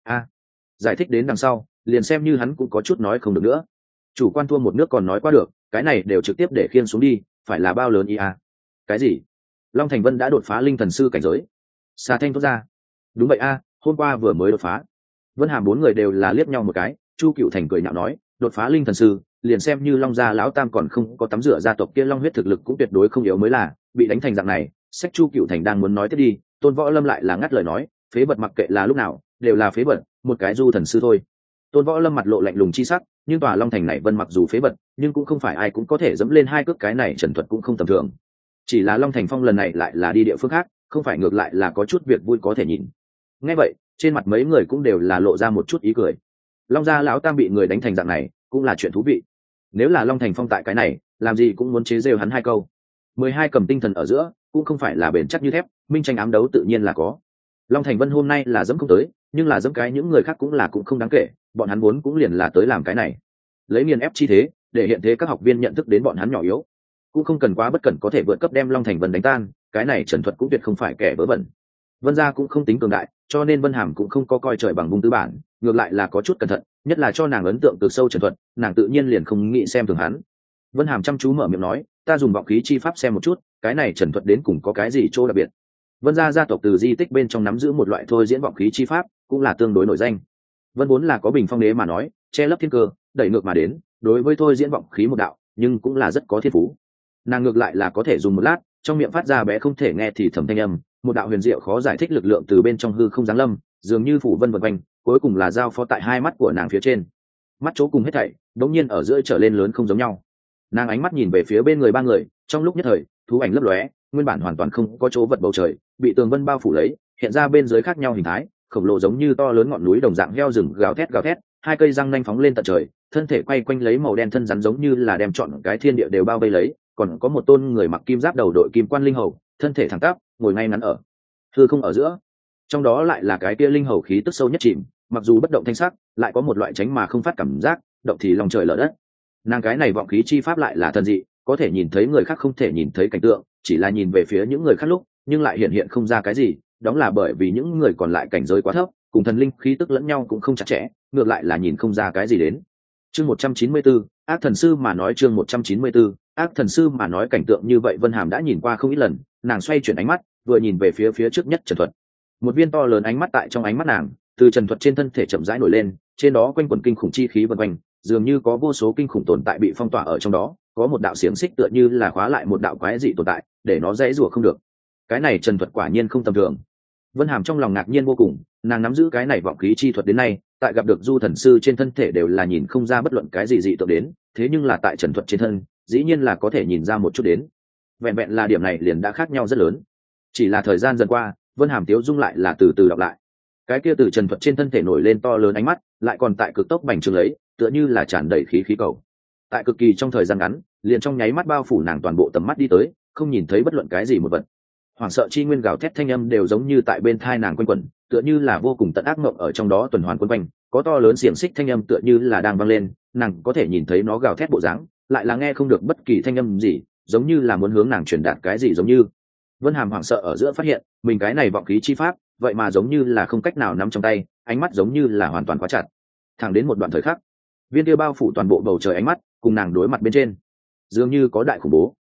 Giải thích đến đằng sau, liền xem như hắn cũng có chút nói không được nữa. Chủ quan thua một nước còn nói qua được, cái này đều trực tiếp để khiên xuống đi, phải là bao lớn ý à? Cái gì? Long Thành Vân đã đột phá linh thần sư cảnh giới. Xà Thanh thốt ra. Đúng vậy a, hôm qua vừa mới đột phá. Vân Hàm 4 người đều là liếc nhau một cái. Chu Cựu Thành cười nhạo nói, đột phá linh thần sư, liền xem như Long gia lão tam còn không có tắm rửa gia tộc kia long huyết thực lực cũng tuyệt đối không yếu mới là, bị đánh thành dạng này. Sách Chu Cựu Thành đang muốn nói tiếp đi, Tôn Võ Lâm lại là ngắt lời nói, phế vật mặc kệ là lúc nào, đều là phế vật, một cái du thần sư thôi. Tôn Võ Lâm mặt lộ lạnh lùng chi sắc, nhưng tòa Long Thành này Vân mặc dù phế vật, nhưng cũng không phải ai cũng có thể dẫm lên 2 cước, cái này Trần Thuật cũng không tầm thường. Chỉ là Long Thành Phong lần này lại là đi địa phương khác, không phải ngược lại là có chút việc vui có thể nhìn. Nghe vậy, trên mặt mấy người cũng đều là lộ ra một chút ý cười. Long gia lão tam bị người đánh thành dạng này, cũng là chuyện thú vị. Nếu là Long Thành Phong tại cái này, làm gì cũng muốn chế giễu hắn 2 câu. 12 cầm tinh thần ở giữa, cũng không phải là bền chắc như thép, minh tranh ám đấu tự nhiên là có. Long Thành Vân hôm nay là dẫm không tới, nhưng là dẫm cái những người khác cũng không đáng kể, bọn hắn vốn cũng liền là tới làm cái này. Lấy nghiền ép chi thế, để hiện thế các học viên nhận thức đến bọn hắn nhỏ yếu, cũng không cần quá bất cẩn có thể vượt cấp đem Long Thành Vân đánh tan, cái này Trần Thuật cũng tuyệt không phải kẻ vớ vẩn. Vân gia cũng không tính cường đại, cho nên Vân Hàm cũng không có coi trời bằng vung tứ bản, ngược lại là có chút cẩn thận, nhất là cho nàng ấn tượng từ sâu Trần Thuật, nàng tự nhiên liền không nghĩ xem thường hắn. Vân Hàm chăm chú mở miệng nói, ta dùng vọng khí chi pháp xem một chút, cái này Trần Thuật đến cùng có cái gì chỗ đặc biệt. Vân gia gia tộc từ di tích bên trong nắm giữ một loại thôi diễn vọng khí chi pháp, cũng là tương đối nổi danh. Vân vốn là có bình phong đế mà nói, che lấp thiên cơ, đẩy ngược mà đến, đối với thôi diễn vọng khí một đạo, nhưng cũng là rất có thiên phú. Nàng ngược lại là có thể dùng một lát, trong miệng phát ra bé không thể nghe thì thầm thanh âm, một đạo huyền diệu khó giải thích lực lượng từ bên trong hư không giáng lâm, dường như phủ vân vần quanh, cuối cùng là giao phó tại 2 mắt của nàng phía trên. Mắt chỗ cùng hết thảy, đống nhiên ở giữa trở lên lớn không giống nhau. Nàng ánh mắt nhìn về phía bên người 3 người, trong lúc nhất thời, thú ảnh lấp lóe, nguyên bản hoàn toàn không có chỗ vật bầu trời, bị tường vân bao phủ lấy, hiện ra bên dưới khác nhau hình thái, khổng lồ giống như to lớn ngọn núi đồng dạng heo rừng gào thét, 2 cây răng nanh phóng lên tận trời, thân thể quay quanh lấy màu đen thân rắn giống như là đem trọn cái thiên địa đều bao vây lấy, còn có một tôn người mặc kim giáp đầu đội kim quan linh hầu, thân thể thẳng tắp, ngồi ngay ngắn ở hư không ở giữa. Trong đó lại là cái kia linh hầu khí tức sâu nhất chìm, mặc dù bất động thanh sắc, lại có một loại tránh mà không phát cảm giác, động thì lòng trời lở đất. Nàng cái này vọng khí chi pháp lại là thần dị, có thể nhìn thấy người khác không thể nhìn thấy cảnh tượng, chỉ là nhìn về phía những người khác lúc, nhưng lại hiện không ra cái gì, đó là bởi vì những người còn lại cảnh giới quá thấp, cùng thần linh khí tức lẫn nhau cũng không chặt chẽ, ngược lại là nhìn không ra cái gì đến. Chương 194, ác thần sư mà nói, chương 194, ác thần sư mà nói. Cảnh tượng như vậy Vân Hàm đã nhìn qua không ít lần, nàng xoay chuyển ánh mắt, vừa nhìn về phía trước nhất Trần Thuật. Một viên to lớn ánh mắt tại trong ánh mắt nàng, từ Trần Thuật trên thân thể chậm rãi nổi lên, trên đó quanh quẩn kinh khủng chi khí vần quanh, dường như có vô số kinh khủng tồn tại bị phong tỏa ở trong đó, có một đạo xiềng xích tựa như là khóa lại một đạo quái dị tồn tại, để nó dễ rủa không được. Cái này Trần Thuật quả nhiên không tầm thường. Vân Hàm trong lòng ngạc nhiên vô cùng, nàng nắm giữ cái này vọng khí chi thuật đến nay, tại gặp được du thần sư trên thân thể đều là nhìn không ra bất luận cái gì dị tượng đến, thế nhưng là tại Trần Thuật trên thân, dĩ nhiên là có thể nhìn ra một chút đến. Vẹn vẹn là điểm này liền đã khác nhau rất lớn. Chỉ là thời gian dần qua, Vân Hàm tiếu dung lại là từ từ đọc lại. Cái kia từ Trần Thuật trên thân thể nổi lên to lớn ánh mắt, lại còn tại cực tốc bành trướng lấy, tựa như là tràn đầy khí cầu. Tại cực kỳ trong thời gian ngắn, liền trong nháy mắt bao phủ nàng toàn bộ tầm mắt đi tới, không nhìn thấy bất luận cái gì một vật. Hoảng sợ chi nguyên gào thét thanh âm đều giống như tại bên thai nàng quanh quẩn, tựa như là vô cùng tận ác mộng ở trong đó tuần hoàn quấn quanh, có to lớn xiềng xích thanh âm tựa như là đang vang lên, nàng có thể nhìn thấy nó gào thét bộ dáng, lại là nghe không được bất kỳ thanh âm gì, giống như là muốn hướng nàng truyền đạt cái gì giống như. Vân Hàm hoảng sợ ở giữa phát hiện, mình cái này vọng khí chi pháp, vậy mà giống như là không cách nào nắm trong tay, ánh mắt giống như là hoàn toàn khóa chặt. Thẳng đến một đoạn thời khắc, viên kia bao phủ toàn bộ bầu trời ánh mắt, cùng nàng đối mặt bên trên, dường như có đại khủng bố.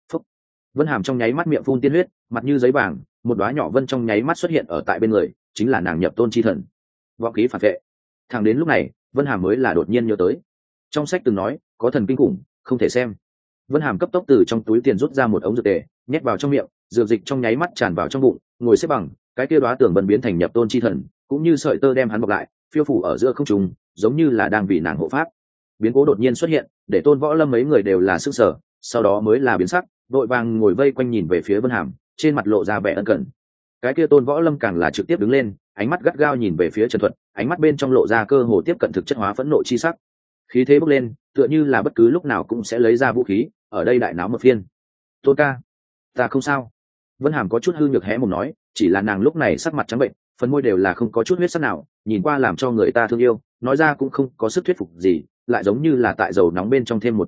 Vân Hàm trong nháy mắt miệng phun tiên huyết, mặt như giấy vàng, một đóa nhỏ vân trong nháy mắt xuất hiện ở tại bên người, chính là nàng nhập tôn chi thần. Vọng khí phản vệ. Thẳng đến lúc này, Vân Hàm mới là đột nhiên nhớ tới. Trong sách từng nói, có thần kinh khủng, không thể xem. Vân Hàm cấp tốc từ trong túi tiền rút ra một ống dược tề, nhét vào trong miệng, dược dịch trong nháy mắt tràn vào trong bụng, ngồi xếp bằng, cái kia đóa tưởng bần biến thành nhập tôn chi thần, cũng như sợi tơ đem hắn bọc lại, phiêu phủ ở giữa không trung, giống như là đang vì nàng hộ pháp. Biến cố đột nhiên xuất hiện, để Tôn Võ Lâm mấy người đều là sửng sở, sau đó mới là biến sắc, vội vàng ngồi vây quanh nhìn về phía Vân Hàm, trên mặt lộ ra vẻ ân cần. Cái kia Tôn Võ Lâm càng là trực tiếp đứng lên, ánh mắt gắt gao nhìn về phía Trần Thuật, ánh mắt bên trong lộ ra cơ hồ tiếp cận thực chất hóa phẫn nộ chi sắc. Khí thế bốc lên, tựa như là bất cứ lúc nào cũng sẽ lấy ra vũ khí, ở đây đại náo một phiên. Tôn ca, ta không sao. Vân Hàm có chút hư nhược hé mồm nói, chỉ là nàng lúc này sắc mặt trắng bệnh, phần môi đều là không có chút huyết sắc nào, nhìn qua làm cho người ta thương yêu, nói ra cũng không có sức thuyết phục gì, lại giống như là tại dầu nóng bên trong thêm một thanh nước,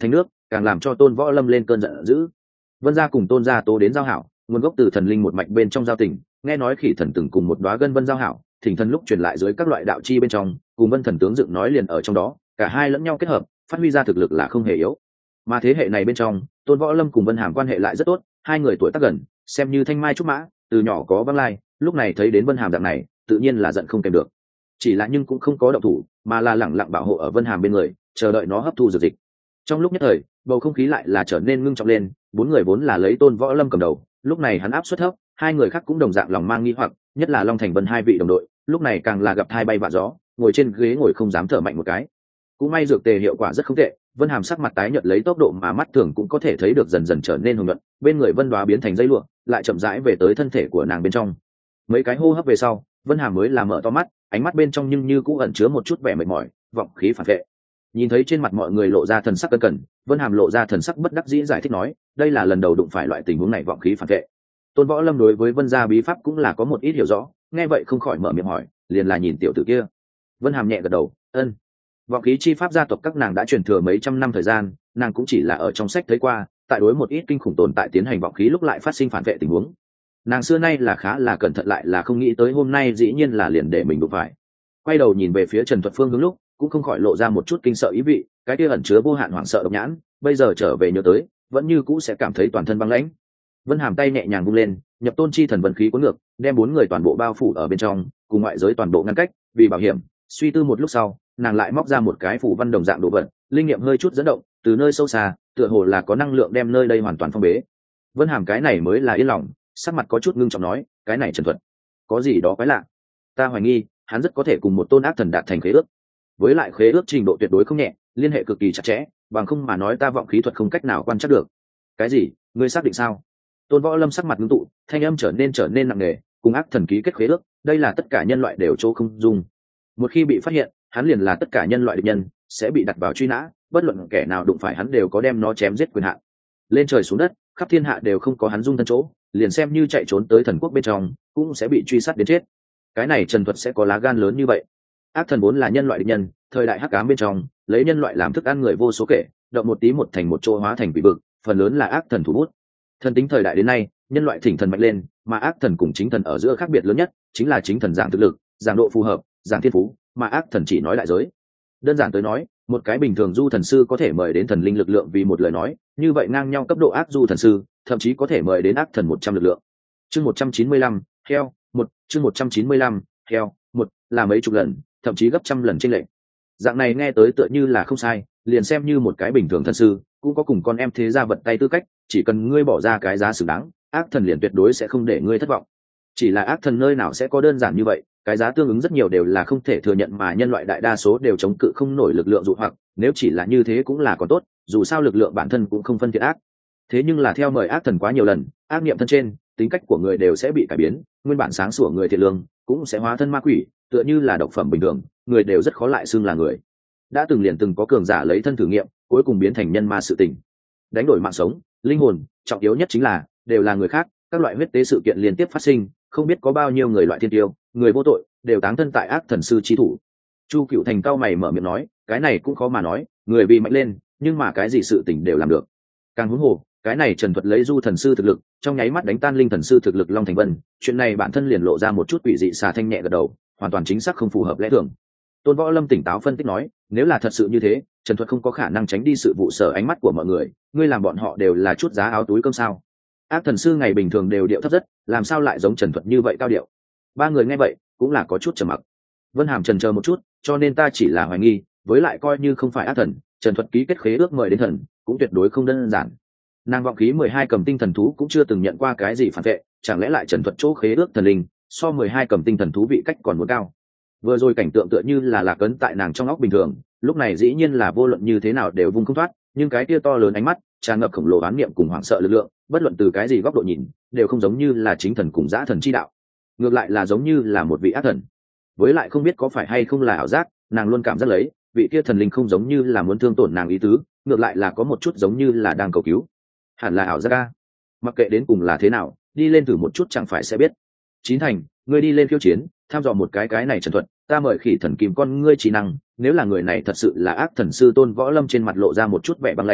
càng làm cho Tôn Võ Lâm lên cơn giận dữ. Vân gia cùng Tôn gia Tố đến giao hảo, nguồn gốc từ thần linh một mạch bên trong giao tình, nghe nói Khỉ Thần từng cùng một đóa gân vân giao hảo, Thỉnh Thần lúc truyền lại dưới các loại đạo chi bên trong, cùng Vân Thần tướng dựng nói liền ở trong đó, cả hai lẫn nhau kết hợp, phát huy ra thực lực là không hề yếu. Mà thế hệ này bên trong, Tôn Võ Lâm cùng Vân Hàm quan hệ lại rất tốt, hai người tuổi tác gần, xem như thanh mai trúc mã, từ nhỏ có vắng lai, lúc này thấy đến Vân Hàm dạng này, tự nhiên là giận không kèm được. Chỉ là nhưng cũng không có động thủ, mà là lẳng lặng bảo hộ ở Vân Hàm bên người, chờ đợi nó hấp thu dược dịch. Trong lúc nhất thời, bầu không khí lại là trở nên ngưng trọng lên, bốn người vốn là lấy Tôn Võ Lâm cầm đầu, lúc này hắn áp suất thấp, hai người khác cũng đồng dạng lòng mang nghi hoặc, nhất là Long Thành Vân hai vị đồng đội, lúc này càng là gặp thai bay vạ gió, ngồi trên ghế ngồi không dám thở mạnh một cái. Cũng may dược tề hiệu quả rất không tệ, Vân Hàm sắc mặt tái nhợt lấy tốc độ mà mắt thường cũng có thể thấy được dần dần trở nên hồng nhuận, bên người Vân Đoá biến thành dây lụa, lại chậm rãi về tới thân thể của nàng bên trong. Mấy cái hô hấp về sau, Vân Hàm mới là mở to mắt, ánh mắt bên trong nhưng như cũng ẩn chứa một chút vẻ mệt mỏi, vọng khí phản vệ. Nhìn thấy trên mặt mọi người lộ ra thần sắc cẩn cẩn, Vân Hàm lộ ra thần sắc bất đắc dĩ giải thích nói, đây là lần đầu đụng phải loại tình huống này, vọng khí phản vệ. Tôn Võ Lâm đối với Vân gia bí pháp cũng là có một ít hiểu rõ, nghe vậy không khỏi mở miệng hỏi, liền là nhìn tiểu tử kia. Vân Hàm nhẹ gật đầu, ân. Vọng khí chi pháp gia tộc các nàng đã truyền thừa mấy trăm năm thời gian, nàng cũng chỉ là ở trong sách thấy qua, tại đối một ít kinh khủng tồn tại tiến hành vọng khí lúc lại phát sinh phản vệ tình huống. Nàng xưa nay là khá là cẩn thận, lại là không nghĩ tới hôm nay dĩ nhiên là liền để mình đụng phải. Quay đầu nhìn về phía Trần Thuật Phương hướng lúc, cũng không khỏi lộ ra một chút kinh sợ ý vị, cái kia ẩn chứa vô hạn hoảng sợ độc nhãn, bây giờ trở về nhớ tới, vẫn như cũ sẽ cảm thấy toàn thân băng lãnh. Vân Hàm tay nhẹ nhàng vung lên, nhập tôn chi thần vận khí cuốn ngược, đem bốn người toàn bộ bao phủ ở bên trong, cùng ngoại giới toàn bộ ngăn cách, vì bảo hiểm, suy tư một lúc sau, nàng lại móc ra một cái phủ văn đồng dạng đồ vật, linh nghiệm hơi chút dẫn động, từ nơi sâu xa, tựa hồ là có năng lượng đem nơi đây hoàn toàn phong bế. Vân Hàm cái này mới là yên lòng, sắc mặt có chút ngưng trọng nói, cái này Trần Thuật, có gì đó quái lạ. Ta hoài nghi, hắn rất có thể cùng một tôn ác thần đạt thành khế ước. Với lại khế ước trình độ tuyệt đối không nhẹ, liên hệ cực kỳ chặt chẽ, bằng không mà nói ta vọng khí thuật không cách nào quan trắc được. Cái gì? Ngươi xác định sao? Tôn Võ Lâm sắc mặt ngưng tụ, thanh âm trở nên nặng nề, cùng ác thần ký kết khế ước, đây là tất cả nhân loại đều chỗ không dung. Một khi bị phát hiện, hắn liền là tất cả nhân loại địch nhân, sẽ bị đặt vào truy nã, bất luận kẻ nào đụng phải hắn đều có đem nó chém giết quyền hạn. Lên trời xuống đất, khắp thiên hạ đều không có hắn dung thân chỗ, liền xem như chạy trốn tới thần quốc bên trong, cũng sẽ bị truy sát đến chết. Cái này Trần Thuật sẽ có lá gan lớn như vậy? Ác thần vốn là nhân loại địch nhân, thời đại hắc ám bên trong, lấy nhân loại làm thức ăn người vô số kể, động một tí một thành một chỗ hóa thành quỷ vực, phần lớn là ác thần thủ bút. Thần tính thời đại đến nay, nhân loại thỉnh thần mạnh lên, mà ác thần cùng chính thần ở giữa khác biệt lớn nhất chính là chính thần giảng thực lực, giảng độ phù hợp, giảng thiên phú, mà ác thần chỉ nói đại giới. Đơn giản tới nói, một cái bình thường du thần sư có thể mời đến thần linh lực lượng vì một lời nói, như vậy ngang nhau cấp độ ác du thần sư, thậm chí có thể mời đến ác thần 100 lực lượng. Chương 195, heo, chương 195, heo, là mấy chục lần, thậm chí gấp trăm lần chênh lệch. Dạng này nghe tới tựa như là không sai, liền xem như một cái bình thường thần sư, cũng có cùng con em thế gia vật tay tư cách, chỉ cần ngươi bỏ ra cái giá xứng đáng, ác thần liền tuyệt đối sẽ không để ngươi thất vọng. Chỉ là ác thần nơi nào sẽ có đơn giản như vậy, cái giá tương ứng rất nhiều đều là không thể thừa nhận, mà nhân loại đại đa số đều chống cự không nổi lực lượng dụ hoặc, nếu chỉ là như thế cũng là còn tốt, dù sao lực lượng bản thân cũng không phân thiện ác. Thế nhưng là theo mời ác thần quá nhiều lần, ác niệm thân trên, tính cách của người đều sẽ bị cải biến, nguyên bản sáng sủa người thiện lương cũng sẽ hóa thân ma quỷ, tựa như là độc phẩm bình thường, người đều rất khó lại xưng là người. Đã từng liền từng có cường giả lấy thân thử nghiệm, cuối cùng biến thành nhân ma sự tình. Đánh đổi mạng sống, linh hồn, trọng yếu nhất chính là đều là người khác, các loại huyết tế sự kiện liên tiếp phát sinh, không biết có bao nhiêu người loại thiên tiêu, người vô tội đều táng thân tại ác thần sư chi thủ. Chu Cựu Thành cao mày mở miệng nói, cái này cũng khó mà nói, người vì mạnh lên, nhưng mà cái gì sự tình đều làm được. Càng huống hồ, cái này Trần Thuật lấy du thần sư thực lực, trong nháy mắt đánh tan linh thần sư thực lực Long Thành Vân, chuyện này bản thân liền lộ ra một chút quỷ dị. Xà Thanh nhẹ gật đầu, hoàn toàn chính xác không phù hợp lẽ thường. Tôn Võ Lâm tỉnh táo phân tích nói, nếu là thật sự như thế, Trần Thuật không có khả năng tránh đi sự vụ sở ánh mắt của mọi người, ngươi làm bọn họ đều là chút giá áo túi cơm sao? Ác thần sư ngày bình thường đều điệu thấp rất, làm sao lại giống Trần Thuật như vậy cao điệu? Ba người nghe vậy cũng là có chút trầm mặc. Vân Hàm chần chờ một chút, cho nên ta chỉ là hoài nghi, với lại coi như không phải ác thần, Trần Thuật ký kết khế ước mời đến thần, cũng tuyệt đối không đơn giản. Nàng vọng khí 12 cầm tinh thần thú cũng chưa từng nhận qua cái gì phản vệ, chẳng lẽ lại Trần Thuật chỗ khế ước thần linh, so 12 cầm tinh thần thú vị cách còn muốn cao. Vừa rồi cảnh tượng tựa như là lạc ấn tại nàng trong óc bình thường, lúc này dĩ nhiên là vô luận như thế nào đều vung không thoát, nhưng cái kia to lớn ánh mắt, tràn ngập khổng lồ oán niệm cùng hoảng sợ lực lượng, bất luận từ cái gì góc độ nhìn, đều không giống như là chính thần cùng dã thần chi đạo, ngược lại là giống như là một vị ác thần. Với lại không biết có phải hay không là ảo giác, nàng luôn cảm giác lấy, vị kia thần linh không giống như là muốn thương tổn nàng ý tứ, ngược lại là có một chút giống như là đang cầu cứu. Hẳn là ảo giác a. Mặc kệ đến cùng là thế nào, đi lên thử một chút chẳng phải sẽ biết. Chín thành, ngươi đi lên khiêu chiến, tham dò một cái này Trần Thuật, ta mời Khỉ Thần kìm con ngươi trí năng, nếu là người này thật sự là ác thần sư. Tôn Võ Lâm trên mặt lộ ra một chút vẻ băng lãnh,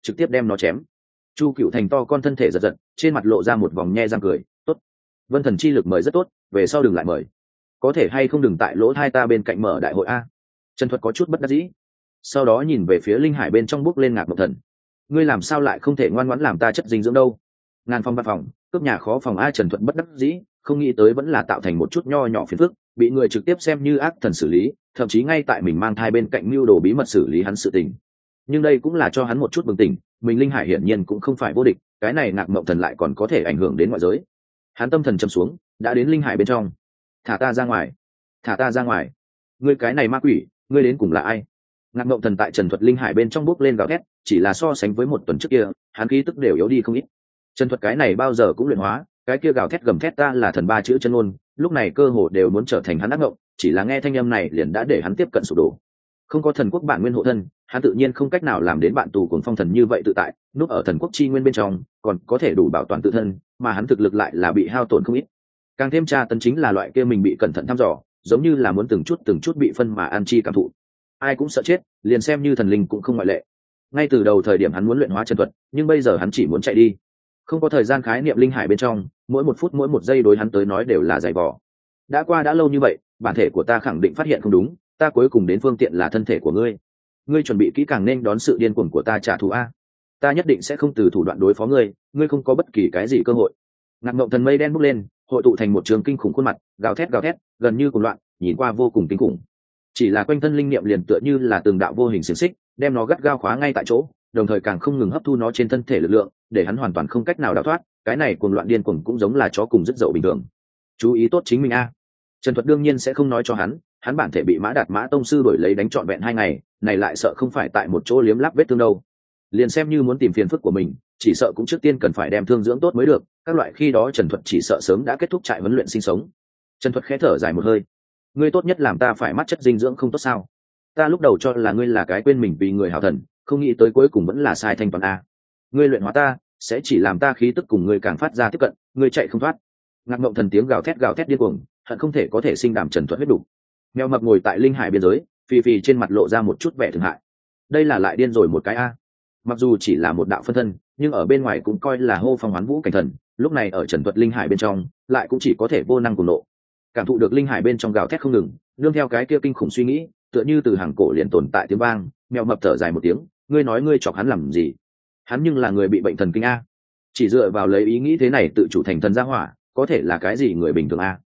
trực tiếp đem nó chém. Chu Cựu Thành to con thân thể giật giật, trên mặt lộ ra một vòng nhe răng cười. Tốt, vân thần chi lực mời rất tốt, về sau đừng lại mời. Có thể hay không đừng tại lỗ hai ta bên cạnh mở đại hội a. Trần Thuật có chút bất đắc dĩ, sau đó nhìn về phía linh hải bên trong bước lên Ngạc Mộng Thần. Ngươi làm sao lại không thể ngoan ngoãn làm ta chất dinh dưỡng đâu? Ngàn phòng văn phòng, cướp nhà khó phòng a. Trần Thuật bất đắc dĩ, không nghĩ tới vẫn là tạo thành một chút nho nhỏ phiền phức, bị người trực tiếp xem như ác thần xử lý, thậm chí ngay tại mình mang thai bên cạnh mưu đồ bí mật xử lý hắn sự tình. Nhưng đây cũng là cho hắn một chút bừng tỉnh, mình linh hải hiển nhiên cũng không phải vô địch, cái này Ngạc Mộng Thần lại còn có thể ảnh hưởng đến ngoại giới. Hắn tâm thần châm xuống, đã đến linh hải bên trong. Thả ta ra ngoài, thả ta ra ngoài. Ngươi cái này ma quỷ, ngươi đến cùng là ai? Ngạc Mộng Thần tại Trần Thuật linh hải bên trong bốc lên gào thét, chỉ là so sánh với một tuần trước kia, hắn khí tức đều yếu đi không ít. Trần Thuật cái này bao giờ cũng luyện hóa, cái kia gào thét gầm thét ta là thần ba chữ chân ngôn, lúc này cơ hồ đều muốn trở thành hắn ác ngộng, chỉ là nghe thanh âm này liền đã để hắn tiếp cận sụp đổ. Không có thần quốc bản nguyên hộ thân, hắn tự nhiên không cách nào làm đến bạn tù cuồng phong thần như vậy tự tại, núp ở thần quốc chi nguyên bên trong, còn có thể đủ bảo toàn tự thân, mà hắn thực lực lại là bị hao tổn không ít. Càng thêm tra tấn chính là loại kia mình bị cẩn thận thăm dò, giống như là muốn từng chút bị phân mà ăn chi cảm thụ. Ai cũng sợ chết, liền xem như thần linh cũng không ngoại lệ. Ngay từ đầu thời điểm hắn muốn luyện hóa chân thuật, nhưng bây giờ hắn chỉ muốn chạy đi. Không có thời gian khái niệm linh hải bên trong, mỗi một phút mỗi một giây đối hắn tới nói đều là dày vò. Đã qua đã lâu như vậy, bản thể của ta khẳng định phát hiện không đúng, ta cuối cùng đến phương tiện là thân thể của ngươi. Ngươi chuẩn bị kỹ càng nên đón sự điên cuồng của ta trả thù a. Ta nhất định sẽ không từ thủ đoạn đối phó ngươi, ngươi không có bất kỳ cái gì cơ hội. Ngạc Mộng Thần mây đen bốc lên, hội tụ thành một trường kinh khủng khuôn mặt, gào thét, gần như cuồng loạn, nhìn qua vô cùng kinh khủng. Chỉ là quanh thân linh niệm liền tựa như là từng đạo vô hình xiềng xích, đem nó gắt gao khóa ngay tại chỗ, đồng thời càng không ngừng hấp thu nó trên thân thể lực lượng, để hắn hoàn toàn không cách nào đào thoát. Cái này cuồng loạn điên cuồng cũng giống là chó cùng rất dậu bình thường. Chú ý tốt chính mình a. Trần Thuật đương nhiên sẽ không nói cho hắn bản thể bị Mã Đạt Mã tông sư đổi lấy đánh trọn vẹn 2 ngày, này lại sợ không phải tại một chỗ liếm láp vết thương đâu. Liền xem như muốn tìm phiền phức của mình, chỉ sợ cũng trước tiên cần phải đem thương dưỡng tốt mới được, các loại khi đó Trần Thuật chỉ sợ sớm đã kết thúc trại huấn luyện sinh sống. Trần Thuật khẽ thở dài một hơi. Ngươi tốt nhất làm ta phải mắt chất dinh dưỡng không tốt sao? Ta lúc đầu cho là ngươi là cái quên mình vì người hảo thần, không nghĩ tới cuối cùng vẫn là sai thanh toán a. Ngươi luyện hóa ta, sẽ chỉ làm ta khí tức cùng ngươi càng phát ra tiếp cận, ngươi chạy không thoát. Ngạc Mộng Thần tiếng gào thét điên cuồng, hận không thể có thể sinh đảm Trần Thuật huyết đủ. Mèo mập ngồi tại linh hải biên giới, phì phì trên mặt lộ ra một chút vẻ thương hại. Đây là lại điên rồi một cái a. Mặc dù chỉ là một đạo phân thân, nhưng ở bên ngoài cũng coi là hô phong hoán vũ cảnh thần, lúc này ở Trần Thuật linh hải bên trong, lại cũng chỉ có thể vô năng cùng nộ. Cảm thụ được linh hải bên trong gào thét không ngừng, nương theo cái kia kinh khủng suy nghĩ, tựa như từ hàng cổ liền tồn tại tiếng vang, mèo mập thở dài một tiếng, ngươi nói ngươi chọc hắn làm gì? Hắn nhưng là người bị bệnh thần kinh a. Chỉ dựa vào lấy ý nghĩ thế này tự chủ thành thần gia hỏa, có thể là cái gì người bình thường a?